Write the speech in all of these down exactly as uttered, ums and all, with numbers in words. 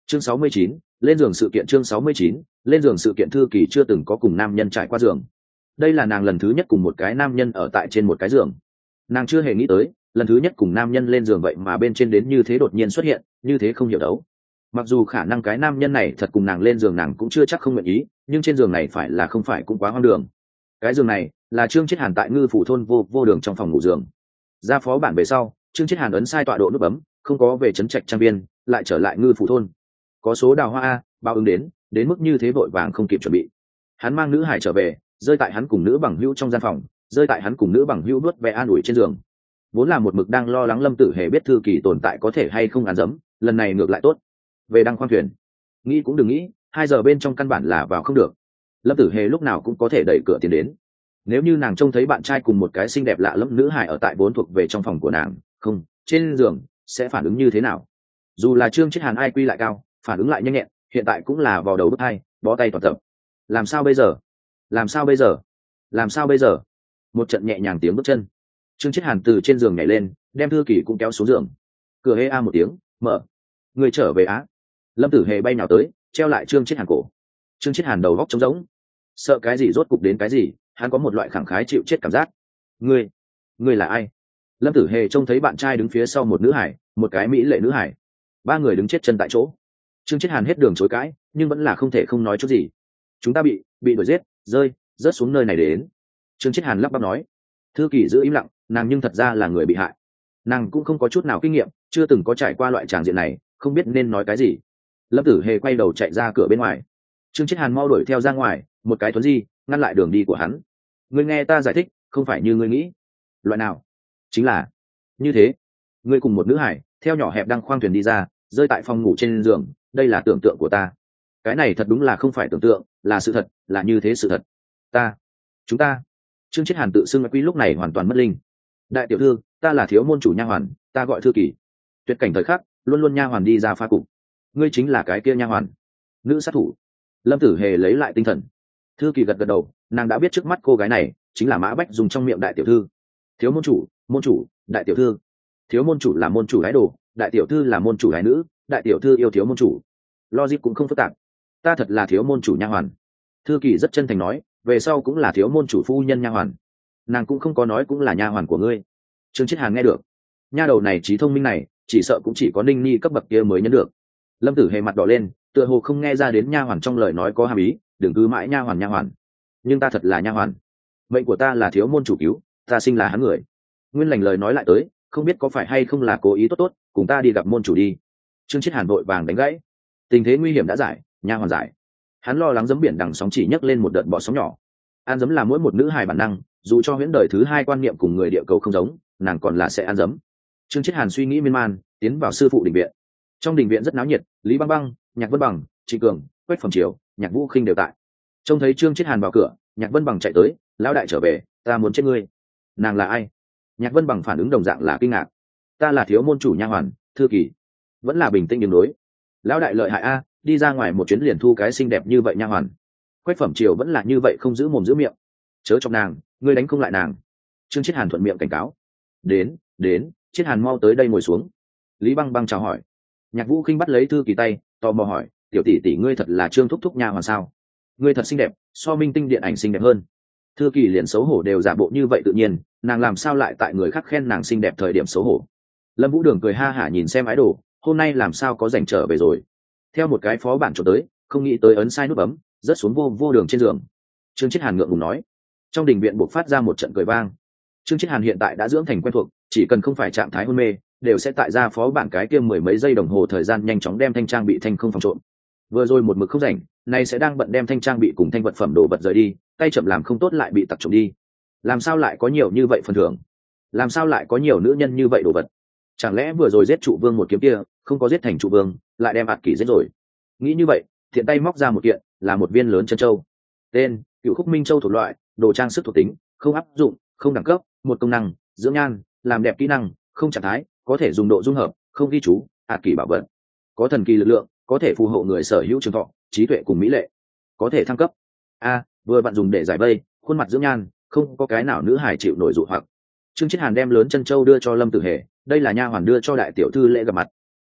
chương sáu mươi chín, lên giường sự kiện. Chương sáu mươi chín, lên giường sự kiện. Thư Kỳ chưa từng có cùng nam nhân trải qua giường, đây là nàng lần thứ nhất cùng một cái nam nhân ở tại trên một cái giường. Nàng chưa hề nghĩ tới lần thứ nhất cùng nam nhân lên giường vậy mà bên trên đến như thế đột nhiên xuất hiện, như thế không hiểu đấu. Mặc dù khả năng cái nam nhân này thật cùng nàng lên giường nàng cũng chưa chắc không nguyện ý, nhưng trên giường này phải là không phải cũng quá hoang đường. Cái giường này là Trương Chiết Hàn tại Ngư Phủ thôn vô vô đường trong phòng ngủ giường. Ra phó bản về sau, Trương Chiết Hàn ấn sai tọa độ nút bấm, không có về trấn trạch trang viên, lại trở lại Ngư Phủ thôn. Có số đào hoa a bao ứng đến, đến mức như thế vội vàng không kịp chuẩn bị. Hắn mang nữ hải trở về, rơi tại hắn cùng nữ bằng hữu trong gian phòng, rơi tại hắn cùng nữ bằng hữu nuốt ve an ủi trên giường. Vốn là một mực đang lo lắng Lâm Tử Hề biết Thư Kỳ tồn tại có thể hay không ăn dấm, lần này ngược lại tốt. Về đăng khoang thuyền, nghĩ cũng đừng nghĩ, hai giờ bên trong căn bản là vào không được. Lâm Tử Hề lúc nào cũng có thể đẩy cửa tiến đến. Nếu như nàng trông thấy bạn trai cùng một cái xinh đẹp lạ lẫm nữ hải ở tại vốn thuộc về trong phòng của nàng, không, trên giường, sẽ phản ứng như thế nào? Dù là Trương Chiết Hàn ai quy lại cao, phản ứng lại nhanh nhẹn, hiện tại cũng là vào đầu bức hai, bó tay toàn tập. Làm sao bây giờ? Làm sao bây giờ? Làm sao bây giờ? Một trận nhẹ nhàng tiếng bước chân. Trương Chiết Hàn từ trên giường nhảy lên, đem Thư Kỳ cũng kéo xuống giường. Cửa hê a một tiếng, mở. Người trở về á? Lâm Tử Hề bay nào tới, treo lại Trương Chiết Hàn cổ. Trương Chiết Hàn đầu góc trống rỗng, sợ cái gì rốt cục đến cái gì, hắn có một loại khẳng khái chịu chết cảm giác. Ngươi, ngươi là ai? Lâm Tử Hề trông thấy bạn trai đứng phía sau một nữ hải, một cái mỹ lệ nữ hải, ba người đứng chết chân tại chỗ. Trương Chiết Hàn hết đường chối cãi, nhưng vẫn là không thể không nói chút gì. Chúng ta bị bị đuổi giết, rơi rớt xuống nơi này để đến. Trương Chiết Hàn lắp bắp nói. Thư Kỳ giữ im lặng, nàng nhưng thật ra là người bị hại, nàng cũng không có chút nào kinh nghiệm, chưa từng có trải qua loại tràng diện này, không biết nên nói cái gì. Lâm Tử Hề quay đầu chạy ra cửa bên ngoài. Trương Chiết Hàn mau đuổi theo ra ngoài, một cái thuấn di ngăn lại đường đi của hắn. Ngươi nghe ta giải thích, không phải như ngươi nghĩ. Loại nào? Chính là như thế. Ngươi cùng một nữ hải theo nhỏ hẹp đang khoang thuyền đi ra, rơi tại phòng ngủ trên giường, đây là tưởng tượng của ta. Cái này thật đúng là không phải tưởng tượng, là sự thật, là như thế sự thật. Ta, chúng ta. Trương Chiết Hàn tự xưng quy lúc này hoàn toàn mất linh. Đại tiểu thư, ta là thiếu môn chủ nha hoàn, ta gọi Thư Kỳ. Tuyệt cảnh thời khắc, luôn luôn nha hoàn đi ra pha cục. Ngươi chính là cái kia nha hoàn, nữ sát thủ. Lâm Tử Hề lấy lại tinh thần. Thư Kỳ gật gật đầu, nàng đã biết trước mắt cô gái này chính là Mã Bách dùng trong miệng đại tiểu thư. Thiếu môn chủ, môn chủ, đại tiểu thư. Thiếu môn chủ là môn chủ gái đồ, đại tiểu thư là môn chủ gái nữ, đại tiểu thư yêu thiếu môn chủ. Logic cũng không phức tạp. Ta thật là thiếu môn chủ nha hoàn. Thư Kỳ rất chân thành nói, về sau cũng là thiếu môn chủ phu nhân nha hoàn. Nàng cũng không có nói cũng là nha hoàn của ngươi. Trương Chiết Hàn nghe được, nha đầu này trí thông minh này, chỉ sợ cũng chỉ có Ninh Ni cấp bậc kia mới nhớ được. Lâm Tử Hề mặt đỏ lên, tựa hồ không nghe ra đến nha hoàn trong lời nói có hàm ý, đừng cứ mãi nha hoàn nha hoàn. Nhưng ta thật là nha hoàn, mệnh của ta là thiếu môn chủ cứu, ta sinh là hắn người. Nguyên lành lời nói lại tới, không biết có phải hay không là cố ý tốt tốt, cùng ta đi gặp môn chủ đi. Trương Chiết Hàn vội vàng đánh gãy. Tình thế nguy hiểm đã giải, nha hoàn giải. Hắn lo lắng giấm biển đằng sóng chỉ nhấc lên một đợt bọ sóng nhỏ. Ăn giấm là mỗi một nữ hài bản năng, dù cho huyễn đời thứ hai quan niệm cùng người địa cầu không giống, nàng còn là sẽ ăn giấm. Trương Chiết Hàn suy nghĩ miên man, tiến vào sư phụ đình viện. Trong đình viện rất náo nhiệt, Lý Băng Băng, Nhạc Vân Bằng, Trịnh Cường, Quách Phẩm Triều, Nhạc Vũ Khinh đều tại. Trông thấy Trương Chiết Hàn vào cửa, Nhạc Vân Bằng chạy tới, lão đại trở về, ta muốn chết ngươi. Nàng là ai? Nhạc Vân Bằng phản ứng đồng dạng là kinh ngạc. Ta là thiếu môn chủ nha hoàn, Thư Kỳ. Vẫn là bình tĩnh đường đối. Lão đại lợi hại a, đi ra ngoài một chuyến liền thu cái xinh đẹp như vậy nha hoàn. Quách Phẩm Triều vẫn là như vậy không giữ mồm giữ miệng. Chớ chọc nàng, ngươi đánh không lại nàng. Trương Chiết Hàn thuận miệng cảnh cáo. Đến, đến, Chiết Hàn mau tới đây ngồi xuống. Lý Băng Băng chào hỏi. Nhạc Vũ Khinh bắt lấy Thư Kỳ tay, tò mò hỏi, tiểu tỷ tỷ ngươi thật là Trương thúc thúc nha hoàn sao? Ngươi thật xinh đẹp, so minh tinh điện ảnh xinh đẹp hơn. Thư Kỳ liền xấu hổ đều giả bộ như vậy tự nhiên, nàng làm sao lại tại người khác khen nàng xinh đẹp thời điểm xấu hổ. Lâm Vũ Đường cười ha hả nhìn xem ái đồ, hôm nay làm sao có rảnh trở về rồi. Theo một cái phó bản trộm tới, không nghĩ tới ấn sai nút bấm, rớt xuống vô vô đường trên giường. Trương Chiết Hàn ngượng ngùng nói. Trong đình viện buộc phát ra một trận cười vang. Trương Chiết Hàn hiện tại đã dưỡng thành quen thuộc, chỉ cần không phải trạng thái hôn mê, đều sẽ tại ra phó bản cái kia mười mấy giây đồng hồ thời gian nhanh chóng đem thanh trang bị thanh không phòng trộm. Vừa rồi một mực không rảnh, nay sẽ đang bận đem thanh trang bị cùng thanh vật phẩm đồ vật rời đi, tay chậm làm không tốt lại bị tặc trộm đi. Làm sao lại có nhiều như vậy phần thưởng? Làm sao lại có nhiều nữ nhân như vậy đồ vật? Chẳng lẽ vừa rồi giết trụ vương một kiếm kia, không có giết thành trụ vương, lại đem ạt kỷ giết rồi? Nghĩ như vậy, thiện tay móc ra một kiện, là một viên lớn chân châu. Tên: Cựu Khúc Minh Châu thuộc loại, đồ trang sức thuộc tính, không áp dụng, không đẳng cấp, một công năng, dưỡng nhan, làm đẹp kỹ năng, không trạng thái, có thể dùng độ dung hợp, không ghi chú, ạt kỷ bảo vật. Có thần kỳ lực lượng, có thể phù hộ người sở hữu trường thọ, trí tuệ cùng mỹ lệ. Có thể thăng cấp. A, vừa bạn dùng để giải vây, khuôn mặt dưỡng nhan, không có cái nào nữ hài chịu nổi dụ hoặc. Trương Chiết Hàn đem lớn chân châu đưa cho Lâm Tử Hề, đây là nha hoàn đưa cho đại tiểu thư lễ gặp mặt.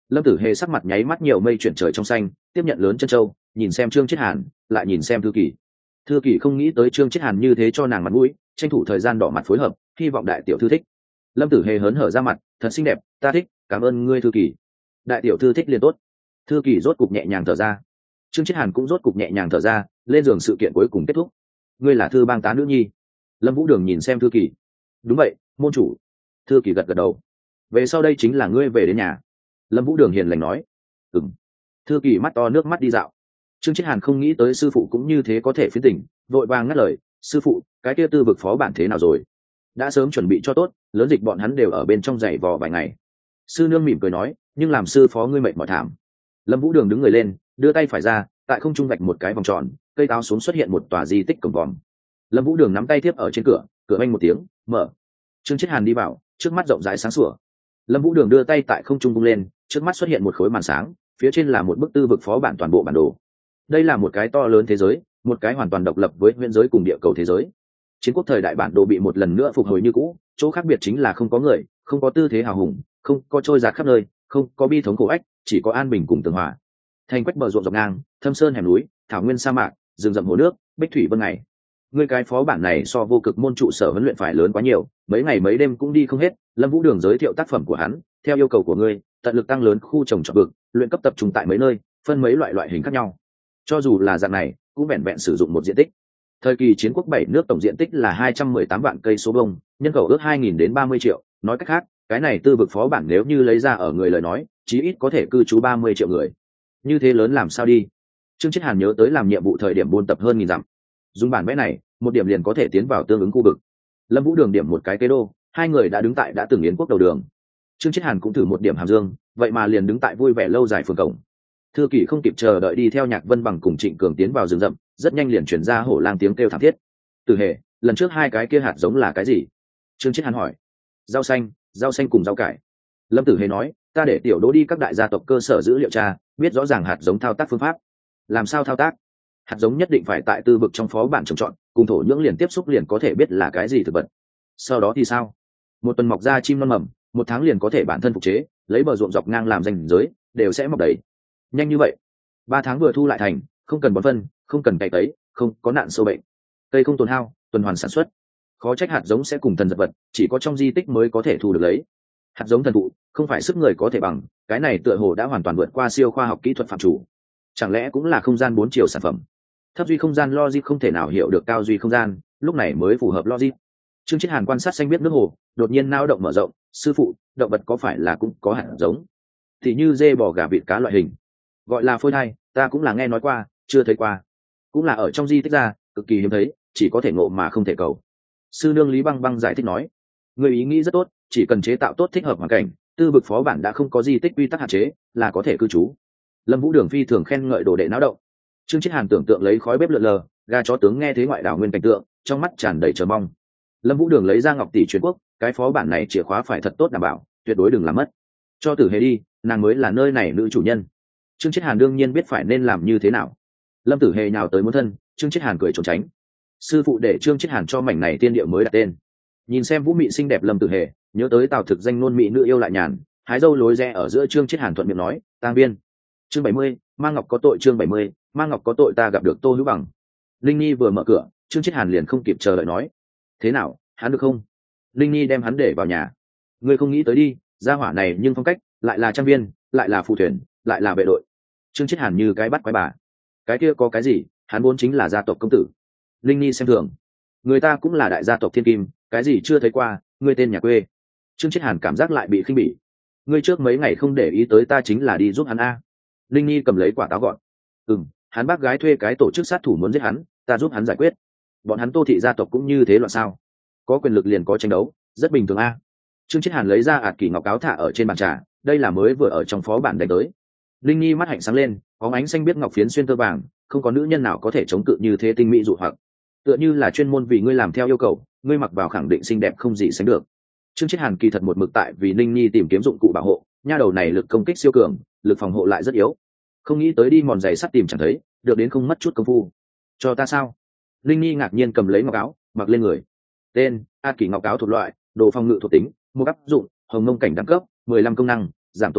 Lâm Tử Hề sắc mặt nháy mắt nhiều mây chuyển trời trong xanh, tiếp nhận lớn chân châu, nhìn xem Trương Chiết Hàn, lại nhìn xem Thư Kỳ. Thư Kỳ không nghĩ tới Trương Chiết Hàn như thế cho nàng mặt mũi, tranh thủ thời gian đỏ mặt phối hợp, hy vọng đại tiểu thư thích. Lâm Tử Hề hớn hở ra mặt, thật xinh đẹp, ta thích, cảm ơn ngươi Thư Kỳ. Đại tiểu thư thích liền tốt. Thư Kỳ rốt cục nhẹ nhàng thở ra. Trương Chiết Hàn cũng rốt cục nhẹ nhàng thở ra, lên giường sự kiện cuối cùng kết thúc. Ngươi là Thư Bang tá nữ nhi. Lâm Vũ Đường nhìn xem Thư Kỳ. Đúng vậy, môn chủ. Thư Kỳ gật gật đầu. Về sau đây chính là ngươi về đến nhà. Lâm Vũ Đường hiền lành nói. Ừm. Thư Kỳ mắt to nước mắt đi dạo. Trương Chiết Hàn không nghĩ tới sư phụ cũng như thế có thể phiến tỉnh, vội vàng ngắt lời, sư phụ, cái kia tư vực phó bản thế nào rồi? Đã sớm chuẩn bị cho tốt, lớn dịch bọn hắn đều ở bên trong giày vò vài ngày. Sư nương mỉm cười nói, nhưng làm sư phó ngươi mệt mỏi thảm. Lâm Vũ Đường đứng người lên, đưa tay phải ra, tại không trung vạch một cái vòng tròn, cây táo xuống xuất hiện một tòa di tích cổng vòm. Lâm Vũ Đường nắm tay tiếp ở trên cửa, cửa anh một tiếng, mở. Trương Chiết Hàn đi vào, trước mắt rộng rãi sáng sủa. Lâm Vũ Đường đưa tay tại không trung vung lên, trước mắt xuất hiện một khối màn sáng, phía trên là một bức tư vực phó bản toàn bộ bản đồ. Đây là một cái to lớn thế giới, một cái hoàn toàn độc lập với nguyên giới cùng địa cầu thế giới. Chiến quốc thời đại bản đồ bị một lần nữa phục hồi như cũ, chỗ khác biệt chính là không có người, không có tư thế hào hùng, không có trôi giạt khắp nơi, không có bi thống khổ ách, chỉ có an bình cùng tường hòa. Thành quách bờ ruộng dọc ngang, thâm sơn hẻm núi, thảo nguyên sa mạc, rừng rậm hồ nước, bích thủy vân ngày. Người cái phó bản này so vô cực môn trụ sở huấn luyện phải lớn quá nhiều, mấy ngày mấy đêm cũng đi không hết. Lâm Vũ Đường giới thiệu tác phẩm của hắn, theo yêu cầu của ngươi, tận lực tăng lớn khu trồng trọt vực, luyện cấp tập trung tại mấy nơi, phân mấy loại loại hình khác nhau. Cho dù là dạng này, cũng vẹn vẹn sử dụng một diện tích. Thời kỳ chiến quốc bảy nước tổng diện tích là hai trăm mười tám vạn cây số vuông, nhân khẩu ước hai nghìn đến ba mươi triệu, nói cách khác, cái này tư vực phó bản nếu như lấy ra ở người lời nói, chí ít có thể cư trú ba mươi triệu người. Như thế lớn làm sao đi? Trương Chiết Hàn nhớ tới làm nhiệm vụ thời điểm buôn tập hơn nghìn dặm. Dùng bản vẽ này, một điểm liền có thể tiến vào tương ứng khu vực. Lâm Vũ Đường điểm một cái kế đô, hai người đã đứng tại đã từng yến quốc đầu đường. Trương Chiết Hàn cũng thử một điểm hàm dương, vậy mà liền đứng tại vui vẻ lâu dài phường cổng. Thư Kỳ không kịp chờ đợi đi theo Nhạc Vân Bằng cùng Trịnh Cường tiến vào rừng rậm, rất nhanh liền chuyển ra hổ lang tiếng kêu thảm thiết. Tử Hề, lần trước hai cái kia hạt giống là cái gì? Trương Chiết Hàn hỏi. Rau xanh, rau xanh cùng rau cải. Lâm Tử Hề nói, ta để tiểu Đỗ đi các đại gia tộc cơ sở dữ liệu tra, biết rõ ràng hạt giống thao tác phương pháp. Làm sao thao tác? Hạt giống nhất định phải tại tư vực trong phó bản trồng trọt, cùng thổ nhưỡng liền tiếp xúc liền có thể biết là cái gì thực vật. Sau đó thì sao? Một tuần mọc ra chim non mầm, một tháng liền có thể bản thân phục chế, lấy bờ ruộng dọc ngang làm ranh giới, đều sẽ mọc đầy. Nhanh như vậy, ba tháng vừa thu lại thành, không cần bón phân, không cần cày tấy, không có nạn sâu bệnh, cây không tồn hao, tuần hoàn sản xuất. Khó trách hạt giống sẽ cùng thần dật vật, chỉ có trong di tích mới có thể thu được lấy. Hạt giống thần thụ không phải sức người có thể bằng, cái này tựa hồ đã hoàn toàn vượt qua siêu khoa học kỹ thuật phạm chủ. Chẳng lẽ cũng là không gian bốn chiều sản phẩm? Thấp duy không gian logic không thể nào hiểu được cao duy không gian, lúc này mới phù hợp logic. Trương Chiết Hàn quan sát xanh biết nước hồ, đột nhiên nao động mở rộng, sư phụ, động vật có phải là cũng có hạt giống? Thì như dê bò gà vịt cá loại hình, gọi là phôi thai, ta cũng là nghe nói qua, chưa thấy qua, cũng là ở trong di tích ra, cực kỳ hiếm thấy, chỉ có thể ngộ mà không thể cầu. Sư nương Lý Băng Băng giải thích nói, người ý nghĩ rất tốt, chỉ cần chế tạo tốt thích hợp hoàn cảnh, tư vực phó bản đã không có di tích quy tắc hạn chế, là có thể cư trú. Lâm Vũ Đường phi thường khen ngợi đồ đệ náo động. Trương Chiết Hàn tưởng tượng lấy khói bếp lượn lờ, gà chó tướng nghe thế ngoại đảo nguyên cảnh tượng, trong mắt tràn đầy chờ mong. Lâm Vũ Đường lấy ra ngọc tỷ truyền quốc, cái phó bản này chìa khóa phải thật tốt đảm bảo, tuyệt đối đừng làm mất. Cho Tử Hề đi, nàng mới là nơi này nữ chủ nhân. Trương Chiết Hàn đương nhiên biết phải nên làm như thế nào. Lâm Tử Hề nhào tới muốn thân, Trương Chiết Hàn cười trốn tránh. Sư phụ để Trương Chiết Hàn cho mảnh này tiên địa mới đặt tên. Nhìn xem vũ mị xinh đẹp Lâm Tử Hề, nhớ tới Tào Thực danh nôn mỹ nữ yêu lại nhàn, hái dâu lối rẽ ở giữa. Trương Chiết Hàn thuận miệng nói, tang biên. Chương bảy mươi, Mang Ngọc có tội. Chương bảy mươi, Mang Ngọc có tội. Ta gặp được Tô Hữu Bằng. Linh Nhi vừa mở cửa, Trương Chiết Hàn liền không kịp chờ đợi nói, thế nào, hắn được không? Linh Nhi đem hắn để vào nhà. Ngươi không nghĩ tới đi, gia hỏa này nhưng phong cách, lại là trang viên, lại là phù thuyền, lại là vệ đội. Trương Chiết Hàn như cái bắt quái bà. Cái kia có cái gì, hắn vốn chính là gia tộc công tử. Linh Nhi xem thường, người ta cũng là đại gia tộc thiên kim, cái gì chưa thấy qua, ngươi tên nhà quê. Trương Chiết Hàn cảm giác lại bị khinh bỉ. Ngươi trước mấy ngày không để ý tới ta chính là đi giúp hắn a. Linh Nhi cầm lấy quả táo gọn. Ừm, hắn bác gái thuê cái tổ chức sát thủ muốn giết hắn, ta giúp hắn giải quyết. Bọn hắn Tô thị gia tộc cũng như thế loạn sao? Có quyền lực liền có tranh đấu, rất bình thường a. Trương Chiết Hàn lấy ra ạt kỷ ngọc áo thả ở trên bàn trà, đây là mới vừa ở trong phó bản đánh tới. Linh Nhi mắt hạnh sáng lên, có ánh xanh biết ngọc phiến xuyên tơ vàng, không có nữ nhân nào có thể chống cự như thế tinh mỹ dụ hoặc. Tựa như là chuyên môn vì ngươi làm theo yêu cầu, ngươi mặc vào khẳng định xinh đẹp không gì sánh được. Trương Chiết Hàn kỳ thật một mực tại vì Linh Nhi tìm kiếm dụng cụ bảo hộ, nha đầu này lực công kích siêu cường, lực phòng hộ lại rất yếu. Không nghĩ tới đi mòn giày sắt tìm chẳng thấy, được đến không mất chút công phu. Cho ta sao? Linh Nhi ngạc nhiên cầm lấy ngọc áo, mặc lên người. Tên: ạt kỷ ngọc áo thuộc loại, đồ phòng ngự thuộc tính, một áp dụng, hồng mông cảnh đẳng cấp, mười lăm công năng, giảm tổn thương,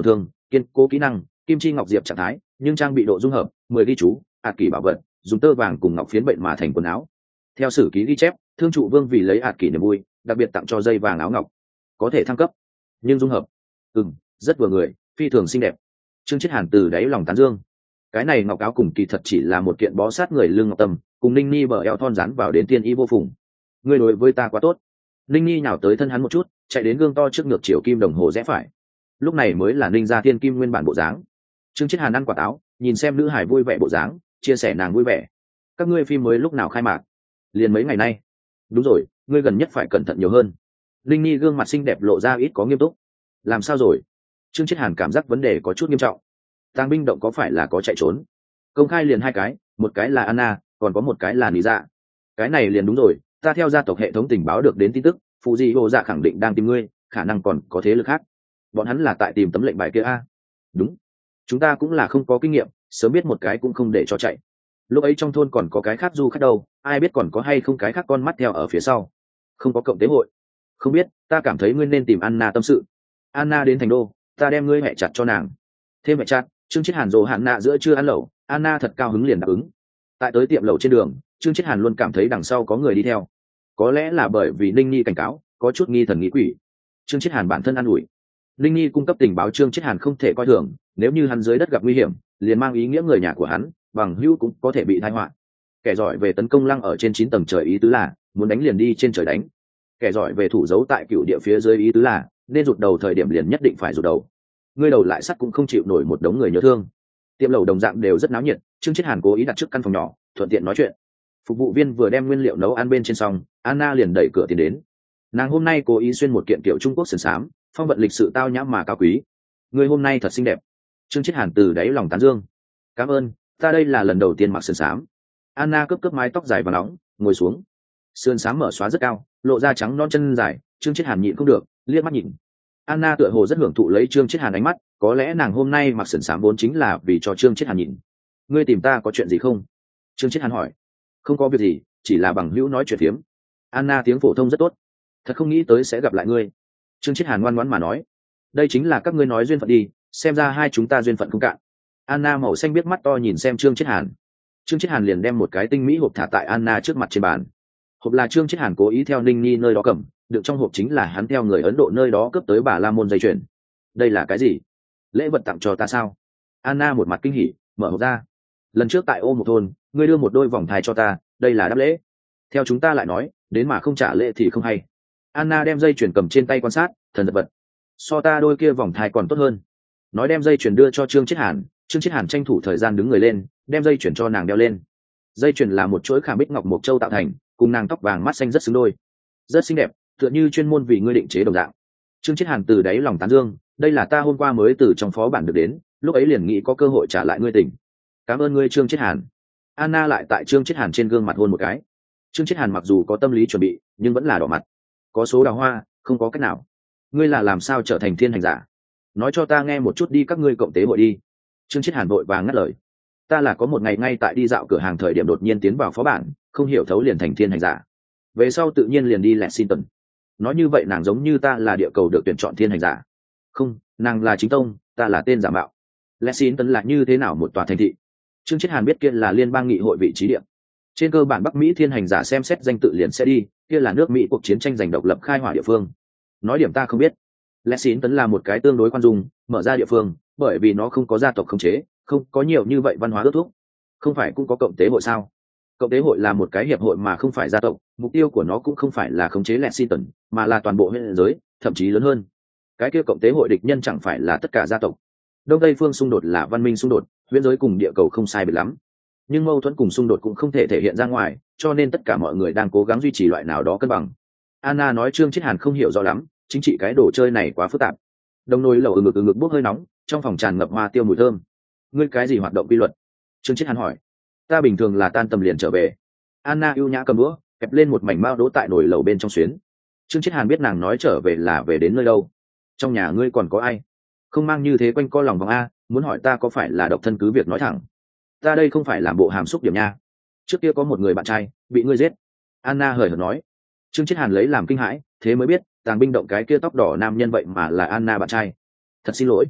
kiên cố kỹ năng, kim chi ngọc diệp trạng thái, nhưng trang bị độ dung hợp mười ghi chú, ạt kỷ bảo vật, dùng tơ vàng cùng ngọc phiến bệnh mà thành quần áo. Theo sử ký ghi chép, thương trụ vương vì lấy ạt kỷ niềm vui, đặc biệt tặng cho dây vàng áo ngọc, có thể thăng cấp, nhưng dung hợp, ừm, rất vừa người, phi thường xinh đẹp. Trương Chiết Hàn từ đáy lòng tán dương. Cái này ngọc áo cùng kỳ thật chỉ là một kiện bó sát người lưng ngọc tâm, cùng Ninh Ni bờ eo thon dán vào đến tiên y vô phùng. Ngươi đối với ta quá tốt. Ninh Ni nhào tới thân hắn một chút, chạy đến gương to trước ngược chiều kim đồng hồ rẽ phải. Lúc này mới là Ninh gia tiên kim nguyên bản bộ dáng. Trương Chiết Hàn ăn quả táo, nhìn xem nữ hải vui vẻ bộ dáng, chia sẻ nàng vui vẻ. Các ngươi phim mới lúc nào khai mạc? Liền mấy ngày nay. Đúng rồi, ngươi gần nhất phải cẩn thận nhiều hơn. Ninh Ni gương mặt xinh đẹp lộ ra ít có nghiêm túc. Làm sao rồi? Trương Chiết Hàn cảm giác vấn đề có chút nghiêm trọng. Tàng binh động có phải là có chạy trốn? Công khai liền hai cái, một cái là Anna, còn có một cái là Lý Dạ. Cái này liền đúng rồi, ta theo gia tộc hệ thống tình báo được đến tin tức, phụ di hồ dạ khẳng định đang tìm ngươi, khả năng còn có thế lực khác. Bọn hắn là tại tìm tấm lệnh bài kia a? Đúng, chúng ta cũng là không có kinh nghiệm, sớm biết một cái cũng không để cho chạy. Lúc ấy trong thôn còn có cái khác du khách đâu, ai biết còn có hay không cái khác con mắt theo ở phía sau. Không có cộng tế hội. Không biết, ta cảm thấy ngươi nên tìm Anna tâm sự. Anna đến thành đô, ta đem ngươi hẹ chặt cho nàng. Thêm hẹ chặt, Trương Chiết Hàn dồ hạn nạ giữa chưa ăn lẩu, Anna thật cao hứng liền đáp ứng. Tại tới tiệm lẩu trên đường, Trương Chiết Hàn luôn cảm thấy đằng sau có người đi theo. Có lẽ là bởi vì Ninh Nhi cảnh cáo, có chút nghi thần nghĩ quỷ. Trương Chiết Hàn bản thân an ủi. Ninh Nhi cung cấp tình báo Trương Chiết Hàn không thể coi thường, nếu như hắn dưới đất gặp nguy hiểm, liền mang ý nghĩa người nhà của hắn, bằng hữu cũng có thể bị tai họa. Kẻ giỏi về tấn công lăng ở trên chín tầng trời ý tứ là, muốn đánh liền đi trên trời đánh. Kẻ giỏi về thủ giấu tại cựu địa phía dưới ý tứ là, nên rụt đầu thời điểm liền nhất định phải rụt đầu. Ngươi đầu lại sắt cũng không chịu nổi một đống người nhớ thương. Tiệm lẩu đồng dạng đều rất náo nhiệt, Trương Chiết Hàn cố ý đặt trước căn phòng nhỏ, thuận tiện nói chuyện. Phục vụ viên vừa đem nguyên liệu nấu ăn bên trên xong, Anna liền đẩy cửa tiến đến. Nàng hôm nay cố ý xuyên một kiện kiểu Trung Quốc sườn xám, phong vận lịch sự tao nhã mà cao quý. Người hôm nay thật xinh đẹp. Trương Chiết Hàn từ đáy lòng tán dương. Cảm ơn, ta đây là lần đầu tiên mặc sườn xám. Anna cướp cướp mái tóc dài và nóng, ngồi xuống. Sườn xám mở xóa rất cao, lộ ra trắng non chân dài, Trương Chiết Hàn nhịn không được, liếc mắt nhìn. Anna tựa hồ rất hưởng thụ lấy Trương Chiết Hàn ánh mắt, có lẽ nàng hôm nay mặc sườn xám vốn chính là vì cho Trương Chiết Hàn nhìn. Ngươi tìm ta có chuyện gì không? Trương Chiết Hàn hỏi. Không có việc gì, chỉ là bằng hữu nói chuyện phiếm. Anna tiếng phổ thông rất tốt. Thật không nghĩ tới sẽ gặp lại ngươi. Trương Chiết Hàn ngoan ngoãn mà nói. Đây chính là các ngươi nói duyên phận đi, xem ra hai chúng ta duyên phận không cạn. Anna màu xanh biết mắt to nhìn xem Trương Chiết Hàn. Trương Chiết Hàn liền đem một cái tinh mỹ hộp thả tại Anna trước mặt trên bàn. Hộp là Trương Chiết Hàn cố ý theo Ninh Nhi nơi đó cầm, đựng trong hộp chính là hắn theo người Ấn Độ nơi đó cướp tới Bà La Môn dây chuyền. Đây là cái gì? Lễ vật tặng cho ta sao? Anna một mặt kinh hỉ, mở hộp ra. Lần trước tại ô một thôn, ngươi đưa một đôi vòng thai cho ta, đây là đáp lễ. Theo chúng ta lại nói, đến mà không trả lễ thì không hay. Anna đem dây chuyền cầm trên tay quan sát, thần vật vật. So ta đôi kia vòng thai còn tốt hơn. Nói đem dây chuyền đưa cho Trương Chiết Hàn, Trương Chiết Hàn tranh thủ thời gian đứng người lên, đem dây chuyền cho nàng đeo lên. Dây chuyền là một chuỗi khảm bích ngọc mộc châu tạo thành, cùng nàng tóc vàng mắt xanh rất xứng đôi, rất xinh đẹp, tựa như chuyên môn vì ngươi định chế đồng dạng. Trương Chiết Hàn từ đáy lòng tán dương, đây là ta hôm qua mới từ trong phó bản được đến, lúc ấy liền nghĩ có cơ hội trả lại ngươi tình. Cảm ơn ngươi Trương Chiết Hàn. Anna lại tại Trương Chiết Hàn trên gương mặt hôn một cái. Trương Chiết Hàn mặc dù có tâm lý chuẩn bị, nhưng vẫn là đỏ mặt. Có số đào hoa, không có cách nào. Ngươi là làm sao trở thành thiên hành giả? Nói cho ta nghe một chút đi, các ngươi cộng tế hội đi. Trương Chiết Hàn vội vàng ngắt lời. Ta là có một ngày ngay tại đi dạo cửa hàng thời điểm đột nhiên tiến vào phó bản, không hiểu thấu liền thành thiên hành giả. Về sau tự nhiên liền đi Lexington. Nói như vậy nàng giống như ta là địa cầu được tuyển chọn thiên hành giả. Không, nàng là chính tông, ta là tên giả mạo. Lexington là như thế nào một tòa thành thị? Trương Chiết Hàn biết kia là liên bang nghị hội vị trí địa. Trên cơ bản Bắc Mỹ thiên hành giả xem xét danh tự liền sẽ đi, kia là nước Mỹ cuộc chiến tranh giành độc lập khai hỏa địa phương. Nói điểm ta không biết. Lexington là một cái tương đối khoan dung, mở ra địa phương, bởi vì nó không có gia tộc khống chế, không có nhiều như vậy văn hóa ước thúc. Không phải cũng có cộng tế hội sao? Cộng tế hội là một cái hiệp hội mà không phải gia tộc, mục tiêu của nó cũng không phải là khống chế Lexington, mà là toàn bộ huyện giới, thậm chí lớn hơn. Cái kia cộng tế hội địch nhân chẳng phải là tất cả gia tộc. Đông Tây phương xung đột là văn minh xung đột, huyện giới cùng địa cầu không sai biệt lắm. Nhưng mâu thuẫn cùng xung đột cũng không thể thể hiện ra ngoài, cho nên tất cả mọi người đang cố gắng duy trì loại nào đó cân bằng. Anna nói Trương Chiết Hàn không hiểu rõ lắm, chính trị cái đồ chơi này quá phức tạp. Đồng nồi lẩu ừ ngực ừ ngực bốc hơi nóng, trong phòng tràn ngập hoa tiêu mùi thơm. Ngươi cái gì hoạt động quy luật? Trương Chiết Hàn hỏi. Ta bình thường là tan tầm liền trở về. Anna ưu nhã cầm đũa, kẹp lên một mảnh mao đỗ tại nồi lẩu bên trong xuyến. Trương Chiết Hàn biết nàng nói trở về là về đến nơi đâu. Trong nhà ngươi còn có ai? Không mang như thế quanh co lòng vòng a, muốn hỏi ta có phải là độc thân cứ việc nói thẳng. Ta đây không phải làm bộ hàm xúc điểm nha. Trước kia có một người bạn trai bị ngươi giết. Anna hời hợt nói. Trương Chiết Hàn lấy làm kinh hãi, thế mới biết tàng binh động cái kia tóc đỏ nam nhân vậy mà là Anna bạn trai. Thật xin lỗi.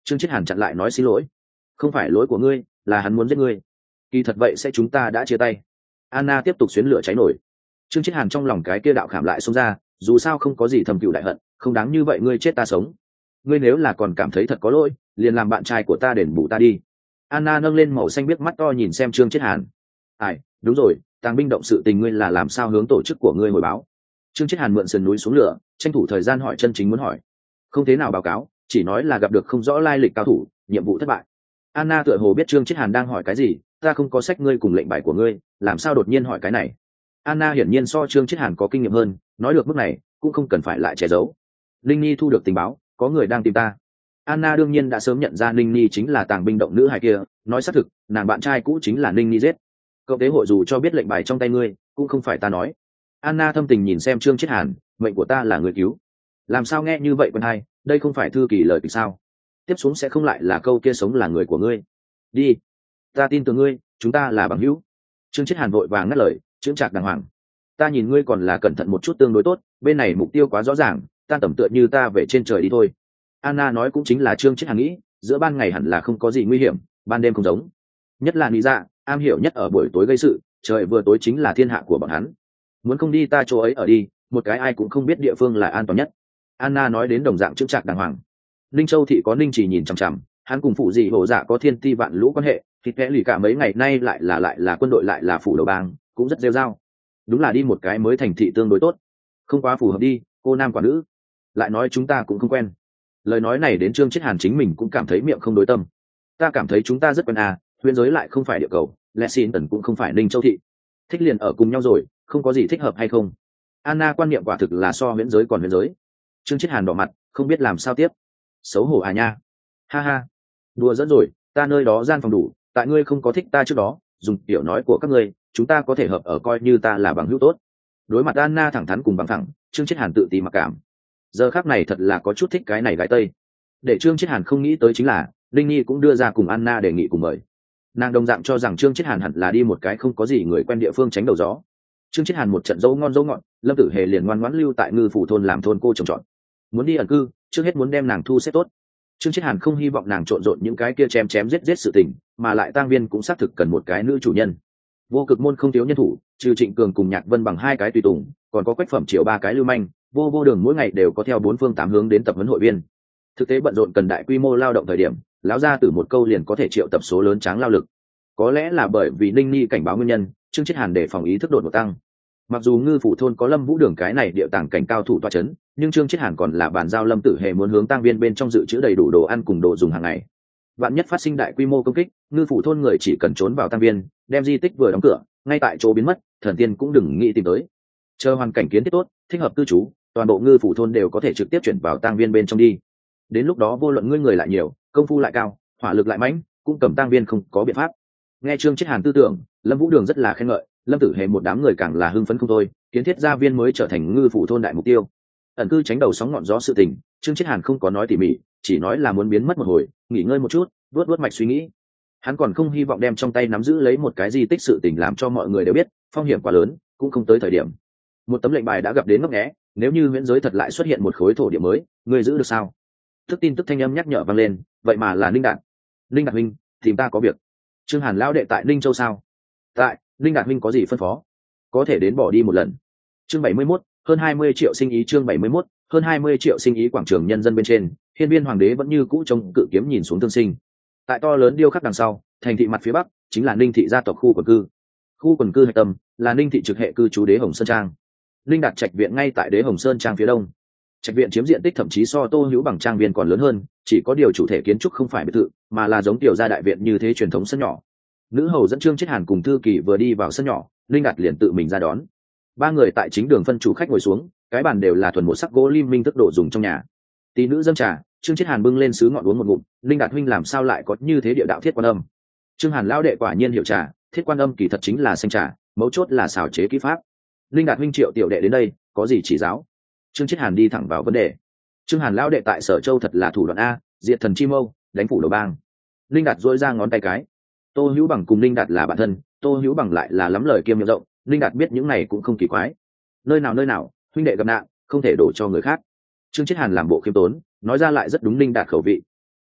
Trương Chiết Hàn chặn lại nói xin lỗi. Không phải lỗi của ngươi, là hắn muốn giết ngươi. Kỳ thật vậy sẽ chúng ta đã chia tay. Anna tiếp tục xuyến lửa cháy nổi. Trương Chiết Hàn trong lòng cái kia đạo khảm lại xông ra, dù sao không có gì thầm cựu đại hận, không đáng như vậy ngươi chết ta sống. Ngươi nếu là còn cảm thấy thật có lỗi, liền làm bạn trai của ta đền bù ta đi. Anna nâng lên màu xanh biếc mắt to nhìn xem Trương Chiết Hàn. Ai, đúng rồi, tàng binh động sự tình ngươi là làm sao hướng tổ chức của ngươi hồi báo? Trương Chiết Hàn mượn sườn núi xuống lửa, tranh thủ thời gian hỏi chân chính muốn hỏi. Không thế nào báo cáo, chỉ nói là gặp được không rõ lai lịch cao thủ, nhiệm vụ thất bại. Anna tựa hồ biết Trương Chiết Hàn đang hỏi cái gì, ta không có sách ngươi cùng lệnh bài của ngươi, làm sao đột nhiên hỏi cái này? Anna hiển nhiên so Trương Chiết Hàn có kinh nghiệm hơn, nói được mức này cũng không cần phải lại che giấu. Linh Nhi thu được tình báo, có người đang tìm ta. Anna đương nhiên đã sớm nhận ra Linh Nhi chính là tàng binh động nữ hài kia, nói xác thực, nàng bạn trai cũ chính là Linh Nhi giết. Cậu tế hội dù cho biết lệnh bài trong tay ngươi, cũng không phải ta nói. Anna thâm tình nhìn xem Trương Chiết Hàn, mệnh của ta là người cứu. Làm sao nghe như vậy quen hay, đây không phải thư kỳ lời kịch sao? Tiếp xuống sẽ không lại là câu kia sống là người của ngươi. Đi, ta tin tưởng ngươi, chúng ta là bằng hữu. Trương Chiết Hàn vội vàng ngắt lời, chững chạc đàng hoàng. Ta nhìn ngươi còn là cẩn thận một chút tương đối tốt, bên này mục tiêu quá rõ ràng, ta tầm tựa như ta về trên trời đi thôi. Anna nói cũng chính là Trương Chiết Hàn nghĩ, giữa ban ngày hẳn là không có gì nguy hiểm, ban đêm không giống. Nhất là lý dạ, am hiểu nhất ở buổi tối gây sự, trời vừa tối chính là thiên hạ của bọn hắn. Muốn không đi ta chỗ ấy ở đi, một cái ai cũng không biết địa phương là an toàn nhất. Anna nói đến đồng dạng chững chạc đàng hoàng. Ninh Châu thị có Ninh Chỉ nhìn chằm chằm, hắn cùng phụ dị hổ dạ có thiên ti vạn lũ quan hệ, thịt kẽ lì cả mấy ngày nay lại là lại là quân đội lại là phủ đầu bang, cũng rất rêu rao. Đúng là đi một cái mới thành thị tương đối tốt, không quá phù hợp đi, cô nam quả nữ. Lại nói chúng ta cũng không quen. Lời nói này đến Trương Chiết Hàn chính mình cũng cảm thấy miệng không đối tâm. Ta cảm thấy chúng ta rất quen à, huyễn giới lại không phải địa cầu, lẽ xin tần cũng không phải Ninh Châu thị. Thích liền ở cùng nhau rồi, không có gì thích hợp hay không? Anna quan niệm quả thực là so huyễn giới còn huyễn giới. Trương Chiết Hàn đỏ mặt, không biết làm sao tiếp. Xấu hổ à nha. Ha ha. Đùa dẫn rồi, ta nơi đó gian phòng đủ, tại ngươi không có thích ta trước đó, dùng tiểu nói của các ngươi, chúng ta có thể hợp ở coi như ta là bằng hữu tốt. Đối mặt Anna thẳng thắn cùng bằng thẳng, Trương Chiết Hàn tự ti mặc cảm. Giờ khắc này thật là có chút thích cái này gái tây. Để Trương Chiết Hàn không nghĩ tới chính là, Linh Nhi cũng đưa ra cùng Anna đề nghị cùng mời. Nàng đồng dạng cho rằng Trương Chiết Hàn hẳn là đi một cái không có gì người quen địa phương tránh đầu gió. Trương Chiết Hàn một trận dấu ngon dấu ngọt, Lâm Tử Hề liền ngoan ngoãn lưu tại Ngư Phủ thôn làm thôn cô trồng trọt. Muốn đi ẩn cư, trước hết muốn đem nàng thu xếp tốt. Trương Chiết Hàn không hy vọng nàng trộn rộn những cái kia chém chém giết giết sự tình, mà lại tang viên cũng xác thực cần một cái nữ chủ nhân. Vô cực môn không thiếu nhân thủ, trừ Trịnh Cường cùng Nhạc Vân bằng hai cái tùy tùng, còn có Quách Phẩm Triệu ba cái lưu manh, vô vô đường mỗi ngày đều có theo bốn phương tám hướng đến tập huấn hội viên. Thực tế bận rộn cần đại quy mô lao động thời điểm, lão gia tử một câu liền có thể triệu tập số lớn tráng lao lực. Có lẽ là bởi vì Ninh Ni cảnh báo nguyên nhân, Trương Chiết Hàn để phòng ý thức đột ngột tăng. Mặc dù Ngư Phủ thôn có Lâm Vũ Đường cái này địa tàng cảnh cao thủ toa chấn, nhưng Trương Chiết Hàn còn là bàn giao Lâm Tử Hề muốn hướng tang viên bên trong dự trữ đầy đủ đồ ăn cùng đồ dùng hàng ngày. Vạn nhất phát sinh đại quy mô công kích, Ngư Phủ thôn người chỉ cần trốn vào tang viên, đem di tích vừa đóng cửa, ngay tại chỗ biến mất, thần tiên cũng đừng nghĩ tìm tới. Chờ hoàn cảnh kiến thiết tốt, thích hợp cư trú, toàn bộ Ngư Phủ thôn đều có thể trực tiếp chuyển vào tang viên bên trong đi. Đến lúc đó vô luận ngươi người lại nhiều, công phu lại cao, hỏa lực lại mãnh, cũng cầm tang viên không có biện pháp. Nghe Trương Chiết Hàn tư tưởng, Lâm Vũ Đường rất là khen ngợi, Lâm Tử Hề một đám người càng là hưng phấn không thôi, kiến thiết gia viên mới trở thành Ngư Phủ thôn đại mục tiêu. Ẩn cư tránh đầu sóng ngọn gió sự tình, Trương Chiết Hàn không có nói tỉ mỉ, chỉ nói là muốn biến mất một hồi, nghỉ ngơi một chút, vuốt vuốt mạch suy nghĩ. Hắn còn không hy vọng đem trong tay nắm giữ lấy một cái di tích sự tình làm cho mọi người đều biết, phong hiểm quá lớn, cũng không tới thời điểm. Một tấm lệnh bài đã gặp đến ngóc nghé, nếu như huyễn giới thật lại xuất hiện một khối thổ địa mới, người giữ được sao? Tức tin tức thanh âm nhắc nhở vang lên, vậy mà là Ninh Đạt. Ninh Đạt huynh, tìm ta có việc. Trương Hàn lão đệ tại Ninh Châu sao? Tại, Ninh Đạt huynh có gì phân phó? Có thể đến bỏ đi một lần. Chương bảy mươi mốt, hơn hai mươi triệu sinh ý chương bảy mươi mốt, hơn hai mươi triệu sinh ý quảng trường nhân dân bên trên, hiên viên hoàng đế vẫn như cũ trông cự kiếm nhìn xuống thương sinh. Tại to lớn điêu khắc đằng sau, thành thị mặt phía bắc chính là Ninh thị gia tộc khu quần cư. Khu quần cư hạch tâm là Ninh thị trực hệ cư trú Đế Hồng Sơn Trang. Ninh Đạt trạch viện ngay tại Đế Hồng Sơn Trang phía đông. Trạch viện chiếm diện tích thậm chí so Tô Hữu Bằng trang viên còn lớn hơn, chỉ có điều chủ thể kiến trúc không phải biệt thự, mà là giống tiểu gia đại viện như thế truyền thống sân nhỏ. Nữ hầu dẫn Trương Chiết Hàn cùng thư kỳ vừa đi vào sân nhỏ, Ninh Đạt liền tự mình ra đón. Ba người tại chính đường phân chủ khách ngồi xuống, cái bàn đều là thuần một sắc gỗ lim minh thức độ dùng trong nhà. Tí nữ dâng trà, Trương Chiết Hàn bưng lên sứ ngọn uống một ngụm, Ninh Đạt huynh làm sao lại có như thế địa đạo thiết quan âm? Trương Hàn lão đệ quả nhiên hiểu trà, thiết quan âm kỳ thật chính là xanh trà, mấu chốt là xào chế kỹ pháp. Ninh Đạt huynh triệu tiểu đệ đến đây, có gì chỉ giáo? Trương Chiết Hàn đi thẳng vào vấn đề. Trương Hàn lão đệ tại Sở Châu thật là thủ đoạn a, diệt thần chi mâu, đánh phủ đầu bang. Ninh Đạt duỗi ra ngón tay cái. Tô Hữu Bằng cùng Ninh Đạt là bạn thân, Tô Hữu Bằng lại là lắm lời kiêm miệng rộng, Ninh Đạt biết những này cũng không kỳ quái. Nơi nào nơi nào, huynh đệ gặp nạn, không thể đổ cho người khác. Trương Chiết Hàn làm bộ khiêm tốn, nói ra lại rất đúng Ninh Đạt khẩu vị.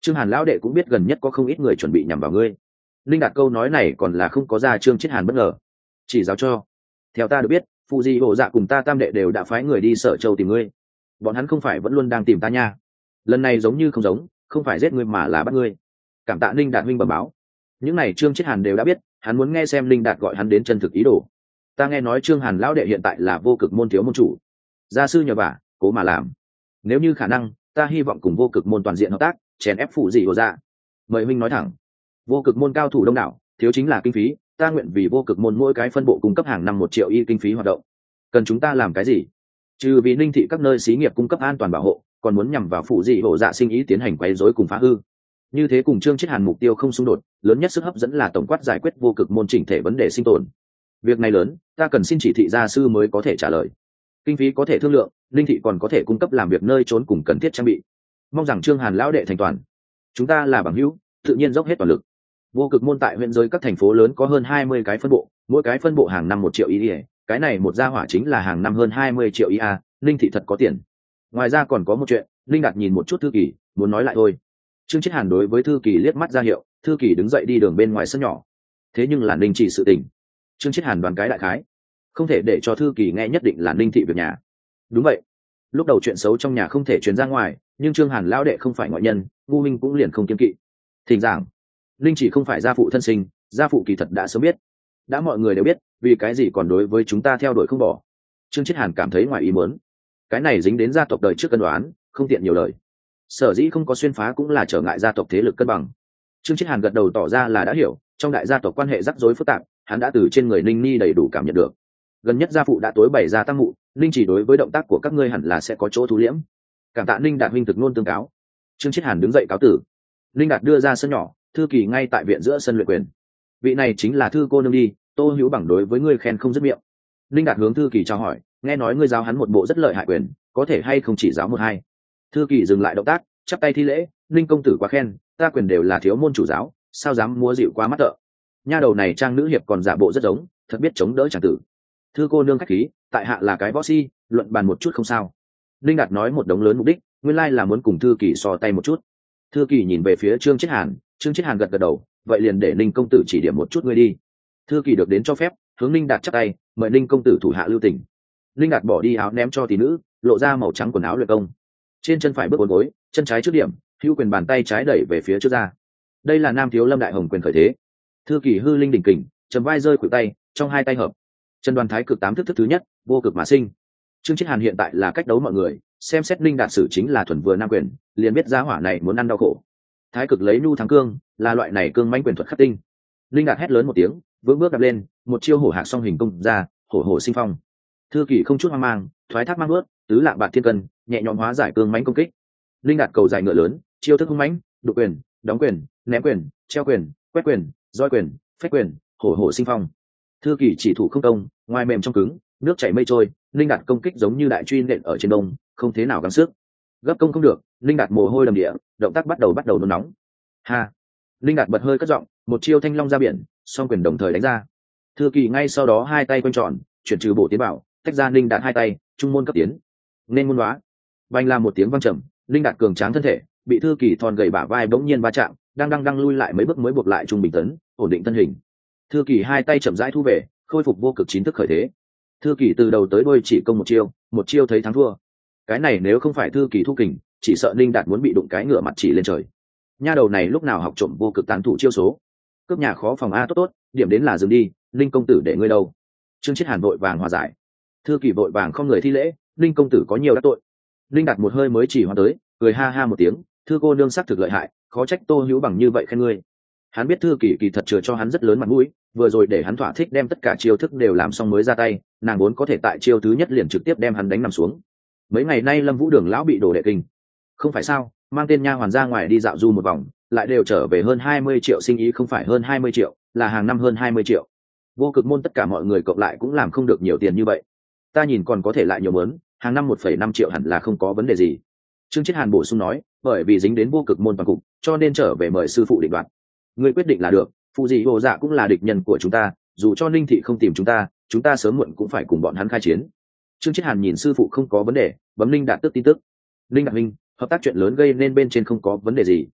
Trương Hàn lão đệ cũng biết gần nhất có không ít người chuẩn bị nhằm vào ngươi. Linh Đạt câu nói này còn là không có ra Trương Chiết Hàn bất ngờ. Chỉ giáo cho. Theo ta được biết, phụ di hộ dạ cùng ta tam đệ đều đã phái người đi Sở Châu tìm ngươi. Bọn hắn không phải vẫn luôn đang tìm ta nha. Lần này giống như không giống, không phải giết ngươi mà là bắt ngươi. Cảm tạ Linh Đạt huynh bẩm báo. Những này Trương Chiết Hàn đều đã biết, hắn muốn nghe xem Linh Đạt gọi hắn đến chân thực ý đồ. Ta nghe nói Trương Hàn lão đệ hiện tại là vô cực môn thiếu môn chủ. Gia sư nhờ vả, cố mà làm. Nếu như khả năng, ta hy vọng cùng vô cực môn toàn diện hợp tác, chèn ép phụ gì hộ dạ. Mời huynh nói thẳng. Vô cực môn cao thủ đông đảo, thiếu chính là kinh phí, ta nguyện vì vô cực môn mỗi cái phân bộ cung cấp hàng năm một triệu y kinh phí hoạt động. Cần chúng ta làm cái gì? Trừ vì Ninh thị các nơi xí nghiệp cung cấp an toàn bảo hộ, còn muốn nhằm vào phụ dị hộ dạ sinh ý tiến hành quấy rối cùng phá hư. Như thế cùng Trương Chiết Hàn mục tiêu không xung đột, lớn nhất sức hấp dẫn là tổng quát giải quyết vô cực môn chỉnh thể vấn đề sinh tồn. Việc này lớn, ta cần xin chỉ thị gia sư mới có thể trả lời. Kinh phí có thể thương lượng, Ninh thị còn có thể cung cấp làm việc nơi trốn cùng cần thiết trang bị. Mong rằng Trương Hàn lão đệ thành toàn. Chúng ta là bằng hữu, tự nhiên dốc hết toàn lực. Vô cực môn tại huyện giới các thành phố lớn có hơn hai mươi cái phân bộ, mỗi cái phân bộ hàng năm một triệu y, cái này một gia hỏa chính là hàng năm hơn hai mươi triệu y a, Ninh thị thật có tiền. Ngoài ra còn có một chuyện, Ninh Đạt nhìn một chút thư kỳ, muốn nói lại thôi. Trương Chiết Hàn đối với thư kỳ liếc mắt ra hiệu, thư kỳ đứng dậy đi đường bên ngoài sân nhỏ. Thế nhưng là Ninh chỉ sự tình. Trương Chiết Hàn đoán cái đại khái, không thể để cho thư kỳ nghe nhất định là Ninh thị việc nhà. Đúng vậy, lúc đầu chuyện xấu trong nhà không thể truyền ra ngoài, nhưng Trương Hàn lão đệ không phải ngoại nhân, ngu minh cũng liền không kiêng kỵ. Thỉnh giảng, Ninh chỉ không phải gia phụ thân sinh, gia phụ kỳ thật đã sớm biết. Đã mọi người đều biết, vì cái gì còn đối với chúng ta theo đuổi không bỏ. Trương Chiết Hàn cảm thấy ngoài ý muốn. Cái này dính đến gia tộc đời trước cân đoán, không tiện nhiều lời. Sở dĩ không có xuyên phá cũng là trở ngại gia tộc thế lực cân bằng. Trương Chiết Hàn gật đầu tỏ ra là đã hiểu, trong đại gia tộc quan hệ rắc rối phức tạp, hắn đã từ trên người Ninh Ni đầy đủ cảm nhận được. Gần nhất gia phụ đã tối bày ra tăng mụ, Ninh chỉ đối với động tác của các ngươi hẳn là sẽ có chỗ thu liễm. Cảm tạ Ninh Đạt huynh thực luôn tương cáo. Trương Chiết Hàn đứng dậy cáo tử. Ninh Đạt đưa ra sân nhỏ, thư kỳ ngay tại viện giữa sân luyện quyền. Vị này chính là thư cô nương đi, Tô Hữu Bằng đối với ngươi khen không dứt miệng. Ninh Đạt hướng thư kỳ chào hỏi, nghe nói ngươi giáo hắn một bộ rất lợi hại quyền, có thể hay không chỉ giáo một hai. Thư kỳ dừng lại động tác, chắp tay thi lễ, Ninh công tử quá khen, ta quyền đều là thiếu môn chủ giáo, sao dám múa dịu quá mắt tợ. Nha đầu này trang nữ hiệp còn giả bộ rất giống, thật biết chống đỡ chẳng tử. Thư cô nương khách khí, tại hạ là cái võ si, luận bàn một chút không sao. Ninh Đạt nói một đống lớn mục đích, nguyên lai là muốn cùng thư kỳ so tay một chút. Thư kỳ nhìn về phía Trương Chiết Hàn, Trương Chiết Hàn gật gật đầu, vậy liền để Ninh công tử chỉ điểm một chút ngươi đi. Thư kỳ được đến cho phép, hướng Ninh Đạt chắp tay, mời Ninh công tử thủ hạ lưu tình. Ninh Đạt bỏ đi áo ném cho tỷ nữ, lộ ra màu trắng quần áo luyện công. Trên chân phải bước bốn gối, chân trái trước điểm, hữu quyền bàn tay trái đẩy về phía trước ra. Đây là Nam thiếu Lâm đại hồng quyền khởi thế. Thư kỳ hư linh đỉnh kình, chầm vai rơi khuỷu tay, trong hai tay hợp. Chân đoàn thái cực tám thức thức thứ nhất, vô cực mà sinh. Trương Chiết Hàn hiện tại là cách đấu mọi người, xem xét Ninh Đạt sử chính là thuần vừa nam quyền, liền biết giá hỏa này muốn ăn đau khổ. Thái cực lấy nhu thắng cương, là loại này cương mãnh quyền thuật khắc tinh. Ninh Đạt hét lớn một tiếng, vững bước đạp lên, một chiêu hổ hạc song hình công ra, hổ hổ sinh phong. Thư kỳ không chút hoang mang, thoái thác mang bước, tứ lạng bạt thiên cân, nhẹ nhõm hóa giải cương mãnh công kích. Ninh Đạt cầu dài ngựa lớn, chiêu thức hung mãnh, đục quyền, đóng quyền, ném quyền, treo quyền, quét quyền, roi quyền, phách quyền, hổ hổ sinh phong. Thư kỳ chỉ thủ không công, ngoài mềm trong cứng, nước chảy mây trôi. Ninh Đạt công kích giống như đại truy nện ở trên đông, không thế nào gắng sức. Gấp công không được, Ninh Đạt mồ hôi đầm địa, động tác bắt đầu bắt đầu nôn nóng. Ha! Ninh Đạt bật hơi cất giọng, một chiêu thanh long ra biển, song quyền đồng thời đánh ra. Thư kỳ ngay sau đó hai tay quanh tròn, chuyển trừ bổ tiến bảo, tách ra Ninh Đạt hai tay, trung môn cấp tiến. Nên môn đoá. Vành làm một tiếng vang trầm, Ninh Đạt cường tráng thân thể, bị Thư kỳ thon gầy bả vai bỗng nhiên va chạm, đang đang đang lui lại mấy bước mới buộc lại trung bình tấn, ổn định thân hình. Thư kỳ hai tay chậm rãi thu về, khôi phục vô cực chín thức khởi thế. Thư kỳ từ đầu tới đuôi chỉ công một chiêu, một chiêu thấy thắng thua. Cái này nếu không phải Thư kỳ thu kình, chỉ sợ Ninh Đạt muốn bị đụng cái ngựa mặt chỉ lên trời. Nha đầu này lúc nào học trộm vô cực tán thủ chiêu số. Cướp nhà khó phòng a, tốt tốt, điểm đến là dừng đi, Ninh công tử để ngươi đâu. Trương Chiết Hàn vội vàng hòa giải. Thư kỳ vội vàng không người thi lễ, Ninh công tử có nhiều đắc tội. Ninh Đạt một hơi mới chỉ hoa tới, cười ha ha một tiếng, thư cô nương sắc thực lợi hại, khó trách Tô Hữu Bằng như vậy khen ngươi. Hắn biết Thư kỳ kỳ thật chừa cho hắn rất lớn mặt mũi, vừa rồi để hắn thỏa thích đem tất cả chiêu thức đều làm xong mới ra tay, nàng vốn có thể tại chiêu thứ nhất liền trực tiếp đem hắn đánh nằm xuống. Mấy ngày nay Lâm Vũ Đường lão bị đổ đệ kinh, không phải sao, mang tên nha hoàn ra ngoài đi dạo du một vòng, lại đều trở về hơn hai mươi triệu sinh ý, không phải hơn hai mươi triệu, là hàng năm hơn hai mươi triệu. Vô cực môn tất cả mọi người cộng lại cũng làm không được nhiều tiền như vậy. Ta nhìn còn có thể lại nhiều mớn, hàng năm một phẩy năm triệu hẳn là không có vấn đề gì. Trương Chiết Hàn bổ sung nói, bởi vì dính đến vô cực môn toàn cục, cho nên trở về mời sư phụ định đoạt. Người quyết định là được, phụ dị hồ dạ cũng là địch nhân của chúng ta, dù cho Ninh thị không tìm chúng ta, chúng ta sớm muộn cũng phải cùng bọn hắn khai chiến. Trương Chiết Hàn nhìn sư phụ không có vấn đề, bấm Ninh Đạt tức tin tức. Ninh Đạt minh, hợp tác chuyện lớn gây nên bên trên không có vấn đề gì.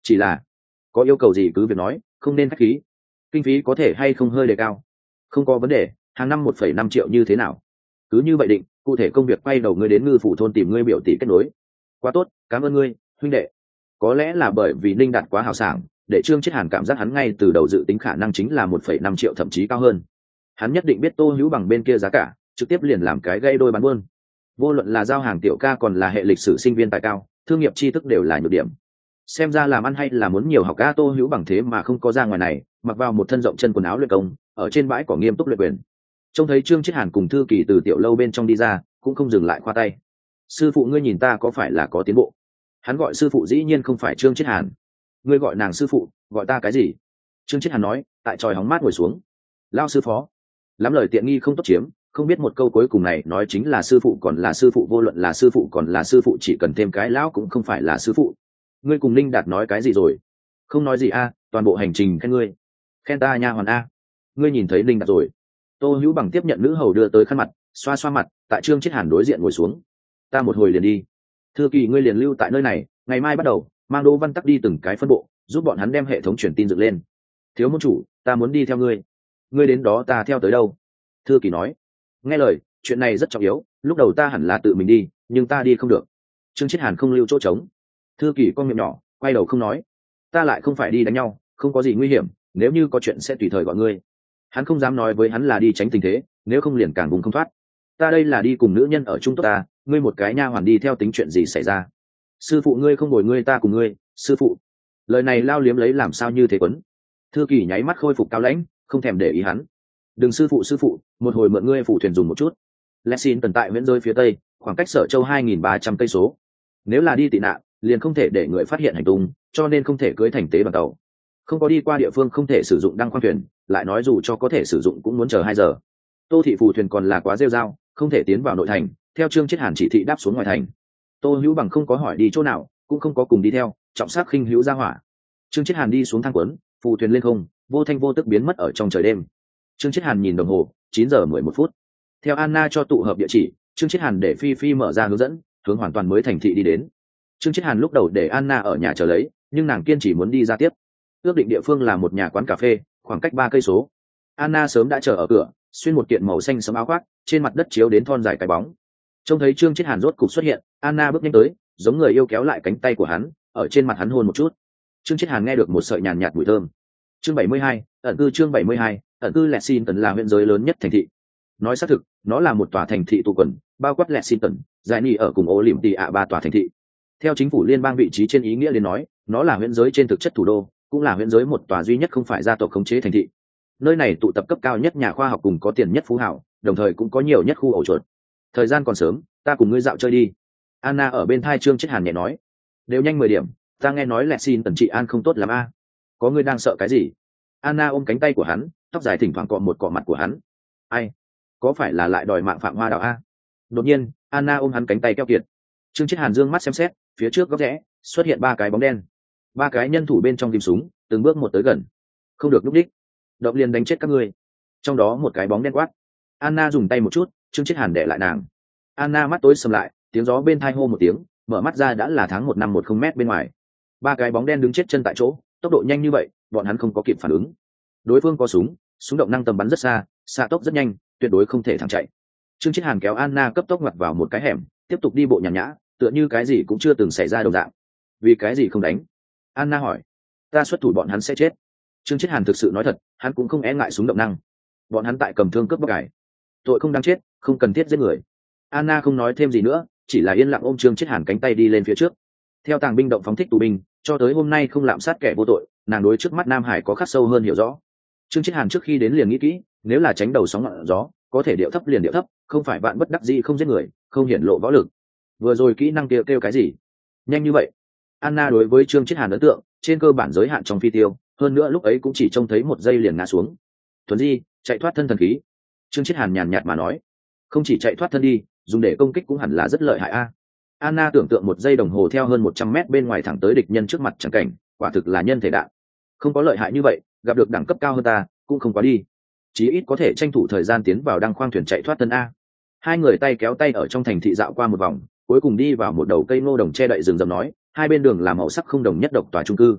chỉ là có yêu cầu gì cứ việc nói, không nên khách khí. Kinh phí có thể hay không hơi đề cao? Không có vấn đề, hàng năm một phẩy năm triệu như thế nào? Cứ như vậy định, cụ thể công việc quay đầu ngươi đến ngư phủ thôn tìm ngươi biểu tỷ kết nối. Quá tốt, cảm ơn ngươi huynh đệ. Có lẽ là bởi vì Ninh Đạt quá hào sảng, để Trương Chiết Hàn cảm giác hắn ngay từ đầu dự tính khả năng chính là một phẩy năm triệu thậm chí cao hơn. Hắn nhất định biết Tô Hữu Bằng bên kia giá cả, trực tiếp liền làm cái gây đôi bán buôn. Vô luận là giao hàng tiểu ca còn là hệ lịch sử sinh viên tài cao, thương nghiệp tri thức đều là nhược điểm. Xem ra làm ăn hay là muốn nhiều học ca. Tô Hữu Bằng thế mà không có ra ngoài này, mặc vào một thân rộng chân quần áo luyện công, ở trên bãi cỏ nghiêm túc luyện quyền. Trông thấy Trương Chiết Hàn cùng thư kỳ từ tiểu lâu bên trong đi ra, cũng không dừng lại khoa tay. Sư phụ ngươi nhìn ta có phải là có tiến bộ? Hắn gọi sư phụ dĩ nhiên không phải Trương Chiết Hàn. Ngươi gọi nàng sư phụ, gọi ta cái gì? Trương Chiết Hàn nói, tại tròi hóng mát ngồi xuống. Lao sư phó. Lắm lời tiện nghi không tốt chiếm, không biết một câu cuối cùng này nói chính là sư phụ còn là sư phụ, vô luận là sư phụ còn là sư phụ chỉ cần thêm cái lão cũng không phải là sư phụ. Ngươi cùng Linh Đạt nói cái gì rồi? Không nói gì a, toàn bộ hành trình khen ngươi. Khen ta nha hoàn a. Ngươi nhìn thấy Linh Đạt rồi? Tô Hữu Bằng tiếp nhận nữ hầu đưa tới khăn mặt, xoa xoa mặt, tại Trương Chiết Hàn đối diện ngồi xuống. Ta một hồi liền đi. Thư kỳ ngươi liền lưu tại nơi này, ngày mai bắt đầu mang Đỗ Văn Tắc đi từng cái phân bộ, giúp bọn hắn đem hệ thống truyền tin dựng lên. Thiếu môn chủ, ta muốn đi theo ngươi. Ngươi đến đó ta theo tới đâu? Thư kỳ nói. Nghe lời, chuyện này rất trọng yếu, lúc đầu ta hẳn là tự mình đi, nhưng ta đi không được. Trương Chiết Hàn không lưu chỗ trống. Thư kỳ con miệng nhỏ, quay đầu không nói. Ta lại không phải đi đánh nhau, không có gì nguy hiểm, nếu như có chuyện sẽ tùy thời gọi ngươi. Hắn không dám nói với hắn là đi tránh tình thế, nếu không liền càng vùng không thoát. Ta đây là đi cùng nữ nhân ở chung tốt ta, ngươi một cái nha hoàn đi theo tính chuyện gì xảy ra? Sư phụ ngươi không bồi ngươi ta cùng ngươi. Sư phụ. Lời này lao liếm lấy làm sao như thế quấn. Thư kỳ nháy mắt khôi phục cao lãnh, không thèm để ý hắn. Đừng sư phụ sư phụ, một hồi mượn ngươi phủ thuyền dùng một chút. Lexin tần tại miễn rơi phía tây, khoảng cách Sở Châu hai nghìn ba trăm cây số. Nếu là đi tị nạn, liền không thể để người phát hiện hành tung, cho nên không thể cưới thành tế bằng tàu. Không có đi qua địa phương không thể sử dụng đăng khoang thuyền, lại nói dù cho có thể sử dụng cũng muốn chờ hai giờ. Tô thị phủ thuyền còn là quá rêu rao, không thể tiến vào nội thành, theo Trương Chiết Hàn chỉ thị đáp xuống ngoài thành. Tô Hữu Bằng không có hỏi đi chỗ nào, cũng không có cùng đi theo, trọng sắc khinh hữu ra hỏa. Trương Chiết Hàn đi xuống thang quấn, phù thuyền lên không, vô thanh vô tức biến mất ở trong trời đêm. Trương Chiết Hàn nhìn đồng hồ, chín giờ mười một phút. Theo Anna cho tụ hợp địa chỉ, Trương Chiết Hàn để Phi Phi mở ra hướng dẫn, hướng hoàn toàn mới thành thị đi đến. Trương Chiết Hàn lúc đầu để Anna ở nhà chờ lấy, nhưng nàng kiên trì muốn đi ra tiếp. Ước định địa phương là một nhà quán cà phê, khoảng cách ba cây số. Anna sớm đã chờ ở cửa, xuyên một kiện màu xanh sẫm áo khoác, trên mặt đất chiếu đến thon dài cái bóng. Trông thấy Trương Chiết Hàn rốt cục xuất hiện, Anna bước nhanh tới, giống người yêu kéo lại cánh tay của hắn, ở trên mặt hắn hôn một chút. Trương Chiết Hàn nghe được một sợi nhàn nhạt mùi thơm. Chương bảy mươi hai, ẩn cư chương bảy mươi hai, ẩn cư Lexington là huyện giới lớn nhất thành thị. Nói xác thực, nó là một tòa thành thị tụ quần, bao quát Lexington, giải ni ở cùng Olympia ba tòa thành thị. Theo chính phủ liên bang vị trí trên ý nghĩa đến nói, nó là huyện giới trên thực chất thủ đô, cũng là huyện giới một tòa duy nhất không phải gia tộc khống chế thành thị. Nơi này tụ tập cấp cao nhất nhà khoa học cùng có tiền nhất phú hảo, đồng thời cũng có nhiều nhất khu ổ chuột. Thời gian còn sớm, ta cùng ngươi dạo chơi đi. Anna ở bên thai Trương Chiết Hàn nhẹ nói. Đều nhanh mười điểm, ta nghe nói Lexington trị an không tốt lắm a. Có ngươi đang sợ cái gì? Anna ôm cánh tay của hắn, tóc dài thỉnh thoảng cọ một cọ mặt của hắn. Ai? Có phải là lại đòi mạng Phạm Hoa Đào a? Đột nhiên, Anna ôm hắn cánh tay keo kiệt. Trương Chiết Hàn dương mắt xem xét, phía trước góc rẽ xuất hiện ba cái bóng đen. Ba cái nhân thủ bên trong tìm súng, từng bước một tới gần. Không được lúc đích. Động liền đánh chết các ngươi. Trong đó một cái bóng đen quát. Anna dùng tay một chút, Trương Chiết Hàn đè lại nàng. Anna mắt tối sầm lại, tiếng gió bên tai hô một tiếng, mở mắt ra đã là tháng một năm một không mét bên ngoài. Ba cái bóng đen đứng chết chân tại chỗ, tốc độ nhanh như vậy, bọn hắn không có kịp phản ứng. Đối phương có súng, súng động năng tầm bắn rất xa, xạ tốc rất nhanh, tuyệt đối không thể thẳng chạy. Trương Chiết Hàn kéo Anna cấp tốc ngoặt vào một cái hẻm, tiếp tục đi bộ nhàn nhã, tựa như cái gì cũng chưa từng xảy ra đồng dạng. Vì cái gì không đánh? Anna hỏi. Ta xuất thủ bọn hắn sẽ chết. Trương Chiết Hàn thực sự nói thật, hắn cũng không e ngại súng động năng. Bọn hắn tại cầm thương cướp bóc cải, tội không đáng chết, không cần thiết giết người. Anna không nói thêm gì nữa, chỉ là yên lặng ôm Trương Chiết Hàn cánh tay đi lên phía trước. Theo tàng binh động phóng thích tù binh, cho tới hôm nay không lạm sát kẻ vô tội, nàng đối trước mắt Nam Hải có khắc sâu hơn hiểu rõ. Trương Chiết Hàn trước khi đến liền nghĩ kỹ, nếu là tránh đầu sóng ngọn gió, có thể điệu thấp liền điệu thấp, không phải vạn bất đắc dĩ không giết người, không hiển lộ võ lực. Vừa rồi kỹ năng kêu kêu cái gì? Nhanh như vậy. Anna đối với Trương Chiết Hàn ấn tượng, trên cơ bản giới hạn trong phi tiêu, hơn nữa lúc ấy cũng chỉ trông thấy một giây liền ngã xuống. Thuần di, chạy thoát thân thần khí. Trương Chiết Hàn nhàn nhạt mà nói, không chỉ chạy thoát thân đi, dùng để công kích cũng hẳn là rất lợi hại a. Anna tưởng tượng một giây đồng hồ theo hơn một trăm mét bên ngoài thẳng tới địch nhân trước mặt chẳng cảnh, quả thực là nhân thể đạn. Không có lợi hại như vậy, gặp được đẳng cấp cao hơn ta, cũng không quá đi. Chí ít có thể tranh thủ thời gian tiến vào đăng khoang thuyền chạy thoát thân a. Hai người tay kéo tay ở trong thành thị dạo qua một vòng, cuối cùng đi vào một đầu cây ngô đồng che đậy rừng rậm nói, hai bên đường là màu sắc không đồng nhất độc tòa chung cư.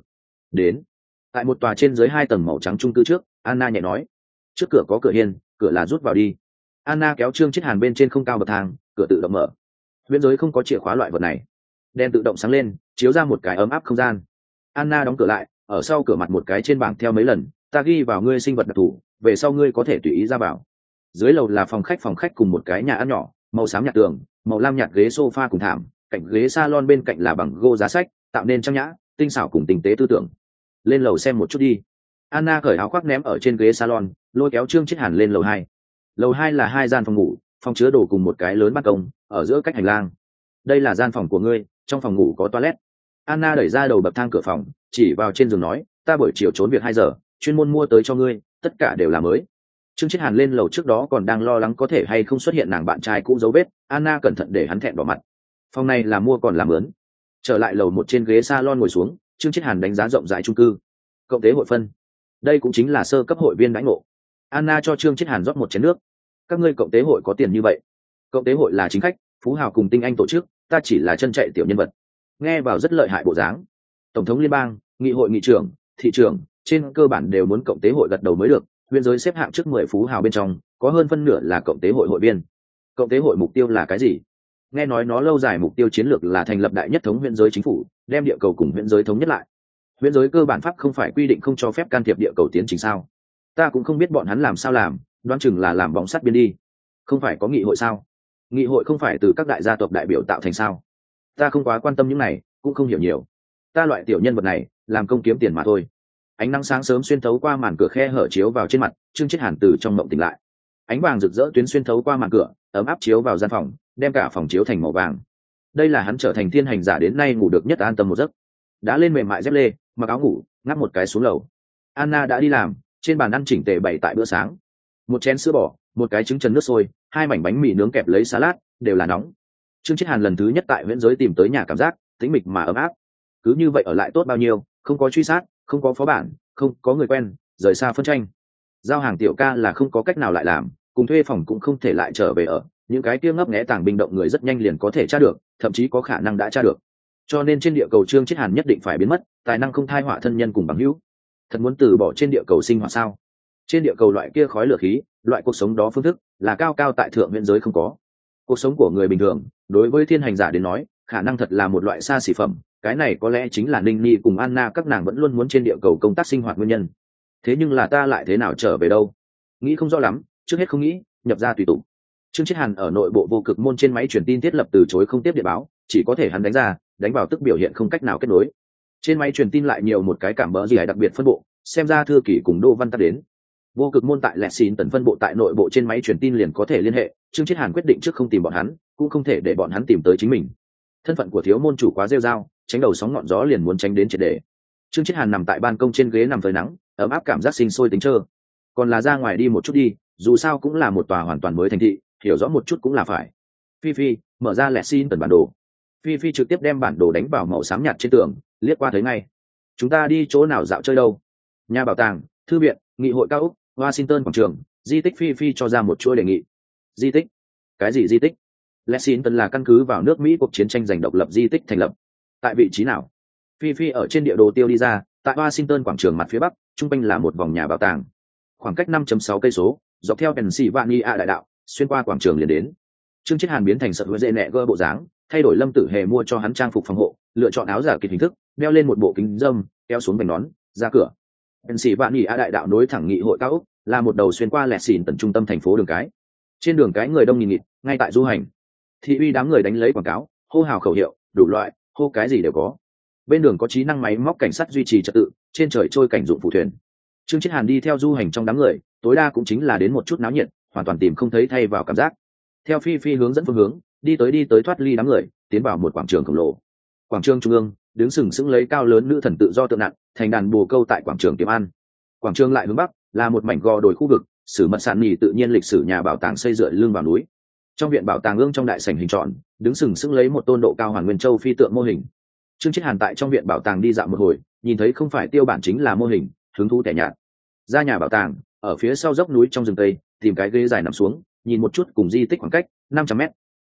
đến. Tại một tòa trên dưới hai tầng màu trắng chung cư trước, Anna nhẹ nói, trước cửa có cửa hiên, cửa là rút vào đi. Anna kéo Trương Chiết Hàn bên trên không cao bậc thang, cửa tự động mở. Huyễn giới không có chìa khóa loại vật này. Đèn tự động sáng lên, chiếu ra một cái ấm áp không gian. Anna đóng cửa lại, ở sau cửa mặt một cái trên bảng theo mấy lần, ta ghi vào ngươi sinh vật đặc thù, về sau ngươi có thể tùy ý ra vào. Dưới lầu là phòng khách phòng khách cùng một cái nhà ăn nhỏ, màu xám nhạt tường, màu lam nhạt ghế sofa cùng thảm, cạnh ghế salon bên cạnh là bằng gỗ giá sách, tạo nên trang nhã, tinh xảo cùng tinh tế tư tưởng. Lên lầu xem một chút đi. Anna cởi áo khoác ném ở trên ghế salon, lôi kéo Trương Chiết Hàn lên lầu hai. Lầu hai là hai gian phòng ngủ, phòng chứa đồ cùng một cái lớn ban công, ở giữa cách hành lang. Đây là gian phòng của ngươi, trong phòng ngủ có toilet. Anna đẩy ra đầu bậc thang cửa phòng, chỉ vào trên giường nói, ta buổi chiều trốn việc hai giờ, chuyên môn mua tới cho ngươi, tất cả đều là mới. Trương Chiết Hàn lên lầu trước đó còn đang lo lắng có thể hay không xuất hiện nàng bạn trai cũ dấu vết, Anna cẩn thận để hắn thẹn đỏ mặt. Phòng này là mua còn là mướn? Trở lại lầu một trên ghế salon ngồi xuống, Trương Chiết Hàn đánh giá rộng rãi chung cư. Cộng tế hội phân, đây cũng chính là sơ cấp hội viên đãi ngộ. Anna cho Trương Chiết Hàn rót một chén nước. Các ngươi cộng tế hội có tiền như vậy? Cộng tế hội là chính khách, phú hào cùng tinh anh tổ chức, ta chỉ là chân chạy tiểu nhân vật. Nghe vào rất lợi hại bộ dáng. Tổng thống liên bang, nghị hội nghị trưởng, thị trưởng, trên cơ bản đều muốn cộng tế hội gật đầu mới được. Huyễn giới xếp hạng trước mười phú hào bên trong, có hơn phân nửa là cộng tế hội hội viên. Cộng tế hội mục tiêu là cái gì? Nghe nói nó lâu dài mục tiêu chiến lược là thành lập đại nhất thống huyễn giới chính phủ, đem địa cầu cùng huyễn giới thống nhất lại. Huyễn giới cơ bản pháp không phải quy định không cho phép can thiệp địa cầu tiến trình sao? Ta cũng không biết bọn hắn làm sao làm, đoán chừng là làm bóng sắt biên đi. Không phải có nghị hội sao? Nghị hội không phải từ các đại gia tộc đại biểu tạo thành sao? Ta không quá quan tâm những này, cũng không hiểu nhiều. Ta loại tiểu nhân vật này, làm công kiếm tiền mà thôi. Ánh nắng sáng sớm xuyên thấu qua màn cửa khe hở chiếu vào trên mặt, Trương Chiết Hàn từ trong mộng tỉnh lại. Ánh vàng rực rỡ tuyến xuyên thấu qua màn cửa, ấm áp chiếu vào gian phòng, đem cả phòng chiếu thành màu vàng. Đây là hắn trở thành thiên hành giả đến nay ngủ được nhất an tâm một giấc. Đã lên mềm mại dép lê, mặc áo ngủ, ngáp một cái xuống lầu. Anna đã đi làm, trên bàn ăn chỉnh tề bày tại bữa sáng. Một chén sữa bò, một cái trứng trần nước sôi, hai mảnh bánh mì nướng kẹp lấy salad, đều là nóng. Trương Chiết Hàn lần thứ nhất tại huyễn giới tìm tới nhà cảm giác tĩnh mịch mà ấm áp. Cứ như vậy ở lại tốt bao nhiêu, không có truy sát, không có phó bản, không có người quen, rời xa phân tranh. Giao hàng tiểu ca là không có cách nào lại làm, cùng thuê phòng cũng không thể lại trở về ở, những cái kia ngấp nghé tàng binh động người rất nhanh liền có thể tra được, thậm chí có khả năng đã tra được. Cho nên trên địa cầu Trương Chiết Hàn nhất định phải biến mất, tài năng không thai họa thân nhân cùng bằng hữu. Thật muốn từ bỏ trên địa cầu sinh hoạt sao? Trên địa cầu loại kia khói lửa khí, loại cuộc sống đó phương thức là cao cao tại thượng viễn giới không có. Cuộc sống của người bình thường, đối với thiên hành giả đến nói, khả năng thật là một loại xa xỉ phẩm. Cái này có lẽ chính là Ninh Nhi cùng Anna các nàng vẫn luôn muốn trên địa cầu công tác sinh hoạt nguyên nhân. Thế nhưng là ta lại thế nào trở về đâu? Nghĩ không rõ lắm, trước hết không nghĩ, nhập ra tùy tụ. Trương Chiết Hàn ở nội bộ vô cực môn trên máy truyền tin thiết lập từ chối không tiếp điện báo, chỉ có thể hắn đánh ra, đánh vào tức biểu hiện không cách nào kết nối. Trên máy truyền tin lại nhiều một cái cảm bỡ gì đặc biệt phân bộ, xem ra thư ký cùng Đô Văn tắt đến. Vô cực môn tại Lệ Xín tần phân bộ tại nội bộ trên máy truyền tin liền có thể liên hệ. Trương Chiết Hàn quyết định trước không tìm bọn hắn, cũng không thể để bọn hắn tìm tới chính mình. Thân phận của thiếu môn chủ quá rêu rao, tránh đầu sóng ngọn gió liền muốn tránh đến triệt để. Trương Chiết Hàn nằm tại ban công trên ghế nằm phơi nắng, ấm áp cảm giác sinh sôi tính trơ. Còn là ra ngoài đi một chút đi, dù sao cũng là một tòa hoàn toàn mới thành thị, hiểu rõ một chút cũng là phải. Phi Phi mở ra Lệ Xín tần bản đồ. Phi Phi trực tiếp đem bản đồ đánh vào màu xám nhạt trên tường, liếc qua thấy ngay. Chúng ta đi chỗ nào dạo chơi đâu? Nhà bảo tàng, thư viện, nghị hội cao ốc, Washington quảng trường, di tích. Phi Phi cho ra một chuỗi đề nghị. Di tích? Cái gì di tích? Lexington là căn cứ vào nước Mỹ cuộc chiến tranh giành độc lập di tích thành lập. Tại vị trí nào? Phi Phi ở trên địa đồ tiêu đi ra, tại Washington quảng trường mặt phía bắc, trung quanh là một vòng nhà bảo tàng. Khoảng cách năm phẩy sáu cây số, dọc theo Pennsylvania đại đạo, xuyên qua quảng trường liền đến. Trương Chiết Hàn biến thành sợ hứa dễ nẹ gơ bộ dáng, thay đổi Lâm Tử Hề mua cho hắn trang phục phòng hộ, lựa chọn áo giả kịch hình thức, đeo lên một bộ kính râm, kéo xuống vành nón, ra cửa. Pennsylvania đại đạo nối thẳng nghị hội cao ốc, là một đầu xuyên qua lẹt xỉn tận trung tâm thành phố đường cái. Trên đường cái người đông nghìn nghịt, ngay tại du hành. Thị uy đám người đánh lấy quảng cáo, hô hào khẩu hiệu, đủ loại, hô cái gì đều có. Bên đường có trí năng máy móc cảnh sát duy trì trật tự, trên trời trôi cảnh dụng phụ thuyền. Trương Chiết Hàn đi theo du hành trong đám người, tối đa cũng chính là đến một chút náo nhiệt, hoàn toàn tìm không thấy thay vào cảm giác. Theo Phi Phi hướng dẫn phương hướng, đi tới đi tới thoát ly đám người, tiến vào một quảng trường khổng lồ. Quảng trường trung ương, đứng sừng sững lấy cao lớn nữ thần tự do tượng nặng, thành đàn bồ câu tại quảng trường kiếm ăn. Quảng trường lại hướng bắc, là một mảnh gò đồi khu vực, sử mật sạn nhì tự nhiên lịch sử nhà bảo tàng xây dựa lưng vào núi. Trong viện bảo tàng ương trong đại sảnh hình tròn, đứng sừng sững lấy một tôn độ cao hoàn nguyên châu phi tượng mô hình. Trương Chiết Hàn tại trong viện bảo tàng đi dạo một hồi, nhìn thấy không phải tiêu bản chính là mô hình, hứng thú tẻ nhạt. Ra nhà bảo tàng, ở phía sau dốc núi trong rừng tây, tìm cái ghế dài nằm xuống, nhìn một chút cùng di tích khoảng cách năm trăm mét.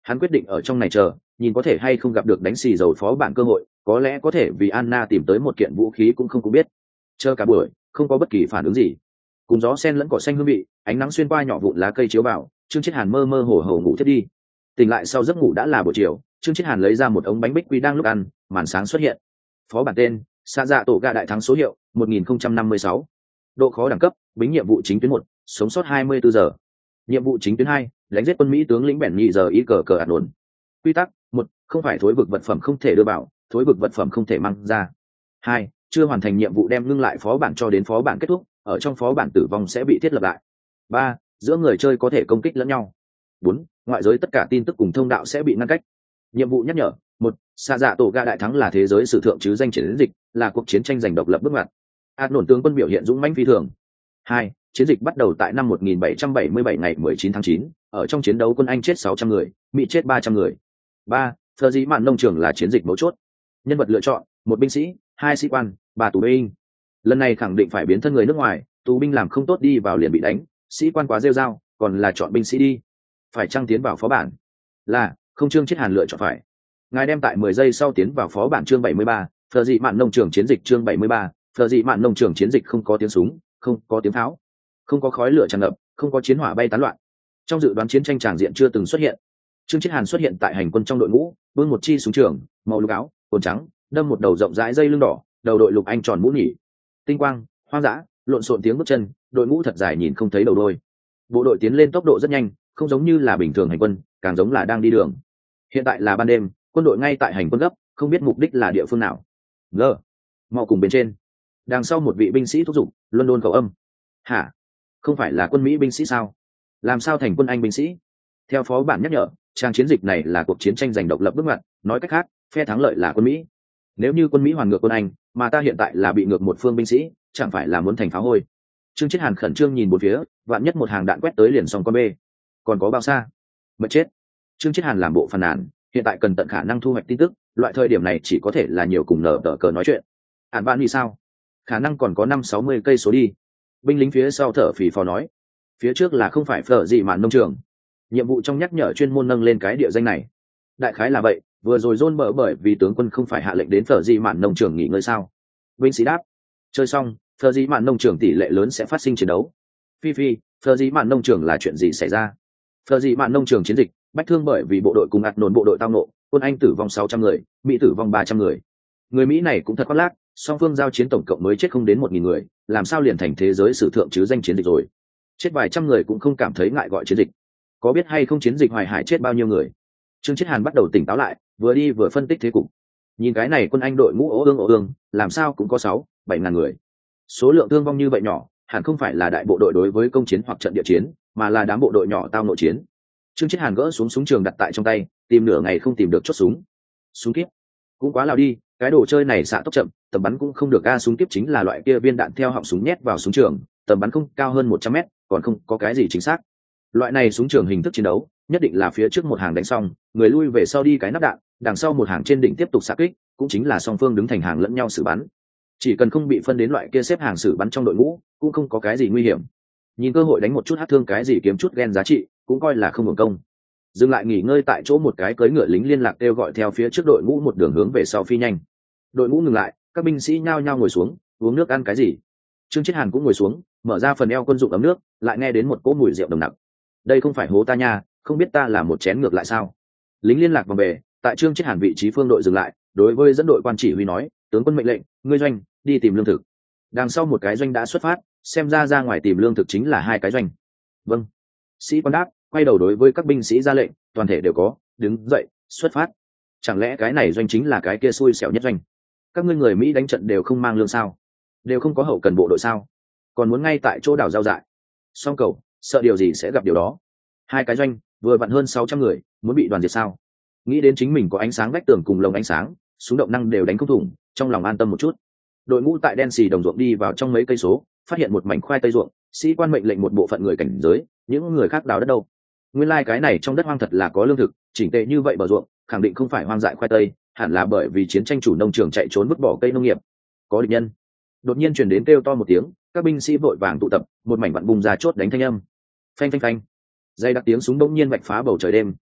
Hắn quyết định ở trong này chờ, nhìn có thể hay không gặp được đánh xì dầu phó bản cơ hội, có lẽ có thể vì Anna tìm tới một kiện vũ khí cũng không cũng biết. Chờ cả buổi, không có bất kỳ phản ứng gì. Cùng gió sen lẫn cỏ xanh hương vị, ánh nắng xuyên qua nhỏ vụn lá cây chiếu vào, Trương Chiết Hàn mơ mơ hồ hồ ngủ thiết đi. Tỉnh lại sau giấc ngủ đã là buổi chiều, Trương Chiết Hàn lấy ra một ống bánh bích quy đang lúc ăn, màn sáng xuất hiện. Phó bản tên: Sa Dạ Tổ Gà đại thắng số hiệu một nghìn không trăm năm mươi sáu. Độ khó đẳng cấp: Bính nhiệm vụ chính tuyến một, sống sót hai mươi bốn giờ. Nhiệm vụ chính tuyến hai, đánh giết quân Mỹ tướng lĩnh bèn nhị giờ ý cờ cờ ạt nổn. Quy tắc: một, không phải thối vực vật phẩm không thể đưa vào, thối vực vật phẩm không thể mang ra. Hai, chưa hoàn thành nhiệm vụ đem ngưng lại phó bản cho đến phó bản kết thúc, ở trong phó bản tử vong sẽ bị thiết lập lại. Ba, giữa người chơi có thể công kích lẫn nhau. Bốn, ngoại giới tất cả tin tức cùng thông đạo sẽ bị ngăn cách. Nhiệm vụ nhắc nhở: một, Sa Dạ Tổ Gà đại thắng là thế giới sử thượng chứ danh chiến dịch, là cuộc chiến tranh giành độc lập bước ngoặt. Ạt nổn tướng quân biểu hiện dũng mãnh phi thường. Hai, chiến dịch bắt đầu tại năm một nghìn bảy trăm bảy mươi bảy ngày mười chín tháng chín, ở trong chiến đấu quân Anh chết sáu trăm người, Mỹ chết ba trăm người. Ba, Phờ Dĩ Mạn nông trường là chiến dịch mấu chốt. Nhân vật lựa chọn: một binh sĩ, hai sĩ quan, ba tù binh. Lần này khẳng định phải biến thân người nước ngoài, tù binh làm không tốt đi vào liền bị đánh, sĩ quan quá rêu rao, còn là chọn binh sĩ đi. Phải chăng tiến vào phó bản? Là, không. Trương Chiết Hàn lựa chọn phải. Ngài đem tại mười giây sau tiến vào phó bản chương bảy mươi ba, Phờ Dĩ Mạn nông trường chiến dịch chương bảy mươi ba, Phờ Dĩ Mạn nông trường chiến dịch không có tiếng súng, không có tiếng pháo, không có khói lửa tràn ngập, không có chiến hỏa bay tán loạn. Trong dự đoán chiến tranh tràng diện chưa từng xuất hiện. Trương Chiết Hàn xuất hiện tại hành quân trong đội ngũ, bưng một chi súng trường, màu lục áo, quần trắng, đâm một đầu rộng rãi dây lưng đỏ, đầu đội lục anh tròn mũ nhỉ. Tinh quang, hoang dã, lộn xộn tiếng bước chân, đội ngũ thật dài nhìn không thấy đầu đôi. Bộ đội tiến lên tốc độ rất nhanh, không giống như là bình thường hành quân, càng giống là đang đi đường. Hiện tại là ban đêm, quân đội ngay tại hành quân gấp, không biết mục đích là địa phương nào. Ngờ, mau cùng bên trên. Đằng sau một vị binh sĩ thúc giục, London khẩu âm. Hả? Không phải là quân Mỹ binh sĩ sao? Làm sao thành quân Anh binh sĩ? Theo phó bản nhắc nhở, trang chiến dịch này là cuộc chiến tranh giành độc lập bước ngoặt, nói cách khác, phe thắng lợi là quân Mỹ. Nếu như quân Mỹ hoàn ngược quân Anh, mà ta hiện tại là bị ngược một phương binh sĩ, chẳng phải là muốn thành phá hôi. Trương Chiết Hàn khẩn trương nhìn bốn phía, vạn nhất một hàng đạn quét tới liền xong con bê. Còn có bao xa? Mất chết. Trương Chiết Hàn làm bộ phàn nàn, hiện tại cần tận khả năng thu hoạch tin tức, loại thời điểm này chỉ có thể là nhiều cùng nở tờ cờ nói chuyện. Ản bạn vì sao? Khả năng còn có năm sáu mươi cây số đi. Binh lính phía sau thở phì phò nói. Phía trước là không phải Phở Dĩ Mạn nông trường. Nhiệm vụ trong nhắc nhở chuyên môn nâng lên cái địa danh này. Đại khái là vậy, vừa rồi John bỡ bởi vì tướng quân không phải hạ lệnh đến Phở Dĩ Mạn nông trường nghỉ ngơi sao? Binh sĩ đáp. Chơi xong, Phở Dĩ Mạn nông trường tỷ lệ lớn sẽ phát sinh chiến đấu. Phi Phi, Phở Dĩ Mạn nông trường là chuyện gì xảy ra? Phở Dĩ Mạn nông trường chiến dịch, bách thương bởi vì bộ đội cùng ạt nổn bộ đội tao nộ, quân Anh tử vong sáu trăm người, Mỹ tử vong ba trăm người. Người Mỹ này cũng thật khoác lác, song phương giao chiến tổng cộng mới chết không đến một nghìn người, làm sao liền thành thế giới sử thượng chứ danh chiến dịch rồi? Chết vài trăm người cũng không cảm thấy ngại gọi chiến dịch. Có biết hay không chiến dịch Hoài Hải chết bao nhiêu người? Trương Chiết Hàn bắt đầu tỉnh táo lại, vừa đi vừa phân tích thế cục. Nhìn cái này quân Anh đội ngũ ố ương ố ương, làm sao cũng có sáu, bảy ngàn người. Số lượng thương vong như vậy nhỏ, hẳn không phải là đại bộ đội đối với công chiến hoặc trận địa chiến, mà là đám bộ đội nhỏ tao nội chiến. Trương Chiết Hàn gỡ xuống súng trường đặt tại trong tay, tìm nửa ngày không tìm được chốt súng. Súng kíp cũng quá lao đi, cái đồ chơi này xạ tốc chậm, tầm bắn cũng không được. A súng kíp chính là loại kia viên đạn theo họng súng nhét vào súng trường, tầm bắn không cao hơn một trăm mét, còn không có cái gì chính xác. Loại này súng trường hình thức chiến đấu, nhất định là phía trước một hàng đánh xong, người lui về sau đi cái nắp đạn, đằng sau một hàng trên đỉnh tiếp tục xạ kích, cũng chính là song phương đứng thành hàng lẫn nhau xử bắn. Chỉ cần không bị phân đến loại kia xếp hàng xử bắn trong đội ngũ, cũng không có cái gì nguy hiểm. Nhìn cơ hội đánh một chút hát thương cái gì kiếm chút gen giá trị, cũng coi là không hưởng công. Dừng lại nghỉ ngơi tại chỗ, một cái cưỡi ngựa lính liên lạc kêu gọi theo phía trước đội ngũ một đường hướng về sau phi nhanh. Đội ngũ ngừng lại, các binh sĩ nhao nhao ngồi xuống, uống nước ăn cái gì. Trương Chiết Hàn cũng ngồi xuống, mở ra phần eo quân dụng ấm nước, lại nghe đến một cỗ mùi rượu nồng nặc. Đây không phải hố ta nha, không biết ta là một chén ngược lại sao? Lính liên lạc vòng về, tại Trương Chiết Hàn vị trí phương đội dừng lại, đối với dẫn đội quan chỉ huy nói, tướng quân mệnh lệnh, ngươi doanh đi tìm lương thực. Đằng sau một cái doanh đã xuất phát, xem ra ra ngoài tìm lương thực chính là hai cái doanh. Vâng. Sĩ quan đáp, quay đầu đối với các binh sĩ ra lệnh, toàn thể đều có, đứng dậy, xuất phát. Chẳng lẽ cái này doanh chính là cái kia xui xẻo nhất doanh? Các ngươi người Mỹ đánh trận đều không mang lương sao? Đều không có hậu cần bộ đội sao? Còn muốn ngay tại chỗ đảo giao dại? Song cầu, sợ điều gì sẽ gặp điều đó. Hai cái doanh, vừa vặn hơn sáu trăm người, muốn bị đoàn diệt sao? Nghĩ đến chính mình có ánh sáng vách tường cùng lồng ánh sáng, súng động năng đều đánh không thủng, trong lòng an tâm một chút. Đội ngũ tại đen xì đồng ruộng đi vào trong mấy cây số, phát hiện một mảnh khoai tây ruộng, sĩ quan mệnh lệnh một bộ phận người cảnh giới, những người khác đào đất đâu. Nguyên lai like cái này trong đất hoang thật là có lương thực, chỉnh tề như vậy bờ ruộng, khẳng định không phải hoang dại khoai tây, hẳn là bởi vì chiến tranh chủ nông trường chạy trốn vứt bỏ cây nông nghiệp. Có địch nhân. Đột nhiên truyền đến kêu to một tiếng, các binh sĩ vội vàng tụ tập, một mảnh vặn bùng ra chốt đánh thanh âm. Phanh phanh phanh. Dây đặc tiếng súng bỗng nhiên vạch phá bầu trời đêm,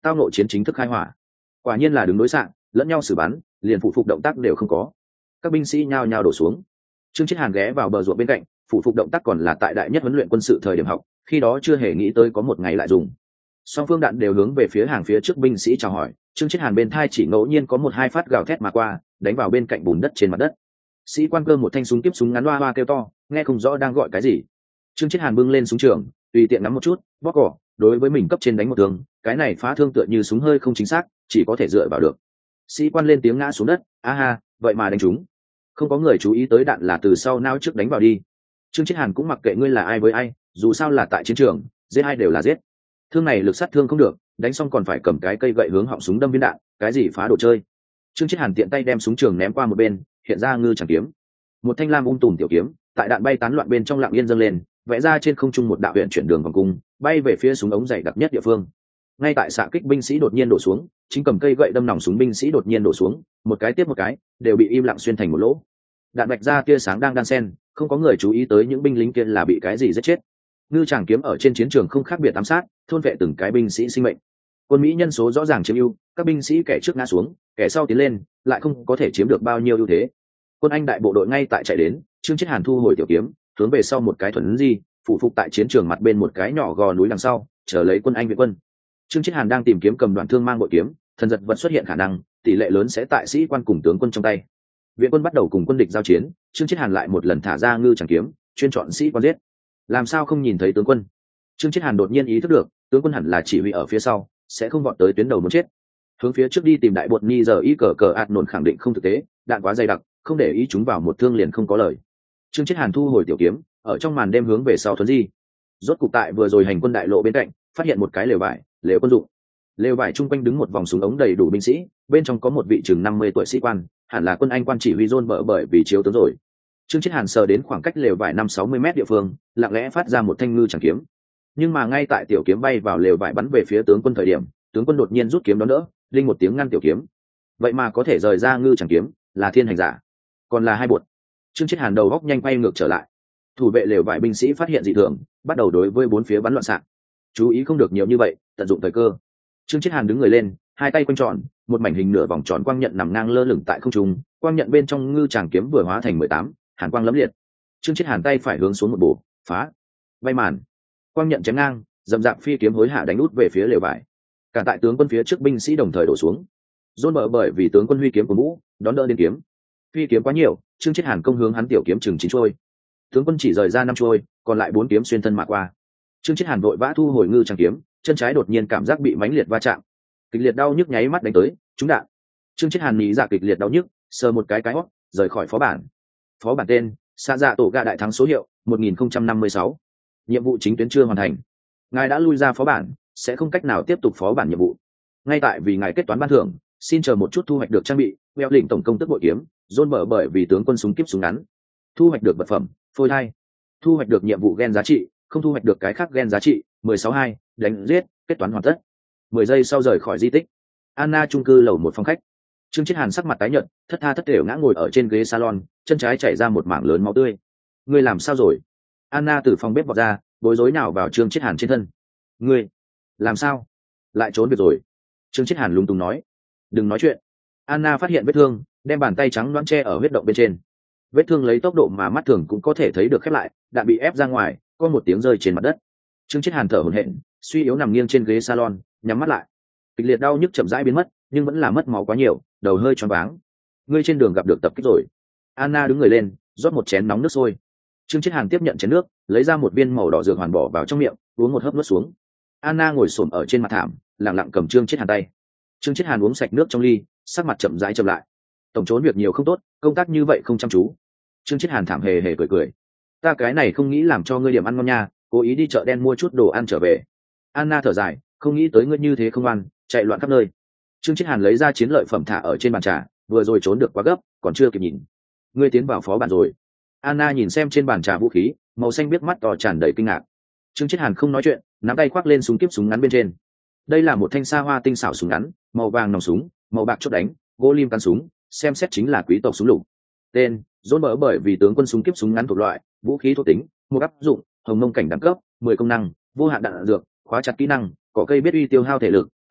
tao nộ chiến chính thức khai hỏa. Quả nhiên là đứng đối xạ, lẫn nhau xử bắn, liền phụ phục động tác đều không có. Các binh sĩ nhao nhao đổ xuống. Trương Chiết Hàn ghé vào bờ ruộng bên cạnh, phụ phục động tác còn là tại đại nhất huấn luyện quân sự thời điểm học, khi đó chưa hề nghĩ tới có một ngày lại dùng. Song phương đạn đều hướng về phía hàng phía trước binh sĩ chào hỏi, Trương Chiết Hàn bên thai chỉ ngẫu nhiên có một hai phát gào thét mà qua, đánh vào bên cạnh bùn đất trên mặt đất. Sĩ quan cơ một thanh súng tiếp súng ngắn hoa hoa kêu to, nghe không rõ đang gọi cái gì. Trương Chiết Hàn bưng lên súng trường, tùy tiện nắm một chút, bóp cỏ, đối với mình cấp trên đánh một thương, cái này phá thương tựa như súng hơi không chính xác, chỉ có thể dựa vào được. Sĩ quan lên tiếng ngã xuống đất, a ha, vậy mà đánh trúng. Không có người chú ý tới đạn là từ sau nao trước đánh vào đi. Trương Chiết Hàn cũng mặc kệ ngươi là ai với ai, dù sao là tại chiến trường, giết ai đều là giết. Thương này lực sát thương không được, đánh xong còn phải cầm cái cây gậy hướng họng súng đâm viên đạn, cái gì phá đồ chơi. Trương Chiết Hàn tiện tay đem súng trường ném qua một bên, hiện ra ngư chẳng kiếm, một thanh lam ung tùm tiểu kiếm, tại đạn bay tán loạn bên trong lặng yên dâng lên, vẽ ra trên không trung một đạo huyền chuyển đường vòng cung, bay về phía súng ống dày đặc nhất địa phương. Ngay tại xạ kích binh sĩ đột nhiên đổ xuống, chính cầm cây gậy đâm nòng súng binh sĩ đột nhiên đổ xuống, một cái tiếp một cái, đều bị im lặng xuyên thành một lỗ. Đạn bạch ra tia sáng đang đan xen, không có người chú ý tới những binh lính kia là bị cái gì giết chết. Ngư tràng kiếm ở trên chiến trường không khác biệt ám sát, thôn vệ từng cái binh sĩ sinh mệnh. Quân Mỹ nhân số rõ ràng chiếm ưu, các binh sĩ kẻ trước ngã xuống, kẻ sau tiến lên, lại không có thể chiếm được bao nhiêu ưu thế. Quân Anh đại bộ đội ngay tại chạy đến, Trương Chiết Hàn thu hồi tiểu kiếm, hướng về sau một cái thuần di, phụ phục tại chiến trường mặt bên một cái nhỏ gò núi đằng sau, chờ lấy quân Anh viện quân. Trương Chiết Hàn đang tìm kiếm cầm đoạn thương mang bội kiếm, thần giật vật xuất hiện khả năng, tỷ lệ lớn sẽ tại sĩ quan cùng tướng quân trong tay. Viện quân bắt đầu cùng quân địch giao chiến, Trương Chiết Hàn lại một lần thả ra ngư chẳng kiếm, chuyên chọn sĩ quan giết. Làm sao không nhìn thấy tướng quân? Trương Chiết Hàn đột nhiên ý thức được, tướng quân hẳn là chỉ huy ở phía sau, sẽ không vọt tới tuyến đầu muốn chết. Hướng phía trước đi tìm đại bột ni giờ y cờ cờ ạt nổn khẳng định không thực tế, đạn quá dày đặc, không để ý chúng vào một thương liền không có lời. Trương Chiết Hàn thu hồi tiểu kiếm, ở trong màn đêm hướng về sau thuấn di. Rốt cục tại vừa rồi hành quân đại lộ bên cạnh, phát hiện một cái lều vải, lều quân dụng. Lều vải chung quanh đứng một vòng súng ống đầy đủ binh sĩ, bên trong có một vị chừng năm mươi tuổi sĩ quan, hẳn là quân Anh quan chỉ huy John bợ bởi vì chiếu tướng rồi. Trương Chiết Hàn sờ đến khoảng cách lều vải năm sáu mươi mét địa phương, lặng lẽ phát ra một thanh ngư chẳng kiếm. Nhưng mà ngay tại tiểu kiếm bay vào lều vải bắn về phía tướng quân thời điểm, tướng quân đột nhiên rút kiếm đón đỡ, linh một tiếng ngăn tiểu kiếm. Vậy mà có thể rời ra ngư chẳng kiếm, là thiên hành giả, còn là hai bột. Trương Chiết Hàn đầu góc nhanh quay ngược trở lại. Thủ vệ lều vải binh sĩ phát hiện dị thường, bắt đầu đối với bốn phía bắn loạn xạ. Chú ý không được nhiều như vậy, tận dụng thời cơ. Trương Chiết Hàn đứng người lên, hai tay quanh tròn, một mảnh hình nửa vòng tròn quang nhận nằm ngang lơ lửng tại không trung, quang nhận bên trong ngư tràng kiếm vừa hóa thành mười tám, hàn quang lẫm liệt. Trương Chiết Hàn tay phải hướng xuống một bổ, phá, bay màn, quang nhận chém ngang, dầm dạp phi kiếm hối hạ đánh út về phía lều vải. Cả tại tướng quân phía trước binh sĩ đồng thời đổ xuống. Dôn bờ bởi vì tướng quân huy kiếm của mũ, đón đỡ đến kiếm. Phi kiếm quá nhiều, Trương Chiết Hàn công hướng hắn tiểu kiếm chừng chín trôi. Tướng quân chỉ rời ra năm trôi, còn lại bốn kiếm xuyên thân mà qua. Trương Chiết Hàn vội vã thu hồi ngư tràng kiếm, chân trái đột nhiên cảm giác bị mãnh liệt va chạm, kịch liệt đau nhức nháy mắt đánh tới, trúng đạn. Trương Chiết Hàn nghĩ dạ kịch liệt đau nhức, sờ một cái cái hót, rời khỏi phó bản. Phó bản tên: Sa Dạ Tổ Gà đại thắng số hiệu một nghìn không trăm năm mươi sáu. Nhiệm vụ chính tuyến chưa hoàn thành. Ngài đã lui ra phó bản, sẽ không cách nào tiếp tục phó bản nhiệm vụ. Ngay tại vì ngài kết toán ban thưởng, xin chờ một chút thu hoạch được trang bị, Beo lĩnh tổng công tức bội kiếm, Dôn bờ bởi vì tướng quân súng kíp súng ngắn. Thu hoạch được vật phẩm, phôi thai. Thu hoạch được nhiệm vụ gen giá trị, không thu hoạch được cái khác gen giá trị, mười sáu hai, đánh giết, kết toán hoàn tất. Mười giây sau rời khỏi di tích. Anna chung cư lầu một phòng khách. Trương Chiết Hàn sắc mặt tái nhợt, thất tha thất thểu ngã ngồi ở trên ghế salon, chân trái chảy ra một mảng lớn máu tươi. Ngươi làm sao rồi? Anna từ phòng bếp vọt ra, bối rối nào vào Trương Chiết Hàn trên thân. Ngươi làm sao? Lại trốn được rồi. Trương Chiết Hàn lúng túng nói. Đừng nói chuyện. Anna phát hiện vết thương, đem bàn tay trắng loãng che ở huyết động bên trên. Vết thương lấy tốc độ mà mắt thường cũng có thể thấy được khép lại, đã bị ép ra ngoài, có một tiếng rơi trên mặt đất. Trương Chiết Hàn thở hổn hển, suy yếu nằm nghiêng trên ghế salon, nhắm mắt lại. Kịch liệt đau nhức chậm rãi biến mất, nhưng vẫn là mất máu quá nhiều, đầu hơi choáng váng. Ngươi trên đường gặp được tập kích rồi. Anna đứng người lên, rót một chén nóng nước sôi. Trương Chiết Hàn tiếp nhận chén nước, lấy ra một viên màu đỏ dược hoàn bỏ vào trong miệng, uống một hớp nuốt xuống. Anna ngồi xổm ở trên mặt thảm, lặng lặng cầm Trương Chiết Hàn tay. Trương Chiết Hàn uống sạch nước trong ly, sắc mặt chậm rãi chậm lại. Tổng trốn việc nhiều không tốt, công tác như vậy không chăm chú. Trương Chiết Hàn thảm hề hề cười cười. Ta cái này không nghĩ làm cho ngươi điểm ăn ngon nha, cố ý đi chợ đen mua chút đồ ăn trở về. Anna thở dài, không nghĩ tới ngươi như thế không ăn, chạy loạn khắp nơi. Trương Chiết Hàn lấy ra chiến lợi phẩm thả ở trên bàn trà, vừa rồi trốn được quá gấp, còn chưa kịp nhìn. Ngươi tiến vào phó bản rồi. Anna nhìn xem trên bàn trà vũ khí, màu xanh biết mắt to tràn đầy kinh ngạc. Trương Chiết Hàn không nói chuyện, nắm tay khoác lên súng kíp súng ngắn bên trên. Đây là một thanh sa hoa tinh xảo súng ngắn, màu vàng nòng súng, màu bạc chốt đánh, gỗ lim cán súng, xem xét chính là quý tộc súng lục. Tên: Dôn bỡ bởi vì tướng quân súng kíp súng ngắn thuộc loại, vũ khí thuộc tính, một áp dụng, hồng mông cảnh đẳng cấp, mười công năng, vô hạn đạn dược, khóa chặt kỹ năng, cỏ cây biết uy tiêu hao thể lực,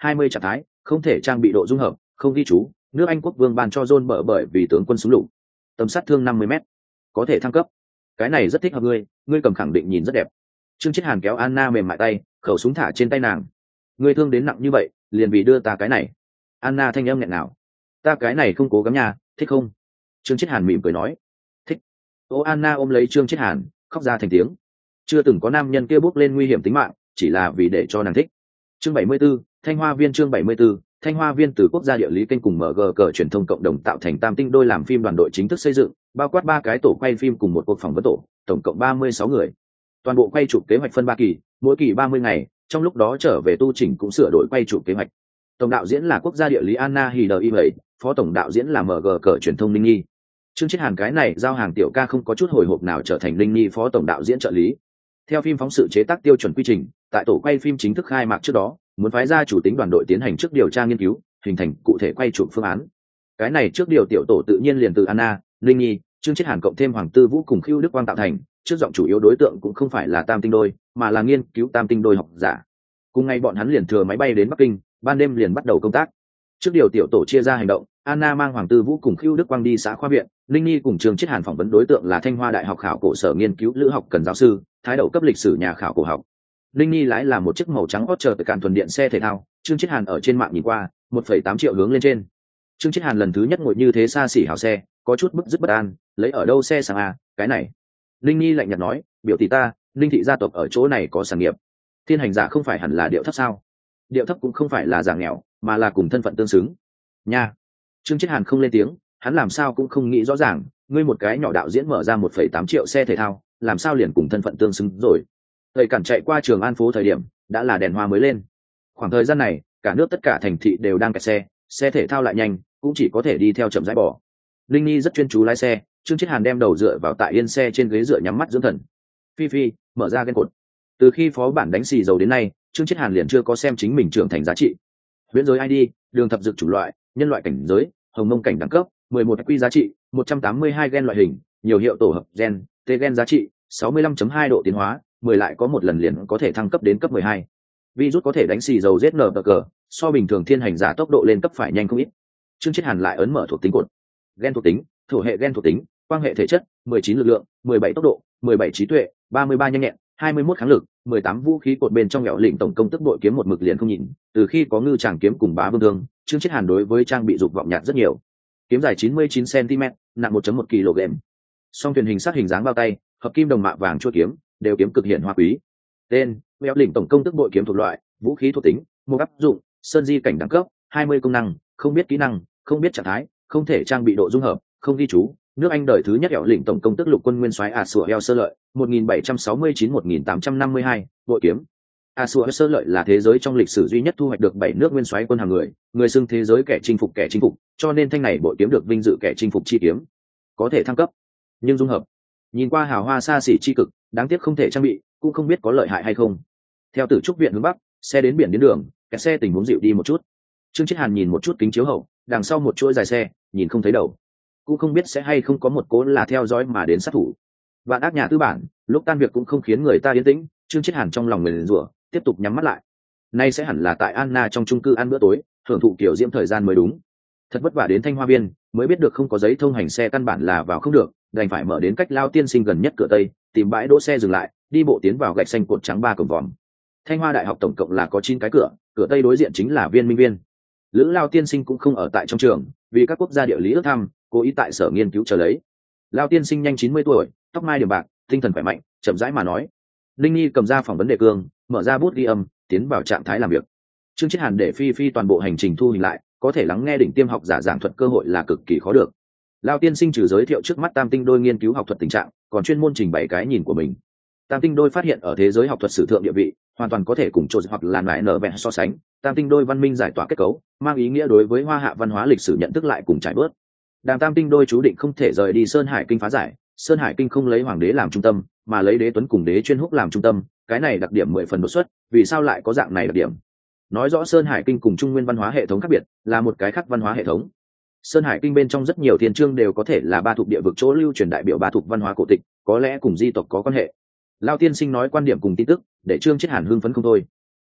hai mươi trạng thái, không thể trang bị độ dung hợp, không ghi chú, nước Anh quốc vương ban cho John bở bởi vì tướng quân súng lục. Tầm sát thương năm mươi mét, có thể thăng cấp. Cái này rất thích hợp ngươi, ngươi cầm khẳng định nhìn rất đẹp. Trương Chiết Hàn kéo Anna mềm mại tay, khẩu súng thả trên tay nàng. Ngươi thương đến nặng như vậy, liền vì đưa ta cái này. Anna thanh âm nghẹn nào. Ta cái này không cố gắng nha, thích không? Trương Chiết Hàn mỉm cười nói. Thích. Ô Anna ôm lấy Trương Chiết Hàn, khóc ra thành tiếng. Chưa từng có nam nhân kia bước lên nguy hiểm tính mạng, chỉ là vì để cho nàng thích. Chương bảy mươi 74, Thanh Hoa Viên chương bảy mươi 74, Thanh Hoa Viên từ quốc gia địa lý kênh cùng em giê cờ truyền thông cộng đồng tạo thành tam tinh đôi làm phim đoàn đội chính thức xây dựng, bao quát ba cái tổ quay phim cùng một cuộc phỏng vấn tổ, tổng cộng ba mươi sáu người. Toàn bộ quay chụp kế hoạch phân ba kỳ, mỗi kỳ ba mươi ngày, trong lúc đó trở về tu chỉnh cũng sửa đổi quay chụp kế hoạch. Tổng đạo diễn là quốc gia địa lý Anna Hidey, phó tổng đạo diễn là em giê cờ truyền thông Ninh Nhi. Trương Chiết Hàn cái này giao hàng tiểu ca không có chút hồi hộp nào trở thành Ninh Nhi phó tổng đạo diễn trợ lý. Theo phim phóng sự chế tác tiêu chuẩn quy trình, tại tổ quay phim chính thức khai mạc trước đó, muốn phái ra chủ tính đoàn đội tiến hành trước điều tra nghiên cứu, hình thành cụ thể quay chụp phương án. Cái này trước điều tiểu tổ tự nhiên liền từ Anna, Ninh Nhi, Trương Chiết Hàn cộng thêm Hoàng Tư Vũ cùng Khưu Đức Quang tạo thành, trước giọng chủ yếu đối tượng cũng không phải là tam tinh đôi, mà là nghiên cứu tam tinh đôi học giả. Cùng ngày bọn hắn liền thừa máy bay đến Bắc Kinh, ban đêm liền bắt đầu công tác. Trước điều tiểu tổ chia ra hành động, Anna mang Hoàng Tư Vũ cùng Khưu Đức Quang đi xã khoa viện, Ninh Nhi cùng Trương Chiết Hàn phỏng vấn đối tượng là Thanh Hoa Đại học khảo cổ sở nghiên cứu lữ học cần giáo sư, thái đậu cấp lịch sử nhà khảo cổ học. Ninh Nhi lái là một chiếc màu trắng hot chờ cản thuần điện xe thể thao, Trương Chiết Hàn ở trên mạng nhìn qua, một phẩy tám triệu hướng lên trên. Trương Chiết Hàn lần thứ nhất ngồi như thế xa xỉ hảo xe, có chút bức dứt bất an, lấy ở đâu xe sang à, cái này. Ninh Nhi lạnh nhạt nói, biểu tỷ ta, Ninh thị gia tộc ở chỗ này có sản nghiệp. Thiên hành giả không phải hẳn là điệu thấp sao? Điệu thấp cũng không phải là giả nghèo, mà là cùng thân phận tương xứng. Nha. Trương Chiết Hàn không lên tiếng, hắn làm sao cũng không nghĩ rõ ràng, ngươi một cái nhỏ đạo diễn mở ra một phẩy tám triệu xe thể thao, làm sao liền cùng thân phận tương xứng rồi. Thời cản chạy qua Trường An phố thời điểm, đã là đèn hoa mới lên. Khoảng thời gian này, cả nước tất cả thành thị đều đang kẹt xe, xe thể thao lại nhanh, cũng chỉ có thể đi theo chậm rãi bỏ. Linh Nhi rất chuyên chú lái xe, Trương Chiết Hàn đem đầu dựa vào tại yên xe trên ghế dựa nhắm mắt dưỡng thần. Phi Phi, mở ra ghen cột. Từ khi phó bản đánh xì dầu đến nay, Trương Chiết Hàn liền chưa có xem chính mình trưởng thành giá trị. Huyễn giới i đê, đường thập dược chủng loại, nhân loại cảnh giới, hồng mông cảnh đẳng cấp, mười một quy giá trị, một trăm tám mươi hai gen loại hình, nhiều hiệu tổ hợp gen, t gen giá trị, sáu mươi lăm chấm hai độ tiến hóa, mười lại có một lần liền có thể thăng cấp đến cấp mười hai. Virus có thể đánh xì dầu giết nở cờ, so bình thường thiên hành giả tốc độ lên cấp phải nhanh không ít. Trương Chiết Hàn lại ấn mở thuộc tính cột. Gen thuộc tính, thổ hệ gen thuộc tính, quang hệ thể chất, mười chín lực lượng, mười bảy tốc độ, mười bảy trí tuệ, ba mươi ba nhanh nhẹn, hai mươi mốt kháng lực, mười tám vũ khí cột bên trong nghèo lĩnh tổng công tức bội kiếm một mực liền không nhìn, từ khi có ngư tràng kiếm cùng bá vương thương, Trương Chiết Hàn đối với trang bị dục vọng nhạt rất nhiều. Kiếm dài chín mươi chín xăng ti mét, nặng một phẩy một ki lô gam. Song thuyền hình sát hình dáng bao tay, hợp kim đồng mạ vàng chuôi kiếm, đều kiếm cực hiển hoa quý. Tên: nghèo lĩnh tổng công tức bội kiếm thuộc loại, vũ khí thuộc tính, một áp dụng, sơn di cảnh đẳng cấp, hai mươi công năng, không biết kỹ năng, không biết trạng thái, không thể trang bị độ dung hợp, không ghi chú. Nước Anh đời thứ nhất nghèo lĩnh tổng công tức lục quân nguyên soái A Sủa Heo Sơ Lợi, một nghìn bảy trăm sáu mươi chín đến một nghìn tám trăm năm mươi hai, bội kiếm. A Sủa Heo Sơ Lợi là thế giới trong lịch sử duy nhất thu hoạch được bảy nước nguyên soái quân hàng người, người xưng thế giới kẻ chinh phục kẻ chinh phục, cho nên thanh này bội kiếm được vinh dự kẻ chinh phục chi kiếm. Có thể thăng cấp, nhưng dung hợp. Nhìn qua hào hoa xa xỉ chi cực, đáng tiếc không thể trang bị, cũng không biết có lợi hại hay không. Theo Tử Trúc viện hướng bắc, xe đến biển đến đường, kẹt xe tình huống dịu đi một chút. Trương Chiết Hàn nhìn một chút kính chiếu hậu, đằng sau một chuỗi dài xe, nhìn không thấy đầu, cũng không biết sẽ hay không có một cố là theo dõi mà đến sát thủ. Vạn ác nhà tư bản, lúc tan việc cũng không khiến người ta yên tĩnh. Trương Chiết Hàn trong lòng nguyền rủa, tiếp tục nhắm mắt lại. Nay sẽ hẳn là tại Anna trong chung cư ăn bữa tối, hưởng thụ kiểu diễm thời gian mới đúng. Thật vất vả đến Thanh Hoa Viên, mới biết được không có giấy thông hành xe căn bản là vào không được, đành phải mở đến cách Lao Tiên Sinh gần nhất cửa tây, tìm bãi đỗ xe dừng lại, đi bộ tiến vào gạch xanh cột trắng ba cổng vòm. Thanh Hoa Đại học tổng cộng là có chín cái cửa, cửa tây đối diện chính là Viên Minh Viên. Lữ Lao Tiên Sinh cũng không ở tại trong trường, vì các quốc gia địa lý ước thăm, cố ý tại sở nghiên cứu chờ lấy. Lao Tiên Sinh nhanh chín mươi tuổi, tóc mai điểm bạc, tinh thần khỏe mạnh, chậm rãi mà nói. Linh Nhi cầm ra phỏng vấn đề cương, mở ra bút ghi âm, tiến vào trạng thái làm việc. Trương Chiết Hàn để Phi Phi toàn bộ hành trình thu hình lại, có thể lắng nghe đỉnh tiêm học giả giảng thuật cơ hội là cực kỳ khó được. Lao Tiên Sinh trừ giới thiệu trước mắt tam tinh đôi nghiên cứu học thuật tình trạng, còn chuyên môn trình bày cái nhìn của mình. Tam tinh đôi phát hiện ở thế giới học thuật sử thượng địa vị, hoàn toàn có thể cùng trộn hoặc là nải nở vẹn so sánh. Tam tinh đôi văn minh giải tỏa kết cấu, mang ý nghĩa đối với hoa hạ văn hóa lịch sử nhận thức lại cùng trải bớt. Đàm tam tinh đôi chú định không thể rời đi Sơn Hải Kinh phá giải. Sơn Hải Kinh không lấy hoàng đế làm trung tâm, mà lấy đế tuấn cùng đế chuyên húc làm trung tâm, cái này đặc điểm mười phần đột xuất. Vì sao lại có dạng này đặc điểm? Nói rõ Sơn Hải Kinh cùng Trung Nguyên văn hóa hệ thống khác biệt, là một cái khác văn hóa hệ thống. Sơn Hải Kinh bên trong rất nhiều thiên chương đều có thể là ba thuộc địa vực chỗ lưu truyền đại biểu ba thuộc văn hóa cổ tịch, có lẽ cùng di tộc có quan hệ. Lao Tiên Sinh nói quan điểm cùng tin tức, để Trương Chiết Hàn hưng phấn không thôi.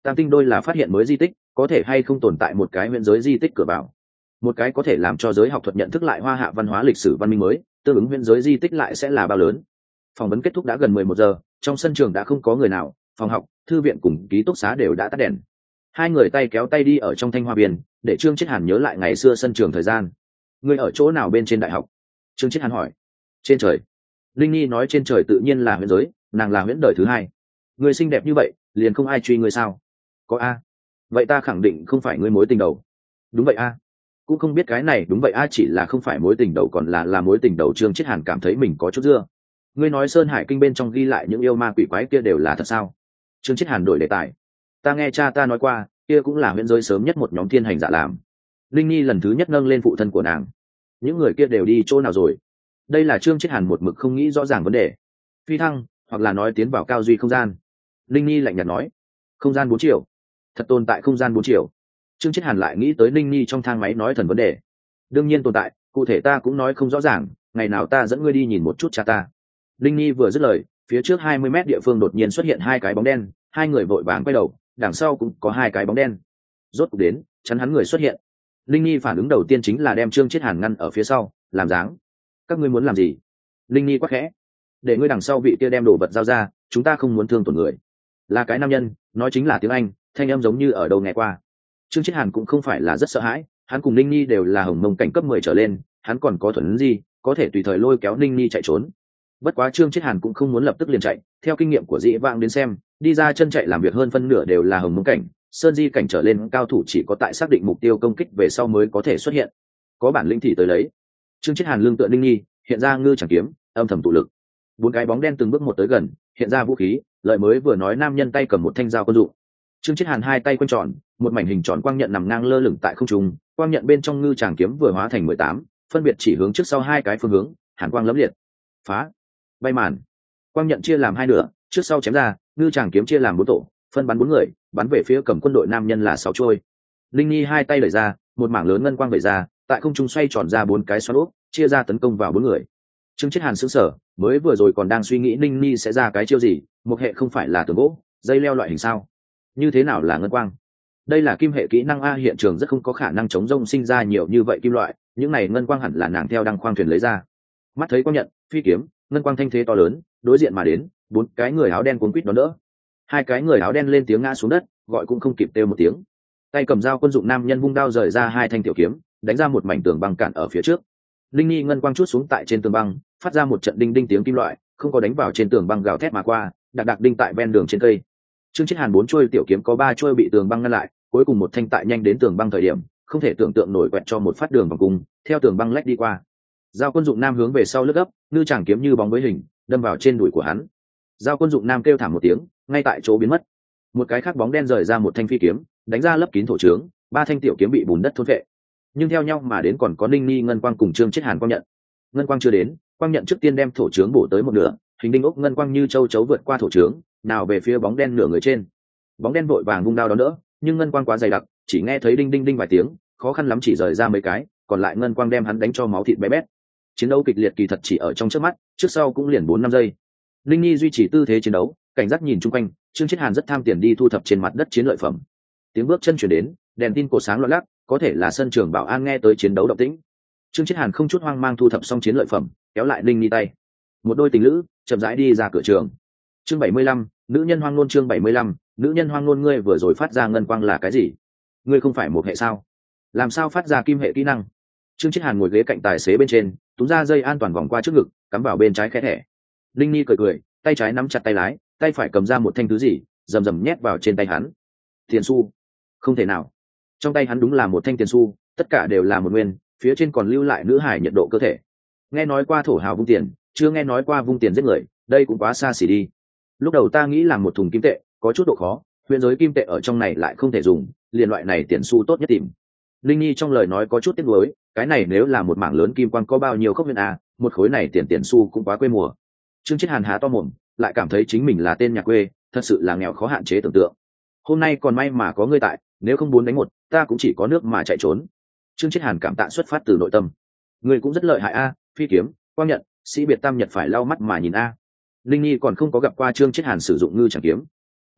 tam tinh đôi là phát hiện mới di tích, có thể hay không tồn tại một cái huyễn giới di tích cửa vào, một cái có thể làm cho giới học thuật nhận thức lại hoa hạ văn hóa lịch sử văn minh mới, tương ứng huyễn giới di tích lại sẽ là bao lớn. Phỏng vấn kết thúc đã gần mười một giờ, trong sân trường đã không có người nào, phòng học, thư viện cùng ký túc xá đều đã tắt đèn. Hai người tay kéo tay đi ở trong thanh hoa viên, để Trương Chiết Hàn nhớ lại ngày xưa sân trường thời gian. Người ở chỗ nào bên trên đại học? Trương Chiết Hàn hỏi. Trên trời. Linh Nhi nói trên trời tự nhiên là huyễn giới, nàng là huyễn đời thứ hai. Người xinh đẹp như vậy, liền không ai truy người sao? Có a. Vậy ta khẳng định không phải người mối tình đầu. Đúng vậy a. Cũng không biết cái này đúng vậy a, chỉ là không phải mối tình đầu còn là là mối tình đầu. Trương Chiết Hàn cảm thấy mình có chút dưa. Ngươi nói Sơn Hải Kinh bên trong ghi lại những yêu ma quỷ quái kia đều là thật sao? Trương Chiết Hàn đổi đề tài. Ta nghe cha ta nói qua, kia cũng là huyễn giới sớm nhất một nhóm thiên hành giả làm. Linh Nhi lần thứ nhất nâng lên phụ thân của nàng. Những người kia đều đi chỗ nào rồi? Đây là Trương Chiết Hàn một mực không nghĩ rõ ràng vấn đề. Phi thăng, hoặc là nói tiến vào cao duy không gian. Linh Nhi lạnh nhạt nói. Không gian bốn chiều. Thật tồn tại không gian bốn chiều. Trương Chiết Hàn lại nghĩ tới Linh Nhi trong thang máy nói thần vấn đề. Đương nhiên tồn tại, cụ thể ta cũng nói không rõ ràng, ngày nào ta dẫn ngươi đi nhìn một chút cha ta. Linh Nhi vừa dứt lời, phía trước hai mươi mét địa phương đột nhiên xuất hiện hai cái bóng đen, hai người vội vàng quay đầu, đằng sau cũng có hai cái bóng đen. Rốt cuộc đến, chắn hắn người xuất hiện. Linh Nhi phản ứng đầu tiên chính là đem Trương Chiết Hàn ngăn ở phía sau, làm dáng. Các ngươi muốn làm gì? Linh Nhi quát khẽ. Để ngươi đằng sau vị kia đem đồ vật giao ra, chúng ta không muốn thương tổn người. Là cái nam nhân, nói chính là tiếng Anh, thanh âm giống như ở đâu nghe qua. Trương Chiết Hàn cũng không phải là rất sợ hãi, hắn cùng Linh Nhi đều là hồng mông cảnh cấp mười trở lên, hắn còn có thuần gì, có thể tùy thời lôi kéo Linh Nhi chạy trốn. Bất quá Trương Chiết Hàn cũng không muốn lập tức liền chạy, theo kinh nghiệm của dĩ vãng đến xem, đi ra chân chạy làm việc hơn phân nửa đều là hồng mông cảnh, sơn di cảnh trở lên cao thủ chỉ có tại xác định mục tiêu công kích về sau mới có thể xuất hiện. Có bản lĩnh thì tới lấy. Trương Chiết Hàn lưng tựa Linh Nhi, hiện ra ngư chẳng kiếm, âm thầm tụ lực. Bốn cái bóng đen từng bước một tới gần, hiện ra vũ khí, lợi mới vừa nói nam nhân tay cầm một thanh dao quân dụng. Trương Chiết Hàn hai tay quanh tròn, một mảnh hình tròn quang nhận nằm ngang lơ lửng tại không trung, quang nhận bên trong ngư tràng kiếm vừa hóa thành mười tám, phân biệt chỉ hướng trước sau hai cái phương hướng, hàn quang lẫm liệt. Phá! Bay màn. Quang nhận chia làm hai nửa, trước sau chém ra, ngư tràng kiếm chia làm bốn tổ, phân bắn bốn người, bắn về phía cầm quân đội nam nhân là sáu trôi. Linh Nhi hai tay đẩy ra, một mảng lớn ngân quang vẩy ra, tại không trung xoay tròn ra bốn cái xoắn ốc, chia ra tấn công vào bốn người. Trương Chiết Hàn sững sờ, mới vừa rồi còn đang suy nghĩ Linh Nhi sẽ ra cái chiêu gì, một hệ không phải là tường gỗ, dây leo loại hình sao? Như thế nào là ngân quang? Đây là kim hệ kỹ năng a, hiện trường rất không có khả năng chống rông sinh ra nhiều như vậy kim loại, những này ngân quang hẳn là nàng theo đăng khoang thuyền lấy ra. Mắt thấy quang nhận, phi kiếm, ngân quang thanh thế to lớn, đối diện mà đến, bốn cái người áo đen cuốn quýt đón đỡ. Hai cái người áo đen lên tiếng ngã xuống đất, gọi cũng không kịp kêu một tiếng. Tay cầm dao quân dụng nam nhân vung đao rời ra hai thanh tiểu kiếm, đánh ra một mảnh tường băng cản ở phía trước. Linh Nhi ngân quang chút xuống tại trên tường băng, phát ra một trận đinh đinh tiếng kim loại, không có đánh vào trên tường băng gào thét mà qua, đặc đặc đinh tại ven đường trên cây. Trương Chiết Hàn bốn chuôi tiểu kiếm có ba chuôi bị tường băng ngăn lại, cuối cùng một thanh tại nhanh đến tường băng thời điểm, không thể tưởng tượng nổi quẹt cho một phát đường vòng cung, theo tường băng lách đi qua. Dao quân dụng nam hướng về sau lướt gấp, ngư chàng kiếm như bóng với hình, đâm vào trên đùi của hắn. Dao quân dụng nam kêu thảm một tiếng, ngay tại chỗ biến mất. Một cái khác bóng đen rời ra một thanh phi kiếm, đánh ra lấp kín thổ trướng, ba thanh tiểu kiếm bị bùn đất thôn vệ. Nhưng theo nhau mà đến còn có Ninh Ni ngân quang cùng Trương Chiết Hàn quang nhận. Ngân quang chưa đến, quang nhận trước tiên đem thổ trướng bổ tới một nửa, hình đinh ốc ngân quang như châu chấu vượt qua thổ trướng, nào về phía bóng đen nửa người trên. Bóng đen vội vàng vung đao đón đỡ, nhưng ngân quang quá dày đặc, chỉ nghe thấy đinh đinh đinh vài tiếng, khó khăn lắm chỉ rời ra mấy cái, còn lại ngân quang đem hắn đánh cho máu thịt bé bét. Chiến đấu kịch liệt kỳ thật chỉ ở trong chớp mắt, trước sau cũng liền bốn năm giây. Linh Nhi duy trì tư thế chiến đấu, cảnh giác nhìn chung quanh, Trương Chiết Hàn rất tham tiền đi thu thập trên mặt đất chiến lợi phẩm. Tiếng bước chân chuyển đến, đèn tin cột sáng loạn lắc, có thể là sân trường bảo an nghe tới chiến đấu động tĩnh. Trương Chiết Hàn không chút hoang mang thu thập xong chiến lợi phẩm, kéo lại Linh Nhi tay. Một đôi tình lữ chậm rãi đi ra cửa trường. Chương bảy mươi lăm, nữ nhân hoang ngôn. Chương bảy mươi lăm, nữ nhân hoang ngôn. Ngươi vừa rồi phát ra ngân quang là cái gì? Ngươi không phải một hệ sao? Làm sao phát ra kim hệ kỹ năng? Trương Chiết Hàn ngồi ghế cạnh tài xế bên trên, túm ra dây an toàn vòng qua trước ngực, cắm vào bên trái khẽ thẻ. Linh Nhi cười cười, tay trái nắm chặt tay lái, tay phải cầm ra một thanh thứ gì, rầm rầm nhét vào trên tay hắn. Tiền xu? Không thể nào. Trong tay hắn đúng là một thanh tiền xu, tất cả đều là một nguyên, phía trên còn lưu lại nữ hải nhiệt độ cơ thể. Nghe nói qua thổ hào vung tiền, chưa nghe nói qua vung tiền giết người, đây cũng quá xa xỉ đi. Lúc đầu ta nghĩ làm một thùng kim tệ, có chút độ khó, huyền giới kim tệ ở trong này lại không thể dùng, liền loại này tiền xu tốt nhất tìm. Linh Nhi trong lời nói có chút tiếc nuối, cái này nếu là một mảng lớn kim quang có bao nhiêu khốc huyền à, một khối này tiền tiền xu cũng quá quê mùa. Trương Chiết Hàn há to mồm, lại cảm thấy chính mình là tên nhà quê, thật sự là nghèo khó hạn chế tưởng tượng. Hôm nay còn may mà có ngươi tại, nếu không bốn đánh một, ta cũng chỉ có nước mà chạy trốn. Trương Chiết Hàn cảm tạ xuất phát từ nội tâm. Ngươi cũng rất lợi hại a, phi kiếm, quang nhận, sĩ biệt tam nhật phải lau mắt mà nhìn a. Linh Nhi còn không có gặp qua Trương Chiết Hàn sử dụng ngư chẳng kiếm.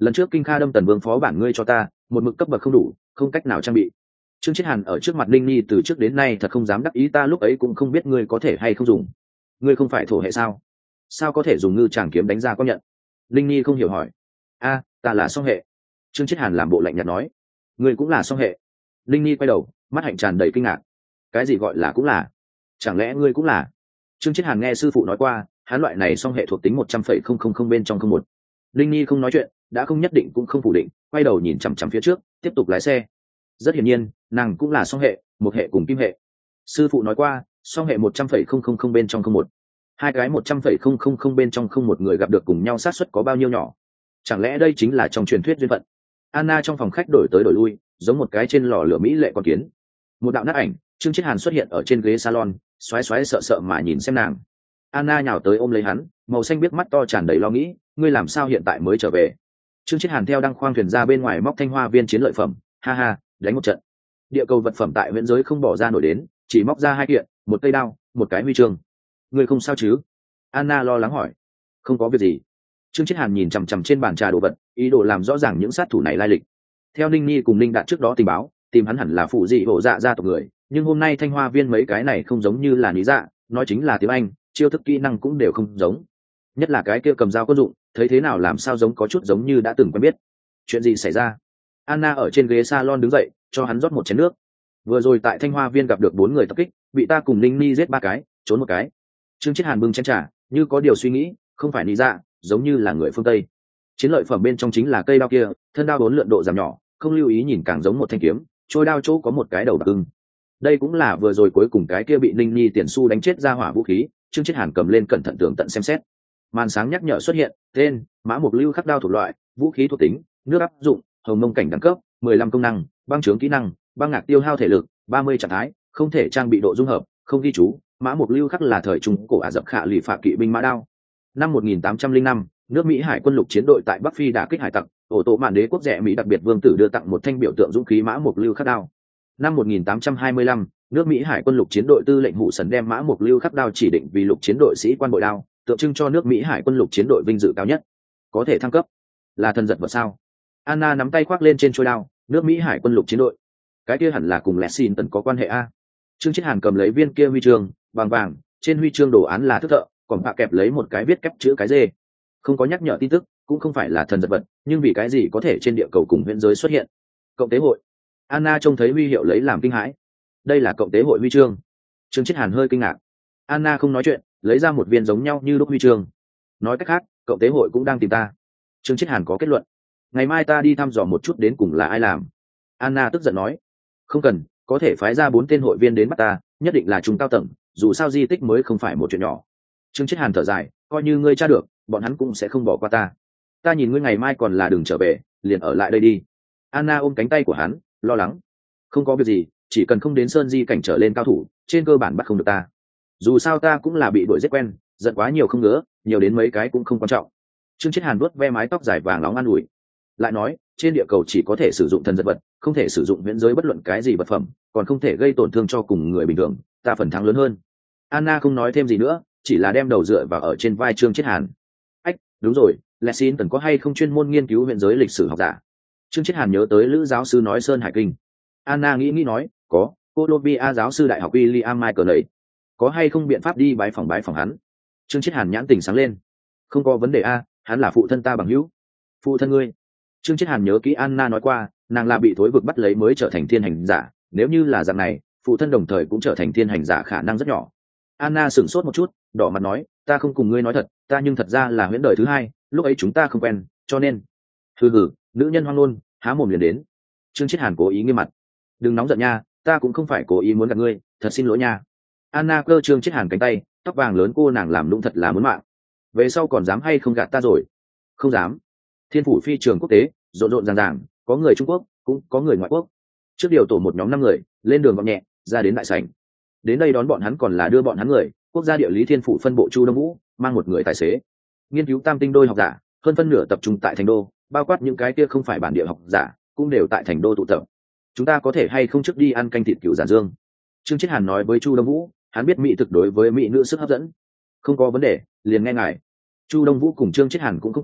lần trước kinh kha đâm tần vương phó bản ngươi cho ta một mực cấp bậc không đủ, không cách nào trang bị. Trương Chiết Hàn ở trước mặt Linh Nhi từ trước đến nay thật không dám đắc ý, ta lúc ấy cũng không biết ngươi có thể hay không dùng. Ngươi không phải thổ hệ sao? Sao có thể dùng ngư tràng kiếm đánh ra có nhận? Linh Nhi không hiểu hỏi. A, ta là song hệ. Trương Chiết Hàn làm bộ lạnh nhạt nói. Ngươi cũng là song hệ. Linh Nhi quay đầu, mắt hạnh tràn đầy kinh ngạc. Cái gì gọi là cũng là? Chẳng lẽ ngươi cũng là? Trương Chiết Hàn nghe sư phụ nói qua, hắn loại này song hệ thuộc tính một trăm phẩy không không không bên trong không một. Linh Nhi không nói chuyện, đã không nhất định cũng không phủ định, quay đầu nhìn chằm chằm phía trước, tiếp tục lái xe. Rất hiển nhiên, nàng cũng là song hệ, một hệ cùng kim hệ. Sư phụ nói qua, song hệ một trăm phẩy không không không bên trong không một. Hai cái một trăm phẩy không không không bên trong không một người gặp được cùng nhau sát suất có bao nhiêu nhỏ? Chẳng lẽ đây chính là trong truyền thuyết duyên phận? Anna trong phòng khách đổi tới đổi lui, giống một cái trên lò lửa mỹ lệ con kiến. Một đạo nát ảnh, Trương Chiết Hàn xuất hiện ở trên ghế salon, xoáy xoáy sợ sợ mà nhìn xem nàng. Anna nhào tới ôm lấy hắn, màu xanh biết mắt to tràn đầy lo nghĩ, ngươi làm sao hiện tại mới trở về? Trương Chiết Hàn theo đăng khoang thuyền ra bên ngoài móc thanh hoa viên chiến lợi phẩm, ha ha, đánh một trận. Địa cầu vật phẩm tại viễn giới không bỏ ra nổi đến, chỉ móc ra hai kiện, một cây đao, một cái huy chương. Ngươi không sao chứ? Anna lo lắng hỏi. Không có việc gì. Trương Chiết Hàn nhìn chằm chằm trên bàn trà đồ vật, ý đồ làm rõ ràng những sát thủ này lai lịch. Theo Ninh Nhi cùng Ninh Đạt trước đó tình báo, tìm hắn hẳn là phụ dị hộ dạ gia tộc người, nhưng hôm nay thanh hoa viên mấy cái này không giống như là lý dạ, nói chính là tiếng Anh, chiêu thức kỹ năng cũng đều không giống. Nhất là cái kia cầm dao quân dụng, thấy thế nào làm sao giống có chút giống như đã từng quen biết. Chuyện gì xảy ra? Anna ở trên ghế salon đứng dậy, cho hắn rót một chén nước. Vừa rồi tại thanh hoa viên gặp được bốn người tập kích, bị ta cùng Ninh Nhi giết ba cái, trốn một cái. Trương Chiết Hàn bưng chén trà, như có điều suy nghĩ, không phải lý dạ, giống như là người phương Tây. Chiến lợi phẩm bên trong chính là cây đao kia, thân đao bốn lượn độ giảm nhỏ, không lưu ý nhìn càng giống một thanh kiếm, trôi đao chỗ có một cái đầu bạc ưng. Đây cũng là vừa rồi cuối cùng cái kia bị Ninh Nhi tiền xu đánh chết ra hỏa vũ khí. Trương Chiết Hàn cầm lên cẩn thận tường tận xem xét. Màn sáng nhắc nhở xuất hiện, tên, mã mục lưu khắc đao thuộc loại, vũ khí thuộc tính, nước áp dụng, hồng mông cảnh đẳng cấp, mười lăm công năng, băng trướng kỹ năng, băng ngạc tiêu hao thể lực, ba mươi trạng thái, không thể trang bị độ dung hợp, không ghi chú, mã mục lưu khắc là thời trung cổ Ả Rập Khả lì phạ kỵ binh mã đao. Năm một nghìn tám trăm linh năm, nước Mỹ Hải quân lục chiến đội tại Bắc Phi đả kích hải tặc, ổ tổ mạn đế quốc rẻ Mỹ đặc biệt vương tử đưa tặng một thanh biểu tượng dũng khí mã mục lưu khắc đao. Năm một nghìn tám trăm hai mươi lăm, nước Mỹ Hải quân lục chiến đội tư lệnh Hụ Sần đem mã mục lưu khắc đao chỉ định vì lục chiến đội sĩ quan bội đao, tượng trưng cho nước Mỹ Hải quân lục chiến đội vinh dự cao nhất. Có thể thăng cấp. Là thần giật vật sao? Anna nắm tay khoác lên trên trôi đao, nước Mỹ Hải quân lục chiến đội. Cái kia hẳn là cùng Lexington có quan hệ a. Trương Chiết Hàn cầm lấy viên kia huy chương, vàng vàng, trên huy chương đồ án là thức thợ, còn bạ kẹp lấy một cái viết kép chữ cái dê. Không có nhắc nhở tin tức, cũng không phải là thần giật vật, nhưng vì cái gì có thể trên địa cầu cùng huyễn giới xuất hiện? Cộng tế hội. Anna trông thấy huy hiệu lấy làm kinh hãi. Đây là cộng tế hội huy chương. Trương Chiết Hàn hơi kinh ngạc. Anna không nói chuyện, lấy ra một viên giống nhau như lúc huy chương. Nói cách khác, cộng tế hội cũng đang tìm ta. Trương Chiết Hàn có kết luận. Ngày mai ta đi thăm dò một chút đến cùng là ai làm. Anna tức giận nói. Không cần, có thể phái ra bốn tên hội viên đến bắt ta, nhất định là chúng cao tầng, dù sao di tích mới không phải một chuyện nhỏ. Trương Chiết Hàn thở dài, coi như ngươi tra được, bọn hắn cũng sẽ không bỏ qua ta. Ta nhìn ngươi ngày mai còn là đừng trở về, liền ở lại đây đi. Anna ôm cánh tay của hắn, lo lắng. Không có việc gì, chỉ cần không đến sơn di cảnh trở lên cao thủ, trên cơ bản bắt không được ta. Dù sao ta cũng là bị đuổi giết quen, giận quá nhiều không ngứa, nhiều đến mấy cái cũng không quan trọng. Trương Chiết Hàn vuốt ve mái tóc dài vàng nóng an ủi. Lại nói, trên địa cầu chỉ có thể sử dụng thần giật vật, không thể sử dụng huyễn giới bất luận cái gì vật phẩm, còn không thể gây tổn thương cho cùng người bình thường, ta phần thắng lớn hơn. Anna không nói thêm gì nữa, chỉ là đem đầu dựa vào ở trên vai Trương Chiết Hàn. Ách, đúng rồi, Lexington có hay không chuyên môn nghiên cứu huyễn giới lịch sử học giả? Trương Chiết Hàn nhớ tới lữ giáo sư nói Sơn Hải Kinh. Anna nghĩ nghĩ nói, có, Columbia giáo sư đại học William Michael ấy. Có hay không biện pháp đi bái phòng bái phòng hắn? Trương Chiết Hàn nhãn tình sáng lên. Không có vấn đề a, hắn là phụ thân ta bằng hữu. Phụ thân ngươi? Trương Chiết Hàn nhớ kỹ Anna nói qua, nàng là bị thối vực bắt lấy mới trở thành thiên hành giả, nếu như là dạng này, phụ thân đồng thời cũng trở thành thiên hành giả khả năng rất nhỏ. Anna sửng sốt một chút, đỏ mặt nói, ta không cùng ngươi nói thật, ta nhưng thật ra là huyễn đời thứ hai, lúc ấy chúng ta không quen, cho nên. Hừ hừ, nữ nhân hoang luôn, há mồm liền đến. Trương Chiết Hàn cố ý nghiêm mặt. Đừng nóng giận nha, ta cũng không phải cố ý muốn gặp ngươi, thật xin lỗi nha. Anna cơ Trương Chiết Hàn cánh tay, tóc vàng lớn cô nàng làm lũng thật là muốn mạng. Về sau còn dám hay không gạt ta rồi? Không dám. Thiên phủ phi trường quốc tế, rộn rộn ràng ràng, có người Trung Quốc, cũng có người ngoại quốc. Trước điều tổ một nhóm năm người, lên đường gọn nhẹ, ra đến đại sảnh. Đến đây đón bọn hắn còn là đưa bọn hắn người, quốc gia địa lý thiên phủ phân bộ Chu Đông Vũ, mang một người tài xế. Nghiên cứu tam tinh đôi học giả, hơn phân nửa tập trung tại thành đô, bao quát những cái kia không phải bản địa học giả, cũng đều tại thành đô tụ tập. Chúng ta có thể hay không trước đi ăn canh thịt cừu giản dương? Trương Chiết Hàn nói với Chu Đông Vũ, hắn biết mỹ thực đối với mỹ nữ sức hấp dẫn. Không có vấn đề, liền nghe ngài. Chu Đông Vũ cùng Trương Chiết Hàn cũng không quen,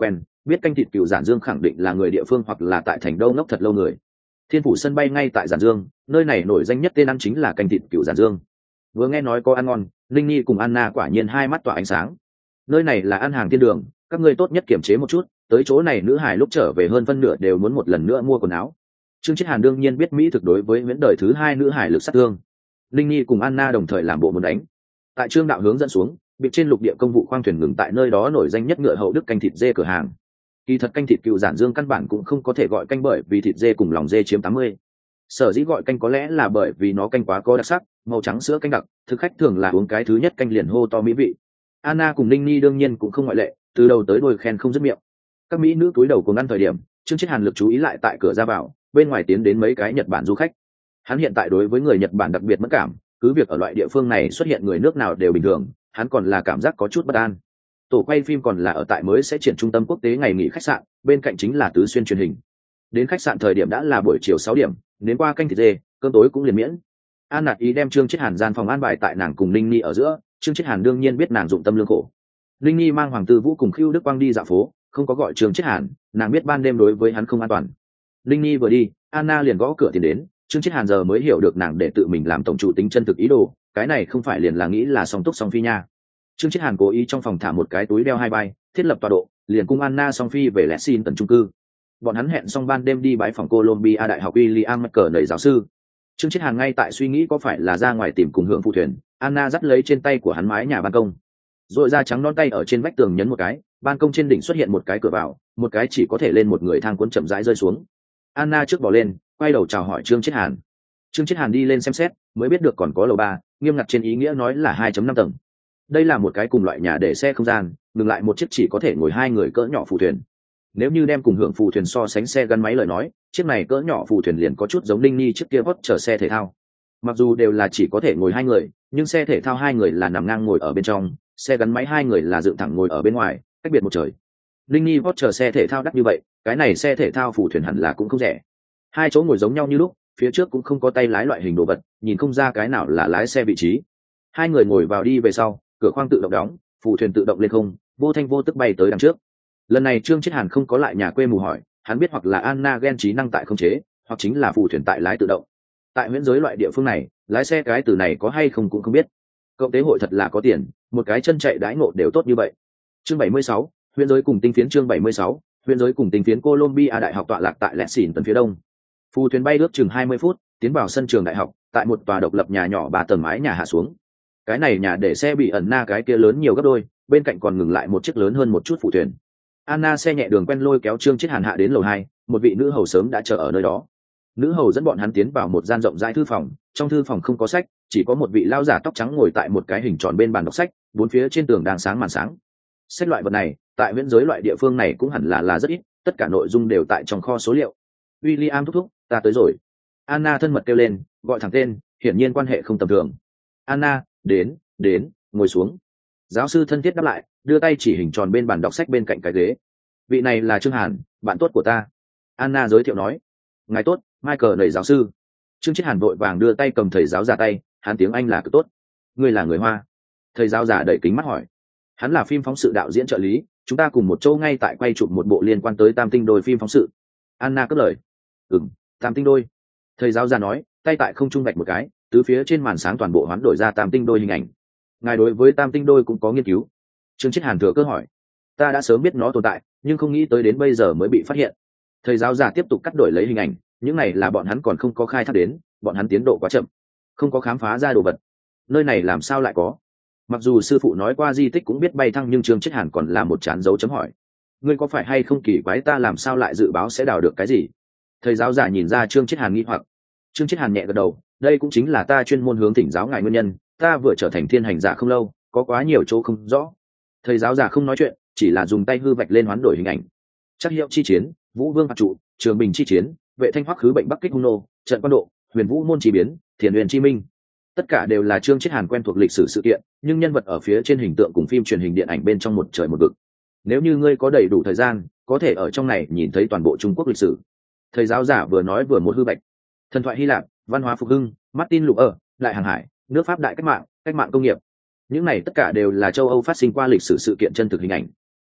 biết canh thịt cựu giản dương khẳng định là người địa phương hoặc là tại thành đâu ngốc thật lâu người. Thiên phủ sân bay ngay tại giản dương, nơi này nổi danh nhất tên ăn chính là canh thịt cựu giản dương. Vừa nghe nói có ăn ngon, linh nhi cùng Anna quả nhiên hai mắt tỏa ánh sáng. Nơi này là ăn hàng thiên đường, các ngươi tốt nhất kiểm chế một chút, tới chỗ này nữ hải lúc trở về hơn phân nửa đều muốn một lần nữa mua quần áo. Trương Chiết Hàn đương nhiên biết mỹ thực đối với miễn đời thứ hai nữ hải lực sát thương. Linh nhi cùng Anna đồng thời làm bộ muốn đánh. Tại Trương đạo hướng dẫn xuống, bị trên lục địa công vụ khoang thuyền ngừng tại nơi đó nổi danh nhất ngựa hậu đức canh thịt dê cửa hàng. Kỳ thật canh thịt cựu giản dương căn bản cũng không có thể gọi canh bởi vì thịt dê cùng lòng dê chiếm tám mươi. Sở dĩ gọi canh có lẽ là bởi vì nó canh quá có đặc sắc, màu trắng sữa canh đặc, thực khách thường là uống cái thứ nhất canh liền hô to mỹ vị. Anna cùng Ninh Ni đương nhiên cũng không ngoại lệ, từ đầu tới đuôi khen không dứt miệng. Các mỹ nữ cúi đầu cùng ăn thời điểm, Trương Chiết Hàn lực chú ý lại tại cửa ra vào, bên ngoài tiến đến mấy cái Nhật Bản du khách. Hắn hiện tại đối với người Nhật Bản đặc biệt mất cảm, cứ việc ở loại địa phương này xuất hiện người nước nào đều bình thường, hắn còn là cảm giác có chút bất an. Tổ quay phim còn là ở tại mới sẽ triển trung tâm quốc tế ngày nghỉ khách sạn, bên cạnh chính là tứ xuyên truyền hình. Đến khách sạn thời điểm đã là buổi chiều sáu điểm, đến qua canh thịt dê, cơm tối cũng liền miễn. An Nạt ý đem Trương Chiết Hàn gian phòng an bài tại nàng cùng Linh Nhi ở giữa, Trương Chiết Hàn đương nhiên biết nàng dụng tâm lương khổ. Linh Nhi mang Hoàng Tư Vũ cùng Khưu Đức Quang đi dạo phố, không có gọi Trương Chiết Hàn, nàng biết ban đêm đối với hắn không an toàn. Linh Nhi vừa đi, Anna liền gõ cửa tiến đến, Trương Chiết Hàn giờ mới hiểu được nàng để tự mình làm tổng chủ tính chân thực ý đồ, cái này không phải liền là nghĩ là song túc song phi nha. Trương Chiết Hàn cố ý trong phòng thả một cái túi đeo hai bay, thiết lập tọa độ, liền cung Anna song phi về Lexington tận trung cư. Bọn hắn hẹn xong ban đêm đi bái phòng Columbia Đại học William McCurney giáo sư. Trương Chiết Hàn ngay tại suy nghĩ có phải là ra ngoài tìm cùng hưởng phụ thuyền, Anna dắt lấy trên tay của hắn mái nhà ban công, rồi da trắng non tay ở trên vách tường nhấn một cái, ban công trên đỉnh xuất hiện một cái cửa vào, một cái chỉ có thể lên một người thang cuốn chậm rãi rơi xuống. Anna trước bỏ lên, quay đầu chào hỏi Trương Chiết Hàn. Trương Chiết Hàn đi lên xem xét, mới biết được còn có lầu ba, nghiêm ngặt trên ý nghĩa nói là hai phẩy năm tầng. Đây là một cái cùng loại nhà để xe không gian, ngừng lại một chiếc chỉ có thể ngồi hai người cỡ nhỏ phù thuyền. Nếu như đem cùng hưởng phù thuyền so sánh xe gắn máy lời nói, chiếc này cỡ nhỏ phù thuyền liền có chút giống Linh Nhi chiếc kia hot chở xe thể thao. Mặc dù đều là chỉ có thể ngồi hai người, nhưng xe thể thao hai người là nằm ngang ngồi ở bên trong, xe gắn máy hai người là dựng thẳng ngồi ở bên ngoài, cách biệt một trời. Linh Nhi hot chở xe thể thao đắt như vậy, cái này xe thể thao phù thuyền hẳn là cũng không rẻ. Hai chỗ ngồi giống nhau như lúc, phía trước cũng không có tay lái loại hình đồ vật, nhìn không ra cái nào là lái xe vị trí. Hai người ngồi vào đi về sau, cửa khoang tự động đóng, phù thuyền tự động lên không, vô thanh vô tức bay tới đằng trước. Lần này Trương Chiết Hàn không có lại nhà quê mù hỏi, hắn biết hoặc là Anna ghen trí năng tại không chế, hoặc chính là phù thuyền tại lái tự động. Tại huyễn giới loại địa phương này, lái xe cái từ này có hay không cũng không biết. Cộng tế hội thật là có tiền, một cái chân chạy đãi ngộ đều tốt như vậy. Chương bảy mươi sáu, huyễn giới cùng tinh phiến chương bảy mươi sáu, huyễn giới cùng tinh phiến Columbia Đại học tọa lạc tại Lexington phía đông. Phù thuyền bay ước chừng hai mươi phút, tiến vào sân trường đại học, tại một tòa độc lập nhà nhỏ ba tầng mái nhà hạ xuống. Cái này nhà để xe bị ẩn na cái kia lớn nhiều gấp đôi, bên cạnh còn ngừng lại một chiếc lớn hơn một chút phù thuyền. Anna xe nhẹ đường quen lôi kéo Trương Chiết Hàn hạ đến lầu hai, một vị nữ hầu sớm đã chờ ở nơi đó. Nữ hầu dẫn bọn hắn tiến vào một gian rộng rãi thư phòng, trong thư phòng không có sách, chỉ có một vị lão giả tóc trắng ngồi tại một cái hình tròn bên bàn đọc sách, bốn phía trên tường đang sáng màn sáng. Sách loại vật này, tại viễn giới loại địa phương này cũng hẳn là là rất ít, tất cả nội dung đều tại trong kho số liệu. William thúc thúc, ta tới rồi. Anna thân mật kêu lên, gọi thẳng tên, hiển nhiên quan hệ không tầm thường. Anna, đến, đến, ngồi xuống. Giáo sư thân thiết đáp lại, đưa tay chỉ hình tròn bên bàn đọc sách bên cạnh cái ghế. Vị này là Trương Hàn, bạn tốt của ta. Anna giới thiệu nói. Ngài tốt, Michael nầy giáo sư. Trương Chiết Hàn vội vàng đưa tay cầm thầy giáo giả tay, hắn tiếng Anh là cực tốt. Ngươi là người Hoa. Thầy giáo giả đẩy kính mắt hỏi. Hắn là phim phóng sự đạo diễn trợ lý, chúng ta cùng một chỗ ngay tại quay chụp một bộ liên quan tới tam tinh đôi phim phóng sự. Anna cất lời. Ừm, tam tinh đôi. Thầy giáo giả nói, tay tại không trung vạch một cái, tứ phía trên màn sáng toàn bộ hoán đổi ra tam tinh đôi hình ảnh. Ngài đối với tam tinh đôi cũng có nghiên cứu. Trương Chiết Hàn thừa cơ hỏi. Ta đã sớm biết nó tồn tại, nhưng không nghĩ tới đến bây giờ mới bị phát hiện. Thầy giáo giả tiếp tục cắt đổi lấy hình ảnh, những này là bọn hắn còn không có khai thác đến, bọn hắn tiến độ quá chậm, không có khám phá ra đồ vật. Nơi này làm sao lại có? Mặc dù sư phụ nói qua di tích cũng biết bay thăng, nhưng Trương Chiết Hàn còn là một trán dấu chấm hỏi. Ngươi có phải hay không kỳ quái ta làm sao lại dự báo sẽ đào được cái gì? Thầy giáo giả nhìn ra Trương Chiết Hàn nghi hoặc. Trương Chiết Hàn nhẹ gật đầu, đây cũng chính là ta chuyên môn hướng thỉnh giáo ngài nguyên nhân, ta vừa trở thành thiên hành giả không lâu, có quá nhiều chỗ không rõ. Thầy giáo giả không nói chuyện, chỉ là dùng tay hư vạch lên hoán đổi hình ảnh. Chắc hiệu chi chiến, Vũ Vương phạt trụ, Trường Bình chi chiến, Vệ Thanh Hoắc khứ bệnh Bắc kích hung nô, trận quan độ, Huyền Vũ môn chi biến, Thiền Huyền chi minh. Tất cả đều là Trương Chiết Hàn quen thuộc lịch sử sự kiện, nhưng nhân vật ở phía trên hình tượng cùng phim truyền hình điện ảnh bên trong một trời một vực. Nếu như ngươi có đầy đủ thời gian, có thể ở trong này nhìn thấy toàn bộ Trung Quốc lịch sử. Thầy giáo giả vừa nói vừa một hư vạch. Thần thoại Hy Lạp, văn hóa phục hưng, Martin Luther, đại hàng hải, nước Pháp đại cách mạng, cách mạng công nghiệp. Những này tất cả đều là châu Âu phát sinh qua lịch sử sự kiện chân thực hình ảnh.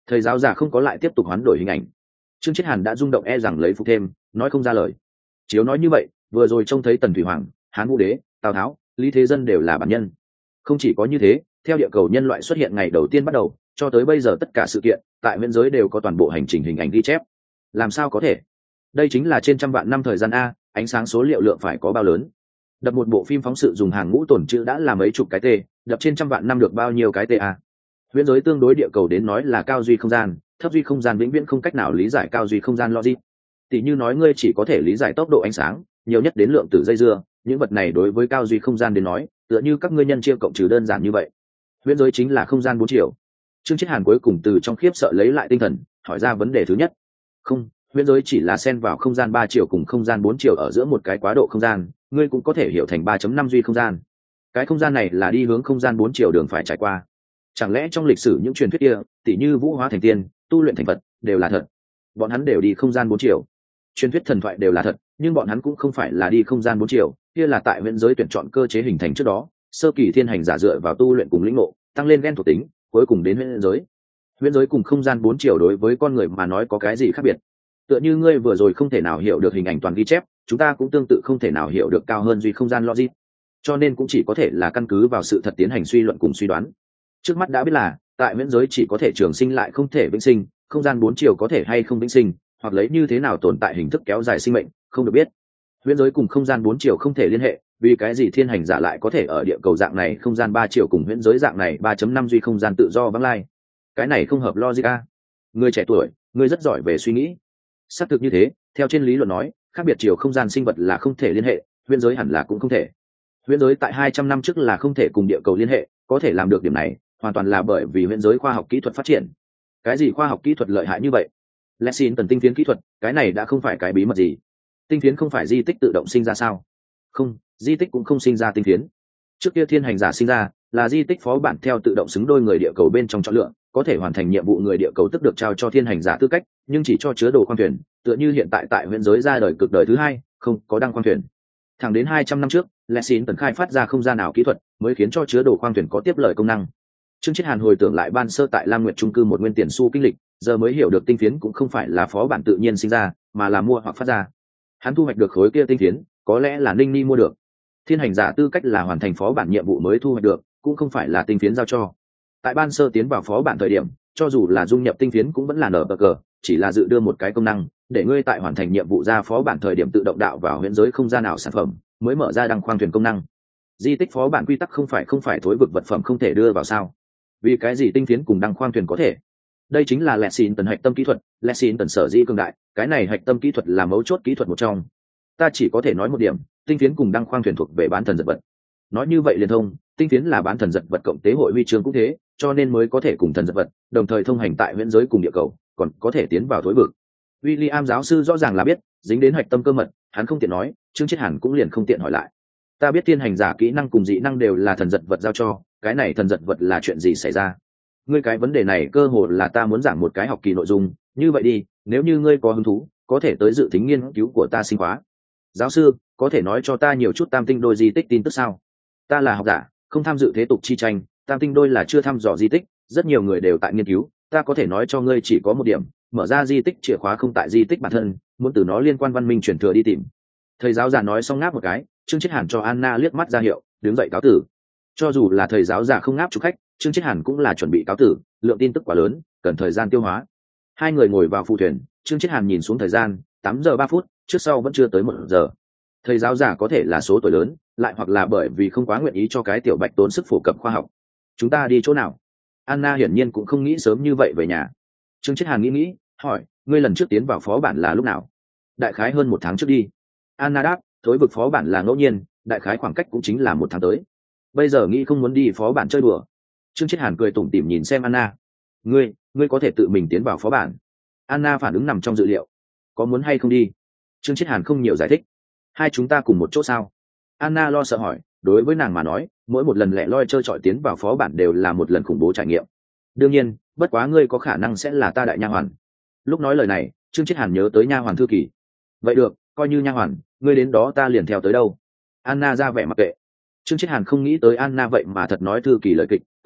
Thầy giáo già không có lại tiếp tục hoán đổi hình ảnh. Trương Chiết Hàn đã rung động e rằng lấy phục thêm, nói không ra lời. Chiếu nói như vậy, vừa rồi trông thấy Tần Thủy Hoàng, Hán Vũ Đế, Tào Tháo, Lý Thế Dân đều là bản nhân. Không chỉ có như thế, theo địa cầu nhân loại xuất hiện ngày đầu tiên bắt đầu, cho tới bây giờ tất cả sự kiện tại viễn giới đều có toàn bộ hành trình hình ảnh ghi chép. Làm sao có thể? Đây chính là trên trăm vạn năm thời gian a, ánh sáng số liệu lượng phải có bao lớn? Đập một bộ phim phóng sự dùng hàng ngũ tổn chữ đã là mấy chục cái t, đập trên trăm vạn năm được bao nhiêu cái t a? Viễn giới tương đối địa cầu đến nói là cao duy không gian, thấp duy không gian vĩnh viễn không cách nào lý giải cao duy không gian logic. Tỷ như nói ngươi chỉ có thể lý giải tốc độ ánh sáng, nhiều nhất đến lượng tử dây dưa, những vật này đối với cao duy không gian đến nói, tựa như các ngươi nhân chia cộng trừ đơn giản như vậy. Viễn giới chính là không gian bốn chiều. Trương Chiết Hàn cuối cùng từ trong khiếp sợ lấy lại tinh thần, hỏi ra vấn đề thứ nhất. Không, viễn giới chỉ là xen vào không gian ba chiều cùng không gian bốn chiều ở giữa một cái quá độ không gian, ngươi cũng có thể hiểu thành ba chấm năm duy không gian. Cái không gian này là đi hướng không gian bốn chiều đường phải trải qua. Chẳng lẽ trong lịch sử những truyền thuyết kia, tỷ như vũ hóa thành tiên, tu luyện thành Phật, đều là thật? Bọn hắn đều đi không gian bốn chiều. Truyền thuyết thần thoại đều là thật, nhưng bọn hắn cũng không phải là đi không gian bốn chiều, kia là tại viễn giới tuyển chọn cơ chế hình thành trước đó, sơ kỳ thiên hành giả dựa vào tu luyện cùng lĩnh ngộ, tăng lên gen thuộc tính, cuối cùng đến viễn giới. Viễn giới cùng không gian bốn chiều đối với con người mà nói có cái gì khác biệt? Tựa như ngươi vừa rồi không thể nào hiểu được hình ảnh toàn ghi chép, chúng ta cũng tương tự không thể nào hiểu được cao hơn duy không gian logic. Cho nên cũng chỉ có thể là căn cứ vào sự thật tiến hành suy luận cùng suy đoán. Trước mắt đã biết là, tại viễn giới chỉ có thể trường sinh lại không thể vĩnh sinh, không gian bốn chiều có thể hay không vĩnh sinh, hoặc lấy như thế nào tồn tại hình thức kéo dài sinh mệnh, không được biết. Viễn giới cùng không gian bốn chiều không thể liên hệ, vì cái gì thiên hành giả lại có thể ở địa cầu dạng này không gian ba chiều cùng viễn giới dạng này ba chấm năm duy không gian tự do vắng lai? Cái này không hợp logic a. Người trẻ tuổi, người rất giỏi về suy nghĩ. Xác thực như thế, theo trên lý luận nói, khác biệt chiều không gian sinh vật là không thể liên hệ, viễn giới hẳn là cũng không thể. Viễn giới tại hai trăm năm trước là không thể cùng địa cầu liên hệ, có thể làm được điểm này, hoàn toàn là bởi vì viễn giới khoa học kỹ thuật phát triển. Cái gì khoa học kỹ thuật lợi hại như vậy? Lexington tần tinh phiến kỹ thuật, cái này đã không phải cái bí mật gì. Tinh phiến không phải di tích tự động sinh ra sao? Không, di tích cũng không sinh ra tinh phiến. Trước kia thiên hành giả sinh ra, là di tích phó bản theo tự động xứng đôi người địa cầu bên trong chọn lựa, có thể hoàn thành nhiệm vụ người địa cầu tức được trao cho thiên hành giả tư cách, nhưng chỉ cho chứa đồ khoang thuyền, tựa như hiện tại tại viễn giới ra đời cực đời thứ hai, không có đăng khoang thuyền. Thẳng đến hai trăm năm trước, Lexington khai phát ra không gian ảo kỹ thuật, mới khiến cho chứa đồ khoang thuyền có tiếp lời công năng. Trương Chiết Hàn hồi tưởng lại ban sơ tại Lam Nguyệt trung cư một nguyên tiền xu kinh lịch, giờ mới hiểu được tinh phiến cũng không phải là phó bản tự nhiên sinh ra, mà là mua hoặc phát ra. Hắn thu hoạch được khối kia tinh phiến, có lẽ là Ninh Ni mua được. Thiên hành giả tư cách là hoàn thành phó bản nhiệm vụ mới thu hoạch được, cũng không phải là tinh phiến giao cho. Tại ban sơ tiến vào phó bản thời điểm, cho dù là dung nhập tinh phiến cũng vẫn là nở bờ cờ, chỉ là dự đưa một cái công năng, để ngươi tại hoàn thành nhiệm vụ ra phó bản thời điểm tự động đạo vào huyễn giới không gian ảo sản phẩm, mới mở ra đăng khoang thuyền công năng. Di tích phó bản quy tắc không phải không phải thối vực vật phẩm không thể đưa vào sao? Vì cái gì tinh phiến cùng đăng khoang thuyền có thể? Đây chính là Lexington hạch tâm kỹ thuật, Lexington sở dĩ cường đại, cái này hạch tâm kỹ thuật là mấu chốt kỹ thuật một trong. Ta chỉ có thể nói một điểm, tinh phiến cùng đăng khoang thuyền thuộc về bán thần giật vật. Nói như vậy liền thông, tinh phiến là bán thần giật vật cộng tế hội huy chương cũng thế, cho nên mới có thể cùng thần giật vật, đồng thời thông hành tại huyễn giới cùng địa cầu, còn có thể tiến vào thối vực. William giáo sư rõ ràng là biết, dính đến hạch tâm cơ mật, hắn không tiện nói, Trương Chiết Hàn cũng liền không tiện hỏi lại. Ta biết thiên hành giả kỹ năng cùng dị năng đều là thần giật vật giao cho, cái này thần giật vật là chuyện gì xảy ra? Ngươi cái vấn đề này cơ hồ là ta muốn giảng một cái học kỳ nội dung, như vậy đi, nếu như ngươi có hứng thú, có thể tới dự tính nghiên cứu của ta sinh khóa. Giáo sư, có thể nói cho ta nhiều chút tam tinh đôi di tích tin tức sao? Ta là học giả, không tham dự thế tục chi tranh, tam tinh đôi là chưa thăm dò di tích, rất nhiều người đều tại nghiên cứu, ta có thể nói cho ngươi chỉ có một điểm, mở ra di tích chìa khóa không tại di tích bản thân, muốn từ nó liên quan văn minh truyền thừa đi tìm. Thầy giáo giả nói xong ngáp một cái, Trương Chiết Hàn cho Anna liếc mắt ra hiệu, đứng dậy cáo tử. Cho dù là thầy giáo giả không ngáp chụp khách, Trương Chiết Hàn cũng là chuẩn bị cáo tử, lượng tin tức quá lớn, cần thời gian tiêu hóa. Hai người ngồi vào phụ thuyền, Trương Chiết Hàn nhìn xuống thời gian, tám giờ ba phút, trước sau vẫn chưa tới một giờ. Thầy giáo giả có thể là số tuổi lớn, lại hoặc là bởi vì không quá nguyện ý cho cái tiểu bạch tốn sức phổ cập khoa học. Chúng ta đi chỗ nào? Anna hiển nhiên cũng không nghĩ sớm như vậy về nhà. Trương Chiết Hàn nghĩ nghĩ, hỏi, ngươi lần trước tiến vào phó bản là lúc nào? Đại khái hơn một tháng trước đi. Anna đáp, thối vực phó bản là ngẫu nhiên, đại khái khoảng cách cũng chính là một tháng tới. Bây giờ nghĩ không muốn đi phó bản chơi đùa. Trương Chiết Hàn cười tủm tỉm nhìn xem Anna. Ngươi, ngươi có thể tự mình tiến vào phó bản. Anna phản ứng nằm trong dự liệu. Có muốn hay không đi? Trương Chiết Hàn không nhiều giải thích. Hai chúng ta cùng một chỗ sao? Anna lo sợ hỏi, đối với nàng mà nói, mỗi một lần lẻ loi chơi trọi tiến vào phó bản đều là một lần khủng bố trải nghiệm. Đương nhiên, bất quá ngươi có khả năng sẽ là ta đại nha hoàn. Lúc nói lời này, Trương Chiết Hàn nhớ tới nha hoàn thư kỳ. Vậy được, coi như nha hoàn, ngươi đến đó ta liền theo tới đâu. Anna ra vẻ mặc kệ. Trương Chiết Hàn không nghĩ tới Anna vậy mà thật nói thư kỳ lời kịch, ân,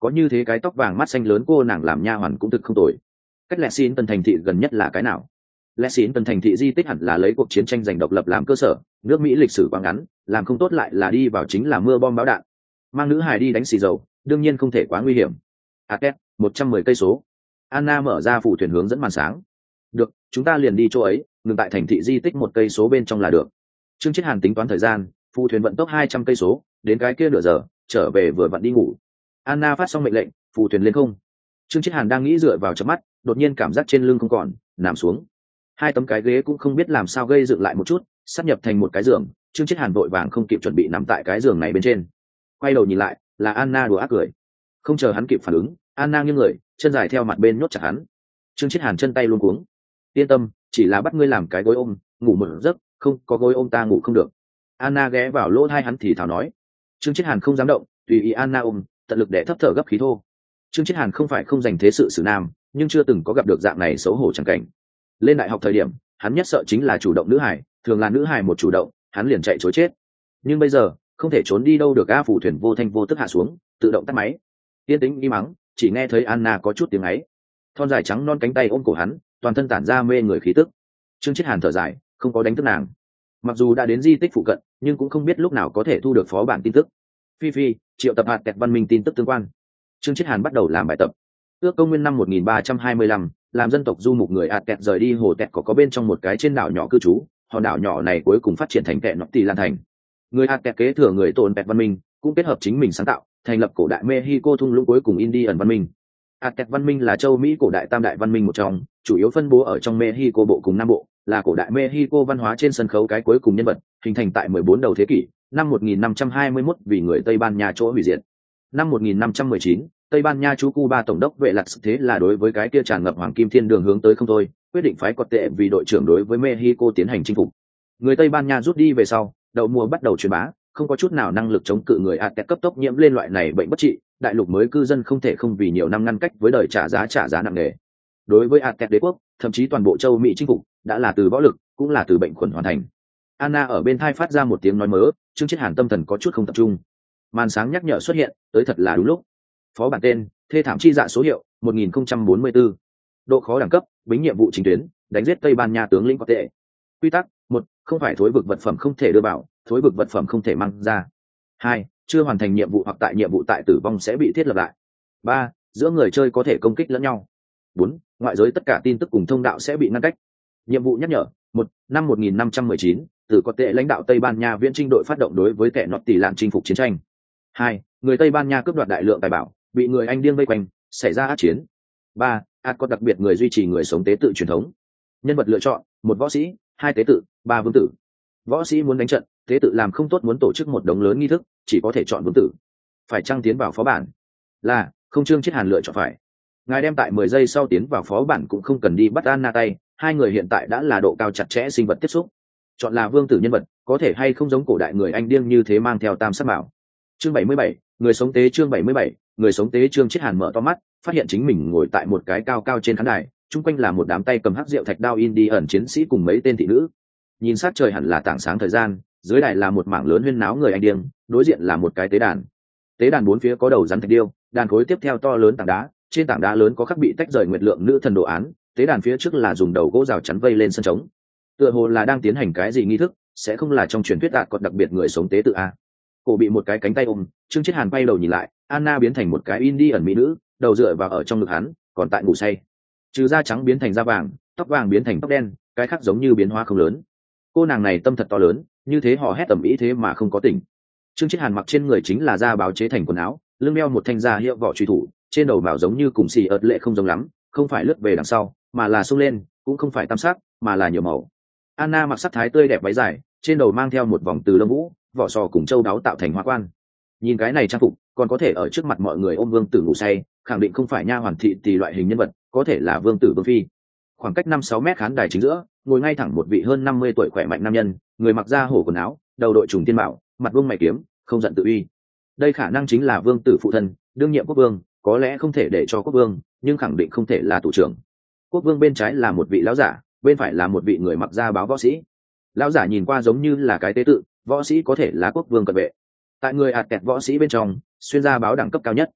có như thế cái tóc vàng mắt xanh lớn cô nàng làm nha hoàn cũng thực không tồi. Cách lẹ xin tần thành thị gần nhất là cái nào? Lẹ xin tần thành thị di tích hẳn là lấy cuộc chiến tranh giành độc lập làm cơ sở, nước Mỹ lịch sử quá ngắn, làm không tốt lại là đi vào chính là mưa bom bão đạn. Mang nữ hài đi đánh xì dầu, đương nhiên không thể quá nguy hiểm. Aket, một trăm mười cây số. Anna mở ra phủ thuyền hướng dẫn màn sáng. Được, chúng ta liền đi chỗ ấy, ngừng tại thành thị di tích một cây số bên trong là được. Trương Chiết Hàn tính toán thời gian, phu thuyền vận tốc hai trăm cây số, đến cái kia nửa giờ, trở về vừa vặn đi ngủ. Anna phát xong mệnh lệnh, phù thuyền lên không. Trương Chiết Hàn đang nghĩ dựa vào chớp mắt, đột nhiên cảm giác trên lưng không còn, nằm xuống. Hai tấm cái ghế cũng không biết làm sao gây dựng lại một chút, sắp nhập thành một cái giường. Trương Chiết Hàn vội vàng không kịp chuẩn bị nằm tại cái giường này bên trên. Quay đầu nhìn lại, là Anna đùa ác cười. Không chờ hắn kịp phản ứng, Anna nghiêng người, chân dài theo mặt bên nhốt chặt hắn. Trương Chiết Hàn chân tay luống cuống. Yên tâm, chỉ là bắt ngươi làm cái gối ôm, ngủ một giấc, không có gối ôm ta ngủ không được. Anna ghé vào lỗ tai hắn thì thào nói. Trương Chiết Hàn không dám động, tùy ý Anna ôm, tận lực để thấp thở gấp khí thô. Trương Chiết Hàn không phải không dành thế sự xử nam, nhưng chưa từng có gặp được dạng này xấu hổ chẳng cảnh. Lên đại học thời điểm, hắn nhất sợ chính là chủ động nữ hải, thường là nữ hải một chủ động, hắn liền chạy trối chết. Nhưng bây giờ, không thể trốn đi đâu được. A phủ thuyền vô thanh vô tức hạ xuống, tự động tắt máy. Yên tĩnh im mắng, chỉ nghe thấy Anna có chút tiếng ấy. Thon dài trắng non cánh tay ôm cổ hắn, toàn thân tản ra mê người khí tức. Trương Chiết Hàn thở dài, không có đánh thức nàng. Mặc dù đã đến di tích phụ cận, nhưng cũng không biết lúc nào có thể thu được phó bản tin tức. Phi Phi, triệu tập hạt kẹt văn minh tin tức tương quan. Trương Chiết Hàn bắt đầu làm bài tập. Ước công nguyên năm một nghìn ba trăm hai mươi lăm, làm dân tộc du mục người hạt kẹt rời đi hồ kẹt có có bên trong một cái trên đảo nhỏ cư trú, hòn đảo nhỏ này cuối cùng phát triển thành kẹt nọ tỷ lan thành. Người hạt kẹt kế thừa người tồn kẹt văn minh, cũng kết hợp chính mình sáng tạo, thành lập cổ đại Mexico thung lũng cuối cùng Indian văn minh. Hạt kẹt văn minh là châu Mỹ cổ đại tam đại văn minh một trong, chủ yếu phân bố ở trong Mexico bộ cùng Nam bộ, là cổ đại Mexico văn hóa trên sân khấu cái cuối cùng nhân vật, hình thành tại mười bốn đầu thế kỷ, năm một nghìn năm trăm hai mươi mốt vì người Tây Ban Nha chỗ hủy diệt. Năm một nghìn năm trăm mười chín, Tây Ban Nha chú Cuba tổng đốc vệ lặt thế là đối với cái kia tràn ngập hoàng kim thiên đường hướng tới không thôi, quyết định phái quạt tệ vì đội trưởng đối với Mexico tiến hành chinh phục. Người Tây Ban Nha rút đi về sau, đậu mùa bắt đầu truyền bá, không có chút nào năng lực chống cự người Aztec cấp tốc nhiễm lên loại này bệnh bất trị, đại lục mới cư dân không thể không vì nhiều năm ngăn cách với đời trả giá trả giá nặng nề. Đối với Aztec đế quốc, thậm chí toàn bộ châu Mỹ chinh phục, đã là từ võ lực, cũng là từ bệnh khuẩn hoàn thành. Anna ở bên thai phát ra một tiếng nói mớ, Trương Chiết Hàn tâm thần có chút không tập trung. Màn sáng nhắc nhở xuất hiện, tới thật là đúng lúc. Phó bản tên, thê thảm chi dạ số hiệu một nghìn không trăm bốn mươi tư. Độ khó đẳng cấp, bính nhiệm vụ chính tuyến, đánh giết Tây Ban Nha tướng lĩnh có tệ. Quy tắc, một, không phải thối vực vật phẩm không thể đưa vào, thối vực vật phẩm không thể mang ra. Hai, chưa hoàn thành nhiệm vụ hoặc tại nhiệm vụ tại tử vong sẽ bị thiết lập lại. Ba, giữa người chơi có thể công kích lẫn nhau. Bốn, ngoại giới tất cả tin tức cùng thông đạo sẽ bị ngăn cách. Nhiệm vụ nhắc nhở, một, năm một nghìn năm trăm mười chín, từ có tệ lãnh đạo Tây Ban Nha viễn trinh đội phát động đối với kẻ nọt tỷ lạn chinh phục chiến tranh. Hai, người Tây Ban Nha cướp đoạt đại lượng tài bảo, bị người Anh điên vây quanh, xảy ra ác chiến. Ba, ạt có đặc biệt người duy trì người sống tế tự truyền thống. Nhân vật lựa chọn, một võ sĩ, hai tế tự, ba vương tử. Võ sĩ muốn đánh trận, tế tự làm không tốt muốn tổ chức một đống lớn nghi thức, chỉ có thể chọn vương tử. Phải chăng tiến vào phó bản? Là, không. Trương Chiết Hàn lựa chọn phải. Ngài đem tại mười giây sau tiến vào phó bản cũng không cần đi bắt Anna tay, hai người hiện tại đã là độ cao chặt chẽ sinh vật tiếp xúc. Chọn là vương tử nhân vật, có thể hay không giống cổ đại người Anh điên như thế mang theo tam sắc bảo. Chương bảy mươi bảy, người sống tế. Chương bảy mươi bảy, người sống tế. Trương Chiết Hàn mở to mắt, phát hiện chính mình ngồi tại một cái cao cao trên khán đài, chung quanh là một đám tay cầm hắc rượu thạch đao Indian chiến sĩ cùng mấy tên thị nữ. Nhìn sát trời hẳn là tảng sáng thời gian, dưới đài là một mảng lớn huyên náo người Anh điên, đối diện là một cái tế đàn. Tế đàn bốn phía có đầu rắn thạch điêu, đàn khối tiếp theo to lớn tảng đá, trên tảng đá lớn có khắc bị tách rời nguyệt lượng nữ thần đồ án, tế đàn phía trước là dùng đầu gỗ rào chắn vây lên sân trống. Tựa hồ là đang tiến hành cái gì nghi thức, sẽ không là trong truyền thuyết đạt còn đặc biệt người sống tế tự a. Cổ bị một cái cánh tay ôm, Trương Chiết Hàn quay đầu nhìn lại, Anna biến thành một cái Indian mỹ nữ, đầu dựa vào ở trong ngực hắn, còn tại ngủ say. Trừ da trắng biến thành da vàng, tóc vàng biến thành tóc đen, cái khác giống như biến hóa không lớn. Cô nàng này tâm thật to lớn, như thế họ hét tầm ý thế mà không có tỉnh. Trương Chiết Hàn mặc trên người chính là da báo chế thành quần áo, lưng đeo một thanh da hiệu vỏ truy thủ, trên đầu bảo giống như cùng xì ợt lệ không giống lắm, không phải lướt về đằng sau, mà là xông lên, cũng không phải tam sắc, mà là nhiều màu. Anna mặc sắc thái tươi đẹp váy dài, trên đầu mang theo một vòng từ lông vũ, vỏ sò cùng châu đáo tạo thành hoa quan. Nhìn cái này trang phục, còn có thể ở trước mặt mọi người ôm vương tử ngủ say, khẳng định không phải nha hoàn thị tỷ loại hình nhân vật, có thể là vương tử vương phi. Khoảng cách năm sáu mét khán đài chính giữa, ngồi ngay thẳng một vị hơn năm mươi tuổi khỏe mạnh nam nhân, người mặc da hổ quần áo, đầu đội trùng tiên bảo, mặt vương mày kiếm, không giận tự uy. Đây khả năng chính là vương tử phụ thân, đương nhiệm quốc vương, có lẽ không thể để cho quốc vương, nhưng khẳng định không thể là thủ trưởng. Quốc vương bên trái là một vị lão giả, bên phải là một vị người mặc da báo võ sĩ. Lão giả nhìn qua giống như là cái tế tự, võ sĩ có thể là quốc vương cận vệ. Tại người ạt kẹt võ sĩ bên trong, xuyên da báo đẳng cấp cao nhất.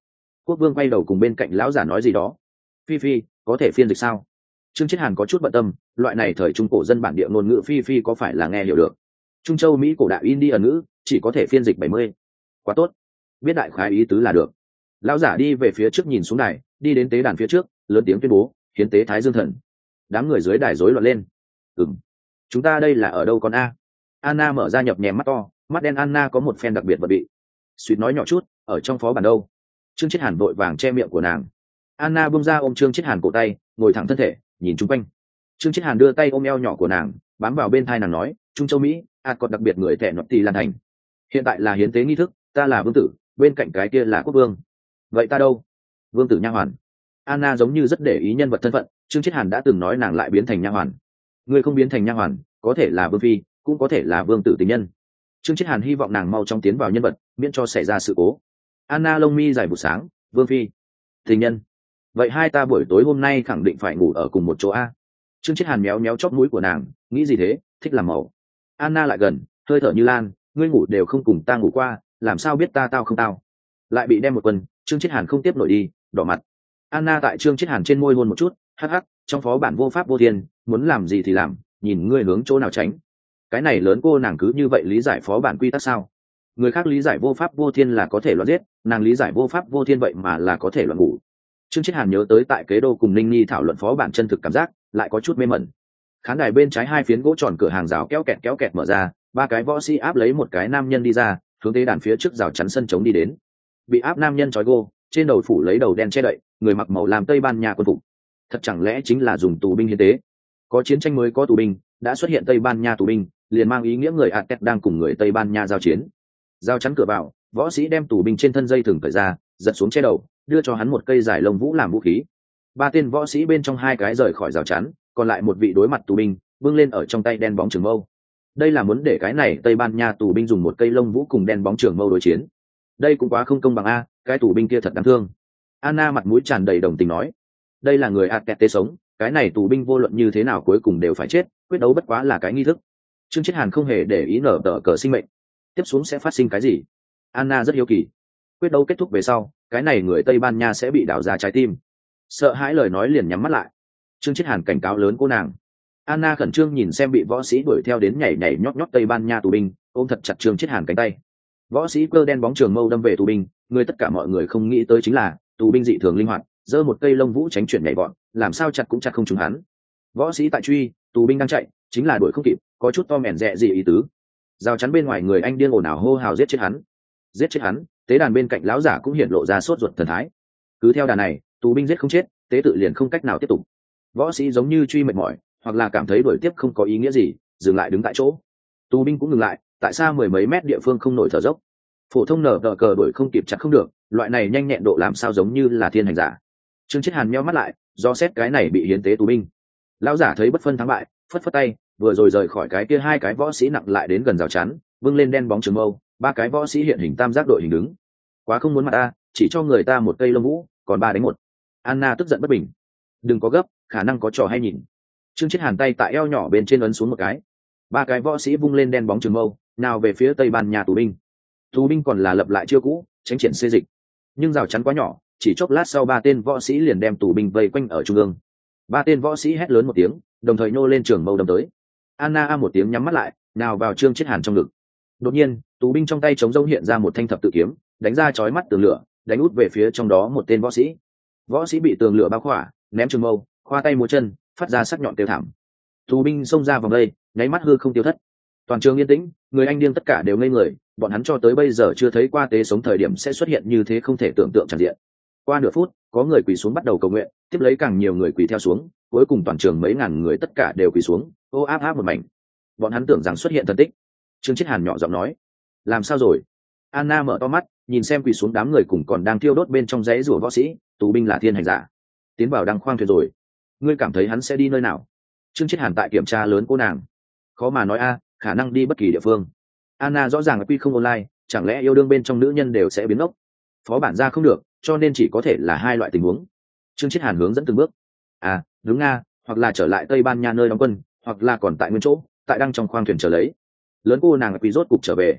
Quốc vương quay đầu cùng bên cạnh lão giả nói gì đó. Phi Phi, có thể phiên dịch sao? Trương Chiết Hàn có chút bận tâm, loại này thời trung cổ dân bản địa ngôn ngữ Phi Phi có phải là nghe hiểu được? Trung Châu Mỹ cổ đại Indian ngữ chỉ có thể phiên dịch bảy mươi. Quá tốt, biết đại khái ý tứ là được. Lão giả đi về phía trước nhìn xuống đài, đi đến tế đàn phía trước, lớn tiếng tuyên bố, hiến tế Thái Dương Thần. Đám người dưới đài rối loạn lên. Ừm, chúng ta đây là ở đâu con a? Anna mở ra nhập nhèm mắt to, mắt đen Anna có một phen đặc biệt vật bị. Suýt nói nhỏ chút, ở trong phó bản đâu? Trương Chiết Hàn vội vàng che miệng của nàng. Anna buông ra ôm Trương Chiết Hàn cổ tay, ngồi thẳng thân thể, nhìn chung quanh. Trương Chiết Hàn đưa tay ôm eo nhỏ của nàng, bám vào bên thai nàng nói, Trung Châu Mỹ, ạt còn đặc biệt người thẻ nọt tì lan thành. Hiện tại là hiến tế nghi thức, ta là vương tử, bên cạnh cái kia là quốc vương. Vậy ta đâu? Vương tử nha hoàn. Anna giống như rất để ý nhân vật thân phận, Trương Chiết Hàn đã từng nói nàng lại biến thành nha hoàn. Người không biến thành nha hoàn, có thể là vương phi, cũng có thể là vương tử tình nhân. Trương Chiết Hàn hy vọng nàng mau chóng tiến vào nhân vật, miễn cho xảy ra sự cố. Anna lông mi dài buổi sáng, vương phi, tình nhân. Vậy hai ta buổi tối hôm nay khẳng định phải ngủ ở cùng một chỗ a. Trương Chiết Hàn méo méo chóp mũi của nàng, nghĩ gì thế, thích làm màu. Anna lại gần, hơi thở như lan, ngươi ngủ đều không cùng ta ngủ qua, làm sao biết ta tao không tao? Lại bị đem một quần, Trương Chiết Hàn không tiếp nổi đi, đỏ mặt. Anna tại Trương Chiết Hàn trên môi hôn một chút, hắc hắc, trong phó bản vô pháp vô thiên, muốn làm gì thì làm, nhìn ngươi hướng chỗ nào tránh. Cái này lớn cô nàng cứ như vậy lý giải phó bản quy tắc sao? Người khác lý giải vô pháp vô thiên là có thể loạn giết, nàng lý giải vô pháp vô thiên vậy mà là có thể loạn ngủ. Trương Chiết Hàn nhớ tới tại kế đô cùng Ninh Nhi thảo luận phó bản chân thực cảm giác, lại có chút mê mẩn. Khán đài bên trái hai phiến gỗ tròn cửa hàng rào kéo kẹt kéo kẹt mở ra, ba cái võ sĩ áp lấy một cái nam nhân đi ra, hướng tế đàn phía trước rào chắn sân trống đi đến. Bị áp nam nhân trói gô, trên đầu phủ lấy đầu đen che đậy, người mặc màu làm Tây Ban Nha quân phục. Thật chẳng lẽ chính là dùng tù binh hiến tế? Có chiến tranh mới có tù binh, đã xuất hiện Tây Ban Nha tù binh, liền mang ý nghĩa người Aztec đang cùng người Tây Ban Nha giao chiến. Giao chắn cửa vào, võ sĩ đem tù binh trên thân dây thừng cởi ra, giật xuống che đầu, đưa cho hắn một cây dài lông vũ làm vũ khí. Ba tên võ sĩ bên trong hai cái rời khỏi rào chắn, còn lại một vị đối mặt tù binh, vươn lên ở trong tay đen bóng trường mâu. Đây là muốn để cái này Tây Ban Nha tù binh dùng một cây lông vũ cùng đen bóng trường mâu đối chiến. Đây cũng quá không công bằng a, cái tù binh kia thật đáng thương. Anna mặt mũi tràn đầy đồng tình nói, đây là người Aztec sống, cái này tù binh vô luận như thế nào cuối cùng đều phải chết, quyết đấu bất quá là cái nghi thức. Trương Chiết Hàn không hề để ý nở tờ cờ sinh mệnh, tiếp xuống sẽ phát sinh cái gì? Anna rất hiếu kỳ. Quyết đấu kết thúc về sau, cái này người Tây Ban Nha sẽ bị đảo ra trái tim. Sợ hãi lời nói liền nhắm mắt lại. Trương Chiết Hàn cảnh cáo lớn cô nàng. Anna khẩn trương nhìn xem bị võ sĩ đuổi theo đến nhảy nhảy nhót nhót Tây Ban Nha tù binh, ôm thật chặt Trương Chiết Hàn cánh tay. Võ sĩ cơ đen bóng trường mâu đâm về tù binh, người tất cả mọi người không nghĩ tới chính là tù binh dị thường linh hoạt, giơ một cây lông vũ tránh chuyển nhảy vọt, làm sao chặt cũng chặt không trúng hắn. Võ sĩ tại truy, tù binh đang chạy, chính là đuổi không kịp, có chút to mèn dẹ gì ý tứ. Rào chắn bên ngoài người anh điên ồn ào hô hào giết chết hắn, giết chết hắn. Tế đàn bên cạnh lão giả cũng hiện lộ ra sốt ruột thần thái. Cứ theo đà này, tù binh giết không chết, tế tự liền không cách nào tiếp tục. Võ sĩ giống như truy mệt mỏi, hoặc là cảm thấy đuổi tiếp không có ý nghĩa gì, dừng lại đứng tại chỗ. Tù binh cũng ngừng lại, tại sao mười mấy mét địa phương không nổi thở dốc. Phổ thông nở tờ cờ đuổi không kịp chặt không được, loại này nhanh nhẹn độ làm sao giống như là thiên hành giả. Trương Chiết Hàn meo mắt lại, do xét cái này bị hiến tế tù binh. Lão giả thấy bất phân thắng bại, phất phất tay, vừa rồi rời khỏi cái kia hai cái võ sĩ nặng lại đến gần rào chắn, vâng lên đen bóng trường mâu, ba cái võ sĩ hiện hình tam giác đội hình đứng. Quá không muốn mặt ta, chỉ cho người ta một cây lông vũ, còn ba đánh một. Anna tức giận bất bình. Đừng có gấp, khả năng có trò hay nhìn. Trương Chiết Hàn tay tại eo nhỏ bên trên ấn xuống một cái, ba cái võ sĩ vung lên đen bóng trường mâu, nào về phía Tây Ban Nha tù binh. Tù binh còn là lập lại chiêu cũ, tránh triển xê dịch, nhưng rào chắn quá nhỏ, chỉ chốc lát sau ba tên võ sĩ liền đem tù binh vây quanh ở trung ương. Ba tên võ sĩ hét lớn một tiếng, đồng thời nô lên trường mâu đâm tới. Anna a một tiếng nhắm mắt lại, nào vào Trương Chiết Hàn trong ngực. Đột nhiên, tù binh trong tay chống rông hiện ra một thanh thập tự kiếm, đánh ra chói mắt tường lửa, đánh út về phía trong đó một tên võ sĩ. Võ sĩ bị tường lửa bao khỏa, ném trường mâu, khoa tay múa chân, phát ra sắc nhọn tiêu thảm. Tù binh xông ra vòng đây, nháy mắt hư không tiêu thất. Toàn trường yên tĩnh, người anh điên tất cả đều ngây người, bọn hắn cho tới bây giờ chưa thấy qua tế sống thời điểm sẽ xuất hiện như thế không thể tưởng tượng tràn diện. Qua nửa phút, có người quỳ xuống bắt đầu cầu nguyện, tiếp lấy càng nhiều người quỳ theo xuống, cuối cùng toàn trường mấy ngàn người tất cả đều quỳ xuống, ô áp áp một mảnh. Bọn hắn tưởng rằng xuất hiện thần tích. Trương Chiết Hàn nhỏ giọng nói, làm sao rồi? Anna mở to mắt, nhìn xem quỳ xuống đám người cùng còn đang thiêu đốt bên trong dãy rủa võ sĩ, tù binh là thiên hành giả, tiến vào đăng khoang thuyền rồi. Ngươi cảm thấy hắn sẽ đi nơi nào? Trương Chiết Hàn tại kiểm tra lớn cô nàng. Khó mà nói a, khả năng đi bất kỳ địa phương. Anna rõ ràng là quy không online, chẳng lẽ yêu đương bên trong nữ nhân đều sẽ biến ốc? Phó bản ra không được, cho nên chỉ có thể là hai loại tình huống. Trương Chiết Hàn hướng dẫn từng bước. À, đúng nga, hoặc là trở lại Tây Ban Nha nơi đóng quân, hoặc là còn tại nguyên chỗ, tại đang trong khoang thuyền chờ lấy. Lớn cô nàng quy rốt cục trở về.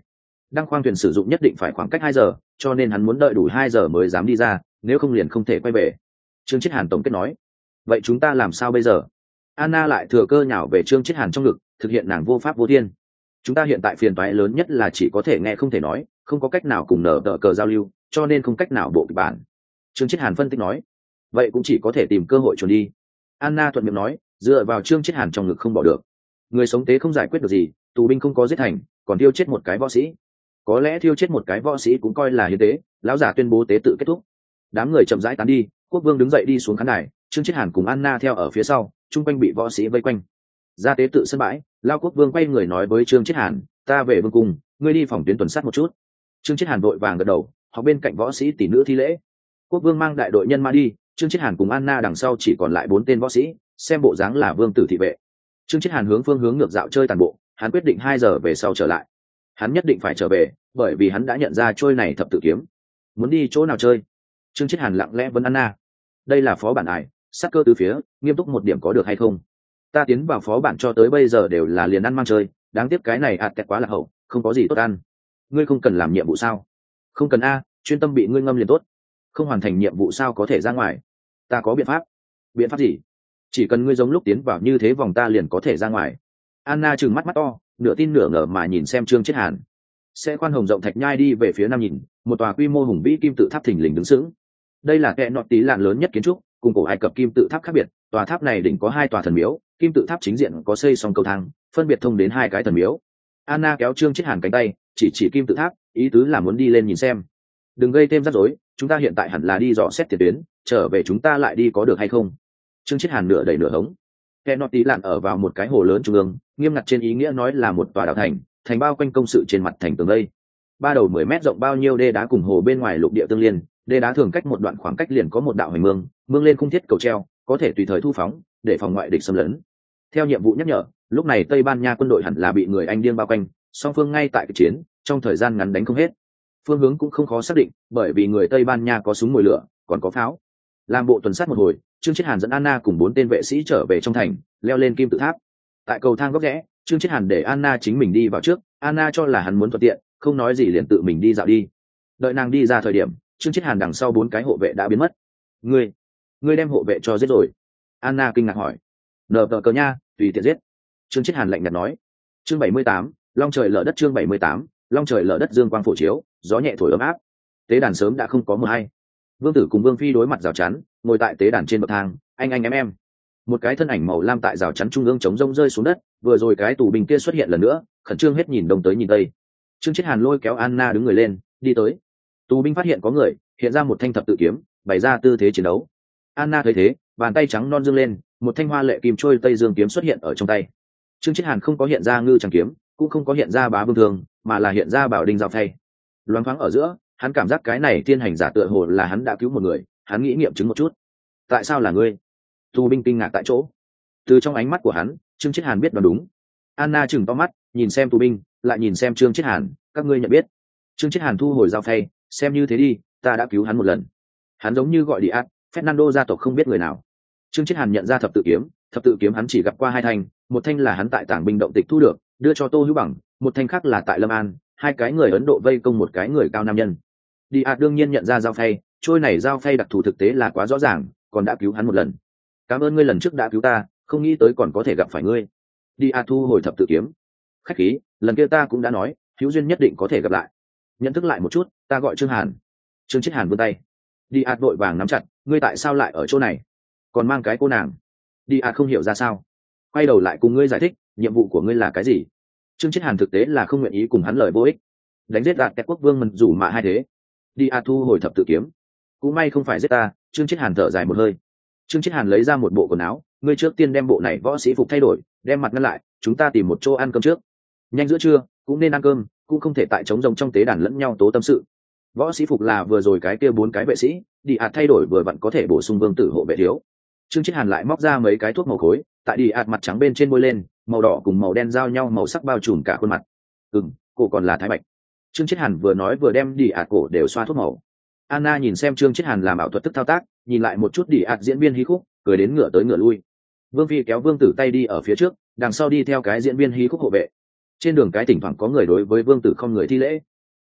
đăng khoang thuyền sử dụng nhất định phải khoảng cách hai giờ, cho nên hắn muốn đợi đủ hai giờ mới dám đi ra, nếu không liền không thể quay về. Trương Chiết Hàn tổng kết nói. Vậy chúng ta làm sao bây giờ? Anna lại thừa cơ nhào về Trương Chiết Hàn trong ngực, thực hiện nàng vô pháp vô thiên. Chúng ta hiện tại phiền toái lớn nhất là chỉ có thể nghe không thể nói, không có cách nào cùng nở tờ cờ giao lưu, cho nên không cách nào bộ kịch bản. Trương Chiết Hàn phân tích nói. Vậy cũng chỉ có thể tìm cơ hội trốn đi. Anna thuận miệng nói, dựa vào Trương Chiết Hàn trong ngực không bỏ được. Người sống tế không giải quyết được gì, tù binh không có giết thành, còn thiêu chết một cái võ sĩ. Có lẽ thiêu chết một cái võ sĩ cũng coi là hiến tế. Lão giả tuyên bố tế tự kết thúc. Đám người chậm rãi tán đi, quốc vương đứng dậy đi xuống khán đài, Trương Chiết Hàn cùng Anna theo ở phía sau, chung quanh bị võ sĩ vây quanh. Ra tế tự sân bãi, Lao quốc vương quay người nói với Trương Chiết Hàn, ta về vương cung, ngươi đi phòng tuyến tuần sát một chút. Trương Chiết Hàn vội vàng gật đầu, học bên cạnh võ sĩ tỷ nữ thi lễ. Quốc vương mang đại đội nhân mã đi, Trương Chiết Hàn cùng Anna đằng sau chỉ còn lại bốn tên võ sĩ, xem bộ dáng là vương tử thị vệ. Trương Chiết Hàn hướng phương hướng ngược dạo chơi tàn bộ, hắn quyết định hai giờ về sau trở lại. Hắn nhất định phải trở về, bởi vì hắn đã nhận ra trôi này thập tự kiếm. Muốn đi chỗ nào chơi? Trương Chiết Hàn lặng lẽ vấn Anna. Đây là phó bản ải, sát cơ từ phía, nghiêm túc một điểm có được hay không? Ta tiến vào phó bản cho tới bây giờ đều là liền ăn mang chơi, đáng tiếc cái này ạt tẹt quá là hậu, không có gì tốt ăn. Ngươi không cần làm nhiệm vụ sao? Không cần a, chuyên tâm bị ngươi ngâm liền tốt. Không hoàn thành nhiệm vụ sao có thể ra ngoài? Ta có biện pháp. Biện pháp gì? Chỉ cần ngươi giống lúc tiến vào như thế vòng ta liền có thể ra ngoài. Anna trừng mắt mắt to, nửa tin nửa ngờ mà nhìn xem Trương Chiết Hàn. Sẽ khoan hồng rộng thạch nhai đi về phía nam nhìn, một tòa quy mô hùng vĩ kim tự tháp thình lình đứng sững. Đây là kẽ nọt tí lạn lớn nhất kiến trúc, cùng cổ Ai Cập kim tự tháp khác biệt. Tòa tháp này đỉnh có hai tòa thần miếu, kim tự tháp chính diện có xây song cầu thang, phân biệt thông đến hai cái thần miếu. Anna kéo Trương Chiết Hàn cánh tay, chỉ chỉ kim tự tháp, ý tứ là muốn đi lên nhìn xem. Đừng gây thêm rắc rối, chúng ta hiện tại hẳn là đi dò xét tiền tuyến, trở về chúng ta lại đi có được hay không? Trương Chiết Hàn nửa đẩy nửa hống. Kẽ nọt tí lạn ở vào một cái hồ lớn trung ương, nghiêm ngặt trên ý nghĩa nói là một tòa đảo thành, thành bao quanh công sự trên mặt thành tường vây. Ba đầu mười mét rộng bao nhiêu đê đá cùng hồ bên ngoài lục địa tương liên, đê đá thường cách một đoạn khoảng cách liền có một đạo hành mương, mương lên khung thiết cầu treo, có thể tùy thời thu phóng, để phòng ngoại địch xâm lấn. Theo nhiệm vụ nhắc nhở, lúc này Tây Ban Nha quân đội hẳn là bị người Anh điên bao quanh, song phương ngay tại cuộc chiến, trong thời gian ngắn đánh không hết. Phương hướng cũng không khó xác định, bởi vì người Tây Ban Nha có súng mồi lửa, còn có pháo. Làm bộ tuần sát một hồi, Trương Chiết Hàn dẫn Anna cùng bốn tên vệ sĩ trở về trong thành, leo lên kim tự tháp. Tại cầu thang góc rẽ, Trương Chiết Hàn để Anna chính mình đi vào trước, Anna cho là hắn muốn thuận tiện, không nói gì liền tự mình đi dạo đi. Đợi nàng đi ra thời điểm, Trương Chiết Hàn đằng sau bốn cái hộ vệ đã biến mất. Ngươi, ngươi đem hộ vệ cho giết rồi? Anna kinh ngạc hỏi. Nờ tờ cờ nha, tùy tiện giết. Trương Chiết Hàn lạnh nhạt nói. Chương bảy mươi tám, long trời lở đất. Chương bảy mươi tám, long trời lở đất. Dương quang phổ chiếu, gió nhẹ thổi ấm áp. Tế đàn sớm đã không có mờ hay. Vương tử cùng Vương phi đối mặt rào chắn, ngồi tại tế đàn trên bậc thang, anh anh em em. Một cái thân ảnh màu lam tại rào chắn trung ương chống rông rơi xuống đất, vừa rồi cái tù binh kia xuất hiện lần nữa, khẩn trương hết nhìn đông tới nhìn tây. Trương Chiết Hàn lôi kéo Anna đứng người lên, đi tới. Tù binh phát hiện có người, hiện ra một thanh thập tự kiếm, bày ra tư thế chiến đấu. Anna thấy thế, bàn tay trắng non dương lên, một thanh hoa lệ kim trôi tây dương kiếm xuất hiện ở trong tay. Trương Chiết Hàn không có hiện ra ngư tràng kiếm, cũng không có hiện ra bá vương thương, mà là hiện ra bảo đinh dao phay. Loáng thoáng ở giữa, hắn cảm giác cái này thiên hành giả tựa hồ là hắn đã cứu một người, hắn nghĩ nghiệm chứng một chút. Tại sao là ngươi? Tù binh kinh ngạc tại chỗ. Từ trong ánh mắt của hắn, Trương Chiết Hàn biết đoán đúng. Anna chừng to mắt, nhìn xem tù binh, lại nhìn xem Trương Chiết Hàn, các ngươi nhận biết. Trương Chiết Hàn thu hồi dao phay, xem như thế đi, ta đã cứu hắn một lần. Hắn giống như gọi đi ác, Fernando gia tộc không biết người nào. Trương Chiết Hàn nhận ra thập tự kiếm, thập tự kiếm hắn chỉ gặp qua hai thanh, một thanh là hắn tại tảng binh động tịch thu được, đưa cho Tô Hữu Bằng, một thanh khác là tại Lâm An, hai cái người Ấn Độ vây công một cái người cao nam nhân. Đi ạt đương nhiên nhận ra dao phay, trôi này dao phay đặc thù thực tế là quá rõ ràng, còn đã cứu hắn một lần. Cảm ơn ngươi lần trước đã cứu ta, không nghĩ tới còn có thể gặp phải ngươi. Đi ạt thu hồi thập tự kiếm. Khách khí, lần kia ta cũng đã nói, hữu duyên nhất định có thể gặp lại. Nhận thức lại một chút, ta gọi Trương Hàn. Trương Chiết Hàn vươn tay. Đi ạt vội vàng nắm chặt, ngươi tại sao lại ở chỗ này? Còn mang cái cô nàng. Đi ạt không hiểu ra sao. Quay đầu lại cùng ngươi giải thích, nhiệm vụ của ngươi là cái gì? Trương Chiết Hàn thực tế là không nguyện ý cùng hắn lời vô ích. Đánh giết đạt kẹt quốc vương mần rủ mà hai thế. Đi ạt thu hồi thập tự kiếm. Cũng may không phải giết ta. Trương Chiết Hàn thở dài một hơi. Trương Chiết Hàn lấy ra một bộ quần áo, ngươi trước tiên đem bộ này võ sĩ phục thay đổi, đem mặt ngăn lại, chúng ta tìm một chỗ ăn cơm trước. Nhanh giữa trưa, cũng nên ăn cơm, cũng không thể tại trống rồng trong tế đàn lẫn nhau tố tâm sự. Võ sĩ phục là vừa rồi cái kia bốn cái vệ sĩ, đi ạt thay đổi vừa vặn có thể bổ sung vương tử hộ vệ thiếu. Trương Chiết Hàn lại móc ra mấy cái thuốc màu khối, tại đi ạt mặt trắng bên trên bôi lên, màu đỏ cùng màu đen giao nhau màu sắc bao trùm cả khuôn mặt. Ừm, cổ còn là thái bạch. Trương Chiết Hàn vừa nói vừa đem đi ạt cổ đều xoa thuốc màu. Anna nhìn xem Trương Chiết Hàn làm ảo thuật thức thao tác, nhìn lại một chút đi ạt diễn viên hí khúc, cười đến ngửa tới ngửa lui. Vương phi kéo vương tử tay đi ở phía trước, đằng sau đi theo cái diễn viên hí khúc hộ vệ. Trên đường cái thỉnh thoảng có người đối với vương tử không người thi lễ.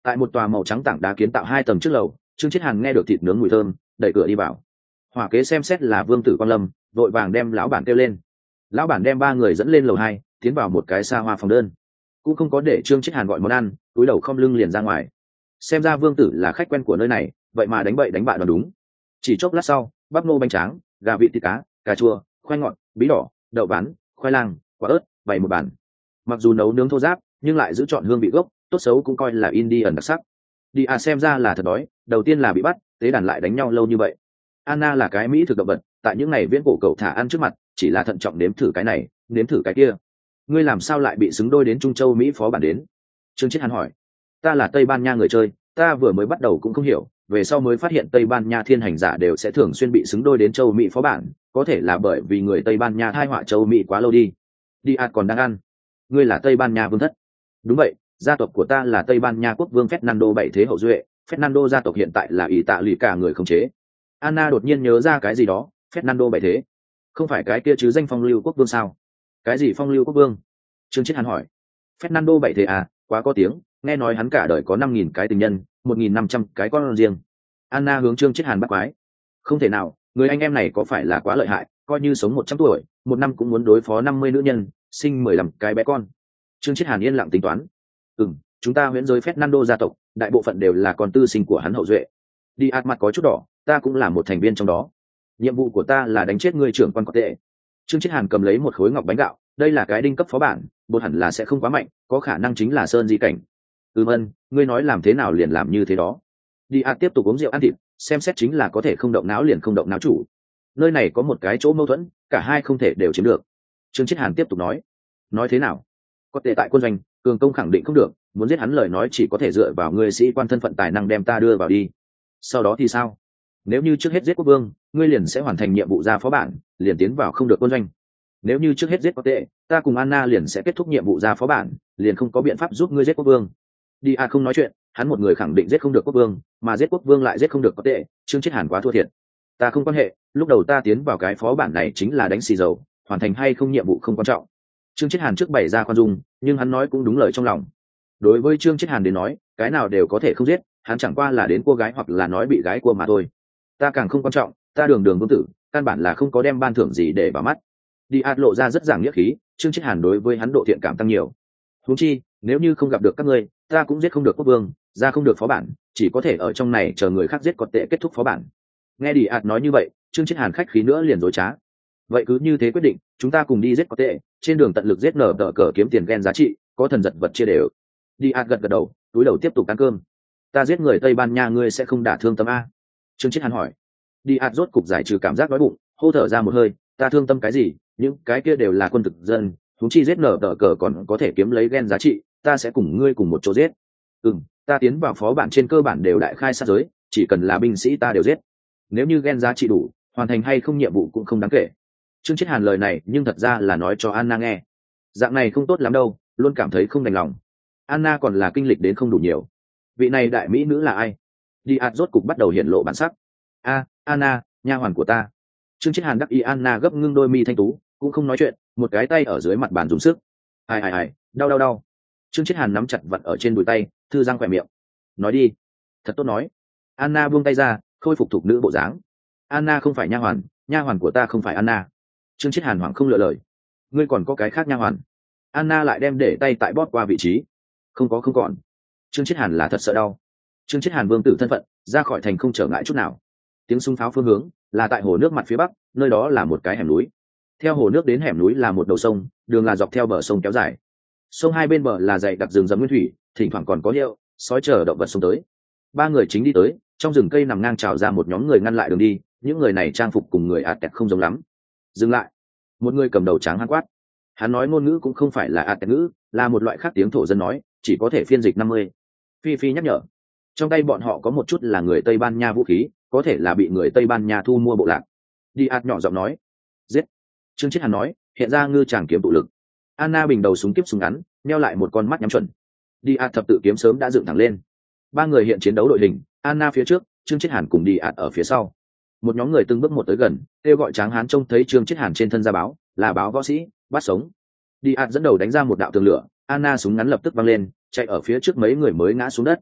Tại một tòa màu trắng tảng đá kiến tạo hai tầng trước lầu, Trương Chiết Hàn nghe được thịt nướng mùi thơm, đẩy cửa đi vào. Hỏa kế xem xét là Vương Tử Quan Lâm, vội vàng đem lão bản kêu lên. Lão bản đem ba người dẫn lên lầu hai, tiến vào một cái xa hoa phòng đơn, cũng không có để Trương Chiết Hàn gọi món ăn, túi đầu không lưng liền ra ngoài. Xem ra Vương Tử là khách quen của nơi này, vậy mà đánh bậy đánh bạ đoán đúng. Chỉ chốc lát sau, bắp nô bánh tráng, gà vịt thịt cá, cà chua, khoai ngọt, bí đỏ, đậu ván, khoai lang, quả ớt, bày một bàn. Mặc dù nấu nướng thô ráp, nhưng lại giữ chọn hương vị gốc, tốt xấu cũng coi là Indian đặc sắc. Đi à xem ra là thật đói, đầu tiên là bị bắt, tế đàn lại đánh nhau lâu như vậy. Anna là cái mỹ thực động vật, tại những ngày viễn cổ cậu thả ăn trước mặt, chỉ là thận trọng nếm thử cái này, nếm thử cái kia. Ngươi làm sao lại bị xứng đôi đến Trung Châu Mỹ phó bản đến? Trương Chiết Hàn hỏi. Ta là Tây Ban Nha người chơi, ta vừa mới bắt đầu cũng không hiểu, về sau mới phát hiện Tây Ban Nha thiên hành giả đều sẽ thường xuyên bị xứng đôi đến châu Mỹ phó bản, có thể là bởi vì người Tây Ban Nha thai họa châu Mỹ quá lâu đi. Đi ạt còn đang ăn. Ngươi là Tây Ban Nha vương thất? Đúng vậy, gia tộc của ta là Tây Ban Nha quốc vương Fernando bảy thế hậu duệ, Fernando gia tộc hiện tại là ý tạ lì cả người khống chế. Anna đột nhiên nhớ ra cái gì đó, Fernando bảy thế, không phải cái kia chứ danh phong lưu quốc vương sao? Cái gì phong lưu quốc vương? Trương Chiết Hàn hỏi. Fernando bảy thế à, quá có tiếng, nghe nói hắn cả đời có năm nghìn cái tình nhân, một nghìn năm trăm cái con riêng. Anna hướng Trương Chiết Hàn bắt quái. Không thể nào, người anh em này có phải là quá lợi hại, coi như sống một trăm tuổi, một năm cũng muốn đối phó năm mươi nữ nhân, sinh mười lăm cái bé con. Trương Chiết Hàn yên lặng tính toán. Ừm, chúng ta huyễn giới Fernando gia tộc, đại bộ phận đều là con tư sinh của hắn hậu duệ. Đi ạt mặt có chút đỏ, ta cũng là một thành viên trong đó. Nhiệm vụ của ta là đánh chết ngươi trưởng quan có tệ. Trương Chiết Hàn cầm lấy một khối ngọc bánh gạo, đây là cái đinh cấp phó bản, bột hẳn là sẽ không quá mạnh, có khả năng chính là sơn di cảnh. Ừm ân, ngươi nói làm thế nào liền làm như thế đó. Đi ạt tiếp tục uống rượu ăn thịt, xem xét chính là có thể không động não liền không động não chủ. Nơi này có một cái chỗ mâu thuẫn, cả hai không thể đều chiếm được. Trương Chiết Hàn tiếp tục nói. Nói thế nào? Có tệ tại quân doanh, cường công khẳng định không được, muốn giết hắn lời nói chỉ có thể dựa vào ngươi sĩ quan thân phận tài năng đem ta đưa vào đi. Sau đó thì sao? Nếu như trước hết giết quốc vương, ngươi liền sẽ hoàn thành nhiệm vụ ra phó bản, liền tiến vào không được quân doanh. Nếu như trước hết giết có tệ, ta cùng Anna liền sẽ kết thúc nhiệm vụ ra phó bản, liền không có biện pháp giúp ngươi giết quốc vương. Đi à không nói chuyện, hắn một người khẳng định giết không được quốc vương, mà giết quốc vương lại giết không được có tệ, Trương Chiết Hàn quá thua thiệt. Ta không quan hệ, lúc đầu ta tiến vào cái phó bản này chính là đánh xì dầu, hoàn thành hay không nhiệm vụ không quan trọng. Trương Chiết Hàn trước bày ra khoan dung, nhưng hắn nói cũng đúng lời trong lòng. Đối với Trương Chiết Hàn đến nói, cái nào đều có thể không giết, hắn chẳng qua là đến cô gái hoặc là nói bị gái cua mà thôi. Ta càng không quan trọng, ta đường đường vương tử, căn bản là không có đem ban thưởng gì để vào mắt. Đi ạt lộ ra rất giảng nghĩa khí, Trương Chiết Hàn đối với hắn độ thiện cảm tăng nhiều. Huống chi, nếu như không gặp được các ngươi, ta cũng giết không được quốc vương, ra không được phó bản, chỉ có thể ở trong này chờ người khác giết có tệ kết thúc phó bản. Nghe Đi ạt nói như vậy, Trương Chiết Hàn khách khí nữa liền dối trá. Vậy cứ như thế quyết định, chúng ta cùng đi giết có tệ, trên đường tận lực giết nở tờ cờ kiếm tiền gen giá trị, có thần giật vật chia đều. Đi ạt gật gật đầu, túi đầu tiếp tục ăn cơm. Ta giết người Tây Ban Nha ngươi sẽ không đả thương tâm a? Trương Chiết Hàn hỏi. Đi ạt rốt cục giải trừ cảm giác đói bụng, hô thở ra một hơi, ta thương tâm cái gì, những cái kia đều là quân thực dân, chúng chi giết nở tờ cờ còn có thể kiếm lấy gen giá trị, ta sẽ cùng ngươi cùng một chỗ giết. Ừm, ta tiến vào phó bản trên cơ bản đều đại khai sát giới, chỉ cần là binh sĩ ta đều giết. Nếu như gen giá trị đủ, hoàn thành hay không nhiệm vụ cũng không đáng kể. Trương Chiết Hàn lời này nhưng thật ra là nói cho Anna nghe. Dạng này không tốt lắm đâu, luôn cảm thấy không đành lòng. Anna còn là kinh lịch đến không đủ nhiều. Vị này đại mỹ nữ là ai? Đi ạt rốt cục bắt đầu hiện lộ bản sắc. A, Anna, nha hoàn của ta. Trương Chiết Hàn đắc ý Anna gấp ngưng đôi mi thanh tú, cũng không nói chuyện, một cái tay ở dưới mặt bàn dùng sức. Ai ai ai, đau đau đau. Trương Chiết Hàn nắm chặt vặn ở trên đùi tay, thư răng khỏe miệng. Nói đi. Thật tốt nói. Anna buông tay ra, khôi phục thục nữ bộ dáng. Anna không phải nha hoàn, nha hoàn của ta không phải Anna. Trương Chiết Hàn hoảng không lựa lời. Ngươi còn có cái khác nha hoàn? Anna lại đem để tay tại bóp qua vị trí. Không có không còn. Trương Chiết Hàn là thật sợ đau. Trương Chiết Hàn vương tử thân phận, ra khỏi thành không trở ngại chút nào. Tiếng súng pháo phương hướng là tại hồ nước mặt phía bắc, nơi đó là một cái hẻm núi. Theo hồ nước đến hẻm núi là một đầu sông, đường là dọc theo bờ sông kéo dài. Sông hai bên bờ là dãy đặc rừng rậm nguyên thủy, thỉnh thoảng còn có hiệu, sói chờ động vật xông tới. Ba người chính đi tới, trong rừng cây nằm ngang trào ra một nhóm người ngăn lại đường đi, những người này trang phục cùng người ạt tẹt không giống lắm. Dừng lại. Một người cầm đầu trắng hắn quát. Hắn nói ngôn ngữ cũng không phải là ạt tẹt ngữ, là một loại khác tiếng thổ dân nói, chỉ có thể phiên dịch năm mươi. Phi Phi nhắc nhở. Trong tay bọn họ có một chút là người Tây Ban Nha vũ khí, có thể là bị người Tây Ban Nha thu mua bộ lạc. Đi ạt nhỏ giọng nói. Giết. Trương Chiết Hàn nói, hiện ra ngư tràng kiếm tụ lực. Anna bình đầu súng kiếp súng ngắn, neo lại một con mắt nhắm chuẩn. Đi ạt thập tự kiếm sớm đã dựng thẳng lên. Ba người hiện chiến đấu đội hình, Anna phía trước, Trương Chiết Hàn cùng đi ạt ở phía sau. Một nhóm người từng bước một tới gần, kêu gọi Tráng Hán trông thấy Trương Chiết Hàn trên thân ra báo, là báo võ sĩ, bắt sống. Đi ạt dẫn đầu đánh ra một đạo tường lửa, Anna súng ngắn lập tức văng lên, chạy ở phía trước mấy người mới ngã xuống đất.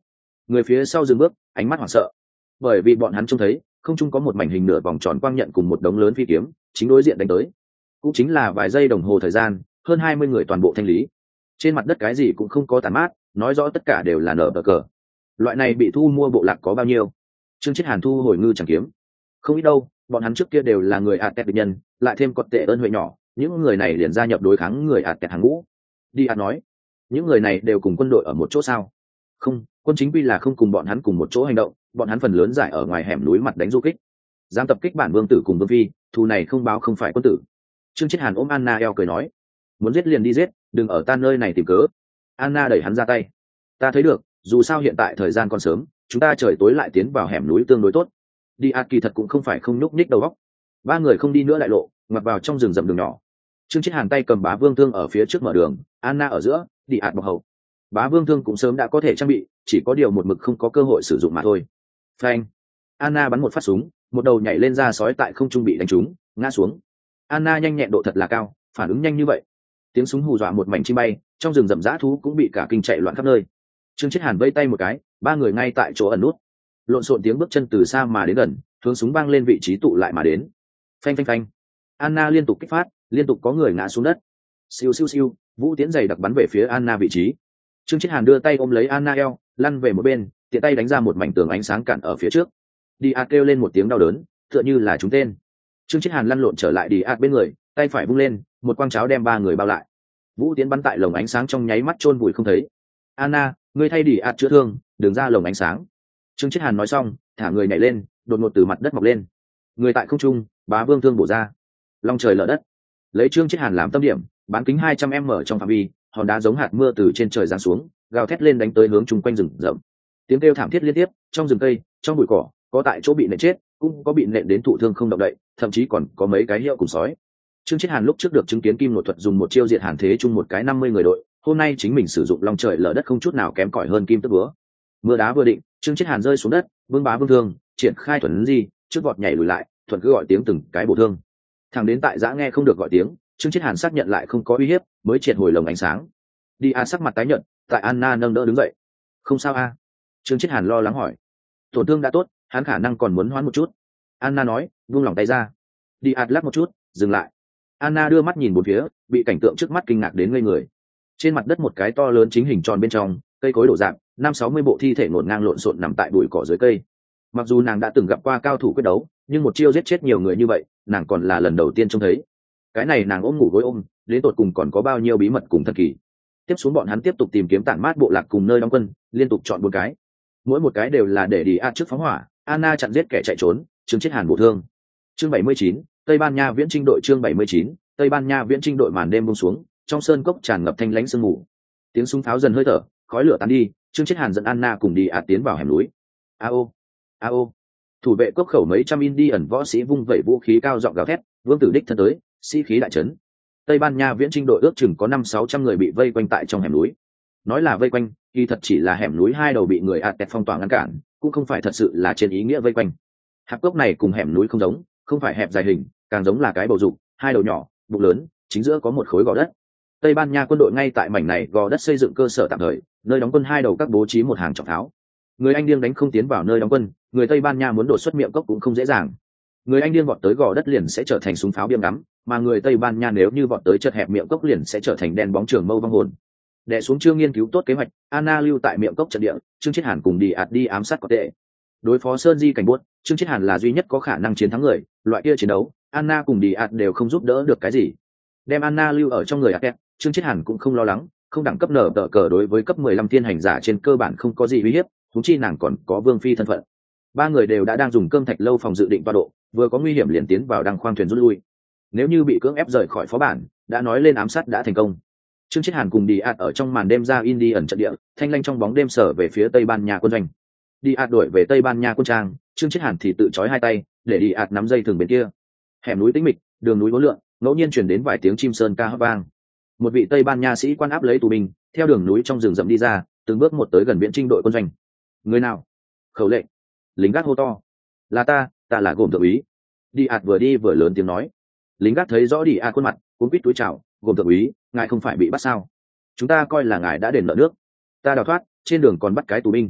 Người phía sau dừng bước, ánh mắt hoảng sợ, bởi vì bọn hắn trông thấy không trung có một mảnh hình nửa vòng tròn quang nhận cùng một đống lớn phi kiếm chính đối diện đánh tới. Cũng chính là vài giây đồng hồ thời gian, hơn hai mươi người toàn bộ thanh lý. Trên mặt đất cái gì cũng không có tàn mát, nói rõ tất cả đều là nở bờ cờ. Loại này bị thu mua bộ lạc có bao nhiêu? Trương Chiết Hàn thu hồi ngư chẳng kiếm, không ít đâu, bọn hắn trước kia đều là người ạt tẹt địch nhân, lại thêm cọt tệ ơn huệ nhỏ, những người này liền gia nhập đối kháng người ạt tẹt hàng ngũ. Đi ạt nói, những người này đều cùng quân đội ở một chỗ sao? Không, quân chính quy là không cùng bọn hắn cùng một chỗ hành động, bọn hắn phần lớn giải ở ngoài hẻm núi mặt đánh du kích, dám tập kích bản vương tử cùng vương phi, thù này không báo không phải quân tử. Trương Chiết Hàn ôm Anna eo cười nói, muốn giết liền đi giết, đừng ở ta nơi này tìm cớ. Anna đẩy hắn ra tay, ta thấy được, dù sao hiện tại thời gian còn sớm, chúng ta trời tối lại tiến vào hẻm núi tương đối tốt. Đi ạt kỳ thật cũng không phải không nhúc nhích đầu óc. Ba người không đi nữa lại lộ, ngoặt vào trong rừng rậm đường nhỏ. Trương Chiết Hàn tay cầm bá vương thương ở phía trước mở đường, Anna ở giữa, đi ạt bọc hậu. Bá vương thương cũng sớm đã có thể trang bị, chỉ có điều một mực không có cơ hội sử dụng mà thôi. Phanh! Anna bắn một phát súng, một đầu nhảy lên ra sói tại không trung bị đánh trúng, ngã xuống. Anna nhanh nhẹn độ thật là cao, phản ứng nhanh như vậy. Tiếng súng hù dọa một mảnh chim bay, trong rừng rậm dã thú cũng bị cả kinh chạy loạn khắp nơi. Trương Chiết Hàn vây tay một cái, ba người ngay tại chỗ ẩn nút. Lộn xộn tiếng bước chân từ xa mà đến gần, hướng súng vang lên vị trí tụ lại mà đến. Phanh phanh phanh. Anna liên tục kích phát, liên tục có người ngã xuống đất. Siêu siêu siêu, vũ tiễn dày đặc bắn về phía Anna vị trí. Trương Chiết Hàn đưa tay ôm lấy Anna eo, lăn về một bên, tiện tay đánh ra một mảnh tường ánh sáng cản ở phía trước. Đi ạt kêu lên một tiếng đau đớn, tựa như là trúng tên. Trương Chiết Hàn lăn lộn trở lại đi ạt bên người, tay phải vung lên, một quang cháo đem ba người bao lại. Vũ tiễn bắn tại lồng ánh sáng trong nháy mắt chôn vùi không thấy. Anna, ngươi thay đi ạt chữa thương, đừng ra lồng ánh sáng. Trương Chiết Hàn nói xong, thả người nhảy lên, đột ngột từ mặt đất mọc lên. Người tại không trung, bá vương thương bổ ra. Long trời lở đất. Lấy Trương Chiết Hàn làm tâm điểm, bán kính hai trăm m trong phạm vi, hòn đá giống hạt mưa từ trên trời giáng xuống, gào thét lên đánh tới hướng chung quanh rừng rậm. Tiếng kêu thảm thiết liên tiếp, trong rừng cây, trong bụi cỏ, có tại chỗ bị nện chết, cũng có bị nện đến thụ thương không động đậy, thậm chí còn có mấy cái hiệu cùng sói. Trương Chiết Hàn lúc trước được chứng kiến Kim Nội thuật dùng một chiêu diệt hàn thế chung một cái năm mươi người đội, hôm nay chính mình sử dụng long trời lở đất không chút nào kém cỏi hơn Kim Tức Búa. Mưa đá vừa định, Trương Chiết Hàn rơi xuống đất, vương bá vương thương, triển khai thuần di, trước vọt nhảy lùi lại, thuần cứ gọi tiếng từng cái bổ thương. Thằng đến tại giã nghe không được gọi tiếng, Trương Chiết Hàn xác nhận lại không có uy hiếp, mới triệt hồi lồng ánh sáng. Đi a sắc mặt tái nhợt, tại Anna nâng đỡ đứng dậy. Không sao a? Trương Chiết Hàn lo lắng hỏi. Tổn thương đã tốt, hắn khả năng còn muốn hoãn một chút. Anna nói, buông lỏng tay ra. Đi ạt lắc một chút, dừng lại. Anna đưa mắt nhìn bốn phía, bị cảnh tượng trước mắt kinh ngạc đến ngây người. Trên mặt đất một cái to lớn chính hình tròn bên trong, cây cối đổ rạp, năm sáu mươi bộ thi thể ngổn ngang lộn xộn nằm tại bụi cỏ dưới cây. Mặc dù nàng đã từng gặp qua cao thủ quyết đấu, nhưng một chiêu giết chết nhiều người như vậy, nàng còn là lần đầu tiên trông thấy. Cái này nàng ôm ngủ gối ôm, đến tột cùng còn có bao nhiêu bí mật cùng thần kỳ. Tiếp xuống bọn hắn tiếp tục tìm kiếm tản mát bộ lạc cùng nơi đóng quân, liên tục chọn bốn cái. Mỗi một cái đều là để đi ạt trước phóng hỏa, Anna chặn giết kẻ chạy trốn, Trương Chiết Hàn bổ thương. Chương bảy mươi chín, Tây Ban Nha viễn trinh đội. Chương bảy mươi chín, Tây Ban Nha viễn trinh đội. Màn đêm buông xuống, trong sơn cốc tràn ngập thanh lãnh sương mù. Tiếng súng pháo dần hơi thở, khói lửa tán đi, Trương Chiết Hàn dẫn Anna cùng đi ạt tiến vào hẻm núi. Ao, ao. Thủ vệ cốc khẩu mấy trăm Indian võ sĩ vung vẩy vũ khí cao giọng gào thét, vương tử đích thân tới, sĩ khí đại trấn. Tây Ban Nha viễn trinh đội ước chừng có năm sáu trăm người bị vây quanh tại trong hẻm núi. Nói là vây quanh, kỳ thật chỉ là hẻm núi hai đầu bị người ạt phong tỏa ngăn cản, cũng không phải thật sự là trên ý nghĩa vây quanh. Hạp cốc này cùng hẻm núi không giống, không phải hẹp dài hình, càng giống là cái bầu dục, hai đầu nhỏ, bụng lớn, chính giữa có một khối gò đất. Tây Ban Nha quân đội ngay tại mảnh này gò đất xây dựng cơ sở tạm thời, nơi đóng quân hai đầu các bố trí một hàng trọng tháo. Người Anh điên đánh không tiến vào nơi đóng quân, người Tây Ban Nha muốn đột xuất miệng cốc cũng không dễ dàng. Người Anh điên vọt tới gò đất liền sẽ trở thành súng pháo biêm ngắm, mà người Tây Ban Nha nếu như vọt tới chật hẹp miệng cốc liền sẽ trở thành đen bóng trường mâu vong hồn. Đệ xuống chưa nghiên cứu tốt kế hoạch, Anna lưu tại miệng cốc trận địa, Trương Chiết Hàn cùng đi ạt đi ám sát có tệ. Đối phó Sơn Di cảnh buốt, Trương Chiết Hàn là duy nhất có khả năng chiến thắng người, loại kia chiến đấu, Anna cùng đi ạt đều không giúp đỡ được cái gì. Đem Anna lưu ở trong người ạt, Trương Chiết Hàn cũng không lo lắng, không đẳng cấp nở tờ cờ đối với cấp mười lăm thiên hành giả trên cơ bản không có gì uy hiếp, huống chi nàng còn có vương phi thân phận. Ba người đều đã đang dùng cơm thạch lâu phòng dự định tọa độ, vừa có nguy hiểm liền tiến vào đăng khoang thuyền rút lui. Nếu như bị cưỡng ép rời khỏi phó bản, đã nói lên ám sát đã thành công. Trương Chiết Hàn cùng đi ạt ở trong màn đêm ra Indian trận địa, thanh lanh trong bóng đêm sở về phía Tây Ban Nha quân doanh. Đi ạt đuổi về Tây Ban Nha quân trang, Trương Chiết Hàn thì tự trói hai tay, để đi ạt nắm dây thừng bên kia. Hẻm núi tĩnh mịch, đường núi uốn lượn, ngẫu nhiên truyền đến vài tiếng chim sơn ca hót vang. Một vị Tây Ban Nha sĩ quan áp lấy tù binh, theo đường núi trong rừng rậm đi ra, từng bước một tới gần viễn trinh đội quân doanh. Người nào? Khẩu lệnh. Lính gác hô to. Là ta, ta là gồm thượng úy. Đi ạt vừa đi vừa lớn tiếng nói. Lính gác thấy rõ đi ạt khuôn mặt, cuốn quýt túi chào, gồm thượng úy, ngài không phải bị bắt sao? Chúng ta coi là ngài đã đền nợ nước. Ta đào thoát, trên đường còn bắt cái tù binh.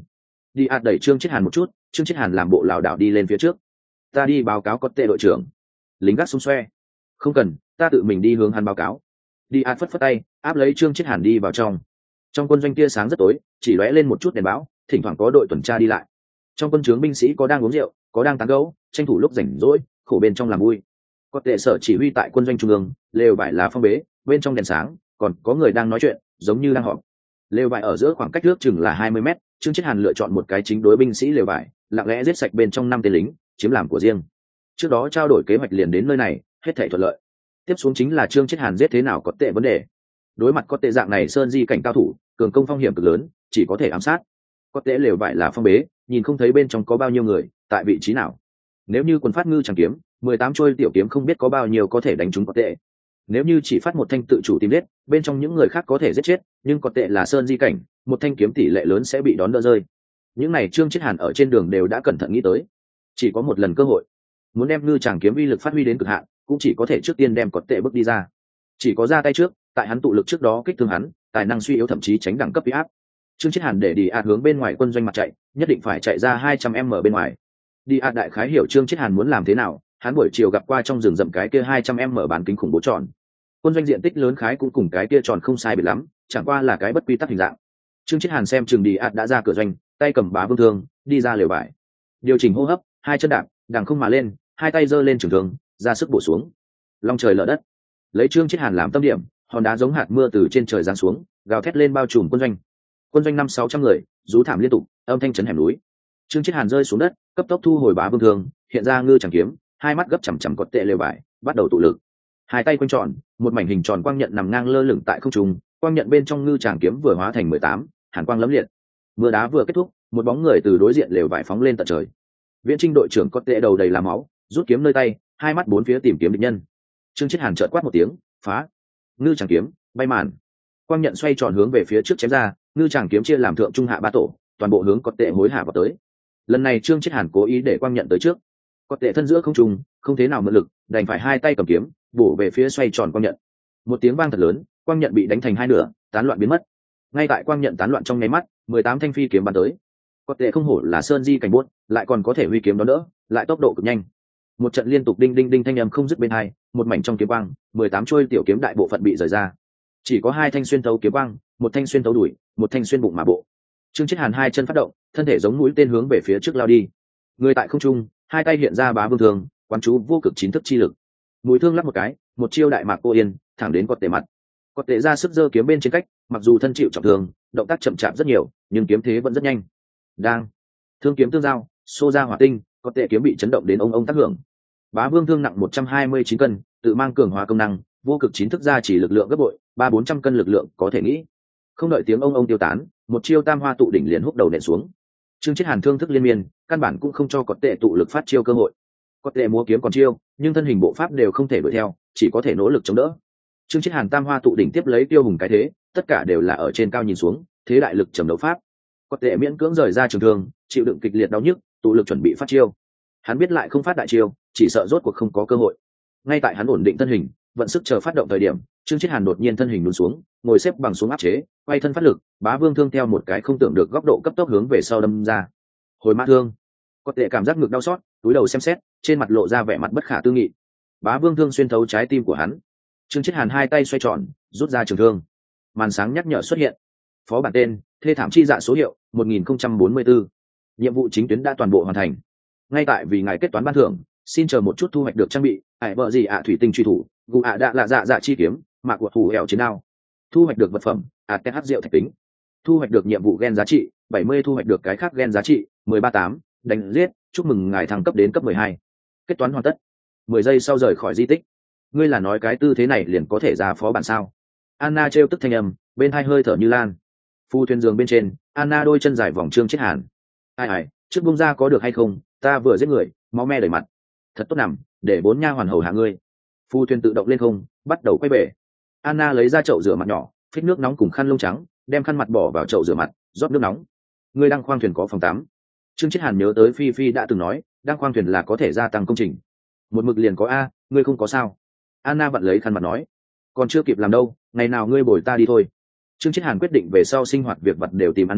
Đi ạt đẩy trương chiết hàn một chút, trương chiết hàn làm bộ lảo đảo đi lên phía trước. Ta đi báo cáo có tệ đội trưởng. Lính gác xung xoe. Không cần, ta tự mình đi hướng hắn báo cáo. Đi ạt phất phất tay, áp lấy trương chiết hàn đi vào trong. Trong quân doanh tia sáng rất tối, chỉ lóe lên một chút đèn báo, thỉnh thoảng có đội tuần tra đi lại. Trong quân trướng binh sĩ có đang uống rượu, có đang tán gẫu, tranh thủ lúc rảnh rỗi, khổ bên trong làm vui. Có tệ sở chỉ huy tại quân doanh trung ương, lều vải là phong bế, bên trong đèn sáng, còn có người đang nói chuyện, giống như đang họp. Lều vải ở giữa khoảng cách nước chừng là hai mươi mét, trương chiết hàn lựa chọn một cái chính đối binh sĩ lều vải, lặng lẽ giết sạch bên trong năm tên lính, chiếm làm của riêng. Trước đó trao đổi kế hoạch liền đến nơi này, hết thảy thuận lợi. Tiếp xuống chính là trương chiết hàn giết thế nào có tệ vấn đề. Đối mặt có tệ dạng này sơn di cảnh cao thủ, cường công phong hiểm cực lớn, chỉ có thể ám sát. Có tệ lều vải là phong bế, nhìn không thấy bên trong có bao nhiêu người, tại vị trí nào. Nếu như quần phát ngư chẳng kiếm, mười tám trôi tiểu kiếm không biết có bao nhiêu có thể đánh trúng có tệ. Nếu như chỉ phát một thanh tự chủ tìm giết, bên trong những người khác có thể giết chết, nhưng có tệ là sơn di cảnh, một thanh kiếm tỷ lệ lớn sẽ bị đón đỡ rơi. Những này trương chiết hàn ở trên đường đều đã cẩn thận nghĩ tới. Chỉ có một lần cơ hội, muốn đem ngư chẳng kiếm uy lực phát huy đến cực hạn, cũng chỉ có thể trước tiên đem có tệ bước đi ra. Chỉ có ra tay trước, tại hắn tụ lực trước đó kích thương hắn, tài năng suy yếu thậm chí tránh đẳng cấp uy áp. Trương chiết hàn để đi ạt hướng bên ngoài quân doanh mặt chạy, nhất định phải chạy ra hai trăm mét bên ngoài. Đi ạt đại khái hiểu trương chiết hàn muốn làm thế nào, hắn buổi chiều gặp qua trong rừng rậm cái kia hai trăm mét bán kính khủng bố tròn. Quân doanh diện tích lớn khái cũng cùng cái kia tròn không sai biệt lắm, chẳng qua là cái bất quy tắc hình dạng. Trương chiết hàn xem chừng đi ạt đã ra cửa doanh, tay cầm bá vương thương, đi ra lều vải. Điều chỉnh hô hấp, hai chân đạp, đằng không mà lên, hai tay giơ lên trường thương, ra sức bổ xuống. Long trời lở đất. Lấy trương chiết hàn làm tâm điểm, hòn đá giống hạt mưa từ trên trời giáng xuống, gào thét lên bao trùm quân doanh. Quân doanh năm sáu trăm người, rú thảm liên tục, âm thanh chấn hẻm núi. Trương chiết hàn rơi xuống đất, cấp tốc thu hồi bá vương thương, hiện ra ngư chẳng kiếm, hai mắt gấp chằm chằm cột tệ lều vải, bắt đầu tụ lực. Hai tay quanh tròn, một mảnh hình tròn quang nhận nằm ngang lơ lửng tại không trung, quang nhận bên trong ngư chẳng kiếm vừa hóa thành mười tám, hàn quang lấm liệt. Mưa đá vừa kết thúc, một bóng người từ đối diện lều vải phóng lên tận trời. Viễn Trinh đội trưởng cột tệ đầu đầy là máu, rút kiếm nơi tay, hai mắt bốn phía tìm kiếm địch nhân. Trương chiết hàn chợt quát một tiếng, phá. Ngư chẳng kiếm, bay màn. Quang nhận xoay tròn hướng về phía trước chém ra, ngư chẳng kiếm chia làm thượng trung hạ ba tổ, toàn bộ hướng cột tệ hối hạ vào tới. Lần này trương chiết hàn cố ý để quang nhận tới trước, cột tệ thân giữa không trung, không thế nào mượn lực, đành phải hai tay cầm kiếm bổ về phía xoay tròn quang nhận. Một tiếng vang thật lớn, quang nhận bị đánh thành hai nửa, tán loạn biến mất. Ngay tại quang nhận tán loạn trong nháy mắt, mười tám thanh phi kiếm bắn tới. Cột tệ không hổ là sơn di cảnh buốt, lại còn có thể huy kiếm đón đỡ, lại tốc độ cực nhanh. Một trận liên tục đinh đinh đinh thanh âm không dứt bên hai, một mảnh trong kiếm quang, mười tám chuôi tiểu kiếm đại bộ phận bị rời ra. Chỉ có hai thanh xuyên thấu kiếm quang, một thanh xuyên thấu đùi, một thanh xuyên bụng mà bộ. Trương chiết hàn hai chân phát động, thân thể giống mũi tên hướng về phía trước lao đi. Người tại không trung, hai tay hiện ra bá vương thương, quán chú vô cực chín thức chi lực. Mũi thương lắp một cái, một chiêu đại mạc cô yên, thẳng đến cột tệ mặt. Cột tệ ra sức giơ kiếm bên trên cách, mặc dù thân chịu trọng thương, động tác chậm chạp rất nhiều, nhưng kiếm thế vẫn rất nhanh. Đang, thương kiếm tương giao, xô ra hỏa tinh, cột tệ kiếm bị chấn động đến ông ông tác hưởng. Bá vương thương nặng một trăm hai mươi chín cân, tự mang cường hóa công năng, vô cực chín thức ra chỉ lực lượng gấp bội, ba bốn trăm cân lực lượng có thể nghĩ. Không đợi tiếng ông ông tiêu tán, một chiêu tam hoa tụ đỉnh liền húc đầu nện xuống. Trương chiết hàn thương thức liên miên, căn bản cũng không cho cột tệ tụ lực phát chiêu cơ hội. Cột tệ múa kiếm còn chiêu, nhưng thân hình bộ pháp đều không thể đuổi theo, chỉ có thể nỗ lực chống đỡ. Trương chiết hàn tam hoa tụ đỉnh tiếp lấy tiêu hùng cái thế, tất cả đều là ở trên cao nhìn xuống, thế đại lực trầm đấu pháp. Cột tệ miễn cưỡng rời ra trường thương, chịu đựng kịch liệt đau nhức, tụ lực chuẩn bị phát chiêu. Hắn biết lại không phát đại chiêu, chỉ sợ rốt cuộc không có cơ hội. Ngay tại hắn ổn định thân hình, vận sức chờ phát động thời điểm, Trương chiết hàn đột nhiên thân hình lún xuống, ngồi xếp bằng xuống áp chế, quay thân phát lực, bá vương thương theo một cái không tưởng được góc độ cấp tốc hướng về sau đâm ra. Hồi mã thương, có thể cảm giác ngực đau xót, túi đầu xem xét, trên mặt lộ ra vẻ mặt bất khả tư nghị. Bá vương thương xuyên thấu trái tim của hắn. Trương chiết hàn hai tay xoay tròn, rút ra trường thương. Màn sáng nhắc nhở xuất hiện. Phó bản tên, thê thảm chi dạ số hiệu một nghìn không trăm bốn mươi tư. Nhiệm vụ chính tuyến đã toàn bộ hoàn thành. Ngay tại vì ngài kết toán ban thưởng, xin chờ một chút thu hoạch được trang bị ải vợ gì ạ thủy tinh truy thủ, gù ạ đạ lạ dạ dạ chi kiếm, mạc của thủ hẻo chiến đao. Thu hoạch được vật phẩm ạ th rượu thạch tính. Thu hoạch được nhiệm vụ gen giá trị bảy mươi, thu hoạch được cái khác gen giá trị mười ba tám, đánh giết, chúc mừng ngài thăng cấp đến cấp mười hai. Kết toán hoàn tất. Mười giây sau rời khỏi di tích. Ngươi là nói cái tư thế này liền có thể ra phó bản sao? Anna trêu tức thanh âm, bên hai hơi thở như lan. Phu thuyền giường bên trên, Anna đôi chân dài vòng Trương chiết hàn. Ai ai, trước bung ra có được hay không, ta vừa giết người, máu me đầy mặt. Thật tốt nằm, để bốn nha hoàn hầu hạ ngươi. Phu thuyền tự động lên không, bắt đầu quay bể. Anna lấy ra chậu rửa mặt nhỏ, phích nước nóng cùng khăn lông trắng, đem khăn mặt bỏ vào chậu rửa mặt, rót nước nóng. Ngươi đang khoang thuyền có phòng tắm. Trương chiết hàn nhớ tới Phi Phi đã từng nói, đang khoang thuyền là có thể gia tăng công trình. Một mực liền có a, ngươi không có sao? Anna vặn lấy khăn mặt nói, còn chưa kịp làm đâu, ngày nào ngươi bồi ta đi thôi. Trương chiết hàn quyết định về sau sinh hoạt việc vật đều tìm Anna,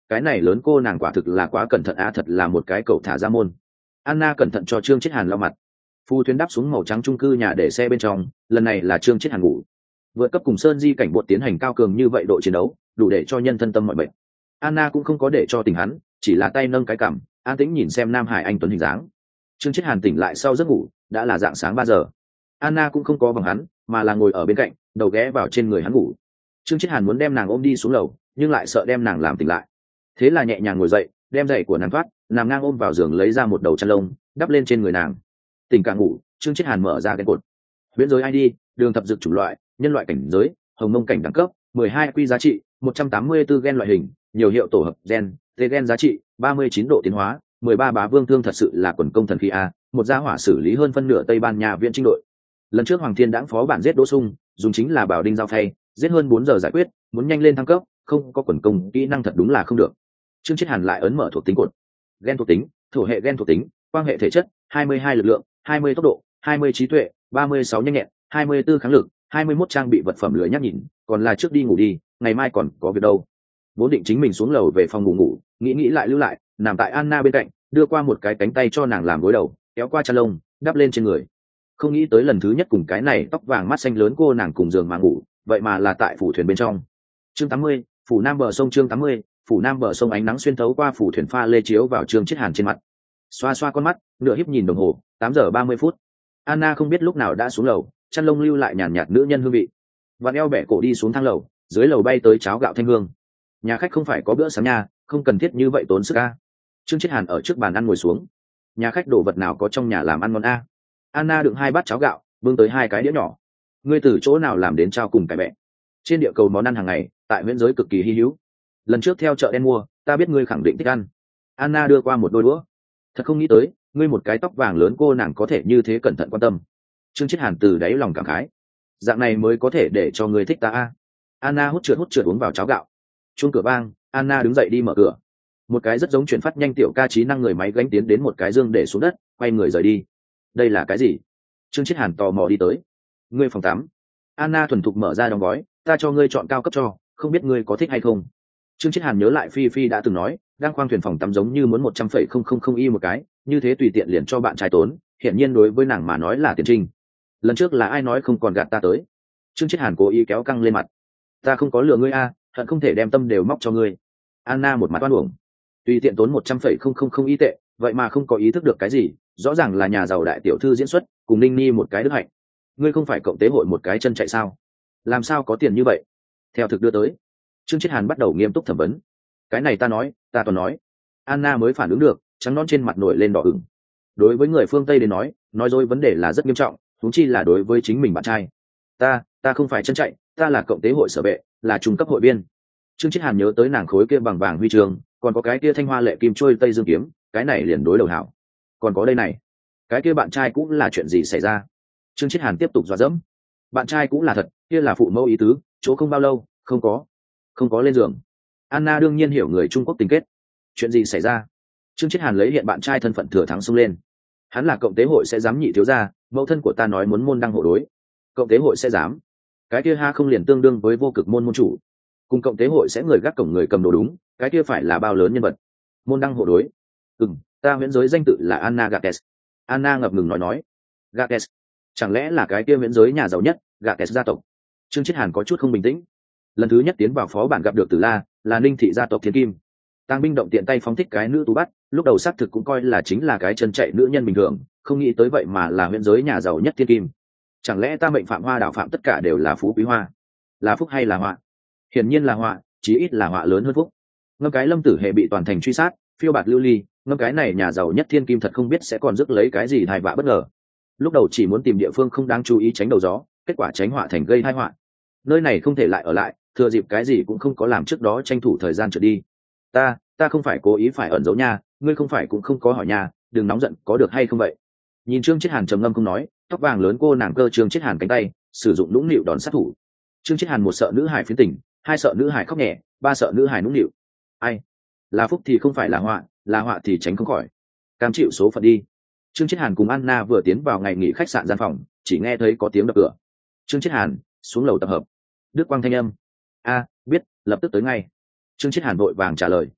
cái này lớn cô nàng quả thực là quá cẩn thận á, thật là một cái cậu thả ra môn. Anna cẩn thận cho Trương Chiết Hàn lau mặt. Phu thuyền đáp xuống màu trắng chung cư nhà để xe bên trong, lần này là Trương Chiết Hàn ngủ. Vượt cấp cùng Sơn Di cảnh bột tiến hành cao cường như vậy độ chiến đấu, đủ để cho nhân thân tâm mọi bệnh. Anna cũng không có để cho tình hắn, chỉ là tay nâng cái cằm, an tĩnh nhìn xem Nam Hải anh tuấn hình dáng. Trương Chiết Hàn tỉnh lại sau giấc ngủ, đã là dạng sáng ba giờ. Anna cũng không có bằng hắn, mà là ngồi ở bên cạnh, đầu ghé vào trên người hắn ngủ. Trương Chiết Hàn muốn đem nàng ôm đi xuống lầu, nhưng lại sợ đem nàng làm tỉnh lại. Thế là nhẹ nhàng ngồi dậy, đem giày của nàng thoát, nằm ngang ôm vào giường lấy ra một đầu chăn lông, đắp lên trên người nàng. Tỉnh cả ngủ, Trương Chiết Hàn mở ra cái cột. Huyễn giới i đê, đường thập dược chủng loại, nhân loại cảnh giới, hồng mông cảnh đẳng cấp, mười hai quy giá trị, một trăm tám mươi tư gen loại hình, nhiều hiệu tổ hợp gen, tê gen giá trị, ba mươi chín độ tiến hóa, mười ba bá vương thương thật sự là quần công thần khí a, một gia hỏa xử lý hơn phân nửa Tây Ban Nha viện trinh đội. Lần trước Hoàng Thiên đãng phó bản giết Đỗ Sung, dùng chính là bảo đinh giao phay, giết hơn bốn giờ giải quyết, muốn nhanh lên thăng cấp, không có quần công, kỹ năng thật đúng là không được. Trương Chiết Hàn lại ấn mở thuộc tính cột. Gen thuộc tính, thổ hệ gen thuộc tính, quang hệ thể chất, hai mươi hai lực lượng, hai mươi tốc độ, hai mươi trí tuệ, ba mươi sáu nhanh nhẹn, hai mươi tư kháng lực, hai mươi mốt trang bị vật phẩm lưới nhắc nhìn, còn là trước đi ngủ đi, ngày mai còn có việc đâu. Vốn định chính mình xuống lầu về phòng ngủ ngủ, nghĩ nghĩ lại lưu lại, nằm tại Anna bên cạnh, đưa qua một cái cánh tay cho nàng làm gối đầu, kéo qua chăn lông, đắp lên trên người. Không nghĩ tới lần thứ nhất cùng cái này tóc vàng mắt xanh lớn cô nàng cùng giường mà ngủ, vậy mà là tại phủ thuyền bên trong. Chương tám mươi, phủ nam bờ sông. Chương tám mươi, phủ nam bờ sông. Ánh nắng xuyên thấu qua phủ thuyền pha lê chiếu vào Trương Chiết Hàn trên mặt. Xoa xoa con mắt, nửa híp nhìn đồng hồ, tám giờ ba mươi phút. Anna không biết lúc nào đã xuống lầu, chăn lông lưu lại nhàn nhạt nữ nhân hương vị. Vặn eo bẻ cổ đi xuống thang lầu, dưới lầu bay tới cháo gạo thanh hương. Nhà khách không phải có bữa sáng nha, không cần thiết như vậy tốn sức a. Trương Chiết Hàn ở trước bàn ăn ngồi xuống. Nhà khách đồ vật nào có trong nhà làm ăn ngon a? Anna đựng hai bát cháo gạo, bưng tới hai cái đĩa nhỏ. Ngươi từ chỗ nào làm đến trao cùng cái bẹ? Trên địa cầu món ăn hàng ngày, tại huyễn giới cực kỳ hi hữu. Lần trước theo chợ đen mua, ta biết ngươi khẳng định thích ăn. Anna đưa qua một đôi đũa. Thật không nghĩ tới, ngươi một cái tóc vàng lớn cô nàng có thể như thế cẩn thận quan tâm. Trương Chiết Hàn từ đáy lòng cảm khái. Dạng này mới có thể để cho ngươi thích ta a. Anna hút trượt hút trượt uống vào cháo gạo. Chuông cửa vang, Anna đứng dậy đi mở cửa. Một cái rất giống chuyển phát nhanh tiểu ca trí năng người máy gánh tiến đến một cái dương để xuống đất, quay người rời đi. Đây là cái gì? Trương Chiết Hàn tò mò đi tới. Ngươi phòng tắm. Anna thuần thục mở ra đóng gói, ta cho ngươi chọn cao cấp cho, không biết ngươi có thích hay không. Trương Chiết Hàn nhớ lại Phi Phi đã từng nói, đang khoang thuyền phòng tắm giống như muốn một trăm phẩy không không không y một cái, như thế tùy tiện liền cho bạn trai tốn, hiển nhiên đối với nàng mà nói là tiền trinh. Lần trước là ai nói không còn gạt ta tới? Trương Chiết Hàn cố ý kéo căng lên mặt. Ta không có lừa ngươi a, hận không thể đem tâm đều móc cho ngươi. Anna một mặt oan uổng. Tùy tiện tốn một trăm phẩy không không không y tệ, vậy mà không có ý thức được cái gì, rõ ràng là nhà giàu đại tiểu thư diễn xuất, cùng Ninh Ni một cái đức hạnh. Ngươi không phải cộng tế hội một cái chân chạy sao? Làm sao có tiền như vậy? Theo thực đưa tới. Trương Chiết Hàn bắt đầu nghiêm túc thẩm vấn. Cái này ta nói, ta toàn nói. Anna mới phản ứng được, trắng non trên mặt nổi lên đỏ ửng. Đối với người phương Tây đến nói, nói dối vấn đề là rất nghiêm trọng, huống chi là đối với chính mình bạn trai. Ta, ta không phải chân chạy, ta là cộng tế hội sở vệ, là trung cấp hội viên. Trương Chiết Hàn nhớ tới nàng khối kia bằng vàng huy chương, còn có cái kia thanh hoa lệ kim trôi tây dương kiếm, cái này liền đối đầu hảo. Còn có đây này, cái kia bạn trai cũng là chuyện gì xảy ra? Trương Chiết Hàn tiếp tục dọa dẫm. Bạn trai cũng là thật, kia là phụ mẫu ý tứ, chỗ không bao lâu, không có, không có lên giường. Anna đương nhiên hiểu người Trung Quốc tình kết. Chuyện gì xảy ra? Trương Chiết Hàn lấy hiện bạn trai thân phận thừa thắng xông lên. Hắn là cộng tế hội sẽ dám nhị thiếu gia, mẫu thân của ta nói muốn môn đăng hộ đối. Cộng tế hội sẽ dám? Cái kia ha không liền tương đương với vô cực môn môn chủ. Cùng cộng tế hội sẽ người gác cổng người cầm đồ đúng, cái kia phải là bao lớn nhân vật. Môn đăng hộ đối. Ừm, ta huyễn giới danh tự là Anna Gates. Anna ngập ngừng nói nói. Gates, chẳng lẽ là cái kia huyễn giới nhà giàu nhất, Gates gia tộc? Trương Chiết Hàn có chút không bình tĩnh. Lần thứ nhất tiến vào phó bản gặp được Tử La, là Ninh thị gia tộc Thiên Kim. Tàng binh động tiện tay phóng thích cái nữ tú bắt, lúc đầu xác thực cũng coi là chính là cái chân chạy nữ nhân bình thường, không nghĩ tới vậy mà là huyễn giới nhà giàu nhất Thiên Kim. Chẳng lẽ ta mệnh phạm hoa đảo phạm tất cả đều là phú quý hoa? Là phúc hay là họa? Hiển nhiên là họa, chí ít là họa lớn hơn phúc. Ngâm cái Lâm Tử Hệ bị toàn thành truy sát, phiêu bạt lưu ly, ngâm cái này nhà giàu nhất Thiên Kim thật không biết sẽ còn rước lấy cái gì tai vạ bất ngờ. Lúc đầu chỉ muốn tìm địa phương không đáng chú ý tránh đầu gió, kết quả tránh họa thành gây tai họa. Nơi này không thể lại ở lại, thừa dịp cái gì cũng không có làm trước đó tranh thủ thời gian trượt đi. Ta, ta không phải cố ý phải ẩn giấu nha, ngươi không phải cũng không có hỏi nha, đừng nóng giận có được hay không vậy? Nhìn Trương Chiết Hàn trầm ngâm không nói, tóc vàng lớn cô nàng cơ Trương Chiết Hàn cánh tay, sử dụng nũng nịu đòn sát thủ. Trương Chiết Hàn một sợ nữ hải phiến tình, hai sợ nữ hải khóc nhẹ, ba sợ nữ hải nũng nịu. Ai? Là phúc thì không phải là họa, là họa thì tránh không khỏi. Cam chịu số phận đi. Trương Chiết Hàn cùng Anna vừa tiến vào ngày nghỉ khách sạn gian phòng, chỉ nghe thấy có tiếng đập cửa. Trương Chiết Hàn xuống lầu tập hợp. Đức Quang thanh âm. A, biết, lập tức tới ngay. Trương Chiết Hàn vội vàng trả lời.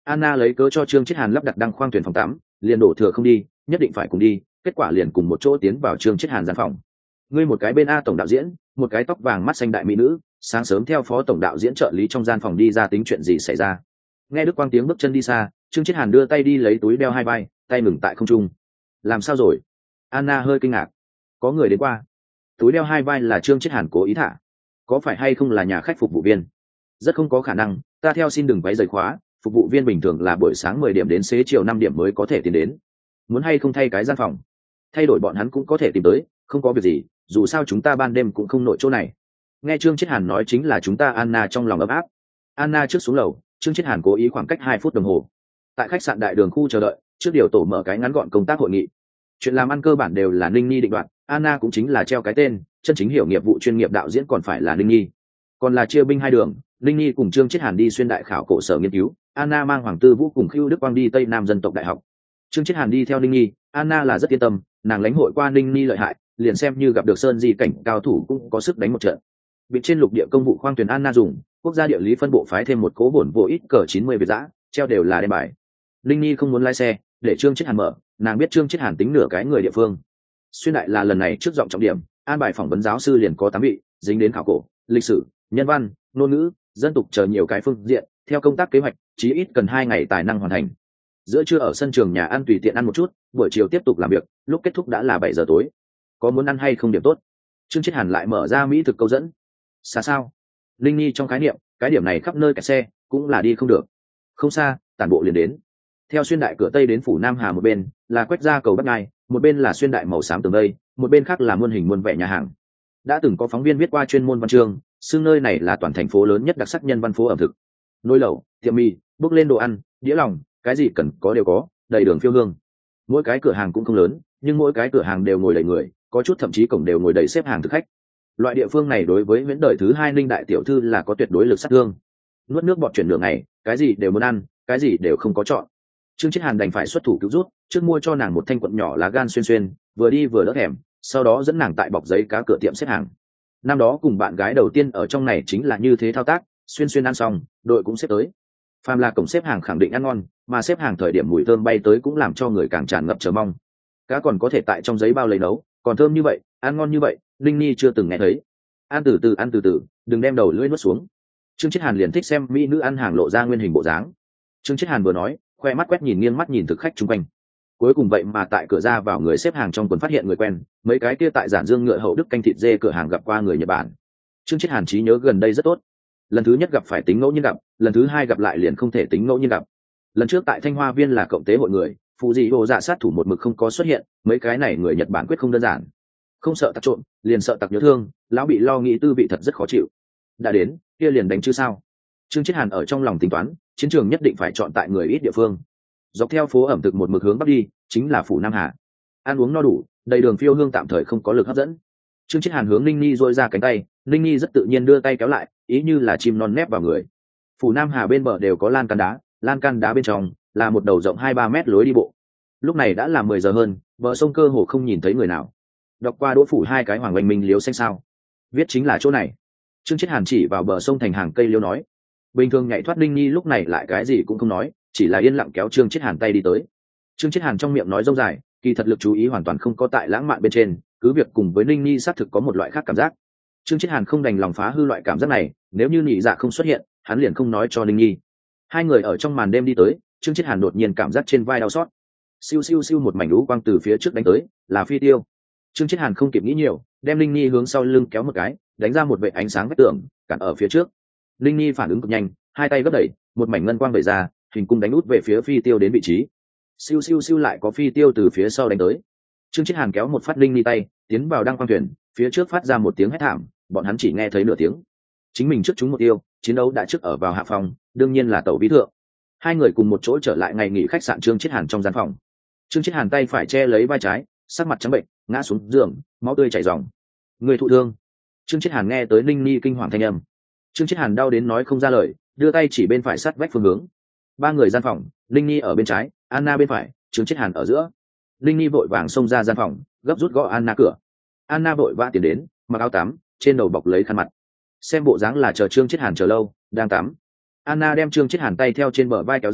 Anna lấy cớ cho Trương Chiết Hàn lắp đặt đăng khoang thuyền phòng tắm, liền đổ thừa không đi, nhất định phải cùng đi, kết quả liền cùng một chỗ tiến vào Trương Chiết Hàn gian phòng. Ngươi một cái bên A tổng đạo diễn, một cái tóc vàng mắt xanh đại mỹ nữ, sáng sớm theo phó tổng đạo diễn trợ lý trong gian phòng đi ra, tính chuyện gì xảy ra? Nghe Đức Quang tiếng bước chân đi xa, Trương Chiết Hàn đưa tay đi lấy túi đeo hai vai, tay ngừng tại không trung. Làm sao rồi? Anna hơi kinh ngạc. Có người đến qua. Túi đeo hai vai là Trương Chiết Hàn cố ý thả. Có phải hay không là nhà khách phục vụ viên? Rất không có khả năng, ta theo xin đừng váy giày khóa, phục vụ viên bình thường là buổi sáng mười điểm đến xế chiều năm điểm mới có thể tiến đến. Muốn hay không thay cái gian phòng? Thay đổi bọn hắn cũng có thể tìm tới, không có việc gì, dù sao chúng ta ban đêm cũng không nội chỗ này. Nghe Trương Chiết Hàn nói chính là chúng ta. Anna trong lòng ấm áp. Anna trước xuống lầu, Trương Chiết Hàn cố ý khoảng cách hai phút đồng hồ. Tại khách sạn đại đường khu chờ đợi, trước điều tổ mở cái ngắn gọn công tác hội nghị. Chuyện làm ăn cơ bản đều là Ninh Nhi định đoạt, Anna cũng chính là treo cái tên, chân chính hiểu nghiệp vụ chuyên nghiệp đạo diễn còn phải là Ninh Nhi. Còn là chia binh hai đường, Ninh Nhi cùng Trương Chiết Hàn đi xuyên đại khảo cổ sở nghiên cứu, Anna mang Hoàng Tư Vũ cùng Khưu Đức Quang đi Tây Nam dân tộc đại học. Trương Chiết Hàn đi theo Ninh Nhi, Anna là rất yên tâm, nàng lãnh hội qua Ninh Nhi lợi hại, liền xem như gặp được sơn di cảnh cao thủ cũng có sức đánh một trận. Bị trên lục địa công vụ khoang thuyền Anna dùng, quốc gia địa lý phân bộ phái thêm một cố bổn vô ít cờ chín mươi Việt giã, treo đều là đem bài. Ninh Nhi không muốn lái xe, để Trương Chiết Hàn mở, nàng biết Trương Chiết Hàn tính nửa cái người địa phương. Xuyên đại là lần này trước giọng trọng điểm, an bài phỏng vấn giáo sư liền có tám vị, dính đến khảo cổ, lịch sử, nhân văn, ngôn ngữ, dân tục chờ nhiều cái phương diện, theo công tác kế hoạch, chí ít cần hai ngày tài năng hoàn thành. Giữa trưa ở sân trường nhà ăn tùy tiện ăn một chút, buổi chiều tiếp tục làm việc, lúc kết thúc đã là bảy giờ tối. Có muốn ăn hay không điểm tốt? Trương Chiết Hàn lại mở ra mỹ thực câu dẫn. Xa sao? Linh Nhi trong khái niệm, cái điểm này khắp nơi kẹt xe, cũng là đi không được. Không xa, tản bộ liền đến. Theo xuyên đại cửa tây đến phủ Nam Hà một bên là quét ra cầu Bắc Ngai, một bên là xuyên đại màu xám tường đây, một bên khác là muôn hình muôn vẻ nhà hàng. Đã từng có phóng viên viết qua chuyên môn văn chương, xưng nơi này là toàn thành phố lớn nhất đặc sắc nhân văn phố ẩm thực. Nồi lẩu, tiệm mì, bốc lên đồ ăn, đĩa lòng, cái gì cần có đều có, đầy đường phiêu hương. Mỗi cái cửa hàng cũng không lớn, nhưng mỗi cái cửa hàng đều ngồi đầy người, có chút thậm chí cổng đều ngồi đầy xếp hàng thực khách. Loại địa phương này đối với huyễn đời thứ hai Ninh đại tiểu thư là có tuyệt đối lực sát thương. Nuốt nước bọt chuyển đường này, cái gì đều muốn ăn, cái gì đều không có chọn. Trương Chiết Hàn đành phải xuất thủ cứu rút, trước mua cho nàng một thanh quận nhỏ lá gan xuyên xuyên, vừa đi vừa đỡ thèm, sau đó dẫn nàng tại bọc giấy cá cửa tiệm xếp hàng. Năm đó cùng bạn gái đầu tiên ở trong này chính là như thế thao tác, xuyên xuyên ăn xong, đội cũng xếp tới. Phàm là cổng xếp hàng khẳng định ăn ngon, mà xếp hàng thời điểm mùi thơm bay tới cũng làm cho người càng tràn ngập chờ mong. Cá còn có thể tại trong giấy bao lấy nấu, còn thơm như vậy, ăn ngon như vậy, Linh Nhi chưa từng nghe thấy. Ăn từ từ, ăn từ từ, đừng đem đầu lưỡi nuốt xuống. Trương Chiết Hàn liền thích xem mỹ nữ ăn hàng lộ ra nguyên hình bộ dáng. Trương Chiết Hàn vừa nói, khoe mắt quét nhìn nghiêng mắt nhìn thực khách chung quanh. Cuối cùng vậy mà tại cửa ra vào người xếp hàng trong quần phát hiện người quen, mấy cái kia tại giản dương ngựa hậu đức canh thịt dê cửa hàng gặp qua người Nhật Bản. Trương Chiết Hàn trí nhớ gần đây rất tốt. Lần thứ nhất gặp phải tính ngẫu nhiên gặp, lần thứ hai gặp lại liền không thể tính ngẫu nhiên gặp. Lần trước tại Thanh Hoa Viên là cộng tế hội người, phụ dị hồ dạ sát thủ một mực không có xuất hiện, mấy cái này người Nhật Bản quyết không đơn giản. Không sợ tặc trộm, liền sợ tặc nhớ thương, lão bị lo nghĩ tư vị thật rất khó chịu. Đã đến, kia liền đánh chứ sao? Trương Chiết Hàn ở trong lòng tính toán, chiến trường nhất định phải chọn tại người ít địa phương. Dọc theo phố ẩm thực một mực hướng bắc đi, chính là phủ Nam Hà. Ăn uống no đủ, đầy đường phiêu hương tạm thời không có lực hấp dẫn. Trương Chiết Hàn hướng Linh Nhi dôi ra cánh tay, Linh Nhi rất tự nhiên đưa tay kéo lại, ý như là chim non nép vào người. Phủ Nam Hà bên bờ đều có lan can đá, lan can đá bên trong là một đầu rộng hai ba mét lối đi bộ. Lúc này đã là mười giờ hơn, bờ sông cơ hồ không nhìn thấy người nào. Đọc qua đỗ phủ hai cái hoàng oanh minh liếu xanh sao, viết chính là chỗ này. Trương Chiết Hàn chỉ vào bờ sông thành hàng cây liêu nói. Bình thường nhảy thoát Linh Nhi lúc này lại cái gì cũng không nói, chỉ là yên lặng kéo Trương Chiết Hàn tay đi tới. Trương Chiết Hàn trong miệng nói rông dài, kỳ thật lực chú ý hoàn toàn không có tại lãng mạn bên trên, cứ việc cùng với Linh Nhi xác thực có một loại khác cảm giác. Trương Chiết Hàn không đành lòng phá hư loại cảm giác này, nếu như nhị dạ không xuất hiện, hắn liền không nói cho Linh Nhi. Hai người ở trong màn đêm đi tới, Trương Chiết Hàn đột nhiên cảm giác trên vai đau xót. Siêu siêu siêu một mảnh lũ quang từ phía trước đánh tới, là phi tiêu. Trương Chiết Hàn không kịp nghĩ nhiều, đem Linh Nhi hướng sau lưng kéo một cái, đánh ra một vệt ánh sáng vách tường, cản ở phía trước. Linh Nhi phản ứng cực nhanh, hai tay gấp đẩy, một mảnh ngân quang vẩy ra, hình cung đánh út về phía phi tiêu đến vị trí. Siêu siêu siêu lại có phi tiêu từ phía sau đánh tới. Trương Chiết Hàn kéo một phát Linh Nhi tay, tiến vào đăng quang thuyền, phía trước phát ra một tiếng hét thảm, bọn hắn chỉ nghe thấy nửa tiếng. Chính mình trước chúng một tiêu, chiến đấu đã trước ở vào hạ phòng, đương nhiên là tẩu vĩ thượng. Hai người cùng một chỗ trở lại ngày nghỉ khách sạn Trương Chiết Hàn trong gian phòng. Trương Chiết Hàn tay phải che lấy vai trái, sắc mặt trắng bệnh, ngã xuống giường, máu tươi chảy ròng. Người thụ thương. Trương Chiết Hàn nghe tới Linh Nhi kinh hoàng thanh âm. Trương Chiết Hàn đau đến nói không ra lời, đưa tay chỉ bên phải sát vách phương hướng. Ba người gian phòng, Linh Nhi ở bên trái, Anna bên phải, Trương Chiết Hàn ở giữa. Linh Nhi vội vàng xông ra gian phòng, gấp rút gõ Anna cửa. Anna vội vã tiến đến, mặc áo tắm, trên đầu bọc lấy khăn mặt. Xem bộ dáng là chờ Trương Chiết Hàn chờ lâu, đang tắm. Anna đem Trương Chiết Hàn tay theo trên bờ vai kéo ra,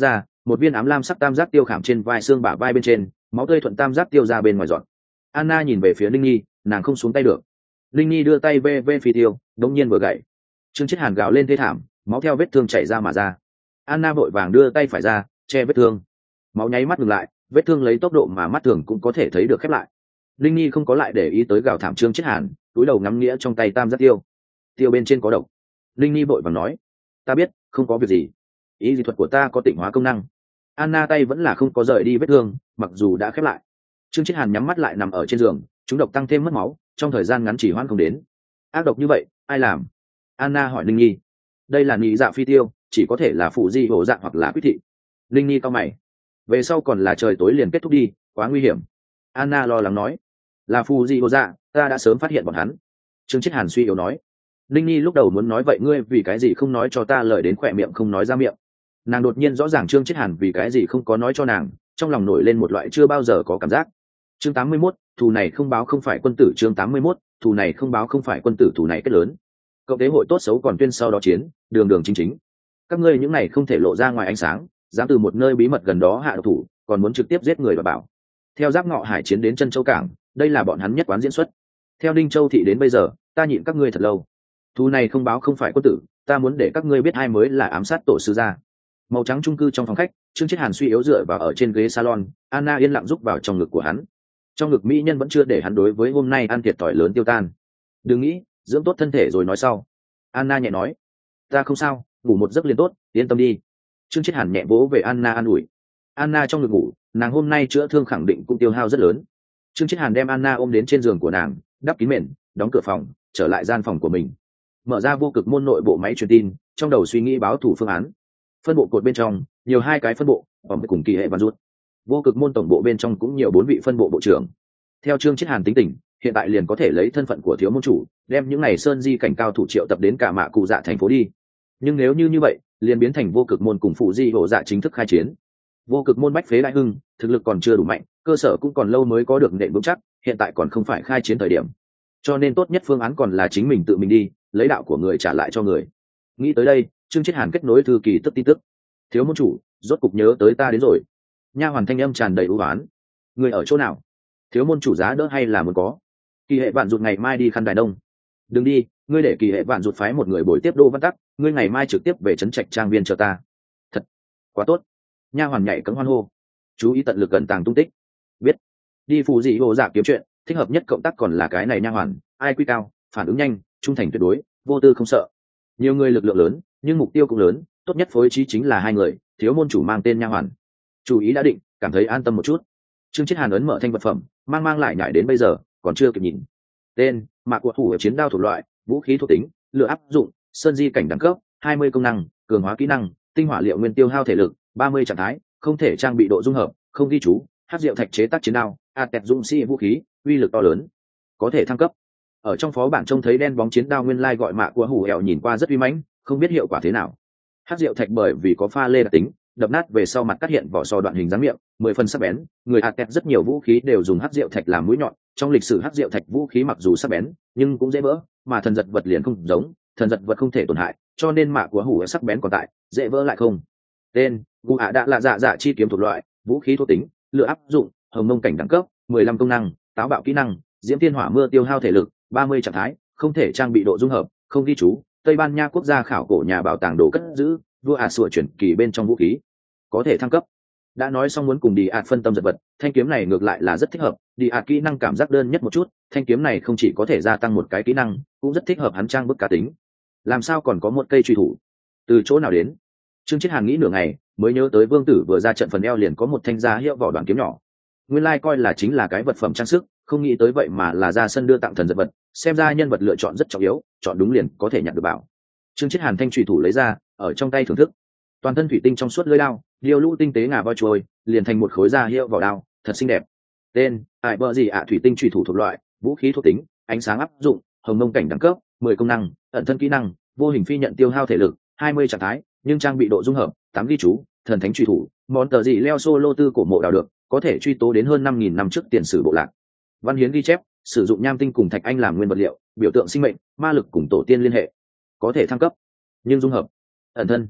một viên ám lam sắc tam giác tiêu khảm trên vai xương bả vai bên trên, máu tươi thuận tam giác tiêu ra bên ngoài dọn. Anna nhìn về phía linh nhi, nàng không xuống tay được. Linh nhi đưa tay ve ve phi tiêu, đống nhiên vừa gậy. Trương Chiết Hàn gào lên thê thảm, máu theo vết thương chảy ra mà ra. Anna vội vàng đưa tay phải ra che vết thương, máu nháy mắt ngừng lại, vết thương lấy tốc độ mà mắt thường cũng có thể thấy được khép lại. Linh nhi không có lại để ý tới gào thảm Trương Chiết Hàn, túi đầu ngắm nghĩa trong tay tam giác tiêu. Tiêu bên trên có độc. Linh nhi vội vàng nói, ta biết, không có việc gì, ý dị thuật của ta có tịnh hóa công năng. Anna tay vẫn là không có rời đi vết thương, mặc dù đã khép lại. Trương Chiết Hàn nhắm mắt lại nằm ở trên giường, chúng độc tăng thêm mất máu, trong thời gian ngắn chỉ hoãn không đến. Ác độc như vậy, ai làm? Anna hỏi Linh nhi. Đây là nhị dạ phi tiêu, chỉ có thể là phụ di hổ dạng hoặc là quyết thị. Linh nhi cau mày. Về sau còn là trời tối liền kết thúc đi, quá nguy hiểm. Anna lo lắng nói. Là phụ di hổ dạng, ta đã sớm phát hiện bọn hắn. Trương Chiết Hàn suy yếu nói. Linh nhi lúc đầu muốn nói vậy ngươi vì cái gì không nói cho ta lời đến khỏe miệng không nói ra miệng. Nàng đột nhiên rõ ràng Trương Chiết Hàn vì cái gì không có nói cho nàng, trong lòng nổi lên một loại chưa bao giờ có cảm giác. Chương tám mươi mốt, thù này không báo không phải quân tử. Chương tám mươi mốt, thù này không báo không phải quân tử. Thù này kết lớn. Cộng tế hội tốt xấu còn tuyên sau đó chiến, đường đường chính chính. Các ngươi những này không thể lộ ra ngoài ánh sáng, dám từ một nơi bí mật gần đó hạ độc thủ, còn muốn trực tiếp giết người và bảo. Theo Giáp Ngọ Hải chiến đến Chân Châu cảng, đây là bọn hắn nhất quán diễn xuất. Theo Đinh Châu thị đến bây giờ, ta nhịn các ngươi thật lâu. Thù này không báo không phải quân tử, ta muốn để các ngươi biết ai mới là ám sát tổ sư gia. Màu trắng chung cư trong phòng khách, Trương Chiết Hàn suy yếu dựa vào ở trên ghế salon, Anna yên lặng rúc vào trong ngực của hắn. Trong ngực mỹ nhân vẫn chưa để hắn đối với hôm nay ăn thiệt thòi lớn tiêu tan. Đừng nghĩ, dưỡng tốt thân thể rồi nói sau. Anna nhẹ nói, ta không sao, ngủ một giấc liền tốt, yên tâm đi. Trương Chiết Hàn nhẹ vỗ về Anna an ủi. Anna trong ngực ngủ, nàng hôm nay chữa thương khẳng định cũng tiêu hao rất lớn. Trương Chiết Hàn đem Anna ôm đến trên giường của nàng, đắp kín mền, đóng cửa phòng, trở lại gian phòng của mình. Mở ra vô cực môn nội bộ máy truyền tin, trong đầu suy nghĩ báo thủ phương án. Phân bộ cột bên trong nhiều hai cái phân bộ, ở cùng kỳ hệ và rút. Vô cực môn tổng bộ bên trong cũng nhiều bốn vị phân bộ bộ trưởng. Theo Trương Chiết Hàn tính tình, hiện tại liền có thể lấy thân phận của thiếu môn chủ, đem những này sơn di cảnh cao thủ triệu tập đến cả mạ cụ dạ thành phố đi. Nhưng nếu như như vậy, liền biến thành vô cực môn cùng phụ di hộ dạ chính thức khai chiến. Vô cực môn bách phế đại hưng, thực lực còn chưa đủ mạnh, cơ sở cũng còn lâu mới có được nền vững chắc, hiện tại còn không phải khai chiến thời điểm. Cho nên tốt nhất phương án còn là chính mình tự mình đi, lấy đạo của người trả lại cho người. Nghĩ tới đây, Trương Chiết Hàn kết nối thư kỳ tức tin tức. Thiếu môn chủ, rốt cục nhớ tới ta đến rồi. Nha hoàn thanh âm tràn đầy ưu oán. Người ở chỗ nào? Thiếu môn chủ giá đỡ hay là muốn có? Kỳ hệ vạn rụt ngày mai đi Khăn Đài Đông. Đừng đi, ngươi để kỳ hệ vạn rụt phái một người bồi tiếp Đô Văn Tắc, ngươi ngày mai trực tiếp về trấn trạch trang viên chờ ta. Thật, quá tốt. Nha hoàn nhảy cẫng hoan hô. Chú ý tận lực gần tàng tung tích. Biết. Đi phù dị hồ giả kiếm chuyện, thích hợp nhất cộng tác còn là cái này nha hoàn, ai quy cao, phản ứng nhanh, trung thành tuyệt đối, vô tư không sợ. Nhiều người lực lượng lớn, nhưng mục tiêu cũng lớn, tốt nhất phối trí chính là hai người, thiếu môn chủ mang tên nha hoàn. Chủ ý đã định, cảm thấy an tâm một chút. Trương Chiết Hàn ấn mở thanh vật phẩm, mang mang lại nhảy đến bây giờ, còn chưa kịp nhìn. Tên: Mạc của thủ chiến đao thuộc loại, vũ khí thuộc tính, lựa áp dụng, sơn di cảnh đẳng cấp, hai mươi công năng, cường hóa kỹ năng, tinh hỏa liệu nguyên tiêu hao thể lực, ba mươi trạng thái, không thể trang bị độ dung hợp, không ghi chú, hắc diệu thạch chế tác chiến đao, a tẹt dung si vũ khí, uy lực to lớn, có thể thăng cấp. Ở trong phó bản trông thấy đen bóng chiến đao nguyên lai gọi Mạ của hủ hẹo nhìn qua rất uy mãnh, không biết hiệu quả thế nào. Hắc diệu thạch bởi vì có pha lê đặc tính, đập nát về sau mặt cắt hiện vỏ sò đoạn hình dáng miệng, mười phần sắc bén, người a tẹt rất nhiều vũ khí đều dùng hắc diệu thạch làm mũi nhọn, trong lịch sử hắc diệu thạch vũ khí mặc dù sắc bén, nhưng cũng dễ vỡ, mà thần giật vật liền không giống, thần giật vật không thể tổn hại, cho nên Mạ của hủ sắc bén còn tại, dễ vỡ lại không. Tên: Gu ạ đã là dạ dạ chi kiếm thuộc loại, vũ khí thuộc tính, lựa áp dụng, hồng mông cảnh đẳng cấp, mười lăm công năng, táo bạo kỹ năng, diễm thiên hỏa mưa tiêu hao thể lực, ba mươi trạng thái, không thể trang bị độ dung hợp, không ghi chú, Tây Ban Nha quốc gia khảo cổ nhà bảo tàng đồ cất giữ, vua ả sủa chuyển kỳ bên trong vũ khí, có thể thăng cấp. Đã nói xong muốn cùng đi ạt phân tâm giật vật, thanh kiếm này ngược lại là rất thích hợp, đi ạt kỹ năng cảm giác đơn nhất một chút, thanh kiếm này không chỉ có thể gia tăng một cái kỹ năng, cũng rất thích hợp hắn trang bức cá tính. Làm sao còn có một cây truy thủ? Từ chỗ nào đến? Trương Chiết Hàn nghĩ nửa ngày, mới nhớ tới Vương Tử vừa ra trận phần eo liền có một thanh giá hiệu vỏ đoạn kiếm nhỏ. Nguyên lai like coi là chính là cái vật phẩm trang sức, không nghĩ tới vậy mà là ra sân đưa tặng thần giật vật, xem ra nhân vật lựa chọn rất trọng yếu, chọn đúng liền có thể nhận được bảo. Trương Chiết Hàn thanh trùy thủ lấy ra, ở trong tay thưởng thức. Toàn thân thủy tinh trong suốt lưỡi đao, điêu lũ tinh tế ngà voi trôi, liền thành một khối da hiệu vỏ đao, thật xinh đẹp. Tên: Ai bợ gì ạ thủy tinh trùy thủ thuộc loại, vũ khí thuộc tính, ánh sáng áp dụng, hồng mông cảnh đẳng cấp, mười công năng, ẩn thân kỹ năng, vô hình phi nhận tiêu hao thể lực, hai mươi trạng thái, nhưng trang bị độ dung hợp, tám ghi chú, thần thánh trùy thủ, món tờ gì leo solo tư cổ mộ đào được, có thể truy tố đến hơn năm nghìn năm trước tiền sử bộ lạc. Văn hiến ghi chép, sử dụng nham tinh cùng thạch anh làm nguyên vật liệu, biểu tượng sinh mệnh, ma lực cùng tổ tiên liên hệ, có thể thăng cấp, nhưng dung hợp, ẩn thân.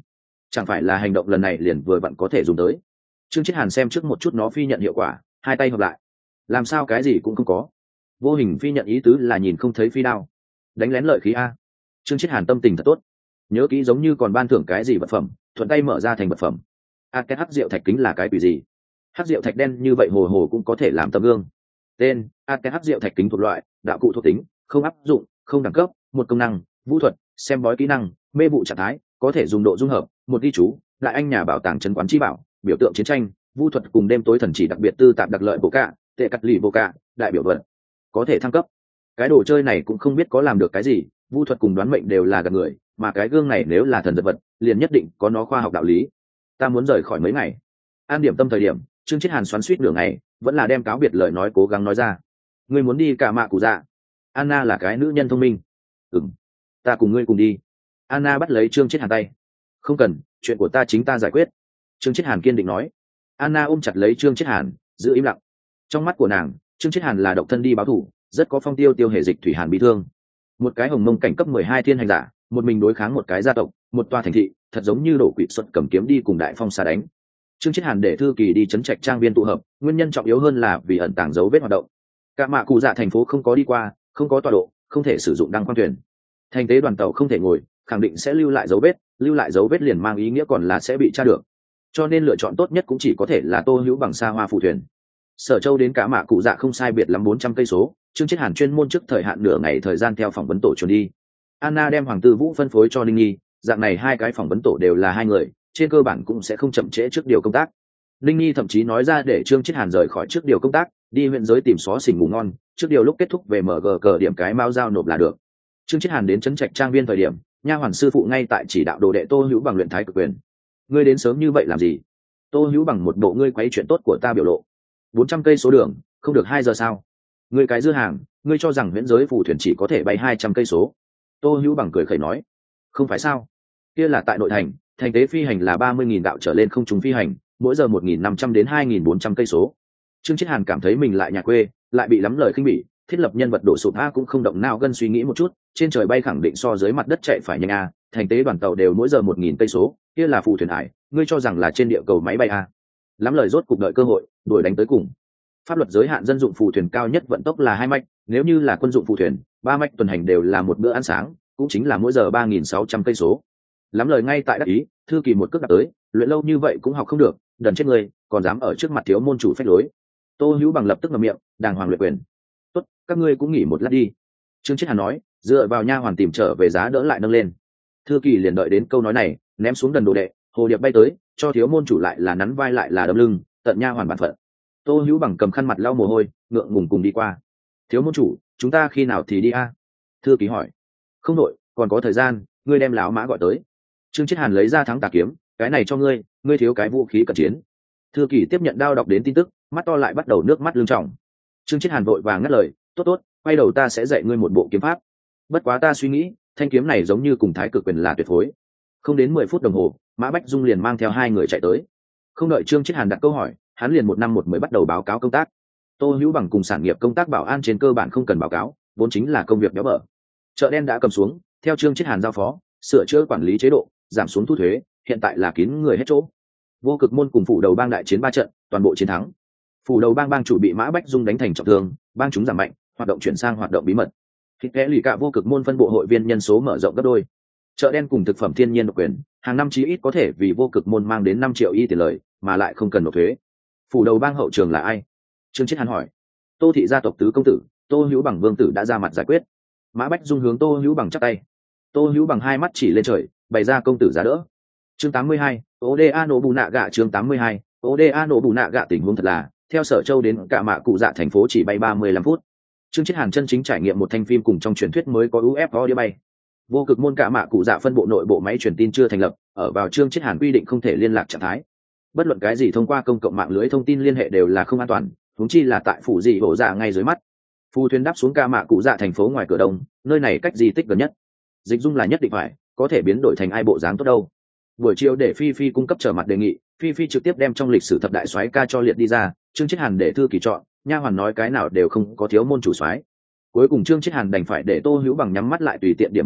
chẳng phải là hành động lần này liền vừa vặn có thể dùng tới. Trương Chiết Hàn xem trước một chút nó phi nhận hiệu quả, hai tay hợp lại, làm sao cái gì cũng không có. Vô hình phi nhận ý tứ là nhìn không thấy phi đao, đánh lén lợi khí a. Trương Chiết Hàn tâm tình thật tốt, nhớ kỹ giống như còn ban thưởng cái gì vật phẩm, thuận tay mở ra thành vật phẩm. A cái hắc rượu thạch kính là cái quỷ gì? Hắc rượu thạch đen như vậy hồ hồ cũng có thể làm tấm gương. Tên: A cái hắc rượu thạch kính thuộc loại, đạo cụ thuộc tính, không áp dụng, không đẳng cấp, một công năng, vũ thuật, xem bói kỹ năng, mê vụ trạng thái, có thể dùng độ dung hợp, một ghi chú, đại anh nhà bảo tàng trấn quán chi bảo, biểu tượng chiến tranh, vũ thuật cùng đêm tối thần chỉ đặc biệt tư tạp đặc lợi bộ cạ, tệ cắt lì bộ cạ, đại biểu vật, có thể thăng cấp. Cái đồ chơi này cũng không biết có làm được cái gì, vũ thuật cùng đoán mệnh đều là gạt người, mà cái gương này nếu là thần vật, liền nhất định có nó khoa học đạo lý. Ta muốn rời khỏi mấy ngày. An điểm tâm thời điểm, Trương Chiết Hàn xoắn xuýt nửa ngày, vẫn là đem cáo biệt lời nói cố gắng nói ra. Ngươi muốn đi cả mạ cụ dạ? Anna là cái nữ nhân thông minh. Ừm, ta cùng ngươi cùng đi. Anna bắt lấy Trương Chiết Hàn tay. Không cần, chuyện của ta chính ta giải quyết. Trương Chiết Hàn kiên định nói. Anna ôm chặt lấy Trương Chiết Hàn, giữ im lặng. Trong mắt của nàng, Trương Chiết Hàn là độc thân đi báo thù, rất có phong tiêu tiêu hệ dịch thủy hàn bị thương. Một cái hồng mông cảnh cấp mười hai thiên hành giả, một mình đối kháng một cái gia tộc, một tòa thành thị, thật giống như đổ quỵ xuất cầm kiếm đi cùng đại phong xa đánh. Trương Chiết Hàn để thư kỳ đi trấn trạch trang viên tụ hợp, nguyên nhân trọng yếu hơn là vì ẩn tàng dấu vết hoạt động. Cả mạ cụ dạ thành phố không có đi qua, không có tọa độ, không thể sử dụng đăng khoang thuyền. Thành tế đoàn tàu không thể ngồi, khẳng định sẽ lưu lại dấu vết, lưu lại dấu vết liền mang ý nghĩa còn là sẽ bị tra được. Cho nên lựa chọn tốt nhất cũng chỉ có thể là Tô Hữu bằng xa hoa phù thuyền. Sở Châu đến cả mạ cụ dạ không sai biệt lắm bốn trăm cây số, Trương Chiết Hàn chuyên môn trước thời hạn nửa ngày thời gian theo phỏng vấn tổ chuẩn đi. Anna đem Hoàng Tư Vũ phân phối cho Linh Nhi, dạng này hai cái phỏng vấn tổ đều là hai người, trên cơ bản cũng sẽ không chậm trễ trước điều công tác. Linh Nhi thậm chí nói ra để Trương Chiết Hàn rời khỏi trước điều công tác, đi huyện giới tìm xó xỉnh ngủ ngon, trước điều lúc kết thúc về mở gờ cờ điểm cái mao giao nộp là được. Trương Chiết Hàn đến trấn trạch trang viên thời điểm, nha hoàn sư phụ ngay tại chỉ đạo đồ đệ Tô Hữu bằng luyện thái cực quyền. Ngươi đến sớm như vậy làm gì? Tô Hữu bằng một bộ ngươi quấy chuyện tốt của ta biểu lộ. bốn trăm cây số đường, không được hai giờ sao? Ngươi cái dưa hàng, ngươi cho rằng huyễn giới phù thuyền chỉ có thể bay hai trăm cây số? Tô Hữu bằng cười khẩy nói, không phải sao? Kia là tại nội thành, thành tế phi hành là ba mươi nghìn đạo trở lên không trùng phi hành, mỗi giờ một nghìn năm trăm đến hai nghìn bốn trăm cây số. Trương Chiết Hàn cảm thấy mình lại nhà quê, lại bị lắm lời khinh bỉ, thiết lập nhân vật đổ sụp a cũng không động não gân suy nghĩ một chút, trên trời bay khẳng định so dưới mặt đất chạy phải nhanh a, thành tế đoàn tàu đều mỗi giờ một nghìn cây số, kia là phù thuyền hải, ngươi cho rằng là trên địa cầu máy bay a? Lắm lời rốt cục đợi cơ hội, đuổi đánh tới cùng. Pháp luật giới hạn dân dụng phù thuyền cao nhất vận tốc là hai mạch, nếu như là quân dụng phù thuyền, ba mạch tuần hành đều là một bữa ăn sáng, cũng chính là mỗi giờ ba nghìn sáu trăm cây số. Lắm lời ngay tại đắc ý, thư kỳ một cước đạp tới, luyện lâu như vậy cũng học không được, đần chết người, còn dám ở trước mặt thiếu môn chủ phách lối. Tô Hữu bằng lập tức ngậm miệng, đàng hoàng luyện quyền. Tốt, các ngươi cũng nghỉ một lát đi. Trương Chiết Hàn nói, dựa vào nha hoàn tìm trở về giá đỡ lại nâng lên. Thư kỳ liền đợi đến câu nói này, ném xuống đần đồ đệ, hồ điệp bay tới, cho thiếu môn chủ lại là nắn vai lại là đấm lưng, tận nha hoàn bản phận. Tô Hữu bằng cầm khăn mặt lau mồ hôi, ngượng ngùng cùng đi qua. Thiếu môn chủ, chúng ta khi nào thì đi a? Thư kỳ hỏi. Không đội, còn có thời gian, ngươi đem lão mã gọi tới. Trương Chiết Hàn lấy ra thắng tà kiếm, cái này cho ngươi, ngươi thiếu cái vũ khí cận chiến. Thư kỳ tiếp nhận đao đọc đến tin tức, mắt to lại bắt đầu nước mắt lưng tròng. Trương Chiết Hàn vội vàng ngắt lời, tốt tốt, quay đầu ta sẽ dạy ngươi một bộ kiếm pháp. Bất quá ta suy nghĩ, thanh kiếm này giống như cùng thái cực quyền là tuyệt phối. Không đến mười phút đồng hồ, Mã Bách Dung liền mang theo hai người chạy tới. Không đợi Trương Chiết Hàn đặt câu hỏi, hắn liền một năm một mười bắt đầu báo cáo công tác. Tô Hữu bằng cùng sản nghiệp công tác bảo an trên cơ bản không cần báo cáo, vốn chính là công việc béo bở. Chợ đen đã cầm xuống, theo Trương Chiết Hàn giao phó, sửa chữa quản lý chế độ, giảm xuống thu thuế, hiện tại là kín người hết chỗ. Vô Cực môn cùng phủ đầu bang đại chiến ba trận, toàn bộ chiến thắng. Phủ đầu bang bang chủ bị Mã Bách Dung đánh thành trọng thương, bang chúng giảm mạnh, hoạt động chuyển sang hoạt động bí mật. Thịt kẽ lì cả Vô Cực môn phân bộ hội viên nhân số mở rộng gấp đôi. Chợ đen cùng thực phẩm thiên nhiên độc quyền, hàng năm chí ít có thể vì Vô Cực môn mang đến năm triệu y tiền lời, mà lại không cần nộp thuế. Phủ đầu bang hậu trường là ai? Trương Chiết Hàn hỏi. Tô thị gia tộc tứ công tử, Tô Hữu bằng vương tử đã ra mặt giải quyết. Mã Bách Dung hướng Tô Hữu bằng chắp tay. Tô Hữu bằng hai mắt chỉ lên trời, bày ra công tử giá đỡ. Chương tám mươi hai, Oda nổ bù nạ gạ. Chương tám mươi hai, Oda nổ bù nạ gạ. Tình huống thật là, theo Sở Châu đến cả mạ cụ dạ thành phố chỉ bay ba mươi lăm phút. Trương Chiết Hàn chân chính trải nghiệm một thanh phim cùng trong truyền thuyết mới có u ép o đĩa bay. Vô Cực môn cả mạ cụ dạ phân bộ nội bộ máy truyền tin chưa thành lập, ở vào Trương Chiết Hàn quy định không thể liên lạc trạng thái. Bất luận cái gì thông qua công cộng mạng lưới thông tin liên hệ đều là không an toàn, huống chi là tại phủ dị hổ dạ ngay dưới mắt. Phu thuyền đáp xuống cả mạ cụ dạ thành phố ngoài cửa đông, nơi này cách di tích gần nhất. Dịch dung là nhất định phải, có thể biến đổi thành ai bộ dáng tốt đâu. Buổi chiều để Phi Phi cung cấp trở mặt đề nghị, Phi Phi trực tiếp đem trong lịch sử thập đại soái ca cho liệt đi ra, Trương Chiết Hàn để thư kỳ chọn, nha hoàn nói cái nào đều không có thiếu môn chủ soái. Cuối cùng Trương Chiết Hàn đành phải để Tô Hữu bằng nhắm mắt lại tùy tiện điểm một cái,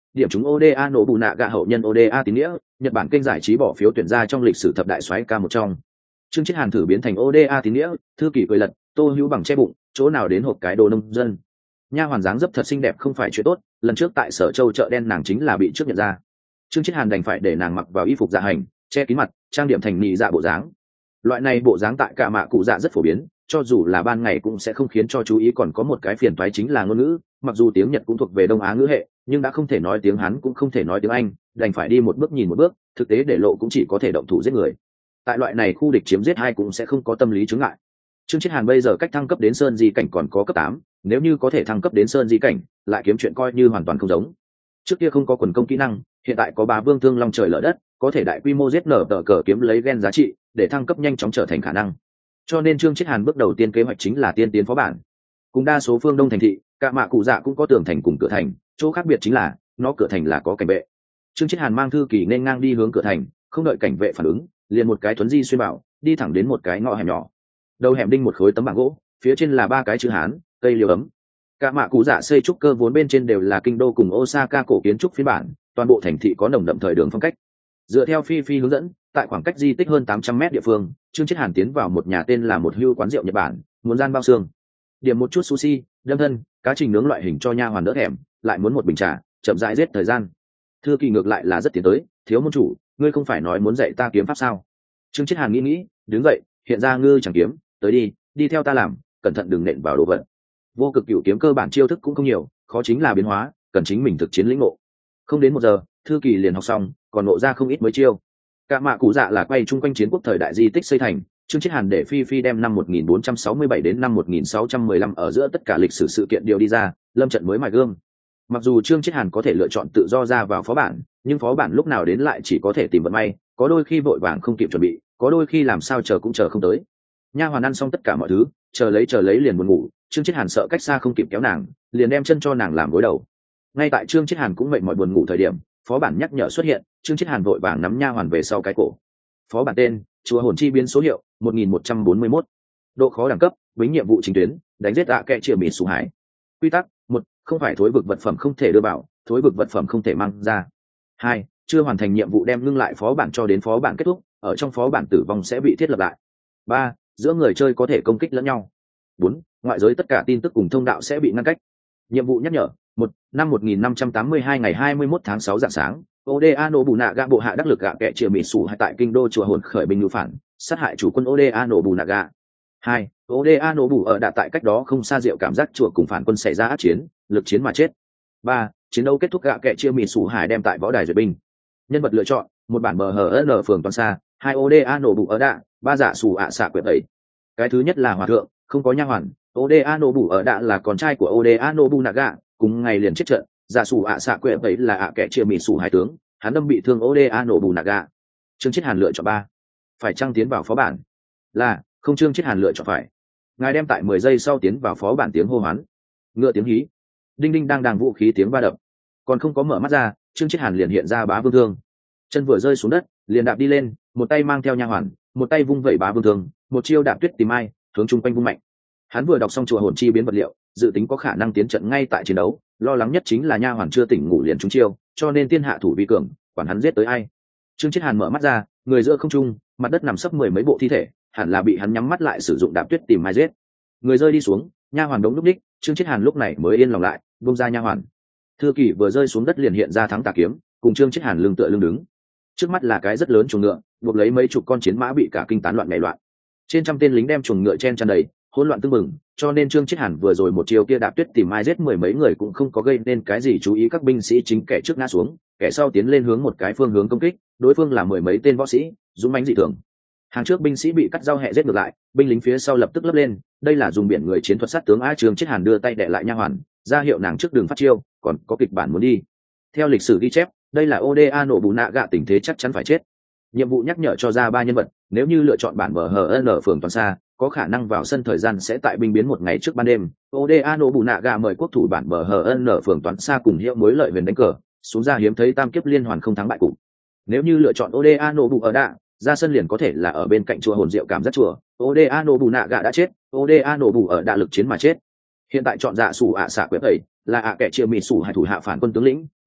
điểm chúng Oda Nobunaga hậu nhân Oda tín nghĩa, Nhật Bản kênh giải trí bỏ phiếu tuyển ra trong lịch sử thập đại soái ca một trong. Trương Chiết Hàn thử biến thành Oda tín nghĩa, thư kỷ cười lật, Tô Hữu bằng che bụng, chỗ nào đến hộp cái đồ nông dân. Nha hoàn dáng dấp thật xinh đẹp không phải chuyện tốt, lần trước tại Sở Châu chợ đen nàng chính là bị trước nhận ra. Trương Chiết Hàn đành phải để nàng mặc vào y phục dạ hành, che kín mặt, trang điểm thành nhị dạ bộ dáng. Loại này bộ dáng tại cả mạ cụ dạ rất phổ biến, cho dù là ban ngày cũng sẽ không khiến cho chú ý. Còn có một cái phiền toái chính là ngôn ngữ, mặc dù tiếng Nhật cũng thuộc về Đông Á ngữ hệ, nhưng đã không thể nói tiếng Hán cũng không thể nói tiếng Anh, đành phải đi một bước nhìn một bước, thực tế để lộ cũng chỉ có thể động thủ giết người. Tại loại này khu địch chiếm giết hai cũng sẽ không có tâm lý chướng ngại. Trương Chiết Hàn bây giờ cách thăng cấp đến sơn di cảnh còn có cấp tám, nếu như có thể thăng cấp đến sơn di cảnh, lại kiếm chuyện coi như hoàn toàn không giống. Trước kia không có quần công kỹ năng, hiện tại có Bá Vương Thương Long trời lở đất, có thể đại quy mô giết nở tờ cờ kiếm lấy gen giá trị, để thăng cấp nhanh chóng trở thành khả năng. Cho nên Trương Chiết Hàn bước đầu tiên kế hoạch chính là tiên tiến phó bản. Cùng đa số phương Đông thành thị, cả mạ cụ dạ cũng có tường thành cùng cửa thành, chỗ khác biệt chính là nó cửa thành là có cảnh vệ. Trương Chiết Hàn mang thư kỳ nên ngang đi hướng cửa thành, không đợi cảnh vệ phản ứng, liền một cái thuấn di xuyên bảo, đi thẳng đến một cái ngõ hẻm nhỏ. Đầu hẻm đinh một khối tấm bảng gỗ, phía trên là ba cái chữ Hán, cây liều ấm. Cả mạ cụ dạ xây trúc cơ vốn bên trên đều là kinh đô cùng Osaka cổ kiến trúc phiên bản, toàn bộ thành thị có nồng đậm thời đường phong cách. Dựa theo Phi Phi hướng dẫn, tại khoảng cách di tích hơn tám trăm mét địa phương, Trương Chiết Hàn tiến vào một nhà tên là một hưu quán rượu Nhật Bản, muốn gian bao xương, điểm một chút sushi, đâm thân, cá trình nướng loại hình cho nha hoàn đỡ thèm, lại muốn một bình trà, chậm rãi giết thời gian. Thư kỳ ngược lại là rất tiến tới, thiếu môn chủ, ngươi không phải nói muốn dạy ta kiếm pháp sao? Trương Chiết Hàn nghĩ nghĩ, đứng dậy, hiện ra ngư chẳng kiếm, tới đi, đi theo ta làm, cẩn thận đừng nện vào đồ vật. Vô cực cửu kiếm cơ bản chiêu thức cũng không nhiều, khó chính là biến hóa, cần chính mình thực chiến lĩnh ngộ. Không đến một giờ, thư kỳ liền học xong, còn ngộ ra không ít mới chiêu. Cả mạ cụ dạ là quay chung quanh chiến quốc thời đại di tích xây thành. Trương Chiết Hàn để Phi Phi đem năm một nghìn bốn trăm sáu mươi bảy đến năm một nghìn sáu trăm mười lăm ở giữa tất cả lịch sử sự kiện đều đi ra, lâm trận mới mài gương. Mặc dù Trương Chiết Hàn có thể lựa chọn tự do ra vào phó bản, nhưng phó bản lúc nào đến lại chỉ có thể tìm vận may, có đôi khi vội vàng không kịp chuẩn bị, có đôi khi làm sao chờ cũng chờ không tới. Nha hoàn ăn xong tất cả mọi thứ, chờ lấy chờ lấy liền buồn ngủ, Trương Chiết Hàn sợ cách xa không kịp kéo nàng, liền đem chân cho nàng làm gối đầu. Ngay tại Trương Chiết Hàn cũng mệt mỏi buồn ngủ thời điểm, phó bản nhắc nhở xuất hiện, Trương Chiết Hàn vội vàng nắm nha hoàn về sau cái cổ. Phó bản tên: Chùa Hồn Chi biến số hiệu một nghìn một trăm bốn mươi mốt. Độ khó đẳng cấp: Vĩnh nhiệm vụ chính tuyến, đánh giết ạ kệ chia mịt sủ hải. Quy tắc: một, không phải thối vực vật phẩm không thể đưa vào, thối vực vật phẩm không thể mang ra. Hai, chưa hoàn thành nhiệm vụ đem ngưng lại phó bản cho đến phó bản kết thúc, ở trong phó bản tử vong sẽ bị thiết lập lại. Ba, giữa người chơi có thể công kích lẫn nhau. Bốn, ngoại giới tất cả tin tức cùng thông đạo sẽ bị ngăn cách. Nhiệm vụ nhắc nhở: một, năm một nghìn năm trăm tám mươi hai ngày hai mươi mốt tháng sáu rạng sáng, Oda Nobunaga bộ hạ đắc lực gạ kệ chia mịt sủ hải tại kinh đô chùa Hồn khởi binh ngự phản, sát hại chủ quân Oda Nobunaga. Hai, Oda Nobu ở đã tại cách đó không xa diệu cảm giác chùa cùng phản quân xảy ra ác chiến, lực chiến mà chết. Ba, chiến đấu kết thúc gạ kệ chia mịt sủ hải đem tại võ đài duyệt binh. Nhân vật lựa chọn: một bản bờ hờ n phường toàn xa, hai Oda Nobu ở đã, ba giả sủ ạ xạ quyệt ấy. Cái thứ nhất là hòa thượng, không có nha hoàn. Oda Nobu ở đã là con trai của Oda Nobunaga, cùng ngày liền chết trận. Giả sủ ạ xạ quyệt ấy là ạ kệ chia mịt sủ hải tướng, hắn đâm bị thương Oda Nobunaga. Trương Chiết Hàn lựa chọn ba. Phải trăng tiến vào phó bản? Là, không. Trương Chiết Hàn lựa chọn phải. Ngài đem tại mười giây sau tiến vào phó bản tiếng hô hoán. Ngựa tiếng hí. Đinh đinh đang đang vũ khí tiếng va đập. Còn không có mở mắt ra, Trương Chiết Hàn liền hiện ra Bá Vương Thương. Chân vừa rơi xuống đất, liền đạp đi lên, một tay mang theo nha hoàn, một tay vung vẩy Bá Vương Thương, một chiêu đạp tuyết tìm ai, hướng chung quanh vung mạnh. Hắn vừa đọc xong chùa Hồn Chi biến vật liệu, dự tính có khả năng tiến trận ngay tại chiến đấu, lo lắng nhất chính là nha hoàn chưa tỉnh ngủ liền trúng chiêu, cho nên tiên hạ thủ vi cường, quản hắn giết tới ai. Trương Chiết Hàn mở mắt ra, người giữa không trung, mặt đất nằm sấp mười mấy bộ thi thể, hẳn là bị hắn nhắm mắt lại sử dụng đạp tuyết tìm mai giết. Người rơi đi xuống, nha hoàn đống lúc đích, Trương Chiết Hàn lúc này mới yên lòng lại, buông ra nha hoàn. Thư kỷ vừa rơi xuống đất liền hiện ra thắng tà kiếm, cùng Trương Chiết Hàn lưng tựa lưng đứng. Trước mắt là cái rất lớn chuồng ngựa, buộc lấy mấy chục con chiến mã bị cả kinh tán loạn nhảy loạn. Trên trăm tên lính đem chuồng ngựa chen tràn đầy, hỗn loạn tưng bừng, cho nên Trương Chiết Hàn vừa rồi một chiều kia đạp tuyết tìm mai giết mười mấy người cũng không có gây nên cái gì chú ý. Các binh sĩ chính kẻ trước ngã xuống, kẻ sau tiến lên hướng một cái phương hướng công kích, đối phương là mười mấy tên võ sĩ, dũng mãnh dị thường. Hàng trước binh sĩ bị cắt dao hẹ giết ngược lại, binh lính phía sau lập tức lấp lên, đây là dùng biển người chiến thuật sát tướng. A Trương Chiết Hàn đưa tay đè lại nha hoàn, ra hiệu nàng trước đường phát chiêu, còn có kịch bản muốn đi. Theo lịch sử ghi chép, đây là Oda Nobunaga tình thế chắc chắn phải chết. Nhiệm vụ nhắc nhở cho ra ba nhân vật, nếu như lựa chọn bản bờ hờ n phường toàn xa, có khả năng vào sân thời gian sẽ tại binh biến một ngày trước ban đêm. Oda Nobunaga mời quốc thủ bản bờ hờ n phường toàn xa cùng hiệu mối lợi huyền đánh cờ, xuống ra hiếm thấy tam kiếp liên hoàn không thắng bại cục. Nếu như lựa chọn Oda Nobu ở đạ, ra sân liền có thể là ở bên cạnh chùa Hồn Diệu cảm giác chùa. Oda Nobunaga đã chết, Oda Nobu ở đạ lực chiến mà chết. Hiện tại chọn dạ sủ ạ xạ quyết ấy là ạ kẻ chia mịt sủ hai thủ hạ phản quân tướng lĩnh,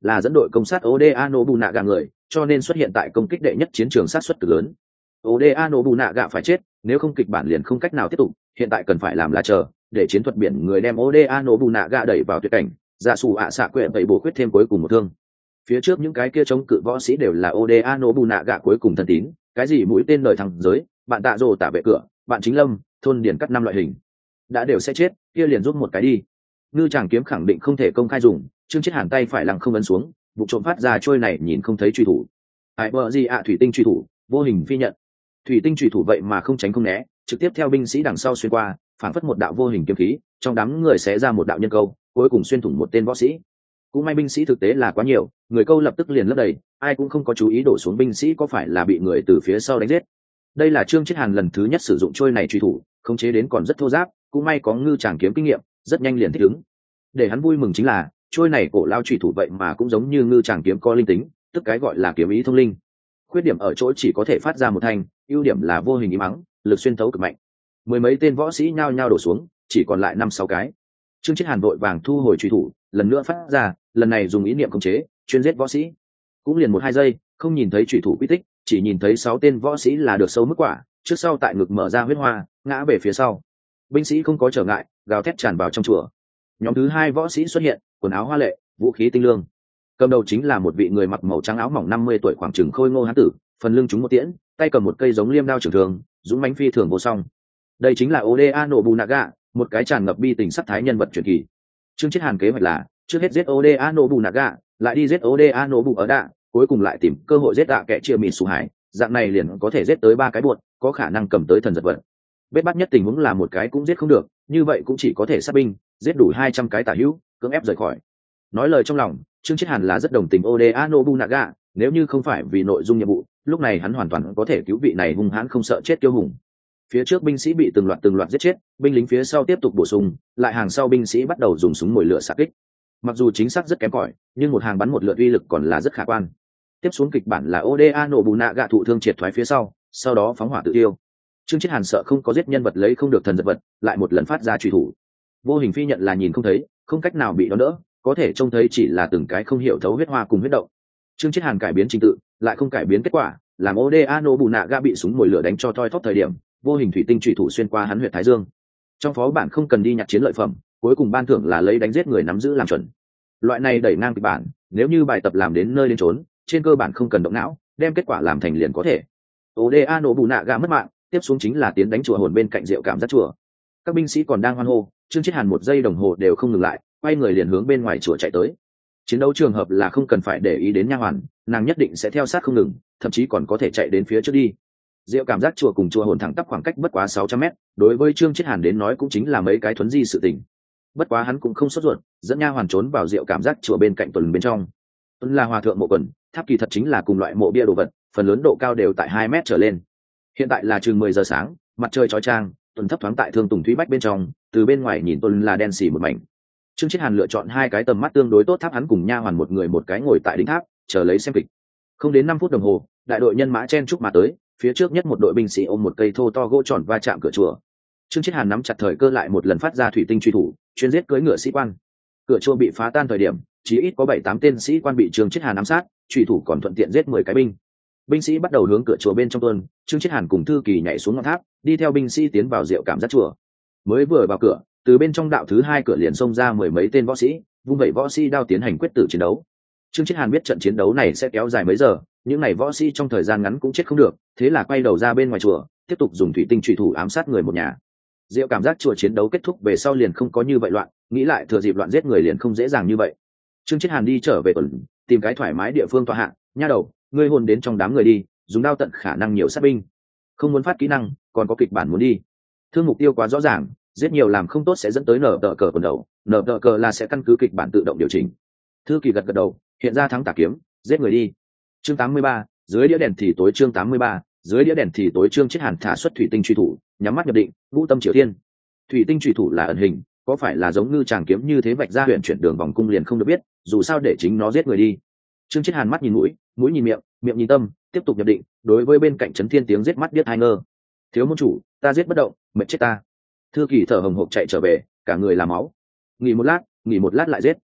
là dẫn đội công sát Oda Nobunaga người, cho nên xuất hiện tại công kích đệ nhất chiến trường sát suất cực lớn. Oda Nobunaga phải chết, nếu không kịch bản liền không cách nào tiếp tục, hiện tại cần phải làm là chờ, để chiến thuật biển người đem Oda Nobunaga đẩy vào tuyệt cảnh, Dạ Sủ ạ xạ quệ vậy bổ khuyết thêm cuối cùng một thương. Phía trước những cái kia chống cự võ sĩ đều là Oda Nobunaga cuối cùng thân tín, cái gì mũi tên lời thẳng giới, bạn tạ rồ tả vệ cửa, bạn chính lâm, thôn điển cắt năm loại hình, đã đều sẽ chết, kia liền giúp một cái đi. Ngư Tràng kiếm khẳng định không thể công khai dùng, Trương Chiết Hàn tay phải lặng không ấn xuống, vụ trộm phát ra trôi này nhìn không thấy truy thủ. Ai bờ gì ạ thủy tinh truy thủ, vô hình phi nhận. Thủy tinh truy thủ vậy mà không tránh không né, trực tiếp theo binh sĩ đằng sau xuyên qua, phản phất một đạo vô hình kiếm khí, trong đám người xé ra một đạo nhân câu, cuối cùng xuyên thủng một tên võ sĩ. Cũng may binh sĩ thực tế là quá nhiều, người câu lập tức liền lấp đầy, ai cũng không có chú ý đổ xuống binh sĩ có phải là bị người từ phía sau đánh giết. Đây là Trương Chiết Hàn lần thứ nhất sử dụng trôi này truy thủ, khống chế đến còn rất thô ráp, cũng may có Ngư Tràng kiếm kinh nghiệm, rất nhanh liền thích ứng. Để hắn vui mừng chính là, trôi này cổ lao truy thủ vậy mà cũng giống như Ngư Tràng kiếm có linh tính, tức cái gọi là kiếm ý thông linh. Khuyết điểm ở chỗ chỉ có thể phát ra một thanh, ưu điểm là vô hình ý mắng, lực xuyên thấu cực mạnh. Mười mấy tên võ sĩ nhao nhao đổ xuống, chỉ còn lại năm sáu cái. Trương Chiết Hàn vội vàng thu hồi truy thủ, lần nữa phát ra, lần này dùng ý niệm khống chế, chuyên giết võ sĩ. Cũng liền một hai giây, không nhìn thấy truy thủ quy tích, chỉ nhìn thấy sáu tên võ sĩ là được sâu mức quả, trước sau tại ngực mở ra huyết hoa, ngã về phía sau. Binh sĩ không có trở ngại, gào thét tràn vào trong chùa. Nhóm thứ hai võ sĩ xuất hiện, quần áo hoa lệ, vũ khí tinh lương. Cầm đầu chính là một vị người mặc màu trắng áo mỏng năm mươi tuổi khoảng chừng khôi ngô hán tử, phần lưng trúng một tiễn, tay cầm một cây giống liêm đao trường thường, dũng mãnh phi thường vô song. Đây chính là Oda Nobunaga, một cái tràn ngập bi tình sắc thái nhân vật truyền kỳ. Trương Chiết Hàn kế hoạch là trước hết giết Oda Nobunaga, lại đi giết Oda Nobu ở đạ, cuối cùng lại tìm cơ hội giết đạ kẻ chia mì sủ hải, dạng này liền có thể giết tới ba cái buột, có khả năng cầm tới thần giật vật. Bết bắt nhất tình huống là một cái cũng giết không được, như vậy cũng chỉ có thể sát binh, giết đủ hai trăm cái tả hữu, cưỡng ép rời khỏi. Nói lời trong lòng, Trương Chiết Hàn là rất đồng tình Oda Nobunaga, nếu như không phải vì nội dung nhiệm vụ, lúc này hắn hoàn toàn có thể cứu vị này hung hãn không sợ chết kiêu hùng. Phía trước binh sĩ bị từng loạt từng loạt giết chết, binh lính phía sau tiếp tục bổ sung, lại hàng sau binh sĩ bắt đầu dùng súng mồi lửa xạ kích. Mặc dù chính xác rất kém cỏi, nhưng một hàng bắn một lượt uy lực còn là rất khả quan. Tiếp xuống kịch bản là Oda Nobunaga thụ thương triệt thoái phía sau, sau đó phóng hỏa tự tiêu. Trương Chiết Hàn sợ không có giết nhân vật lấy không được thần giật vật, lại một lần phát ra truy thủ. Vô hình phi nhận là nhìn không thấy, không cách nào bị đón đỡ, có thể trông thấy chỉ là từng cái không hiểu thấu huyết hoa cùng huyết động. Trương Chiết Hàn cải biến trình tự, lại không cải biến kết quả, làm Oda Nobunaga bị súng mồi lửa đánh cho thoi thóp thời điểm, vô hình thủy tinh truy thủ xuyên qua hắn huyệt thái dương. Trong phó bản không cần đi nhặt chiến lợi phẩm, cuối cùng ban thưởng là lấy đánh giết người nắm giữ làm chuẩn. Loại này đẩy ngang kịch bản, nếu như bài tập làm đến nơi đến trốn, trên cơ bản không cần động não, đem kết quả làm thành liền có thể. Oda Nobunaga mất mạng, tiếp xuống chính là tiến đánh chùa hồn bên cạnh rượu cảm giác chùa. Các binh sĩ còn đang hoan hô, Trương Chiết Hàn một giây đồng hồ đều không ngừng lại, quay người liền hướng bên ngoài chùa chạy tới. Chiến đấu trường hợp là không cần phải để ý đến nha hoàn, nàng nhất định sẽ theo sát không ngừng, thậm chí còn có thể chạy đến phía trước đi. Diệu cảm giác chùa cùng chùa hồn thẳng tắp khoảng cách bất quá sáu trăm mét, đối với Trương Chiết Hàn đến nói cũng chính là mấy cái thuấn di sự tình. Bất quá hắn cũng không sốt ruột, dẫn nha hoàn trốn vào Diệu cảm giác chùa bên cạnh tuần bên trong. Tuần là hòa thượng mộ quần, tháp kỳ thật chính là cùng loại mộ bia đồ vật, phần lớn độ cao đều tại hai mét trở lên. Hiện tại là chừng mười giờ sáng, mặt trời chói chang, tuần thấp thoáng tại thương tùng thúy bách bên trong, từ bên ngoài nhìn tuần là đen xì một mảnh. Trương Chiết Hàn lựa chọn hai cái tầm mắt tương đối tốt tháp hắn cùng nha hoàn một người một cái ngồi tại đỉnh tháp, chờ lấy xem kịch. Không đến năm phút đồng hồ, đại đội nhân mã chen chúc mà tới, phía trước nhất một đội binh sĩ ôm một cây thô to gỗ tròn va chạm cửa chùa. Trương Chiết Hàn nắm chặt thời cơ lại một lần phát ra thủy tinh truy thủ, chuyên giết cưỡi ngựa sĩ quan. Cửa chùa bị phá tan thời điểm, chỉ ít có bảy tám tên sĩ quan bị Trương Chiết Hàn ám sát, truy thủ còn thuận tiện giết mười cái binh. Binh sĩ bắt đầu hướng cửa chùa bên trong tuôn, Trương Chiết Hàn cùng thư kỳ nhảy xuống ngọn tháp, đi theo binh sĩ tiến vào Diệu cảm giác chùa. Mới vừa vào cửa, từ bên trong đạo thứ hai cửa liền xông ra mười mấy tên võ sĩ, vung vẩy võ sĩ đao tiến hành quyết tử chiến đấu. Trương Chiết Hàn biết trận chiến đấu này sẽ kéo dài mấy giờ, những này võ sĩ trong thời gian ngắn cũng chết không được, thế là quay đầu ra bên ngoài chùa, tiếp tục dùng thủy tinh truy thủ ám sát người một nhà. Diệu cảm giác chùa chiến đấu kết thúc về sau liền không có như vậy loạn, nghĩ lại thừa dịp loạn giết người liền không dễ dàng như vậy. Trương Chiết Hàn đi trở về tuần, tìm cái thoải mái địa phương tọa hạ, nha đầu, ngươi hôn đến trong đám người đi, dùng đao tận khả năng nhiều sát binh. Không muốn phát kỹ năng, còn có kịch bản muốn đi. Thương mục tiêu quá rõ ràng, giết nhiều làm không tốt sẽ dẫn tới nở tờ cờ quần đầu, nở tờ cờ là sẽ căn cứ kịch bản tự động điều chỉnh. Thư kỳ gật gật đầu, hiện ra thắng tả kiếm, giết người đi. Chương tám mươi ba, dưới đĩa đèn thì tối chương tám mươi ba, dưới đĩa đèn thì tối Trương Chiết Hàn thả xuất thủy tinh truy thủ, nhắm mắt nhập định, ngũ tâm triều thiên. Thủy tinh truy thủ là ẩn hình, có phải là giống Ngư Tràng kiếm như thế vạch ra huyền chuyển đường vòng cung liền không được biết, dù sao để chính nó giết người đi. Trương Chiết Hàn mắt nhìn mũi, mũi nhìn miệng, miệng nhìn tâm, tiếp tục nhập định, đối với bên cạnh Chấn Thiên tiếng giết mắt điếc hai ngơ. Thiếu môn chủ, ta giết bất động, mệt chết ta. Thư kỳ thở hồng hộc chạy trở về, cả người là máu. Nghỉ một lát, nghỉ một lát lại giết.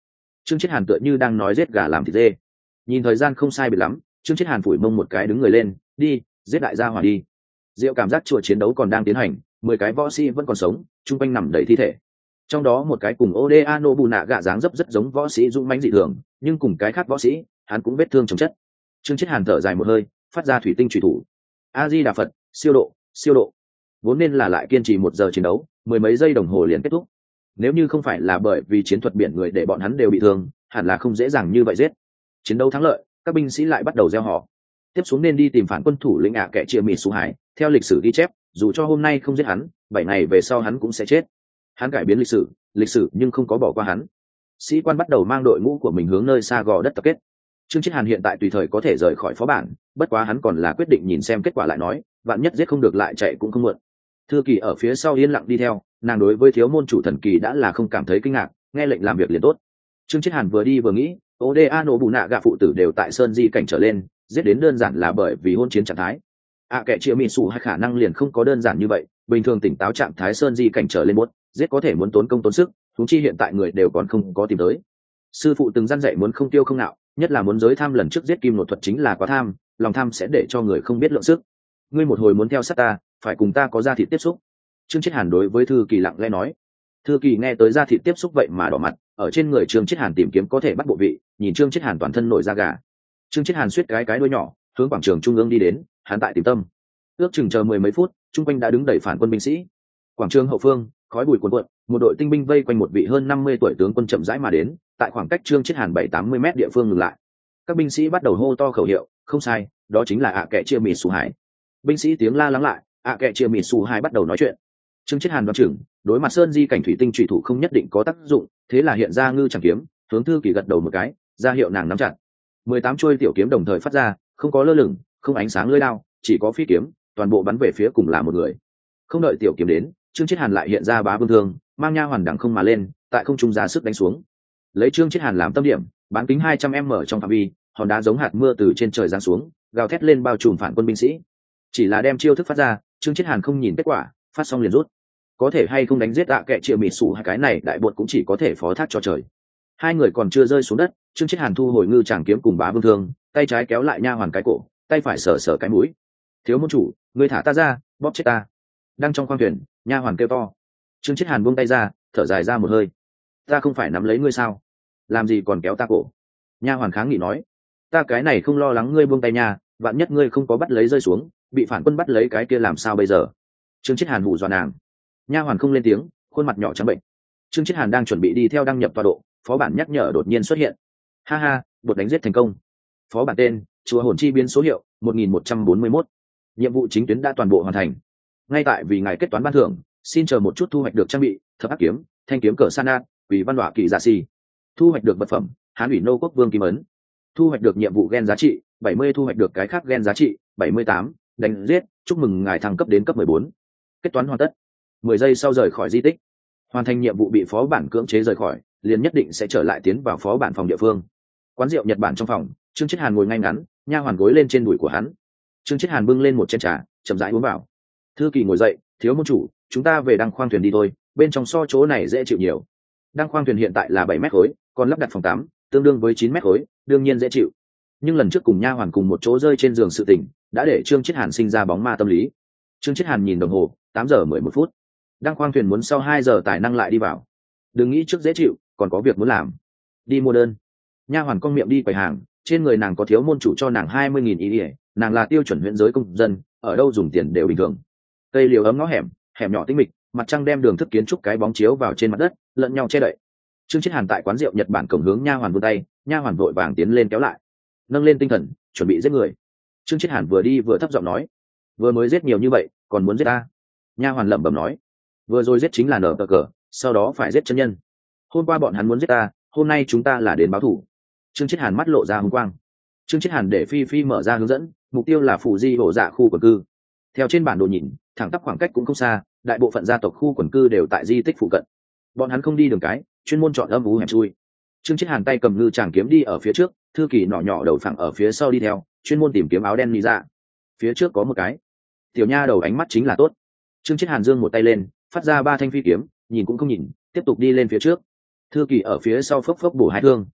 Trương Chiết Hàn tựa như đang nói giết gà làm thịt dê. Nhìn thời gian không sai biệt lắm, Trương Chiết Hàn phủi mông một cái đứng người lên, đi, giết đại gia hỏa đi. Diệu cảm giác chùa chiến đấu còn đang tiến hành, mười cái võ sĩ vẫn còn sống, chung quanh nằm đầy thi thể. Trong đó một cái cùng Oda Nobunaga dáng dấp rất giống võ sĩ dũng mãnh dị thường, nhưng cùng cái khác võ sĩ, hắn cũng vết thương chồng chất. Trương Chiết Hàn thở dài một hơi, phát ra thủy tinh chủy thủ. A Di Đà Phật, siêu độ, siêu độ. Vốn nên là lại kiên trì một giờ chiến đấu, mười mấy giây đồng hồ liền kết thúc. Nếu như không phải là bởi vì chiến thuật biển người để bọn hắn đều bị thương, hẳn là không dễ dàng như vậy giết. Chiến đấu thắng lợi, các binh sĩ lại bắt đầu gieo họ. Tiếp xuống nên đi tìm phản quân thủ lĩnh ạ kệ chia mịt Sú Hải. Theo lịch sử ghi chép, dù cho hôm nay không giết hắn, bảy ngày về sau hắn cũng sẽ chết. Hắn cải biến lịch sử, lịch sử nhưng không có bỏ qua hắn. Sĩ quan bắt đầu mang đội ngũ của mình hướng nơi xa gò đất tập kết. Trương Chiết Hàn hiện tại tùy thời có thể rời khỏi phó bản, bất quá hắn còn là quyết định nhìn xem kết quả lại nói, vạn nhất giết không được lại chạy cũng không muộn. Thư Kỳ ở phía sau yên lặng đi theo, nàng đối với thiếu môn chủ thần kỳ đã là không cảm thấy kinh ngạc, nghe lệnh làm việc liền tốt. Trương Chiết Hàn vừa đi vừa nghĩ, Oda Nobunaga phụ tử đều tại sơn di cảnh trở lên, giết đến đơn giản là bởi vì hôn chiến trạng thái. À kẻ chia mị sủ hay khả năng liền không có đơn giản như vậy, bình thường tỉnh táo trạng thái sơn di cảnh trở lên buốt, giết có thể muốn tốn công tốn sức, huống chi hiện tại người đều còn không có tìm tới. Sư phụ từng dặn dạy muốn không tiêu không nạo, nhất là muốn giới tham lần trước giết kim nội thuật chính là quá tham, lòng tham sẽ để cho người không biết lượng sức. Ngươi một hồi muốn theo sát ta, phải cùng ta có ra thịt tiếp xúc. Trương Chiết Hàn đối với Thư Kỳ lặng lẽ nói. Thư Kỳ nghe tới ra thịt tiếp xúc vậy mà đỏ mặt, ở trên người Trương Chiết Hàn tìm kiếm có thể bắt bộ vị, nhìn Trương Chiết Hàn toàn thân nổi da gà. Trương Chiết Hàn suýt cái cái đuôi nhỏ, hướng quảng trường trung ương đi đến, hắn tại tìm tâm. Ước chừng chờ mười mấy phút, trung quanh đã đứng đầy phản quân binh sĩ. Quảng trường hậu phương, khói bụi cuồn cuộn, một đội tinh binh vây quanh một vị hơn năm mươi tuổi tướng quân chậm rãi mà đến, tại khoảng cách Trương Chiết Hàn bảy tám mươi mét địa phương ngừng lại. Các binh sĩ bắt đầu hô to khẩu hiệu, không sai, đó chính là ạ kệ chia mịt Sú Hải. Binh sĩ tiếng la lắng lại, ạ kệ chia mịt Sú Hải bắt đầu nói chuyện. Trương Chiết Hàn đoán chừng, đối mặt sơn di cảnh thủy tinh trùy thủ không nhất định có tác dụng, thế là hiện ra ngư chẳng kiếm, hướng Thư Kỳ gật đầu một cái, ra hiệu nàng nắm chặt. mười tám chuôi tiểu kiếm đồng thời phát ra, không có lơ lửng, không ánh sáng lưỡi đao, chỉ có phi kiếm, toàn bộ bắn về phía cùng là một người. Không đợi tiểu kiếm đến, Trương Chiết Hàn lại hiện ra bá vương thương, mang nha hoàn đẳng không mà lên, tại không trung ra sức đánh xuống. Lấy Trương Chiết Hàn làm tâm điểm, bán kính hai trăm mét trong phạm vi, hòn đá giống hạt mưa từ trên trời giáng xuống, gào thét lên bao trùm phản quân binh sĩ. Chỉ là đem chiêu thức phát ra, Trương Chiết Hàn không nhìn kết quả, phát xong liền rút. Có thể hay không đánh giết ạ kệ chia mịt sủ hai cái này đại bột cũng chỉ có thể phó thác cho trời. Hai người còn chưa rơi xuống đất, Trương Chiết Hàn thu hồi ngư tràng kiếm cùng bá vương thương, tay trái kéo lại nha hoàn cái cổ, tay phải sờ sờ cái mũi. Thiếu môn chủ, ngươi thả ta ra, bóp chết ta. Đang trong khoang thuyền, nha hoàn kêu to. Trương Chiết Hàn buông tay ra, thở dài ra một hơi. Ta không phải nắm lấy ngươi sao? Làm gì còn kéo ta cổ? Nha hoàn kháng nghị nói. Ta cái này không lo lắng ngươi buông tay nha, vạn nhất ngươi không có bắt lấy rơi xuống, bị phản quân bắt lấy cái kia làm sao bây giờ? Trương Chiết Hàn hù dọa nàng. Nha hoàn không lên tiếng, khuôn mặt nhỏ trắng bệnh. Trương Chiết Hàn đang chuẩn bị đi theo đăng nhập tọa độ, phó bản nhắc nhở đột nhiên xuất hiện. Ha ha, bột đánh giết thành công. Phó bản tên, chùa hồn chi biến số hiệu một nghìn một trăm bốn mươi mốt. Nhiệm vụ chính tuyến đã toàn bộ hoàn thành. Ngay tại vì ngài kết toán ban thưởng, xin chờ một chút thu hoạch được trang bị, thập ác kiếm, thanh kiếm cờ sana, vì văn đọa kỳ giả si. Thu hoạch được vật phẩm, Hán ủy nô quốc vương kim ấn. Thu hoạch được nhiệm vụ gen giá trị, bảy mươi. Thu hoạch được cái khác gen giá trị, bảy mươi tám. Đánh giết, chúc mừng ngài thăng cấp đến cấp mười bốn. Kết toán hoàn tất. mười giây sau rời khỏi di tích. Hoàn thành nhiệm vụ bị phó bản cưỡng chế rời khỏi, liền nhất định sẽ trở lại tiến vào phó bản phòng địa phương. Quán rượu Nhật Bản trong phòng, Trương Chiết Hàn ngồi ngay ngắn, nha hoàn gối lên trên đùi của hắn. Trương Chiết Hàn bưng lên một chén trà, chậm rãi uống vào. Thư Kỳ ngồi dậy, thiếu môn chủ, chúng ta về đăng khoang thuyền đi thôi, bên trong so chỗ này dễ chịu nhiều. Đăng khoang thuyền hiện tại là bảy mét khối, còn lắp đặt phòng tắm, tương đương với chín mét khối, đương nhiên dễ chịu. Nhưng lần trước cùng nha hoàn cùng một chỗ rơi trên giường sự tình, đã để Trương Chiết Hàn sinh ra bóng ma tâm lý. Trương Chiết Hàn nhìn đồng hồ, tám giờ mười một phút. Đăng khoang thuyền muốn sau hai giờ tài năng lại đi vào. Đừng nghĩ trước dễ chịu, còn có việc muốn làm. Đi mua đơn. Nha hoàn cong miệng đi quầy hàng, trên người nàng có thiếu môn chủ cho nàng hai mươi nghìn ý ỉa, nàng là tiêu chuẩn huyện giới công dân, ở đâu dùng tiền đều bình thường. Cây liều ấm ngõ hẻm, hẻm nhỏ tĩnh mịch, mặt trăng đem đường thức kiến trúc cái bóng chiếu vào trên mặt đất, lẫn nhau che đậy. Trương Chiết Hàn tại quán rượu Nhật Bản cổng hướng nha hoàn vươn tay, nha hoàn vội vàng tiến lên kéo lại, nâng lên tinh thần, chuẩn bị giết người. Trương Chiết Hàn vừa đi vừa thấp giọng nói, vừa mới giết nhiều như vậy, còn muốn giết ta? Nha hoàn lẩm bẩm nói, vừa rồi giết chính là nở cờ, sau đó phải giết chân nhân. Hôm qua bọn hắn muốn giết ta, hôm nay chúng ta là đến báo thù. Trương Chiết Hàn mắt lộ ra hung quang. Trương Chiết Hàn để Phi Phi mở ra hướng dẫn, mục tiêu là phủ di hổ dạ khu quần cư. Theo trên bản đồ nhìn, thẳng tắp khoảng cách cũng không xa, đại bộ phận gia tộc khu quần cư đều tại di tích phụ cận. Bọn hắn không đi đường cái, chuyên môn chọn âm u hẻm chui. Trương Chiết Hàn tay cầm ngư tràng kiếm đi ở phía trước, Thư Kỳ nhỏ nhỏ đầu phẳng ở phía sau đi theo, chuyên môn tìm kiếm áo đen lý ra. Phía trước có một cái tiểu nha đầu ánh mắt chính là tốt. Trương Chiết Hàn giương một tay lên, phát ra ba thanh phi kiếm, nhìn cũng không nhìn, tiếp tục đi lên phía trước. Thư Kỳ ở phía sau phốc phốc bổ hai thương,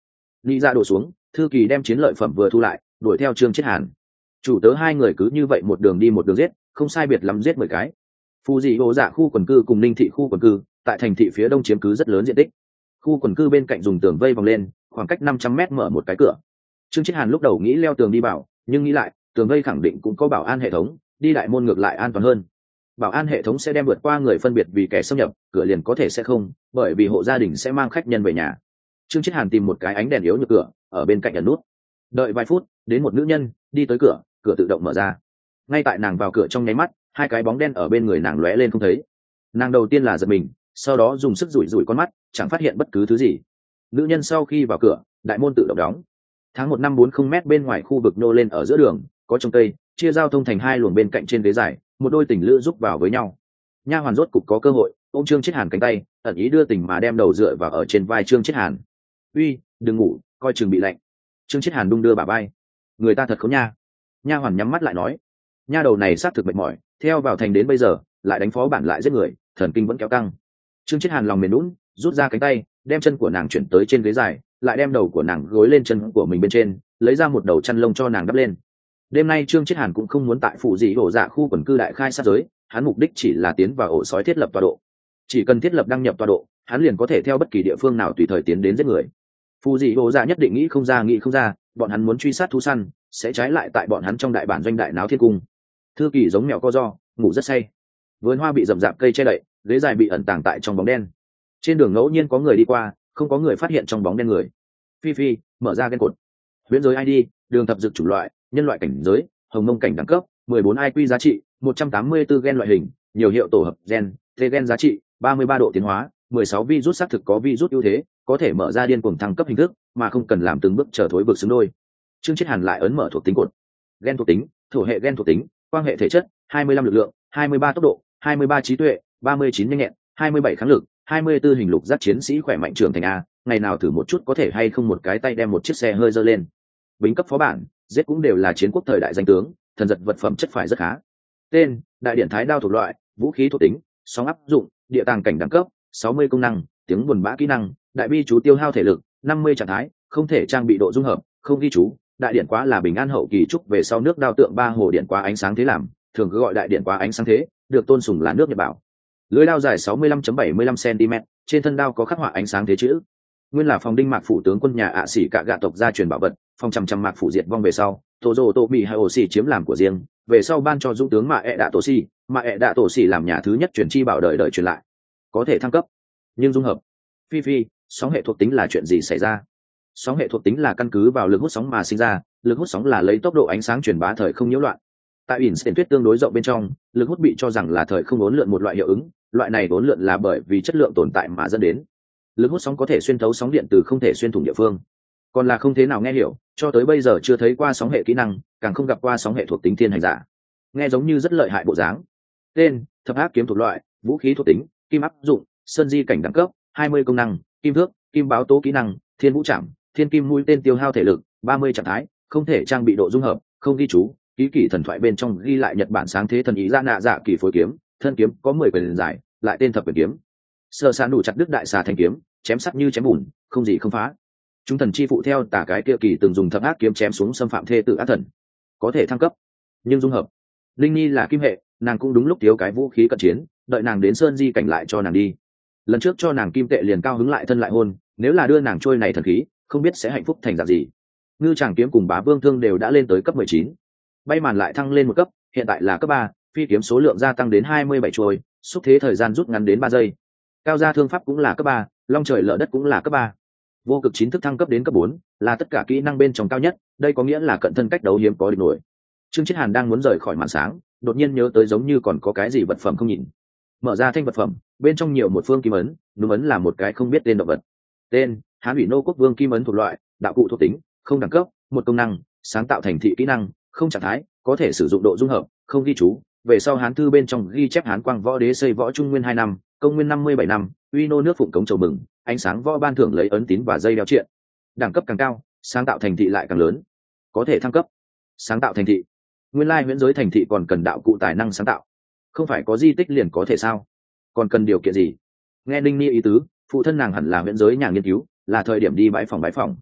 nghĩ ra đổ xuống, thư kỳ đem chiến lợi phẩm vừa thu lại, đuổi theo Trương Chiết Hàn. Chủ tớ hai người cứ như vậy một đường đi một đường giết, không sai biệt lắm giết mười cái. Phù dị hồ dạ khu quần cư cùng Ninh thị khu quần cư, tại thành thị phía đông chiếm cứ rất lớn diện tích. Khu quần cư bên cạnh dùng tường vây vòng lên, khoảng cách năm trăm mét mở một cái cửa. Trương Chiết Hàn lúc đầu nghĩ leo tường đi vào, nhưng nghĩ lại, tường vây khẳng định cũng có bảo an hệ thống, đi đại môn ngược lại an toàn hơn. Bảo an hệ thống sẽ đem vượt qua người phân biệt vì kẻ xâm nhập, cửa liền có thể sẽ không, bởi vì hộ gia đình sẽ mang khách nhân về nhà. Trương Chiết Hàn tìm một cái ánh đèn yếu như cửa, ở bên cạnh ẩn nút. Đợi vài phút, đến một nữ nhân đi tới cửa, cửa tự động mở ra. Ngay tại nàng vào cửa trong nháy mắt, hai cái bóng đen ở bên người nàng lóe lên không thấy. Nàng đầu tiên là giật mình, sau đó dùng sức rủi rủi con mắt, chẳng phát hiện bất cứ thứ gì. Nữ nhân sau khi vào cửa, đại môn tự động đóng. Tháng một năm bốn mươi mét bên ngoài khu vực nô lên ở giữa đường, có trồng cây, chia giao thông thành hai luồng bên cạnh trên ghế dài, một đôi tình lữ giúp vào với nhau. Nha hoàn rốt cục có cơ hội ôm Trương Chiết Hàn cánh tay, ẩn ý đưa tình mà đem đầu dựa vào ở trên vai Trương Chiết Hàn. Uy, đừng ngủ, coi chừng bị lạnh. Trương Chiết Hàn đung đưa bả vai. Người ta thật khốn nha. Nha hoàn nhắm mắt lại nói. Nha đầu này xác thực mệt mỏi, theo vào thành đến bây giờ, lại đánh phó bản lại giết người, thần kinh vẫn kéo căng. Trương Chiết Hàn lòng mềm nhũn, rút ra cánh tay, đem chân của nàng chuyển tới trên ghế dài, lại đem đầu của nàng gối lên chân của mình bên trên, lấy ra một đầu chăn lông cho nàng đắp lên. Đêm nay Trương Chiết Hàn cũng không muốn tại phủ dị ổ dạ khu quần cư đại khai sát giới, hắn mục đích chỉ là tiến vào ổ sói thiết lập tọa độ. Chỉ cần thiết lập đăng nhập tọa độ, hắn liền có thể theo bất kỳ địa phương nào tùy thời tiến đến giết người. Phủ dị ổ dạ nhất định nghĩ không ra nghĩ không ra, bọn hắn muốn truy sát thú săn, sẽ trái lại tại bọn hắn trong đại bản doanh đại náo thiên cung. Thư kỳ giống mèo co do, ngủ rất say. Vườn hoa bị rậm rạp cây che đậy, ghế dài bị ẩn tàng tại trong bóng đen. Trên đường ngẫu nhiên có người đi qua, không có người phát hiện trong bóng đen người. Phi Phi mở ra gen cột. Huyễn giới i đê, đường thập dược chủng loại, nhân loại cảnh giới, hồng mông cảnh đẳng cấp, mười bốn i quy giá trị, một trăm tám mươi tư gen loại hình, nhiều hiệu tổ hợp gen, thế gen giá trị, ba mươi ba độ tiến hóa, mười sáu virus xác thực có virus ưu thế, có thể mở ra điên cuồng thăng cấp hình thức, mà không cần làm từng bước trở thối vực xứng đôi. Trương Chiết Hàn lại ấn mở thuộc tính cột. Gen thuộc tính, thổ hệ gen thuộc tính, quang hệ thể chất, hai mươi lăm lực lượng, hai mươi ba tốc độ, hai mươi ba trí tuệ, ba mươi chín nhanh nhẹn, hai mươi bảy kháng lực, hai mươi tư hình lục giác chiến sĩ khỏe mạnh trưởng thành a, ngày nào thử một chút có thể hay không một cái tay đem một chiếc xe hơi giơ lên. Bính cấp phó bản, giết cũng đều là chiến quốc thời đại danh tướng, thần giật vật phẩm chất phải rất khá. Tên: Đại điện thái đao thuộc loại, vũ khí thuộc tính, sóng áp dụng, địa tàng cảnh đẳng cấp, sáu mươi công năng, tiếng buồn bã kỹ năng, đại bi chú tiêu hao thể lực, năm mươi trạng thái, không thể trang bị độ dung hợp, không ghi chú. Đại điện quá là bình an hậu kỳ trúc về sau nước đao tượng ba hồ điện quá ánh sáng thế làm, thường cứ gọi đại điện quá ánh sáng thế, được tôn sùng là nước Nhật bảo. Lưỡi đao dài sáu mươi lăm phẩy bảy mươi lăm xăng-ti-mét, trên thân đao có khắc họa ánh sáng thế chữ. Nguyên là phòng đinh mạc phủ tướng quân nhà ạ sĩ cả gạ tộc gia truyền bảo vật, phòng trăm trăm mạc phủ diệt vong về sau, tô dô tô bị hai ổ xỉ chiếm làm của riêng, về sau ban cho dũng tướng mạ ẹ đạ tổ xỉ, mạ ẹ đạ tổ xỉ làm nhà thứ nhất truyền chi bảo đời đời truyền lại, có thể thăng cấp. Nhưng dung hợp, Phi Phi, sóng hệ thuộc tính là chuyện gì xảy ra? Sóng hệ thuộc tính là căn cứ vào lực hút sóng mà sinh ra, lực hút sóng là lấy tốc độ ánh sáng truyền bá thời không nhiễu loạn. Tại Einstein thuyết tương đối rộng bên trong, lực hút bị cho rằng là thời không uốn lượn một loại hiệu ứng, loại này uốn lượn là bởi vì chất lượng tồn tại mà dẫn đến. Lực hút sóng có thể xuyên thấu sóng điện từ không thể xuyên thủng địa phương, còn là không thế nào nghe hiểu, cho tới bây giờ chưa thấy qua sóng hệ kỹ năng, càng không gặp qua sóng hệ thuộc tính thiên hành giả. Nghe giống như rất lợi hại bộ dáng. Tên: Thập ác kiếm thuộc loại, vũ khí thuộc tính, kim áp dụng, sơn di cảnh đẳng cấp, hai mươi công năng, kim thước, kim báo tố kỹ năng, thiên vũ trảm, thiên kim mũi tên tiêu hao thể lực, ba mươi trạng thái, không thể trang bị độ dung hợp, không ghi chú. Ký kỷ thần thoại bên trong ghi lại Nhật Bản sáng thế thần ý ra nạ dạ kỳ phối kiếm, thân kiếm có mười quyền dài, lại tên thập quyền kiếm. Sơ sán đủ chặt đứt đại xà thành kiếm, chém sắc như chém bùn, không gì không phá. Chúng thần chi phụ theo tả cái kia kỳ từng dùng thập ác kiếm chém xuống xâm phạm thê tự ác thần, có thể thăng cấp. Nhưng dung hợp, linh nhi là kim hệ, nàng cũng đúng lúc thiếu cái vũ khí cận chiến, đợi nàng đến sơn di cảnh lại cho nàng đi. Lần trước cho nàng kim tệ liền cao hứng lại thân lại hôn, nếu là đưa nàng trôi này thần khí, không biết sẽ hạnh phúc thành dạng gì. Ngư Tràng kiếm cùng Bá Vương thương đều đã lên tới cấp mười chín, bay màn lại thăng lên một cấp, hiện tại là cấp ba, phi kiếm số lượng gia tăng đến hai mươi bảy trôi, xúc thế thời gian rút ngắn đến ba giây. Cao gia thương pháp cũng là cấp ba, long trời lở đất cũng là cấp ba. Vô cực chín thức thăng cấp đến cấp bốn, là tất cả kỹ năng bên trong cao nhất, đây có nghĩa là cận thân cách đấu hiếm có địch nổi. Trương Chiết Hàn đang muốn rời khỏi màn sáng, đột nhiên nhớ tới giống như còn có cái gì vật phẩm không nhìn. Mở ra thanh vật phẩm, bên trong nhiều một phương kim ấn, núm ấn là một cái không biết tên động vật. Tên: Hán Ủy Nô Quốc Vương kim ấn thuộc loại, đạo cụ thuộc tính, không đẳng cấp, một công năng, sáng tạo thành thị kỹ năng, không trạng thái, có thể sử dụng độ dung hợp, không ghi chú. Về sau Hán thư bên trong ghi chép Hán Quang Võ Đế xây võ trung nguyên hai năm, công nguyên năm mươi bảy năm, uy nô nước phụng cống chầu mừng, ánh sáng võ ban thưởng lấy ấn tín và dây đeo triện. Đẳng cấp càng cao, sáng tạo thành thị lại càng lớn, có thể thăng cấp. Sáng tạo thành thị, nguyên lai huyễn giới thành thị còn cần đạo cụ tài năng sáng tạo, không phải có di tích liền có thể sao? Còn cần điều kiện gì? Nghe Ninh Ni ý tứ, phụ thân nàng hẳn là huyễn giới nhà nghiên cứu, là thời điểm đi bãi phòng bãi phòng.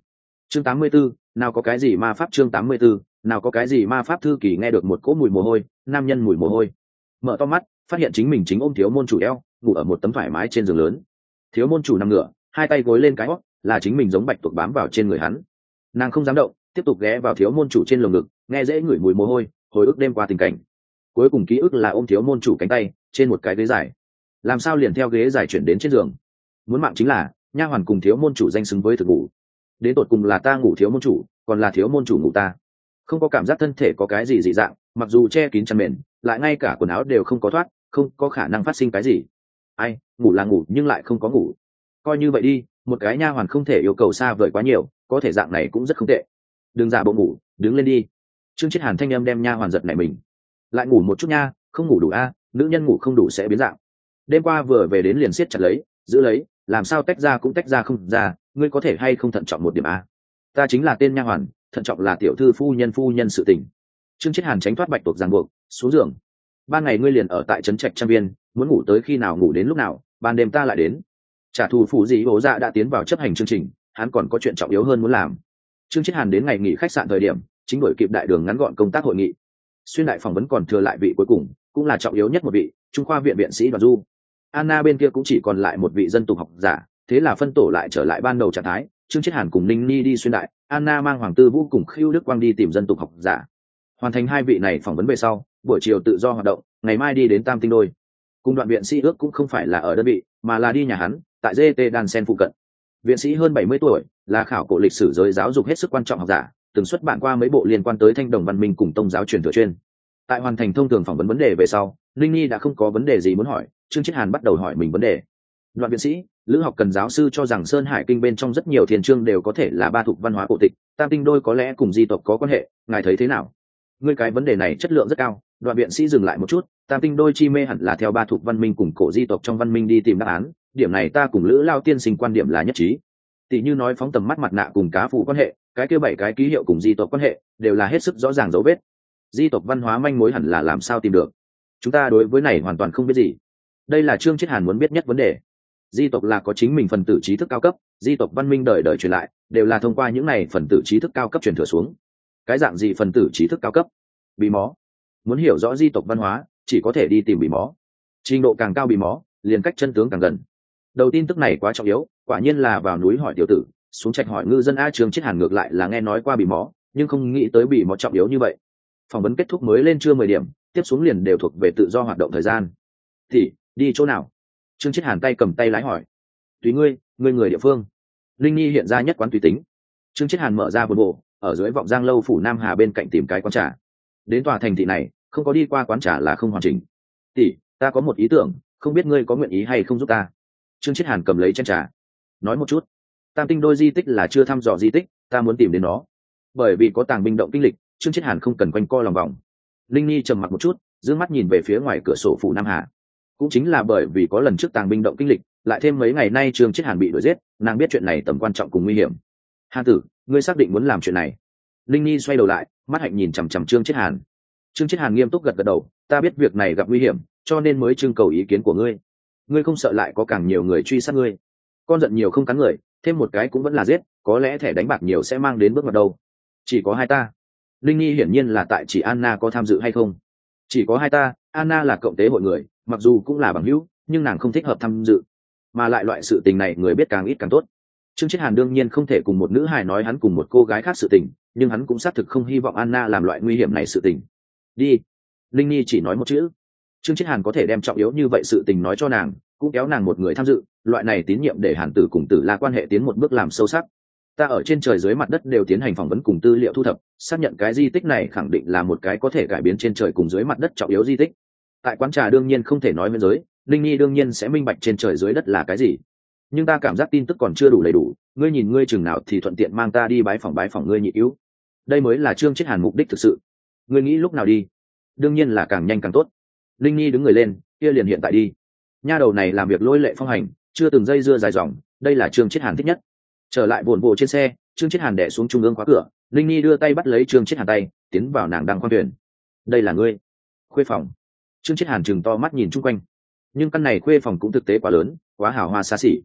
chương tám mươi 84, nào có cái gì ma pháp chương tám mươi 84, nào có cái gì ma pháp thư kỳ nghe được một cỗ mùi mồ hôi, nam nhân mùi mồ hôi. Mở to mắt, phát hiện chính mình chính ôm thiếu môn chủ eo, ngủ ở một tấm thoải mái trên giường lớn. Thiếu môn chủ nằm ngửa, hai tay gối lên cái hót, là chính mình giống bạch tuộc bám vào trên người hắn. Nàng không dám động, tiếp tục ghé vào thiếu môn chủ trên lồng ngực, nghe dễ ngửi mùi mồ hôi, hồi ức đêm qua tình cảnh. Cuối cùng ký ức là ôm thiếu môn chủ cánh tay, trên một cái ghế dài. Làm sao liền theo ghế dài chuyển đến trên giường? Muốn mạng chính là, nha hoàn cùng thiếu môn chủ danh xứng với thực ngủ. Đến tột cùng là ta ngủ thiếu môn chủ, còn là thiếu môn chủ ngủ ta. Không có cảm giác thân thể có cái gì dị dạng, mặc dù che kín chăn mền, lại ngay cả quần áo đều không có thoát, không có khả năng phát sinh cái gì. Ai, ngủ là ngủ nhưng lại không có ngủ. Coi như vậy đi, một cái nha hoàn không thể yêu cầu xa vời quá nhiều, có thể dạng này cũng rất không tệ. Đừng giả bộ ngủ, đứng lên đi. Trương Chiết Hàn thanh em đem nha hoàn giật nảy mình. Lại ngủ một chút nha, không ngủ đủ a, nữ nhân ngủ không đủ sẽ biến dạng. Đêm qua vừa về đến liền siết chặt lấy, giữ lấy, làm sao tách ra cũng tách ra không ra, ngươi có thể hay không thận trọng một điểm a? Ta chính là tên nha hoàn, thận trọng là tiểu thư phu nhân phu nhân sự tình. Trương Chiết Hàn tránh thoát bạch tuộc ràng buộc, xuống giường. Ban ngày ngươi liền ở tại trấn trạch trang viên, muốn ngủ tới khi nào ngủ đến lúc nào, ban đêm ta lại đến. Trả thù phụ gì bố dạ đã tiến vào chấp hành chương trình, hắn còn có chuyện trọng yếu hơn muốn làm. Trương Chiết Hàn đến ngày nghỉ khách sạn thời điểm, chính đổi kịp đại đường ngắn gọn công tác hội nghị. Xuyên đại phỏng vấn còn thừa lại vị cuối cùng, cũng là trọng yếu nhất một vị, Trung khoa viện viện sĩ Đoàn Du. Anna bên kia cũng chỉ còn lại một vị dân tục học giả, thế là phân tổ lại trở lại ban đầu trạng thái. Trương Chiết Hàn cùng Ninh Ni đi xuyên đại, Anna mang Hoàng Tư Vũ cùng Khưu Đức Quang đi tìm dân tục học giả. Hoàn thành hai vị này phỏng vấn về sau, buổi chiều tự do hoạt động, ngày mai đi đến Tam Tinh Đôi. Cùng đoạn viện sĩ ước cũng không phải là ở đơn vị, mà là đi nhà hắn, tại giê tê Đan Sen phụ cận. Viện sĩ hơn bảy mươi tuổi, là khảo cổ lịch sử giới giáo dục hết sức quan trọng học giả, từng xuất bản qua mấy bộ liên quan tới thanh đồng văn minh cùng tông giáo truyền thừa chuyên. Tại hoàn thành thông thường phỏng vấn vấn đề về sau, Linh Nhi đã không có vấn đề gì muốn hỏi, Trương Chiết Hàn bắt đầu hỏi mình vấn đề. Đoạn viện sĩ, lữ học cần giáo sư cho rằng Sơn Hải Kinh bên trong rất nhiều thiền chương đều có thể là ba thuộc văn hóa cổ tịch, Tam Tinh Đôi có lẽ cùng di tộc có quan hệ, ngài thấy thế nào? Ngươi cái vấn đề này chất lượng rất cao. Đoạn viện sĩ dừng lại một chút, Tam Tinh Đôi chi mê hẳn là theo ba thuộc văn minh cùng cổ di tộc trong văn minh đi tìm đáp án, điểm này ta cùng lữ lao tiên sinh quan điểm là nhất trí. Tỷ như nói phóng tầm mắt mặt nạ cùng cá phụ quan hệ, cái kia bảy cái ký hiệu cùng di tộc quan hệ đều là hết sức rõ ràng dấu vết. Di tộc văn hóa manh mối hẳn là làm sao tìm được? Chúng ta đối với này hoàn toàn không biết gì. Đây là Trương Chiết Hàn muốn biết nhất vấn đề. Di tộc là có chính mình phần tử trí thức cao cấp, di tộc văn minh đời đời truyền lại đều là thông qua những này phần tử trí thức cao cấp truyền thừa xuống. Cái dạng gì phần tử trí thức cao cấp? Bí mó. Muốn hiểu rõ di tộc văn hóa, chỉ có thể đi tìm bí mó. Trình độ càng cao bí mó, liền cách chân tướng càng gần. Đầu tin tức này quá trọng yếu, quả nhiên là vào núi hỏi tiểu tử, xuống trạch hỏi ngư dân. A Trương Chiết Hàn ngược lại là nghe nói qua bí mó, nhưng không nghĩ tới bí mó trọng yếu như vậy. Phỏng vấn kết thúc mới lên trưa mười điểm, tiếp xuống liền đều thuộc về tự do hoạt động thời gian. Thì đi chỗ nào? Trương Chiết Hàn tay cầm tay lái hỏi. Tùy ngươi, ngươi người địa phương. Linh Nhi hiện ra nhất quán tùy tính. Trương Chiết Hàn mở ra buồn bộ, ở dưới vọng giang lâu phủ Nam Hà bên cạnh tìm cái quán trà. Đến tòa thành thị này, không có đi qua quán trà là không hoàn chỉnh. Tỷ, ta có một ý tưởng, không biết ngươi có nguyện ý hay không giúp ta? Trương Chiết Hàn cầm lấy chén trà, nói một chút. Tam Tinh Đôi di tích là chưa thăm dò di tích, ta muốn tìm đến nó. Bởi vì có tàng binh động kinh lịch, Trương Chiết Hàn không cần quanh co lòng vòng. Linh Nhi trầm mặc một chút, dương mắt nhìn về phía ngoài cửa sổ phủ Nam Hà. Cũng chính là bởi vì có lần trước tàng binh động kinh lịch, lại thêm mấy ngày nay Trương Chiết Hàn bị đuổi giết, nàng biết chuyện này tầm quan trọng cùng nguy hiểm. Hàn tử, ngươi xác định muốn làm chuyện này? Linh Nhi xoay đầu lại, mắt hạnh nhìn chằm chằm Trương Chiết Hàn. Trương Chiết Hàn nghiêm túc gật gật đầu, ta biết việc này gặp nguy hiểm, cho nên mới trưng cầu ý kiến của ngươi. Ngươi không sợ lại có càng nhiều người truy sát ngươi? Con giận nhiều không cắn người, thêm một cái cũng vẫn là giết, có lẽ thẻ đánh bạc nhiều sẽ mang đến bước ngoặt đâu. Chỉ có hai ta. Linh Nhi hiển nhiên là tại chỉ Anna có tham dự hay không. Chỉ có hai ta, Anna là cộng tế hội người, mặc dù cũng là bằng hữu, nhưng nàng không thích hợp tham dự. Mà lại loại sự tình này người biết càng ít càng tốt. Trương Chiết Hàn đương nhiên không thể cùng một nữ hài nói hắn cùng một cô gái khác sự tình, nhưng hắn cũng xác thực không hy vọng Anna làm loại nguy hiểm này sự tình. Đi. Linh Nhi chỉ nói một chữ. Trương Chiết Hàn có thể đem trọng yếu như vậy sự tình nói cho nàng, cũng kéo nàng một người tham dự, loại này tín nhiệm để Hàn Tử cùng Tử La quan hệ tiến một bước làm sâu sắc. Ta ở trên trời dưới mặt đất đều tiến hành phỏng vấn cùng tư liệu thu thập, xác nhận cái di tích này khẳng định là một cái có thể cải biến trên trời cùng dưới mặt đất trọng yếu di tích. Tại quán trà đương nhiên không thể nói miễn giới, Linh Nhi đương nhiên sẽ minh bạch trên trời dưới đất là cái gì. Nhưng ta cảm giác tin tức còn chưa đủ đầy đủ, ngươi nhìn ngươi chừng nào thì thuận tiện mang ta đi bái phỏng bái phỏng ngươi nhị yếu. Đây mới là Trương Chiết Hàn mục đích thực sự. Ngươi nghĩ lúc nào đi? Đương nhiên là càng nhanh càng tốt. Linh Nhi đứng người lên, kia liền hiện tại đi. Nha đầu này làm việc lôi lệ phong hành, chưa từng dây dưa dài dòng, đây là Trương Chiết Hàn thích nhất. Trở lại buồn bộ trên xe, Trương Chiết Hàn đè xuống trung ương khóa cửa, Linh Nhi đưa tay bắt lấy Trương Chiết Hàn tay, tiến vào nàng đang khoang thuyền. Đây là ngươi khuê phòng. Trương Chiết Hàn chừng to mắt nhìn chung quanh, nhưng căn này khuê phòng cũng thực tế quá lớn, quá hào hoa xa xỉ.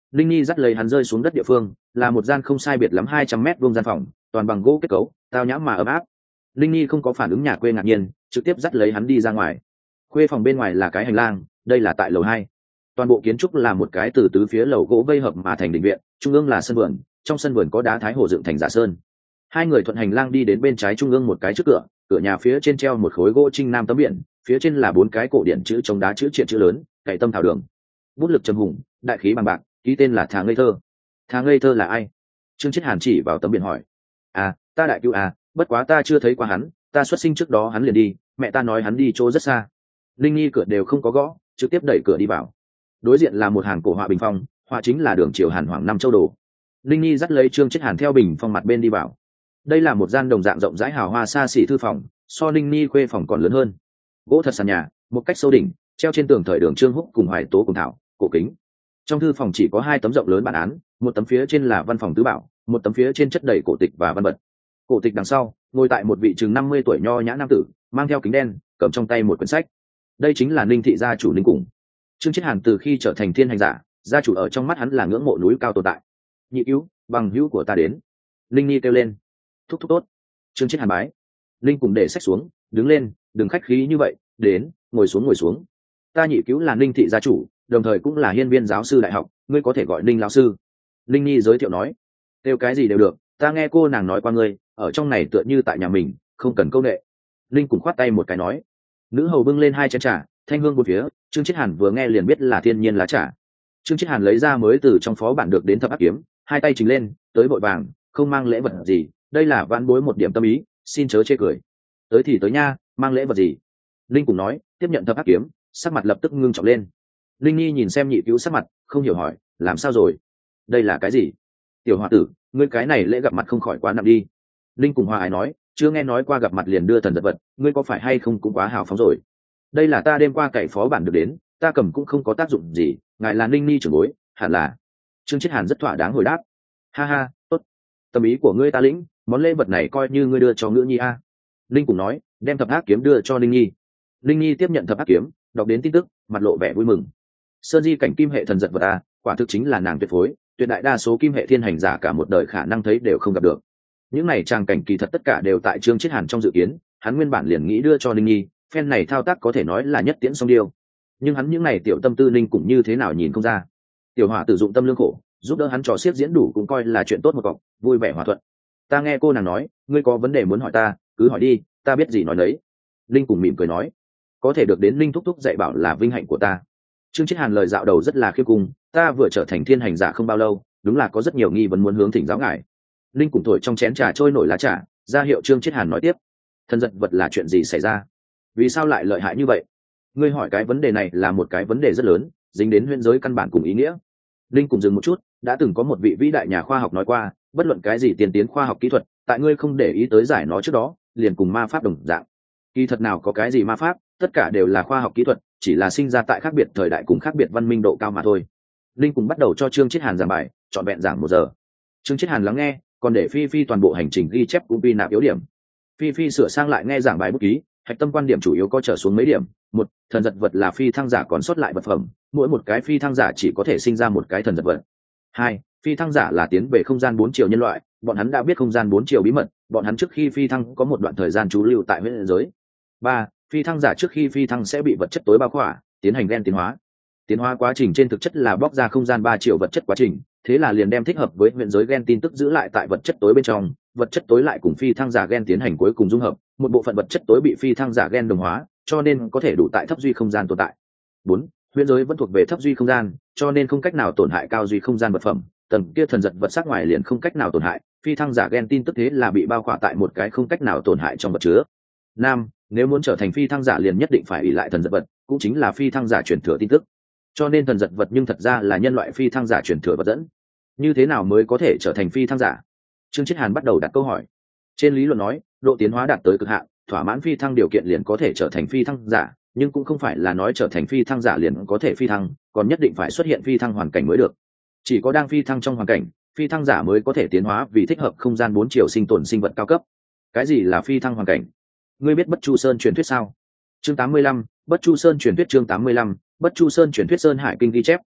Linh Nhi dắt lấy hắn rơi xuống đất địa phương là một gian không sai biệt lắm hai trăm mét vuông gian phòng, toàn bằng gỗ kết cấu, tao nhã mà ấm áp. Linh Nhi không có phản ứng nhà quê ngạc nhiên, trực tiếp dắt lấy hắn đi ra ngoài. Khuê phòng bên ngoài là cái hành lang, đây là tại lầu hai. Toàn bộ kiến trúc là một cái từ tứ phía lầu gỗ vây hợp mà thành đình viện, trung ương là sân vườn, trong sân vườn có đá thái hồ dựng thành giả sơn. Hai người thuận hành lang đi đến bên trái trung ương một cái trước cửa, cửa nhà phía trên treo một khối gỗ trinh nam tấm biển, phía trên là bốn cái cổ điển chữ chống đá chữ triện chữ lớn, cậy tâm thảo đường. Bút lực trầm hùng, đại khí bằng bạc, ký tên là Thà Ngây Thơ. Thà Ngây Thơ là ai? Trương Chiết Hàn chỉ vào tấm biển hỏi. À, ta đại cứu à, bất quá ta chưa thấy qua hắn, ta xuất sinh trước đó hắn liền đi, mẹ ta nói hắn đi chỗ rất xa. Linh Nhi cửa đều không có gõ, trực tiếp đẩy cửa đi vào. Đối diện là một hàng cổ họa bình phong, họa chính là đường triều Hàn Hoàng năm châu đồ. Linh Nhi dắt lấy Trương Chiết Hàn theo bình phong mặt bên đi vào. Đây là một gian đồng dạng rộng rãi hào hoa xa xỉ thư phòng, so Linh Nhi khuê phòng còn lớn hơn. Gỗ thật sàn nhà, một cách sâu đỉnh, treo trên tường thời đường Trương Húc cùng Hoài Tố cùng thảo, cổ kính. Trong thư phòng chỉ có hai tấm rộng lớn bản án, một tấm phía trên là văn phòng tứ bảo, một tấm phía trên chất đầy cổ tịch và văn vật. Cổ tịch đằng sau ngồi tại một vị chừng năm mươi tuổi nho nhã nam tử, mang theo kính đen, cầm trong tay một quyển sách. Đây chính là Ninh thị gia chủ Ninh Cùng. Trương Chiết Hàn từ khi trở thành thiên hành giả, gia chủ ở trong mắt hắn là ngưỡng mộ núi cao tồn tại. Nhị cứu, bằng hữu của ta đến. Linh Nhi kêu lên. Thúc thúc tốt. Trương Chiết Hàn bái. Linh Cùng để sách xuống, đứng lên, đừng khách khí như vậy, đến, ngồi xuống ngồi xuống. Ta nhị cứu là Ninh thị gia chủ, đồng thời cũng là hiên viên giáo sư đại học, ngươi có thể gọi Ninh lão sư. Linh Nhi giới thiệu nói. Kêu cái gì đều được, ta nghe cô nàng nói qua ngươi, ở trong này tựa như tại nhà mình, không cần câu nệ. Linh Cùng khoát tay một cái nói. Nữ hầu bưng lên hai chén trà, thanh hương bốn phía. Trương Chiết Hàn vừa nghe liền biết là thiên nhiên lá trà. Trương Chiết Hàn lấy ra mới từ trong phó bản được đến thập ác kiếm, hai tay trình lên, tới vội vàng, không mang lễ vật gì, đây là vãn bối một điểm tâm ý, xin chớ chê cười. Tới thì tới nha, mang lễ vật gì? Linh Cùng nói, tiếp nhận thập ác kiếm, sắc mặt lập tức ngưng trọng lên. Linh Nhi nhìn xem nhị cứu sắc mặt, không hiểu hỏi, làm sao rồi? Đây là cái gì? Tiểu hòa tử, ngươi cái này lễ gặp mặt không khỏi quá nặng đi. Linh Cùng hòa ái nói, chưa nghe nói qua gặp mặt liền đưa thần vật vật, ngươi có phải hay không cũng quá hào phóng rồi. Đây là ta đêm qua cậy phó bản được đến, ta cầm cũng không có tác dụng gì, ngài là Ninh Ni trưởng bối, hẳn là. Trương Chiết Hàn rất thỏa đáng hồi đáp. Ha ha, tốt. Tâm ý của ngươi ta lĩnh, món lễ vật này coi như ngươi đưa cho ngữ nhi a. Linh Cùng nói, đem thập ác kiếm đưa cho Ninh Nhi. Ninh Nhi tiếp nhận thập ác kiếm, đọc đến tin tức, mặt lộ vẻ vui mừng. Sơn di cảnh kim hệ thần giật vật a, quả thực chính là nàng tuyệt phối, tuyệt đại đa số kim hệ thiên hành giả cả một đời khả năng thấy đều không gặp được. Những này trang cảnh kỳ thật tất cả đều tại Trương Chiết Hàn trong dự kiến, hắn nguyên bản liền nghĩ đưa cho Ninh Nhi, phen này thao tác có thể nói là nhất tiễn song điêu. Nhưng hắn những này tiểu tâm tư Ninh cũng như thế nào nhìn không ra. Tiểu hỏa tử dụng tâm lương khổ, giúp đỡ hắn trò xiết diễn đủ cũng coi là chuyện tốt một cọc, vui vẻ hòa thuận. Ta nghe cô nàng nói, ngươi có vấn đề muốn hỏi ta, cứ hỏi đi, ta biết gì nói đấy. Linh cùng mỉm cười nói, có thể được đến Linh thúc thúc dạy bảo là vinh hạnh của ta. Trương Chiết Hàn lời dạo đầu rất là khiêm cung, ta vừa trở thành thiên hành giả không bao lâu, đúng là có rất nhiều nghi vấn muốn hướng thỉnh giáo ngài. Linh cùng thổi trong chén trà trôi nổi lá trà, ra hiệu Trương Chiết Hàn nói tiếp. Thần giật vật là chuyện gì xảy ra? Vì sao lại lợi hại như vậy? Ngươi hỏi cái vấn đề này là một cái vấn đề rất lớn, dính đến huyễn giới căn bản cùng ý nghĩa. Linh cùng dừng một chút, đã từng có một vị vĩ đại nhà khoa học nói qua, bất luận cái gì tiên tiến khoa học kỹ thuật, tại ngươi không để ý tới giải nó trước đó, liền cùng ma pháp đồng dạng. Kỳ thật nào có cái gì ma pháp, tất cả đều là khoa học kỹ thuật, chỉ là sinh ra tại khác biệt thời đại cùng khác biệt văn minh độ cao mà thôi. Linh cùng bắt đầu cho Trương Chiết Hàn giảng bài, trọn vẹn giảng một giờ. Trương Chiết Hàn lắng nghe, còn để Phi Phi toàn bộ hành trình ghi chép cũng vi nạp yếu điểm. Phi Phi sửa sang lại nghe giảng bài bút ký, hạch tâm quan điểm chủ yếu có trở xuống mấy điểm. Một, thần giật vật là phi thăng giả còn sót lại vật phẩm, mỗi một cái phi thăng giả chỉ có thể sinh ra một cái thần giật vật. Hai, phi thăng giả là tiến về không gian bốn chiều nhân loại, bọn hắn đã biết không gian bốn chiều bí mật, bọn hắn trước khi phi thăng có một đoạn thời gian trú lưu tại huyễn giới. Ba, phi thăng giả trước khi phi thăng sẽ bị vật chất tối bao khỏa, tiến hành gen tiến hóa. Tiến hóa quá trình trên thực chất là bóc ra không gian ba chiều vật chất quá trình, thế là liền đem thích hợp với huyễn giới gen tin tức giữ lại tại vật chất tối bên trong, vật chất tối lại cùng phi thăng giả gen tiến hành cuối cùng dung hợp, một bộ phận vật chất tối bị phi thăng giả gen đồng hóa, cho nên có thể đủ tại thấp duy không gian tồn tại. Bốn, huyễn giới vẫn thuộc về thấp duy không gian, cho nên không cách nào tổn hại cao duy không gian vật phẩm, tầng kia thần giật vật sắc ngoài liền không cách nào tổn hại, phi thăng giả gen tin tức thế là bị bao khỏa tại một cái không cách nào tổn hại trong vật chứa. Năm, nếu muốn trở thành phi thăng giả liền nhất định phải ỷ lại thần giật vật, cũng chính là phi thăng giả truyền thừa tin tức. Cho nên thần giật vật nhưng thật ra là nhân loại phi thăng giả truyền thừa vật dẫn. Như thế nào mới có thể trở thành phi thăng giả? Trương Chiết Hàn bắt đầu đặt câu hỏi. Trên lý luận nói, độ tiến hóa đạt tới cực hạn, thỏa mãn phi thăng điều kiện liền có thể trở thành phi thăng giả, nhưng cũng không phải là nói trở thành phi thăng giả liền có thể phi thăng, còn nhất định phải xuất hiện phi thăng hoàn cảnh mới được. Chỉ có đang phi thăng trong hoàn cảnh, phi thăng giả mới có thể tiến hóa vì thích hợp không gian bốn chiều sinh tồn sinh vật cao cấp. Cái gì là phi thăng hoàn cảnh? Ngươi biết Bất Chu Sơn truyền thuyết sao? Chương tám mươi lăm, Bất Chu Sơn truyền thuyết chương tám mươi lăm, Bất Chu Sơn truyền thuyết Sơn Hải Kinh ghi chép,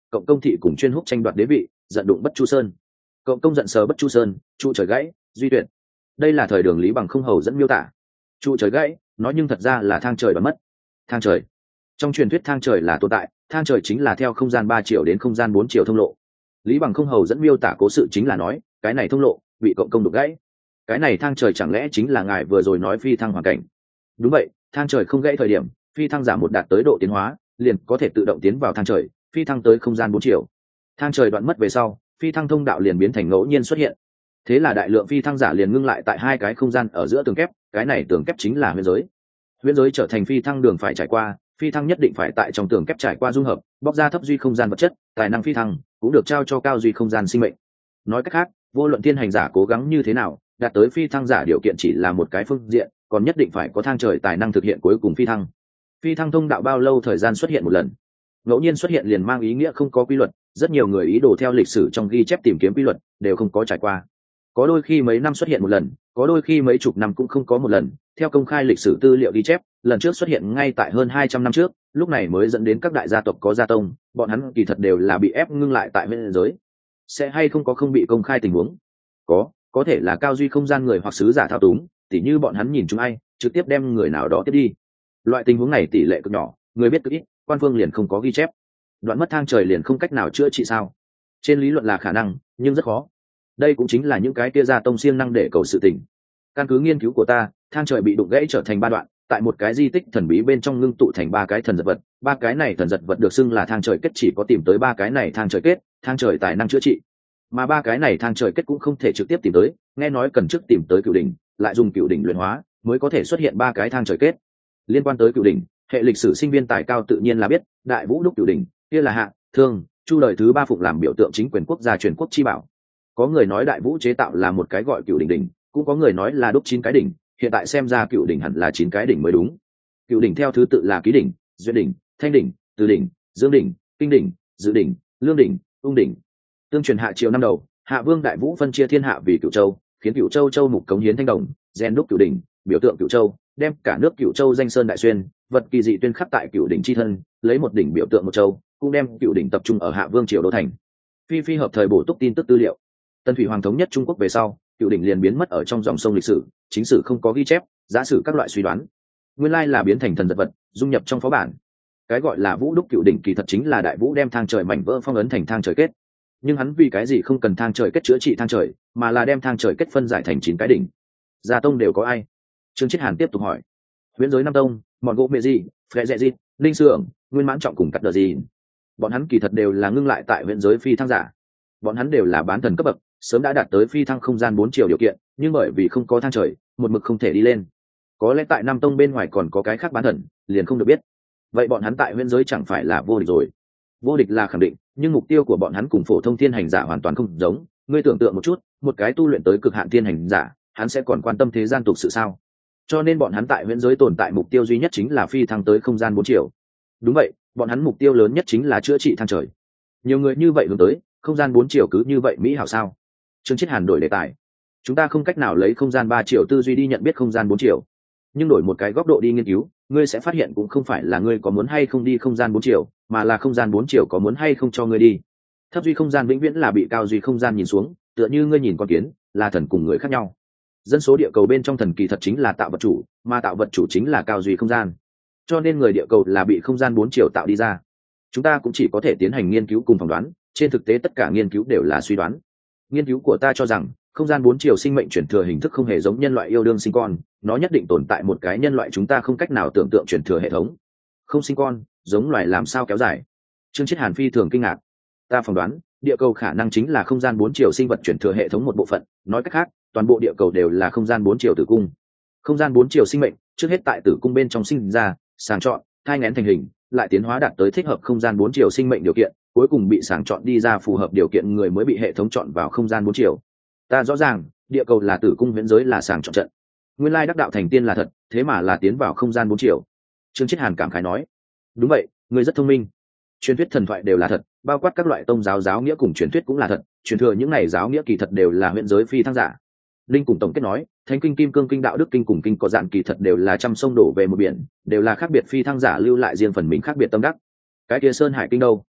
cộng công thị cùng chuyên húc tranh đoạt đế vị, giận đụng Bất Chu Sơn. Cộng công giận sờ Bất Chu Sơn, trụ trời gãy, duy tuyệt. Đây là thời Đường Lý Bằng không hầu dẫn miêu tả. Trụ trời gãy, nói nhưng thật ra là thang trời đoán mất. Thang trời. Trong truyền thuyết thang trời là tồn tại, thang trời chính là theo không gian ba triệu đến không gian bốn triệu thông lộ. Lý Bằng không hầu dẫn miêu tả cố sự chính là nói, cái này thông lộ bị cộng công đục gãy. Cái này thang trời chẳng lẽ chính là ngài vừa rồi nói phi thăng hoàn cảnh? Đúng vậy, thang trời không gãy thời điểm, phi thăng giả một đạt tới độ tiến hóa, liền có thể tự động tiến vào thang trời, phi thăng tới không gian bốn triệu. Thang trời đoạn mất về sau, phi thăng thông đạo liền biến thành ngẫu nhiên xuất hiện. Thế là đại lượng phi thăng giả liền ngưng lại tại hai cái không gian ở giữa tường kép, cái này tường kép chính là huyễn giới. Huyễn giới trở thành phi thăng đường phải trải qua, phi thăng nhất định phải tại trong tường kép trải qua dung hợp, bóc ra thấp duy không gian vật chất, tài năng phi thăng cũng được trao cho cao duy không gian sinh mệnh. Nói cách khác, vô luận thiên hành giả cố gắng như thế nào, đạt tới phi thăng giả điều kiện chỉ là một cái phương diện, còn nhất định phải có thang trời tài năng thực hiện cuối cùng phi thăng. Phi thăng thông đạo bao lâu thời gian xuất hiện một lần? Ngẫu nhiên xuất hiện liền mang ý nghĩa không có quy luật, rất nhiều người ý đồ theo lịch sử trong ghi chép tìm kiếm quy luật, đều không có trải qua. Có đôi khi mấy năm xuất hiện một lần, có đôi khi mấy chục năm cũng không có một lần. Theo công khai lịch sử tư liệu ghi chép, lần trước xuất hiện ngay tại hơn hai trăm năm trước, lúc này mới dẫn đến các đại gia tộc có gia tông, bọn hắn kỳ thật đều là bị ép ngưng lại tại bên giới. Sẽ hay không có không bị công khai tình huống? Có, có thể là cao duy không gian người hoặc sứ giả thao túng, tỉ như bọn hắn nhìn chúng ai, trực tiếp đem người nào đó tiếp đi. Loại tình huống này tỷ lệ cực nhỏ, người biết cực ít, quan phương liền không có ghi chép. Đoạn mất thang trời liền không cách nào chữa trị sao? Trên lý luận là khả năng, nhưng rất khó. Đây cũng chính là những cái kia gia tông siêng năng để cầu sự tình. Căn cứ nghiên cứu của ta, thang trời bị đụng gãy trở thành ba đoạn, tại một cái di tích thần bí bên trong ngưng tụ thành ba cái thần giật vật, ba cái này thần giật vật được xưng là thang trời kết, chỉ có tìm tới ba cái này thang trời kết, thang trời tài năng chữa trị. Mà ba cái này thang trời kết cũng không thể trực tiếp tìm tới, nghe nói cần trước tìm tới cửu đỉnh, lại dùng cửu đỉnh luyện hóa, mới có thể xuất hiện ba cái thang trời kết. Liên quan tới cửu đỉnh, hệ lịch sử sinh viên tài cao tự nhiên là biết, đại vũ đúc cửu đỉnh, kia là Hạ, Thương, Chu đời thứ ba phụng làm biểu tượng chính quyền quốc gia truyền quốc chi bảo. Có người nói đại vũ chế tạo là một cái gọi cửu đỉnh đỉnh, cũng có người nói là đúc chín cái đỉnh, hiện tại xem ra cửu đỉnh hẳn là chín cái đỉnh mới đúng. Cửu đỉnh theo thứ tự là Ký đỉnh, Duyên đỉnh, Thanh đỉnh, Từ đỉnh, Dương đỉnh, Kinh đỉnh, Dự đỉnh, Lương đỉnh, Ung đỉnh. Tương truyền hạ triều năm đầu, Hạ Vương Đại Vũ phân chia thiên hạ vì cửu châu, khiến cửu châu châu mục cống hiến thanh đồng, rèn đúc cửu đỉnh, biểu tượng cửu châu, đem cả nước cửu châu danh sơn đại xuyên, vật kỳ dị tuyên khắc tại cửu đỉnh chi thân, lấy một đỉnh biểu tượng một châu, cũng đem cửu đỉnh tập trung ở Hạ Vương triều đô thành. Phi phi hợp thời bổ túc tin tức tư liệu. Tân thủy hoàng thống nhất Trung Quốc về sau, cửu đỉnh liền biến mất ở trong dòng sông lịch sử, chính sử không có ghi chép, giả sử các loại suy đoán. Nguyên lai là biến thành thần vật vật, dung nhập trong phó bản. Cái gọi là vũ đúc cửu đỉnh kỳ thật chính là đại vũ đem thang trời mảnh vỡ phong ấn thành thang trời kết. Nhưng hắn vì cái gì không cần thang trời kết chữa trị thang trời, mà là đem thang trời kết phân giải thành chín cái đỉnh? Gia tông đều có ai? Trương Chiết Hàn tiếp tục hỏi. Huyễn giới năm tông, Mọn Gỗ Mẹ Gì, Phệ Dẹ Gì, Linh Sưởng, Nguyên Mãn Trọng cùng Cắt Đờ Gì. Bọn hắn kỳ thật đều là ngưng lại tại huyễn giới phi thăng giả. Bọn hắn đều là bán thần cấp bậc, sớm đã đạt tới phi thăng không gian bốn chiều điều kiện, nhưng bởi vì không có thang trời, một mực không thể đi lên. Có lẽ tại Nam tông bên ngoài còn có cái khác bán thần, liền không được biết. Vậy bọn hắn tại huyễn giới chẳng phải là vô địch rồi? Vô địch là khẳng định, nhưng mục tiêu của bọn hắn cùng phổ thông thiên hành giả hoàn toàn không giống. Ngươi tưởng tượng một chút, một cái tu luyện tới cực hạn thiên hành giả, hắn sẽ còn quan tâm thế gian tục sự sao? Cho nên bọn hắn tại huyễn giới tồn tại mục tiêu duy nhất chính là phi thăng tới không gian bốn chiều. Đúng vậy, bọn hắn mục tiêu lớn nhất chính là chữa trị thang trời. Nhiều người như vậy hướng tới không gian bốn chiều cứ như vậy mỹ hảo sao? Trương Chiết Hàn đổi đề tài. Chúng ta không cách nào lấy không gian ba chiều tư duy đi nhận biết không gian bốn chiều, nhưng đổi một cái góc độ đi nghiên cứu, ngươi sẽ phát hiện cũng không phải là ngươi có muốn hay không đi không gian bốn chiều, mà là không gian bốn chiều có muốn hay không cho ngươi đi. Thấp duy không gian vĩnh viễn là bị cao duy không gian nhìn xuống, tựa như ngươi nhìn con kiến, là thần cùng người khác nhau. Dân số địa cầu bên trong thần kỳ thật chính là tạo vật chủ, mà tạo vật chủ chính là cao duy không gian. Cho nên người địa cầu là bị không gian bốn chiều tạo đi ra. Chúng ta cũng chỉ có thể tiến hành nghiên cứu cùng phỏng đoán, trên thực tế tất cả nghiên cứu đều là suy đoán. Nghiên cứu của ta cho rằng không gian bốn chiều sinh mệnh chuyển thừa hình thức không hề giống nhân loại yêu đương sinh con, nó nhất định tồn tại một cái nhân loại chúng ta không cách nào tưởng tượng chuyển thừa hệ thống. Không sinh con, giống loài làm sao kéo dài? Trương Chiết Hàn phi thường kinh ngạc. Ta phỏng đoán, địa cầu khả năng chính là không gian bốn chiều sinh vật chuyển thừa hệ thống một bộ phận, nói cách khác, toàn bộ địa cầu đều là không gian bốn chiều tử cung. Không gian bốn chiều sinh mệnh, trước hết tại tử cung bên trong sinh ra, sàng chọn, thai nghén thành hình, lại tiến hóa đạt tới thích hợp không gian bốn chiều sinh mệnh điều kiện, cuối cùng bị sàng chọn đi ra phù hợp điều kiện người mới bị hệ thống chọn vào không gian bốn chiều. Ta rõ ràng, địa cầu là tử cung huyễn giới là sàng chọn trận. Nguyên lai đắc đạo thành tiên là thật, thế mà là tiến vào không gian bốn chiều. Trương Chiết Hàn cảm khái nói. Đúng vậy, ngươi rất thông minh. Truyền thuyết thần thoại đều là thật, bao quát các loại tông giáo giáo nghĩa cùng truyền thuyết cũng là thật, truyền thừa những này giáo nghĩa kỳ thật đều là huyễn giới phi thăng giả. Linh cùng tổng kết nói, Thánh kinh, Kim cương kinh, Đạo đức kinh cùng kinh có dạn kỳ thật đều là trăm sông đổ về một biển, đều là khác biệt phi thăng giả lưu lại riêng phần mình khác biệt tâm đắc. Cái kia Sơn Hải kinh đâu?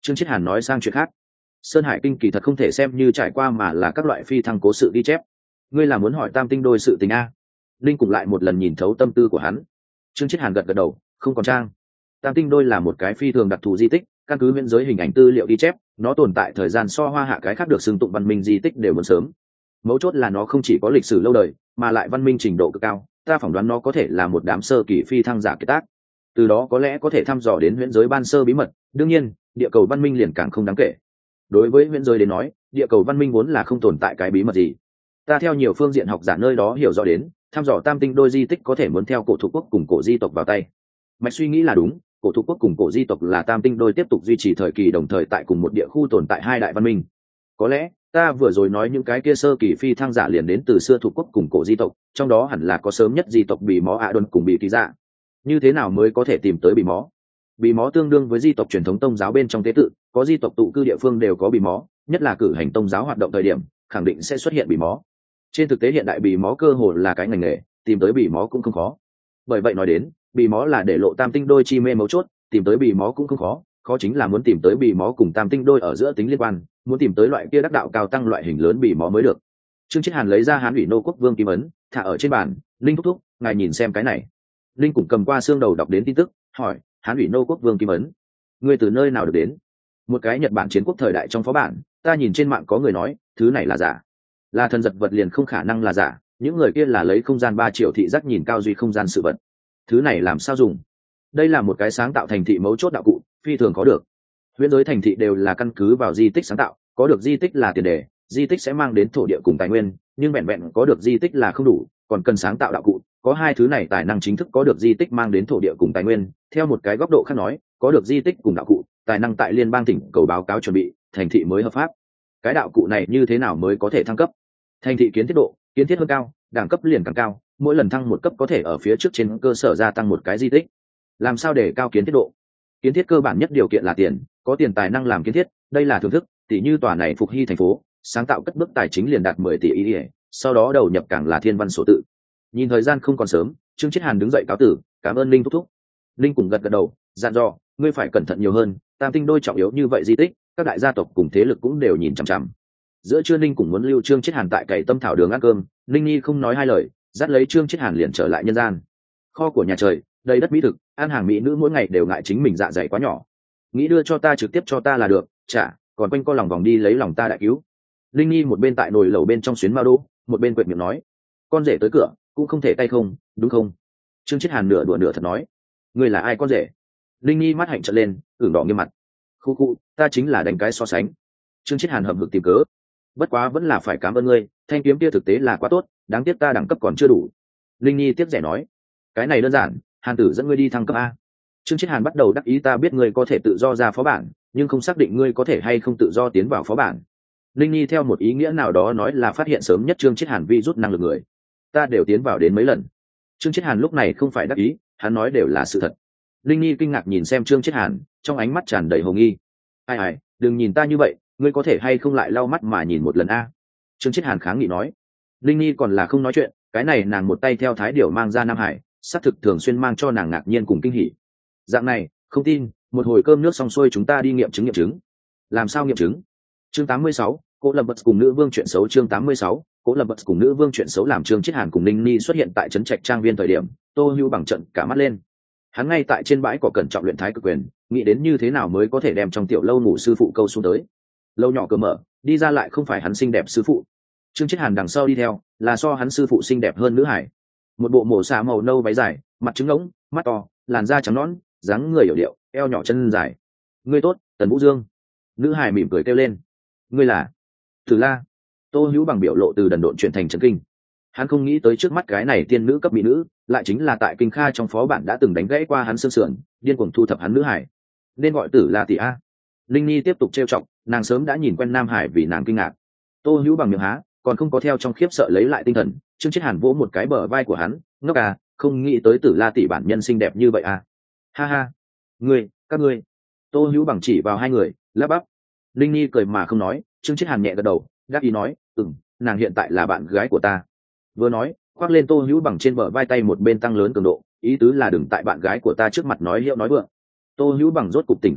Trương Chiết Hàn nói sang chuyện khác. Sơn Hải kinh kỳ thật không thể xem như trải qua mà là các loại phi thăng cố sự ghi chép. Ngươi là muốn hỏi tam tinh đôi sự tình a? Linh cùng lại một lần nhìn thấu tâm tư của hắn. Trương Chiết Hàn gật gật đầu, không còn trang. Tam tinh đôi là một cái phi thường đặc thù di tích, căn cứ viễn giới hình ảnh tư liệu ghi chép, nó tồn tại thời gian so Hoa Hạ cái khác được xưng tụng văn minh di tích đều muốn sớm. Mấu chốt là nó không chỉ có lịch sử lâu đời, mà lại văn minh trình độ cực cao. Ta phỏng đoán nó có thể là một đám sơ kỳ phi thăng giả kiệt tác. Từ đó có lẽ có thể thăm dò đến viễn giới ban sơ bí mật. Đương nhiên, địa cầu văn minh liền càng không đáng kể. Đối với viễn giới đến nói, địa cầu văn minh vốn là không tồn tại cái bí mật gì. Ta theo nhiều phương diện học giả nơi đó hiểu rõ đến, thăm dò tam tinh đôi di tích có thể muốn theo cổ thuộc quốc cùng cổ di tộc vào tay. Mạch suy nghĩ là đúng, cổ thuộc quốc cùng cổ di tộc là tam tinh đôi tiếp tục duy trì thời kỳ đồng thời tại cùng một địa khu tồn tại hai đại văn minh. Có lẽ ta vừa rồi nói những cái kia sơ kỳ phi thăng giả liền đến từ xưa thuộc quốc cùng cổ di tộc, trong đó hẳn là có sớm nhất di tộc Bỉ Mó ạ Đôn cùng Bỉ Kỳ Dạ. Như thế nào mới có thể tìm tới Bỉ Mó? Bỉ Mó tương đương với di tộc truyền thống tông giáo bên trong tế tự, có di tộc tụ cư địa phương đều có Bỉ Mó, nhất là cử hành tông giáo hoạt động thời điểm, khẳng định sẽ xuất hiện Bỉ Mó. Trên thực tế hiện đại Bỉ Mó cơ hồ là cái ngành nghề, tìm tới Bỉ Mó cũng không khó. Bởi vậy nói đến, Bỉ Mó là để lộ tam tinh đôi chi mê mấu chốt, tìm tới Bỉ Mó cũng không khó, khó chính là muốn tìm tới Bỉ Mó cùng tam tinh đôi ở giữa tính liên quan, muốn tìm tới loại kia đắc đạo cao tăng loại hình lớn Bỉ Mó mới được. Trương Chiết Hàn lấy ra Hán ủy nô quốc vương kim ấn, thả ở trên bàn. Linh thúc thúc, ngài nhìn xem cái này. Linh cũng cầm qua xương đầu đọc đến tin tức, hỏi: Hán ủy nô quốc vương kim ấn, ngươi từ nơi nào được đến? Một cái Nhật Bản chiến quốc thời đại trong phó bản, ta nhìn trên mạng có người nói thứ này là giả, là thần giật vật liền không khả năng là giả. Những người kia là lấy không gian ba triệu thị giác nhìn cao duy không gian sự vật. Thứ này làm sao dùng? Đây là một cái sáng tạo thành thị mấu chốt đạo cụ, phi thường có được. Huyễn giới thành thị đều là căn cứ vào di tích sáng tạo, có được di tích là tiền đề, di tích sẽ mang đến thổ địa cùng tài nguyên, nhưng vẹn vẹn có được di tích là không đủ, còn cần sáng tạo đạo cụ. Có hai thứ này tài năng chính thức có được di tích mang đến thổ địa cùng tài nguyên. Theo một cái góc độ khác nói, có được di tích cùng đạo cụ, tài năng tại liên bang tỉnh cầu báo cáo chuẩn bị, thành thị mới hợp pháp. Cái đạo cụ này như thế nào mới có thể thăng cấp? Thành thị kiến thiết độ, kiến thiết hơn cao, đẳng cấp liền càng cao, mỗi lần thăng một cấp có thể ở phía trước trên cơ sở gia tăng một cái di tích. Làm sao để cao kiến thiết độ? Kiến thiết cơ bản nhất điều kiện là tiền, có tiền tài năng làm kiến thiết, đây là thưởng thức. Tỷ như tòa này Phục Hy thành phố, sáng tạo cất bước tài chính liền đạt mười tỷ ý ỉa, sau đó đầu nhập càng là thiên văn số tự. Nhìn thời gian không còn sớm, Trương Chiết Hàn đứng dậy cáo tử, cảm ơn Linh thúc thúc. Linh cùng gật gật đầu, dặn dò: ngươi phải cẩn thận nhiều hơn, tam tinh đôi trọng yếu như vậy di tích, các đại gia tộc cùng thế lực cũng đều nhìn chằm chằm. Giữa trưa Linh cùng muốn lưu Trương Chiết Hàn tại cày tâm thảo đường ăn cơm, Linh Nhi không nói hai lời, dắt lấy Trương Chiết Hàn liền trở lại nhân gian. Kho của nhà trời, đầy đất mỹ thực, ăn hàng mỹ nữ mỗi ngày đều ngại chính mình dạ dày quá nhỏ, nghĩ đưa cho ta trực tiếp cho ta là được, chả còn quanh co lòng vòng đi lấy lòng ta đại cứu. Linh Nhi một bên tại nồi lẩu bên trong xuyến mao đô, một bên quệt miệng nói: con rể tới cửa cũng không thể tay không, đúng không? Trương Chiết Hàn nửa đùa nửa thật nói: ngươi là ai con rể? Linh Nhi mắt hạnh trợn lên, ửng đỏ nghiêm mặt: khu khu, ta chính là đánh cái so sánh. Trương Chiết Hàn hậm hực tìm cớ: bất quá vẫn là phải cảm ơn ngươi, thanh kiếm kia thực tế là quá tốt, đáng tiếc ta đẳng cấp còn chưa đủ. Linh Nhi tiếc rẻ nói: cái này đơn giản, Hàn tử dẫn ngươi đi thăng cấp a. Trương Chiết Hàn bắt đầu đắc ý: ta biết ngươi có thể tự do ra phó bản, nhưng không xác định ngươi có thể hay không tự do tiến vào phó bản. Linh Nhi theo một ý nghĩa nào đó nói là phát hiện sớm nhất Trương Chiết Hàn vi rút năng lực người. Ta đều tiến vào đến mấy lần. Trương Chiết Hàn lúc này không phải đắc ý, hắn nói đều là sự thật. Linh Nhi kinh ngạc nhìn xem Trương Chiết Hàn, trong ánh mắt tràn đầy hồ nghi. ai ai, đừng nhìn ta như vậy, ngươi có thể hay không lại lau mắt mà nhìn một lần a? Trương Chiết Hàn kháng nghị nói. Linh Nhi còn là không nói chuyện, cái này nàng một tay theo Thái Điểu mang ra Nam Hải, xác thực thường xuyên mang cho nàng ngạc nhiên cùng kinh hỉ. Dạng này, không tin, một hồi cơm nước xong xuôi chúng ta đi nghiệm chứng nghiệm chứng. Làm sao nghiệm chứng? Chương tám mươi sáu, Cố Lập Bật cùng nữ vương chuyện xấu. Chương tám mươi sáu, Cố Lập Bật cùng nữ vương chuyện xấu. Làm Trương Chiết Hàn cùng Ninh Ni xuất hiện tại trấn trạch trang viên thời điểm, Tô Hưu bằng trận cả mắt lên. Hắn ngay tại trên bãi cỏ cẩn trọng luyện thái cực quyền, nghĩ đến như thế nào mới có thể đem trong tiểu lâu ngủ sư phụ câu xuống tới. Lâu nhỏ cửa mở, đi ra lại không phải hắn xinh đẹp sư phụ. Trương Chiết Hàn đằng sau đi theo, là so hắn sư phụ xinh đẹp hơn nữ hải. Một bộ mổ xà màu nâu váy dài, mặt trứng ngỗng, mắt to, làn da trắng nõn, dáng người hiểu điệu, eo nhỏ chân dài. Ngươi tốt, Tần Vũ Dương. Nữ hải mỉm cười kêu lên. Ngươi là Tử La. Tô Hữu bằng biểu lộ từ đần độn chuyển thành chấn kinh. Hắn không nghĩ tới trước mắt cái này tiên nữ cấp mỹ nữ, lại chính là tại Kinh Kha trong phó bản đã từng đánh gãy qua hắn xương sườn, điên cuồng thu thập hắn nữ hải. Nên gọi Tử La tỷ a. Linh Nhi tiếp tục trêu chọc, nàng sớm đã nhìn quen Nam Hải vì nàng kinh ngạc. Tô Hữu bằng miệng há, còn không có theo trong khiếp sợ lấy lại tinh thần. Trương Chiết Hàn vỗ một cái bờ vai của hắn, ngốc à, không nghĩ tới Tử La tỷ bản nhân xinh đẹp như vậy à? Ha ha, ngươi, các ngươi. Tô Hữu bằng chỉ vào hai người, lắp bắp. Linh Nhi cười mà không nói. Trương Chiết Hàn nhẹ gật đầu, đáp ý nói, ừm, nàng hiện tại là bạn gái của ta. Vừa nói, khoác lên Tô Hữu bằng trên bờ vai tay một bên tăng lớn cường độ, ý tứ là đừng tại bạn gái của ta trước mặt nói hiệu nói vượng. Tô Hữu bằng rốt cục tỉnh táo lại,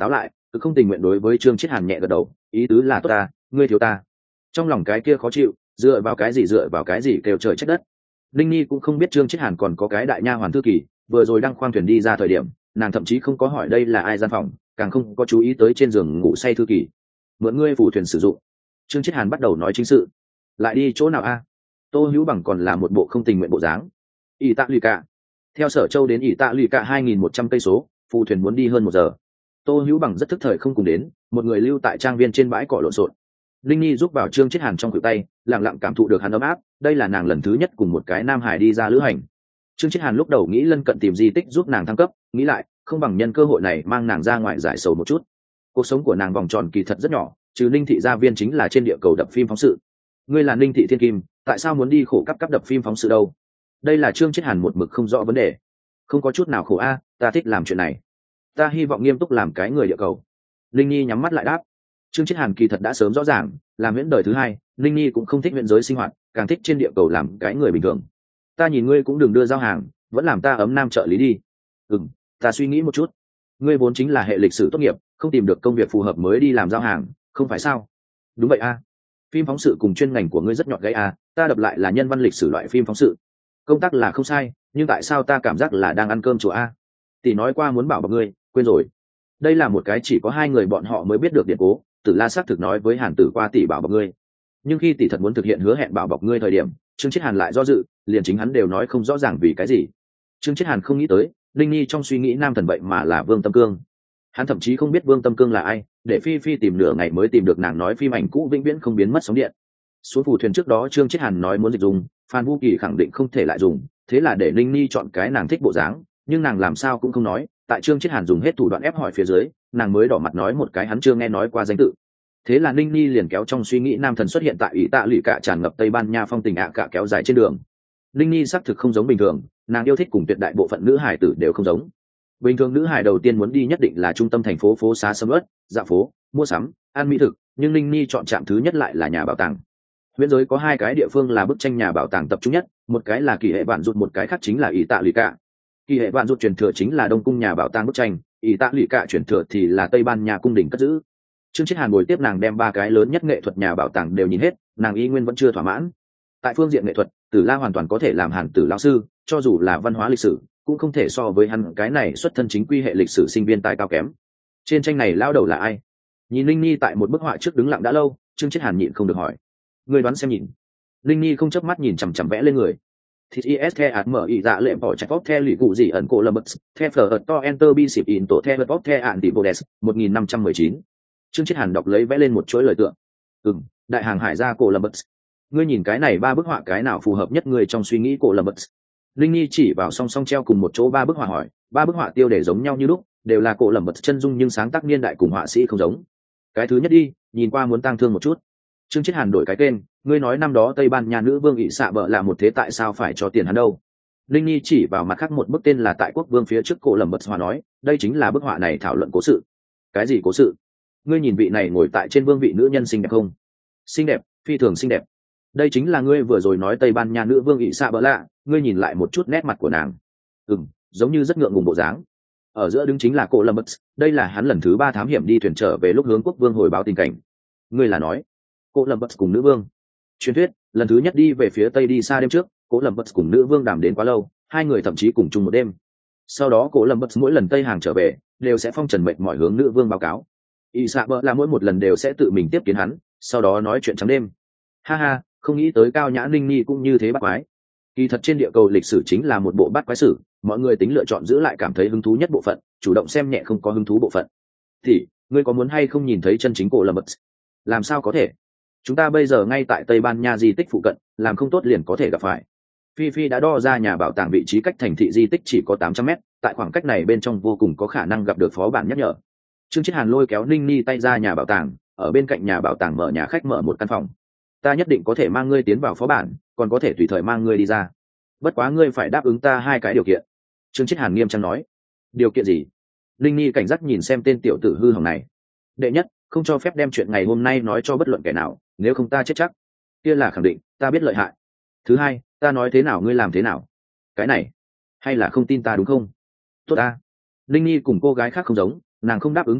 cứ không tình nguyện đối với trương chiết hàn nhẹ gật đầu, ý tứ là tốt ta, ngươi thiếu ta. Trong lòng cái kia khó chịu, dựa vào cái gì dựa vào cái gì kêu trời trách đất. Linh Nhi cũng không biết trương chiết hàn còn có cái đại nha hoàn thư kỳ, vừa rồi đang khoang thuyền đi ra thời điểm, nàng thậm chí không có hỏi đây là ai gian phòng, càng không có chú ý tới trên giường ngủ say thư kỳ. Mượn ngươi phủ thuyền sử dụng. Trương chiết hàn bắt đầu nói chính sự. Lại đi chỗ nào a? Tô Hữu Bằng còn là một bộ không tình nguyện bộ dáng. ỷ tạ lì cả. Theo Sở Châu đến ỷ tạ lì cả hai nghìn một trăm cây số, phù thuyền muốn đi hơn một giờ. Tô Hữu Bằng rất thức thời không cùng đến, một người lưu tại trang viên trên bãi cỏ lộn xộn. Linh Nhi giúp vào Trương Chiết Hàn trong khuỷu tay, lặng lặng cảm thụ được hắn ấm áp, đây là nàng lần thứ nhất cùng một cái nam hải đi ra lữ hành. Trương Chiết Hàn lúc đầu nghĩ lân cận tìm di tích giúp nàng thăng cấp, nghĩ lại, không bằng nhân cơ hội này mang nàng ra ngoài giải sầu một chút. Cuộc sống của nàng vòng tròn kỳ thật rất nhỏ, trừ Ninh thị gia viên chính là trên địa cầu đập phim phóng sự. Ngươi là Ninh thị thiên kim, tại sao muốn đi khổ cấp cấp đập phim phóng sự đâu? Đây là Trương Chiết Hàn một mực không rõ vấn đề. Không có chút nào khổ a, ta thích làm chuyện này. Ta hy vọng nghiêm túc làm cái người địa cầu. Linh Nhi nhắm mắt lại đáp. Trương Chiết Hàn kỳ thật đã sớm rõ ràng, làm huyễn đời thứ hai, Linh Nhi cũng không thích huyễn giới sinh hoạt, càng thích trên địa cầu làm cái người bình thường. Ta nhìn ngươi cũng đừng đưa giao hàng, vẫn làm ta ấm nam trợ lý đi. Ừm, ta suy nghĩ một chút. Ngươi vốn chính là hệ lịch sử tốt nghiệp, không tìm được công việc phù hợp mới đi làm giao hàng, không phải sao? Đúng vậy a. Phim phóng sự cùng chuyên ngành của ngươi rất nhọn gãy a, ta đập lại là nhân văn lịch sử loại phim phóng sự. Công tác là không sai, nhưng tại sao ta cảm giác là đang ăn cơm chùa a? Tỷ nói qua muốn bảo bọc ngươi, quên rồi. Đây là một cái chỉ có hai người bọn họ mới biết được điện cố, Tử La xác thực nói với Hàn Tử qua tỷ bảo bọc ngươi. Nhưng khi tỷ thật muốn thực hiện hứa hẹn bảo bọc ngươi thời điểm, Trương Chiết Hàn lại do dự, liền chính hắn đều nói không rõ ràng vì cái gì. Trương Chiết Hàn không nghĩ tới, Linh Nhi trong suy nghĩ nam thần vậy mà là Vương Tâm Cương. Hắn thậm chí không biết Vương Tâm Cương là ai, để Phi Phi tìm nửa ngày mới tìm được nàng nói phim ảnh cũ vĩnh viễn không biến mất sóng điện. Xuống phù thuyền trước đó Trương Chiết Hàn nói muốn dịch dùng, Phan Vũ Kỳ khẳng định không thể lại dùng, thế là để Linh Nhi chọn cái nàng thích bộ dáng, nhưng nàng làm sao cũng không nói, tại Trương Chiết Hàn dùng hết thủ đoạn ép hỏi phía dưới, nàng mới đỏ mặt nói một cái hắn chưa nghe nói qua danh tự. Thế là Ninh Nhi liền kéo trong suy nghĩ nam thần xuất hiện tại Ý Tạ Lụy Cả tràn ngập Tây Ban Nha phong tình ạ cả kéo dài trên đường. Ninh Nhi xác thực không giống bình thường, nàng yêu thích cùng tuyệt đại bộ phận nữ hải tử đều không giống. Bình thường nữ hải đầu tiên muốn đi nhất định là trung tâm thành phố phố xá sầm uất, dạo phố, mua sắm, ăn mỹ thực, nhưng Ninh Nhi chọn trạm thứ nhất lại là nhà bảo tàng. Huyễn giới có hai cái địa phương là bức tranh nhà bảo tàng tập trung nhất, một cái là Kỳ hệ vạn rụt, một cái khác chính là Ý Tạ Lụy Cả. Kỳ hệ vạn rụt truyền thừa chính là Đông cung nhà bảo tàng bức tranh, Ý Tạ Lụy Cả truyền thừa thì là Tây Ban Nha cung đình cất giữ. Trương Chiết Hàn ngồi tiếp nàng đem ba cái lớn nhất nghệ thuật nhà bảo tàng đều nhìn hết, nàng y nguyên vẫn chưa thỏa mãn. Tại phương diện nghệ thuật, Tử La hoàn toàn có thể làm Hàn Tử lão sư, cho dù là văn hóa lịch sử, cũng không thể so với hắn cái này xuất thân chính quy hệ lịch sử sinh viên tài cao kém. Trên tranh này lão đầu là ai? Nhìn Linh Nhi tại một bức họa trước đứng lặng đã lâu, Trương Chiết Hàn nhịn không được hỏi. Người đoán xem nhìn. Linh Nhi không chớp mắt nhìn chằm chằm vẽ lên người. Thịt is the ạt mở ý dạ lệ bỏ chạy bóp the lì cụ gì ẩn cổ lâm bật, the phở ợt to enter bi xịp in tổ the bật bóp the ạn tỷ bồ đès, một nghìn năm trăm mười chín. Trương Chiết Hàn đọc lấy vẽ lên một chuỗi lời tượng. Ừm, đại hàng hải gia cổ lâm bật. Ngươi nhìn cái này ba bức họa cái nào phù hợp nhất ngươi trong suy nghĩ cổ lâm bật? Linh Nhi chỉ vào song song treo cùng một chỗ ba bức họa hỏi, ba bức họa tiêu đề giống nhau như lúc, đều là cổ lâm bật chân dung nhưng sáng tác niên đại cùng họa sĩ không giống. Cái thứ nhất đi, nhìn qua muốn tang thương một chút. Trương Chiết Hàn đổi cái tên, ngươi nói năm đó Tây Ban Nha nữ vương ỷ xạ vợ là một thế tại sao phải cho tiền hắn đâu? Linh Nhi chỉ vào mặt khác một bức tên là tại quốc vương phía trước cổ lầm bật hòa nói, đây chính là bức họa này thảo luận cố sự. Cái gì cố sự? Ngươi nhìn vị này ngồi tại trên vương vị nữ nhân xinh đẹp không? Xinh đẹp, phi thường xinh đẹp. Đây chính là ngươi vừa rồi nói Tây Ban Nha nữ vương ỷ xạ vợ lạ, ngươi nhìn lại một chút nét mặt của nàng. Ừm, giống như rất ngượng ngùng bộ dáng. Ở giữa đứng chính là cổ lầm bật, đây là hắn lần thứ ba thám hiểm đi thuyền trở về lúc hướng quốc vương hồi báo tình cảnh. Ngươi là nói Cố Lâm Bất cùng nữ vương. Truyền thuyết, lần thứ nhất đi về phía tây đi xa đêm trước, Cố Lâm Bất cùng nữ vương đàm đến quá lâu, hai người thậm chí cùng chung một đêm. Sau đó Cố Lâm Bất mỗi lần tây hàng trở về, đều sẽ phong trần mệt mỏi hướng nữ vương báo cáo. Y Sạ Bợ là mỗi một lần đều sẽ tự mình tiếp kiến hắn, sau đó nói chuyện trắng đêm. Ha ha, không nghĩ tới Cao Nhã Ninh Nhi cũng như thế bắt quái. Kỳ thật trên địa cầu lịch sử chính là một bộ bắt quái sử, mọi người tính lựa chọn giữ lại cảm thấy hứng thú nhất bộ phận, chủ động xem nhẹ không có hứng thú bộ phận. Thì, ngươi có muốn hay không nhìn thấy chân chính Cố Lâm Bất? Làm sao có thể? Chúng ta bây giờ ngay tại Tây Ban Nha di tích phụ cận, làm không tốt liền có thể gặp phải. Phi Phi đã đo ra nhà bảo tàng vị trí cách thành thị di tích chỉ có tám trăm mét, tại khoảng cách này bên trong vô cùng có khả năng gặp được phó bản nhắc nhở. Trương Chiết Hàn lôi kéo Ninh Ni tay ra nhà bảo tàng, ở bên cạnh nhà bảo tàng mở nhà khách mở một căn phòng. Ta nhất định có thể mang ngươi tiến vào phó bản, còn có thể tùy thời mang ngươi đi ra. Bất quá ngươi phải đáp ứng ta hai cái điều kiện. Trương Chiết Hàn nghiêm trang nói. Điều kiện gì? Ninh Ni cảnh giác nhìn xem tên tiểu tử hư hỏng này. Đệ nhất, không cho phép đem chuyện ngày hôm nay nói cho bất luận kẻ nào, nếu không ta chết chắc. Kia là khẳng định, ta biết lợi hại. Thứ hai, ta nói thế nào ngươi làm thế nào. Cái này, hay là không tin ta đúng không? Tốt ta. Linh Nhi cùng cô gái khác không giống, nàng không đáp ứng thì đã,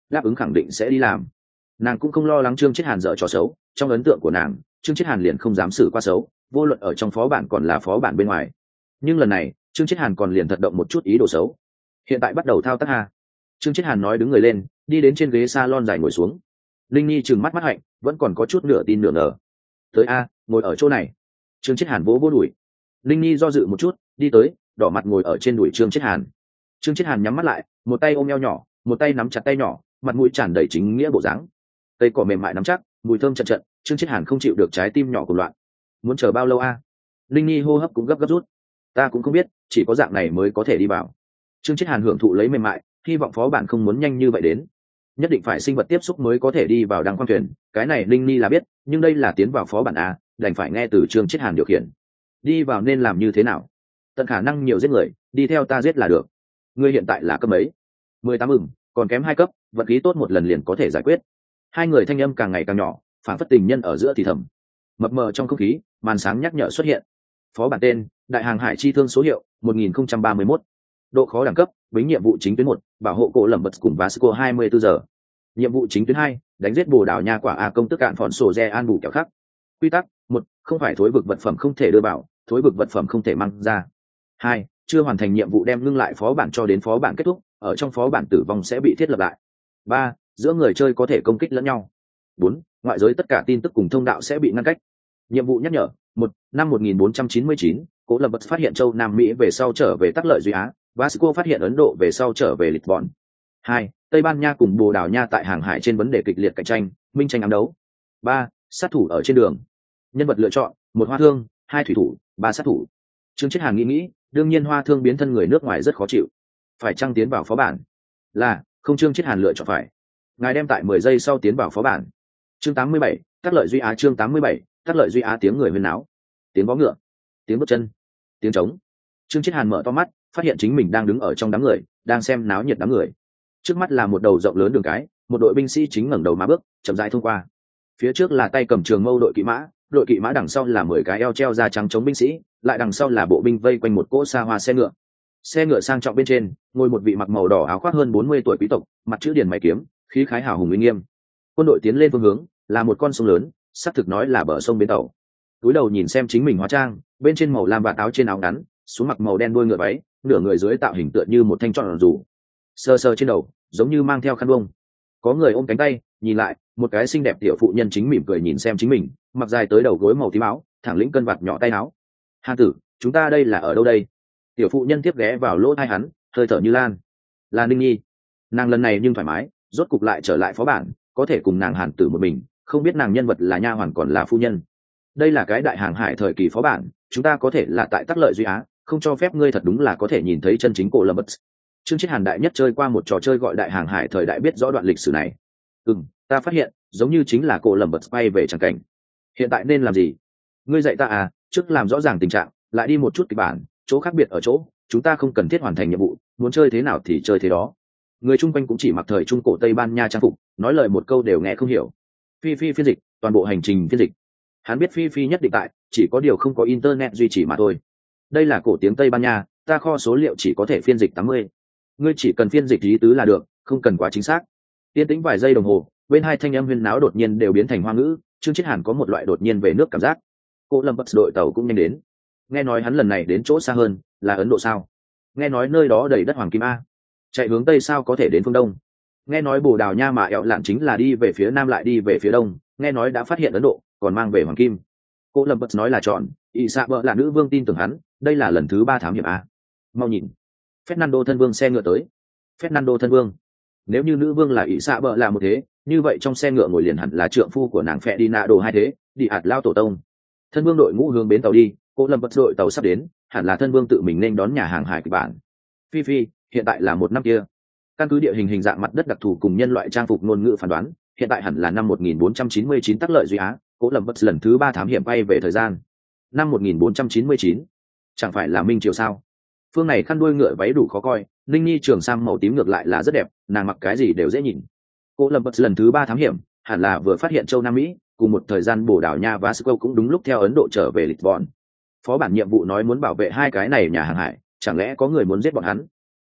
đáp ứng khẳng định sẽ đi làm. Nàng cũng không lo lắng Trương Chiết Hàn dở trò xấu, trong ấn tượng của nàng Trương Chiết Hàn liền không dám xử qua xấu, vô luận ở trong phó bản còn là phó bản bên ngoài. Nhưng lần này Trương Chiết Hàn còn liền thật động một chút ý đồ xấu. Hiện tại bắt đầu thao tác ha. Trương Chiết Hàn nói đứng người lên, đi đến trên ghế salon dài ngồi xuống. Linh Nhi trừng mắt mắt hạnh, vẫn còn có chút nửa tin nửa ngờ. Tới a, ngồi ở chỗ này. Trương Chiết Hàn vỗ vỗ đùi. Linh Nhi do dự một chút, đi tới, đỏ mặt ngồi ở trên đùi Trương Chiết Hàn. Trương Chiết Hàn nhắm mắt lại, một tay ôm eo nhỏ, một tay nắm chặt tay nhỏ, mặt mũi tràn đầy chính nghĩa bộ dáng. Cây cỏ mềm mại nắm chắc, mùi thơm chật chật, Trương Chiết Hàn không chịu được trái tim nhỏ của loạn. Muốn chờ bao lâu a? Linh Nhi hô hấp cũng gấp gấp rút. Ta cũng không biết, chỉ có dạng này mới có thể đi vào. Trương Chiết Hàn hưởng thụ lấy mềm mại, hy vọng phó bản không muốn nhanh như vậy đến, nhất định phải sinh vật tiếp xúc mới có thể đi vào đăng khoang thuyền. Cái này Linh Nhi là biết, nhưng đây là tiến vào phó bản a, đành phải nghe từ Trương Chiết Hàn điều khiển. Đi vào nên làm như thế nào? Tận khả năng nhiều giết người, đi theo ta giết là được. Ngươi hiện tại là cấp mấy? Mười tám ửng, còn kém hai cấp, vật khí tốt một lần liền có thể giải quyết. Hai người thanh âm càng ngày càng nhỏ, phản phất tình nhân ở giữa thì thầm. Mập mờ trong không khí, màn sáng nhắc nhở xuất hiện. Phó bản tên: Đại hàng hải chi thương số hiệu một nghìn không trăm ba mươi mốt. Độ khó đẳng cấp: Bính nhiệm vụ chính tuyến một, bảo hộ cổ lẩm bật cùng Vasco hai mươi bốn giờ. Nhiệm vụ chính tuyến hai, đánh giết bồ đảo nha quả a công tức cạn phòn sổ re an bù kẹo khắc. Quy tắc: một, không phải thối vực vật phẩm không thể đưa vào, thối vực vật phẩm không thể mang ra. Hai, chưa hoàn thành nhiệm vụ đem ngưng lại phó bản cho đến phó bản kết thúc, ở trong phó bản tử vong sẽ bị thiết lập lại. Ba, giữa người chơi có thể công kích lẫn nhau. Bốn, ngoại giới tất cả tin tức cùng thông đạo sẽ bị ngăn cách. Nhiệm vụ nhắc nhở: một, năm một nghìn bốn trăm chín mươi chín, Cố Lập Bật phát hiện châu Nam Mỹ về sau trở về Tắc Lợi Duy Á, Vasco phát hiện Ấn Độ về sau trở về Lisbon. Hai, Tây Ban Nha cùng Bồ Đào Nha tại hàng hải trên vấn đề kịch liệt cạnh tranh, minh tranh ám đấu. Ba, sát thủ ở trên đường. Nhân vật lựa chọn: một hoa thương, hai thủy thủ, ba sát thủ. Trương Chiết Hàn nghĩ nghĩ, đương nhiên hoa thương biến thân người nước ngoài rất khó chịu. Phải chăng tiến vào phó bản? Là, không. Trương Chiết Hàn lựa chọn phải. Ngài đem tại mười giây sau tiến vào phó bản. Chương tám mươi bảy, Tắc Lợi Duy Á. Chương tám mươi bảy, Tắc Lợi Duy Á. Tiếng người huyên náo, tiếng vó ngựa, tiếng bước chân, tiếng trống. Trương Chiết Hàn mở to mắt, phát hiện chính mình đang đứng ở trong đám người, đang xem náo nhiệt đám người. Trước mắt là một đầu rộng lớn đường cái, một đội binh sĩ chính ngẩng đầu mà bước, chậm rãi thông qua. Phía trước là tay cầm trường mâu đội kỵ mã, đội kỵ mã đằng sau là mười cái eo treo da trắng chống binh sĩ, lại đằng sau là bộ binh vây quanh một cỗ xa hoa xe ngựa. Xe ngựa sang trọng bên trên ngồi một vị mặc màu đỏ áo khoác hơn bốn mươi tuổi quý tộc, mặt chữ điền mày kiếm, khí khái hào hùng uy nghiêm. Quân đội tiến lên phương hướng là một con sông lớn, xác thực nói là bờ sông bến tàu. Túi đầu nhìn xem chính mình hóa trang, bên trên màu lam vạt áo trên áo ngắn, xuống mặc màu đen đuôi ngựa váy, nửa người dưới tạo hình tựa như một thanh tròn rủ, sơ sơ trên đầu giống như mang theo khăn bông. Có người ôm cánh tay, nhìn lại, một cái xinh đẹp tiểu phụ nhân chính mỉm cười nhìn xem chính mình, mặc dài tới đầu gối màu tím áo, thẳng lĩnh cân vạt nhỏ tay áo. Hàn tử, chúng ta đây là ở đâu đây? Tiểu phụ nhân tiếp ghé vào lỗ tai hắn, hơi thở như lan. Là Ninh Nhi. Nàng lần này nhưng thoải mái, rốt cục lại trở lại phó bản, có thể cùng nàng Hàn tử một mình, không biết nàng nhân vật là nha hoàn còn là phu nhân. Đây là cái đại hàng hải thời kỳ phó bản, chúng ta có thể là tại Tắc Lợi Duy Á, không cho phép ngươi thật đúng là có thể nhìn thấy chân chính cổ Lâm Bất. Trương Chiết Hàn đại nhất chơi qua một trò chơi gọi đại hàng hải thời đại, biết rõ đoạn lịch sử này. Ừm, ta phát hiện, giống như chính là cổ Lâm Bất bay về chẳng cảnh. Hiện tại nên làm gì? Ngươi dạy ta à, trước làm rõ ràng tình trạng, lại đi một chút kịch bản, chỗ khác biệt ở chỗ, chúng ta không cần thiết hoàn thành nhiệm vụ, muốn chơi thế nào thì chơi thế đó. Người chung quanh cũng chỉ mặc thời trung cổ Tây Ban Nha trang phục, nói lời một câu đều nghe không hiểu. Phi Phi phiên dịch, toàn bộ hành trình phiên dịch. Hắn biết Phi Phi nhất định tại, chỉ có điều không có internet duy trì mà thôi. Đây là cổ tiếng Tây Ban Nha, ta kho số liệu chỉ có thể phiên dịch tám mươi. Ngươi chỉ cần phiên dịch ý tứ là được, không cần quá chính xác. Yên tĩnh vài giây đồng hồ, bên hai thanh âm huyên náo đột nhiên đều biến thành hoa ngữ. Trương Chiết Hàn có một loại đột nhiên về nước cảm giác. Cô Lâm Bất đội tàu cũng nhanh đến. Nghe nói hắn lần này đến chỗ xa hơn, là Ấn Độ sao? Nghe nói nơi đó đầy đất hoàng kim a. Chạy hướng tây sao có thể đến phương đông? Nghe nói Bồ Đào Nha mà ẹo lạn chính là đi về phía nam lại đi về phía đông. Nghe nói đã phát hiện Ấn Độ, còn mang về hoàng kim. Cô Lâm Bất nói là chọn, ỷ xạ bợ là nữ vương tin tưởng hắn, đây là lần thứ ba thám hiểm a. Mau nhìn, Fernando thân vương xe ngựa tới. Fernando thân vương. Nếu như nữ vương là ỷ xạ bợ là một thế, như vậy trong xe ngựa ngồi liền hẳn là trượng phu của nàng Ferdinando hai thế, đi ạt lao tổ tông. Thân vương đội ngũ hướng bến tàu đi, cô Lâm Bất đội tàu sắp đến, hẳn là thân vương tự mình nên đón nhà hàng hải kịch bản. Phi Phi, hiện tại là một năm kia. Căn cứ địa hình hình dạng mặt đất đặc thù cùng nhân loại trang phục ngôn ngữ phán đoán, hiện tại hẳn là năm một nghìn bốn trăm chín mươi chín Tắc Lợi Duy Á, Cố Lâm Bất lần thứ ba thám hiểm bay về thời gian. Năm một nghìn bốn trăm chín mươi chín, chẳng phải là minh triều sao? Phương này khăn đuôi ngựa váy đủ khó coi, Ninh Nhi trường sam màu tím ngược lại là rất đẹp, nàng mặc cái gì đều dễ nhìn. Cố Lâm Bất lần thứ ba thám hiểm, hẳn là vừa phát hiện châu Nam Mỹ, cùng một thời gian Bồ Đào Nha và Vasco cũng đúng lúc theo Ấn Độ trở về Lisbon. Phó bản nhiệm vụ nói muốn bảo vệ hai cái này nhà hàng hải, chẳng lẽ có người muốn giết bọn hắn?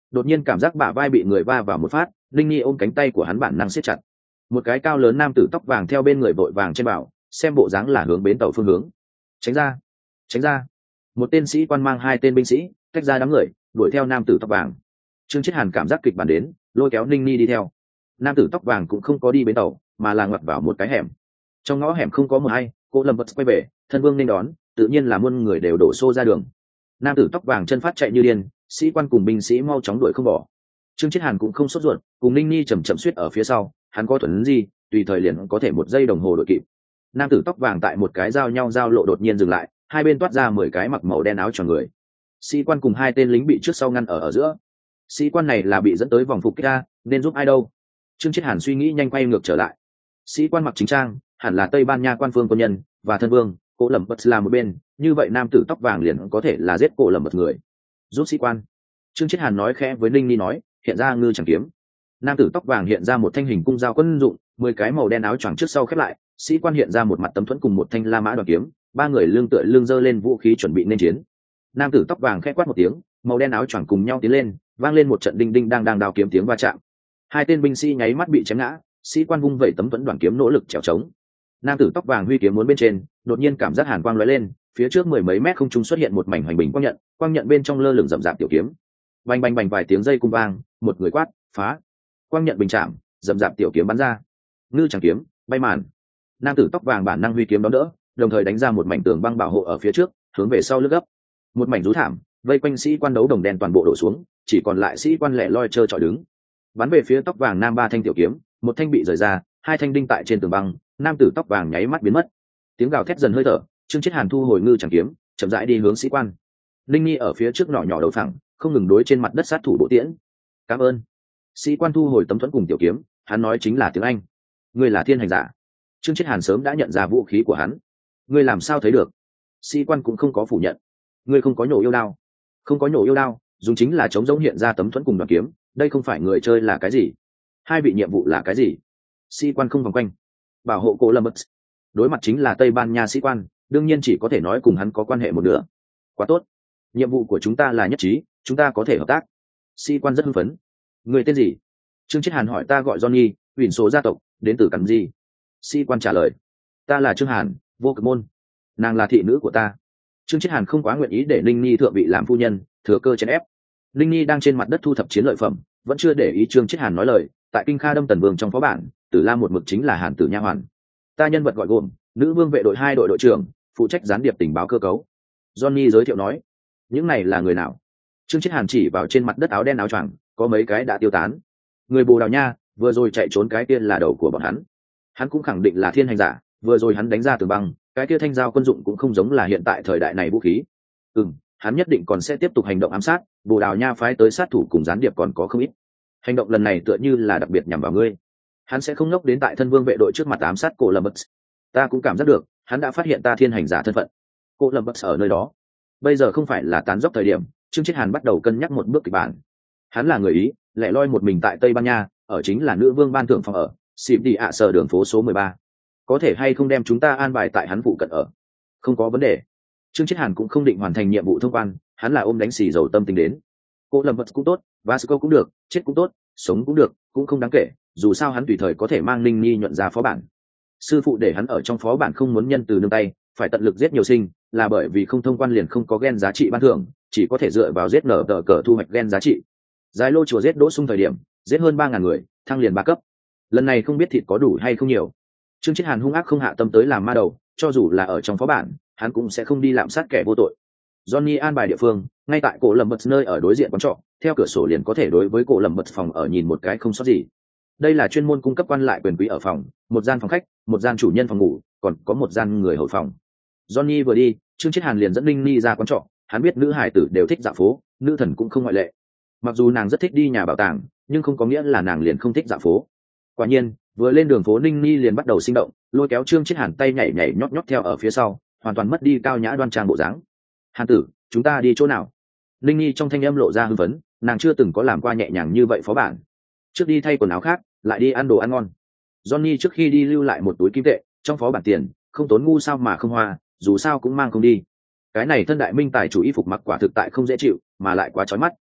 đột nhiên cảm giác bả vai bị người va vào một phát, linh nhi ôm cánh tay của hắn bản năng siết chặt. Một cái cao lớn nam tử tóc vàng theo bên người vội vàng trên bảo, xem bộ dáng là hướng bến tàu phương hướng. Tránh ra, tránh ra. Một tên sĩ quan mang hai tên binh sĩ tách ra đám người, đuổi theo nam tử tóc vàng. Trương Chiết Hàn cảm giác kịch bản đến, lôi kéo ninh ni đi theo. Nam tử tóc vàng cũng không có đi bến tàu, mà là ngoặt vào một cái hẻm. Trong ngõ hẻm không có một ai, cô Lâm Vật quay về, thân vương nên đón, tự nhiên là muôn người đều đổ xô ra đường. Nam tử tóc vàng chân phát chạy như điên, sĩ quan cùng binh sĩ mau chóng đuổi không bỏ. Trương Chiết Hàn cũng không sốt ruột, cùng ninh ni chầm chậm suýt ở phía sau, hắn có thuần gì, tùy thời liền có thể một giây đồng hồ đội kịp. Nam tử tóc vàng tại một cái giao nhau giao lộ đột nhiên dừng lại, hai bên toát ra mười cái mặc màu đen áo tròn người. Sĩ quan cùng hai tên lính bị trước sau ngăn ở ở giữa. Sĩ quan này là bị dẫn tới vòng phục kích ra, nên giúp ai đâu? Trương Chiết Hàn suy nghĩ nhanh quay ngược trở lại. Sĩ quan mặc chính trang, hẳn là Tây Ban Nha quan phương quân nhân, và thân vương, Cố Lẩm Bật là một bên, như vậy nam tử tóc vàng liền có thể là giết Cố Lẩm Bật người. Giúp sĩ quan. Trương Chiết Hàn nói khẽ với Ninh Ni nói, hiện ra ngư chẳng kiếm. Nam tử tóc vàng hiện ra một thanh hình cung dao quân dụng, mười cái màu đen áo choàng trước sau khép lại, sĩ quan hiện ra một mặt tấm thuẫn cùng một thanh La Mã đoàn kiếm, ba người lưng tựa lưng giơ lên vũ khí chuẩn bị nên chiến. Nam tử tóc vàng khẽ quát một tiếng, màu đen áo choàng cùng nhau tiến lên, vang lên một trận đinh đinh đang đang đao kiếm tiếng va chạm. Hai tên binh sĩ nháy mắt bị chém ngã, sĩ quan vung vẩy tấm thuẫn đoàn kiếm nỗ lực trèo trống. Nam tử tóc vàng huy kiếm muốn bên trên, đột nhiên cảm giác hàn quang lóe lên, phía trước mười mấy mét không trung xuất hiện một mảnh hoành bình quang nhận, quang nhận bên trong lơ lửng rậm rạp tiểu kiếm. Bành bành bành vài tiếng dây cung vang, một người quát, phá. Quang nhận bình chạm, rậm rạp tiểu kiếm bắn ra. Ngư chẳng kiếm, bay màn. Nam tử tóc vàng bản năng huy kiếm đón đỡ, đồng thời đánh ra một mảnh tường băng bảo hộ ở phía trước, hướng về sau lướt gấp. Một mảnh rú thảm, vây quanh sĩ quan đấu đồng đen toàn bộ đổ xuống, chỉ còn lại sĩ quan lẻ loi trơ trọi đứng. Bắn về phía tóc vàng nam ba thanh tiểu kiếm, một thanh bị rời ra, hai thanh đinh tại trên tường băng, nam tử tóc vàng nháy mắt biến mất. Tiếng gào thét dần hơi thở, Trương Chiết Hàn thu hồi ngư chẳng kiếm, chậm rãi đi hướng sĩ quan. Linh Nhi ở phía trước nhỏ nhỏ đầu phẳng, không ngừng đối trên mặt đất sát thủ bộ tiễn. Cảm ơn. Sĩ quan thu hồi tấm thuẫn cùng tiểu kiếm, hắn nói chính là tiếng Anh. Ngươi là thiên hành giả. Trương Chiết Hàn sớm đã nhận ra vũ khí của hắn. Ngươi làm sao thấy được? Sĩ quan cũng không có phủ nhận. Ngươi không có nhổ yêu đao. Không có nhổ yêu đao, dùng chính là chống giống hiện ra tấm thuẫn cùng đoàn kiếm, đây không phải người chơi là cái gì? Hai vị nhiệm vụ là cái gì? Sĩ quan không vòng quanh. Bảo hộ Cố Lâm Bất. Đối mặt chính là Tây Ban Nha sĩ quan, đương nhiên chỉ có thể nói cùng hắn có quan hệ một nửa. Quá tốt. Nhiệm vụ của chúng ta là nhất trí, chúng ta có thể hợp tác. Sĩ quan rất hưng phấn. Người tên gì? Trương Chiết Hàn hỏi. Ta gọi Johnny, ủy số gia tộc, đến từ Cẩm Di. Sĩ quan trả lời. Ta là Trương Hàn, vô cực môn. Nàng là thị nữ của ta. Trương Chiết Hàn không quá nguyện ý để Ninh Nhi thượng vị làm phu nhân, thừa cơ chèn ép. Ninh Nhi đang trên mặt đất thu thập chiến lợi phẩm, vẫn chưa để ý Trương Chiết Hàn nói lời. Tại Kinh Kha Đâm Tần Vương trong phó bản, Tử La một mực chính là Hàn Tử nha hoàn. Ta nhân vật gọi gồm nữ vương vệ đội hai đội đội trưởng, phụ trách gián điệp tình báo cơ cấu. Johnny giới thiệu nói. Những này là người nào? Trương Chiết Hàn chỉ vào trên mặt đất áo đen áo choàng, có mấy cái đã tiêu tán. Người Bồ Đào Nha, vừa rồi chạy trốn cái kia là đầu của bọn hắn. Hắn cũng khẳng định là thiên hành giả, vừa rồi hắn đánh ra tường băng, cái kia thanh dao quân dụng cũng không giống là hiện tại thời đại này vũ khí. Ừm, hắn nhất định còn sẽ tiếp tục hành động ám sát, Bồ Đào Nha phái tới sát thủ cùng gián điệp còn có không ít. Hành động lần này tựa như là đặc biệt nhằm vào ngươi. Hắn sẽ không ngốc đến tại thân vương vệ đội trước mặt ám sát Cố Lâm Bất. Ta cũng cảm giác được, hắn đã phát hiện ta thiên hành giả thân phận. Cố Lâm Bất ở nơi đó. Bây giờ không phải là tán dốc thời điểm, Trương Chiết Hàn bắt đầu cân nhắc một bước kịch bản. Hắn là người Ý, lẻ loi một mình tại Tây Ban Nha, ở chính là nữ vương ban thưởng phòng ở, xịp đi ạ sở đường phố số mười ba. Có thể hay không đem chúng ta an bài tại hắn phụ cận ở? Không có vấn đề. Trương Chiết Hàn cũng không định hoàn thành nhiệm vụ thông quan, hắn là ôm đánh xì dầu tâm tính đến. Cố Lâm Bất cũng tốt, Vasco cũng được, chết cũng tốt, sống cũng được, cũng không đáng kể, dù sao hắn tùy thời có thể mang Ninh Nhi nhuận ra phó bản. Sư phụ để hắn ở trong phó bản không muốn nhân từ nương tay, phải tận lực giết nhiều sinh, là bởi vì không thông quan liền không có gen giá trị ban thưởng, chỉ có thể dựa vào giết nở tờ cờ thu hoạch gen giá trị. Giải lô chùa giết đỗ sung thời điểm, giết hơn ba ngàn người, thăng liền ba cấp. Lần này không biết thịt có đủ hay không nhiều. Trương Chiết Hàn hung ác không hạ tâm tới làm ma đầu, cho dù là ở trong phó bản, hắn cũng sẽ không đi lạm sát kẻ vô tội. Johnny an bài địa phương, ngay tại Cố Lâm Bất nơi ở đối diện quán trọ, theo cửa sổ liền có thể đối với Cố Lâm Bất phòng ở nhìn một cái không sót gì. Đây là chuyên môn cung cấp quan lại quyền quý ở phòng, một gian phòng khách, một gian chủ nhân phòng ngủ, còn có một gian người hầu phòng. Johnny vừa đi, Trương Chiết Hàn liền dẫn Ninh Ni ra quán trọ, hắn biết nữ hải tử đều thích dạo phố, nữ thần cũng không ngoại lệ. Mặc dù nàng rất thích đi nhà bảo tàng, nhưng không có nghĩa là nàng liền không thích dạo phố. Quả nhiên, vừa lên đường phố Ninh Ni liền bắt đầu sinh động, lôi kéo Trương Chiết Hàn tay nhảy nhảy nhót nhót theo ở phía sau, hoàn toàn mất đi cao nhã đoan trang bộ dáng. Hàn tử, chúng ta đi chỗ nào? Ninh Ni trong thanh âm lộ ra hưng phấn, nàng chưa từng có làm qua nhẹ nhàng như vậy phó bản. Trước đi thay quần áo khác, lại đi ăn đồ ăn ngon. Johnny trước khi đi lưu lại một túi kim tệ, trong phó bản tiền, không tốn ngu sao mà không hoa, dù sao cũng mang không đi. Cái này thân đại minh tài chủ y phục mặc quả thực tại không dễ chịu, mà lại quá chói mắt.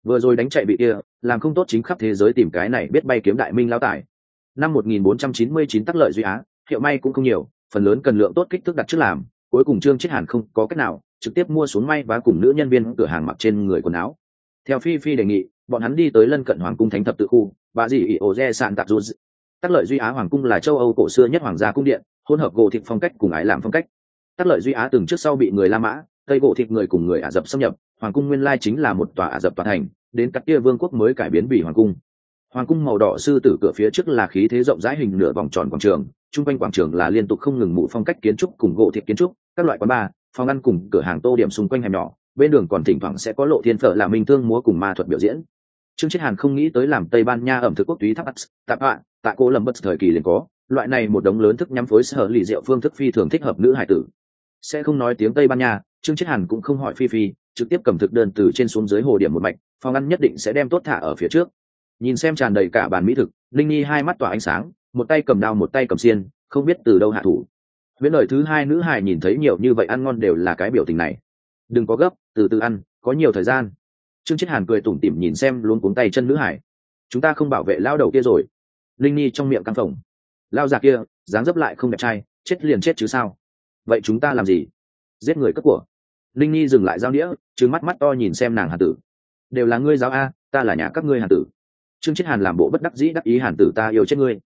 vừa rồi đánh chạy bị kia làm không tốt chính khắp thế giới tìm cái này biết bay kiếm đại minh lao tải. Năm một nghìn bốn trăm chín mươi chín tắc lợi duy á, hiệu may cũng không nhiều, phần lớn cần lượng tốt kích thước đặt trước làm, cuối cùng Trương Chiết Hàn không có cách nào, trực tiếp mua xuống may và cùng nữ nhân viên cửa hàng mặc trên người quần áo. Theo Phi Phi đề nghị, bọn hắn đi tới lân cận hoàng cung thánh thập tự khu, bà dì ỉ re sạn tạc dù. Tắc lợi duy á hoàng cung là châu Âu cổ xưa nhất hoàng gia cung điện, hỗn hợp gỗ thịt phong cách cùng ái làm phong cách. Tắc lợi duy á từng trước sau bị người La Mã, Tây gỗ thịt người cùng người Ả Rập xâm nhập, hoàng cung nguyên lai chính là một tòa Ả Rập tòa thành, đến các kia vương quốc mới cải biến vì hoàng cung. Hoàng cung màu đỏ sư tử cửa phía trước là khí thế rộng rãi hình nửa vòng tròn quảng trường, trung quanh quảng trường là liên tục không ngừng mụ phong cách kiến trúc cùng gỗ thịt kiến trúc, các loại quán bar, phòng ăn cùng cửa hàng tô điểm xung quanh hẻm nhỏ, bên đường còn thỉnh thoảng sẽ có lộ thiên phở là minh thương múa cùng ma thuật biểu diễn. Trương Chiết Hàn không nghĩ tới làm Tây Ban Nha ẩm thực quốc túy tháp tạp ạ, tại cô lầm bất thời kỳ liền có, loại này một đống lớn thức nhắm phối sở lì rượu phương thức phi thường thích hợp nữ hải tử. Sẽ không nói tiếng Tây Ban Nha, Trương Chiết Hàn cũng không hỏi Phi Phi, trực tiếp cầm thực đơn từ trên xuống dưới hồ điểm một mạch, phòng ăn nhất định sẽ đem tốt thả ở phía trước. Nhìn xem tràn đầy cả bàn mỹ thực, Linh Nhi hai mắt tỏa ánh sáng, một tay cầm đao một tay cầm xiên, không biết từ đâu hạ thủ. Viễn lời thứ hai nữ hài nhìn thấy nhiều như vậy ăn ngon đều là cái biểu tình này. Đừng có gấp, từ từ ăn, có nhiều thời gian. Trương Chiết Hàn cười tủm tỉm nhìn xem luôn cuống tay chân nữ hải. Chúng ta không bảo vệ lao đầu kia rồi. Linh Nhi trong miệng căng phồng. Lao già kia, dáng dấp lại không đẹp trai, chết liền chết chứ sao? Vậy chúng ta làm gì? Giết người cướp của. Linh Nhi dừng lại dao đĩa, trừng mắt mắt to nhìn xem nàng Hàn tử. Đều là ngươi giáo a, ta là nhà các ngươi Hàn tử. Trương Chiết Hàn làm bộ bất đắc dĩ đắc ý Hàn tử ta yêu chết ngươi.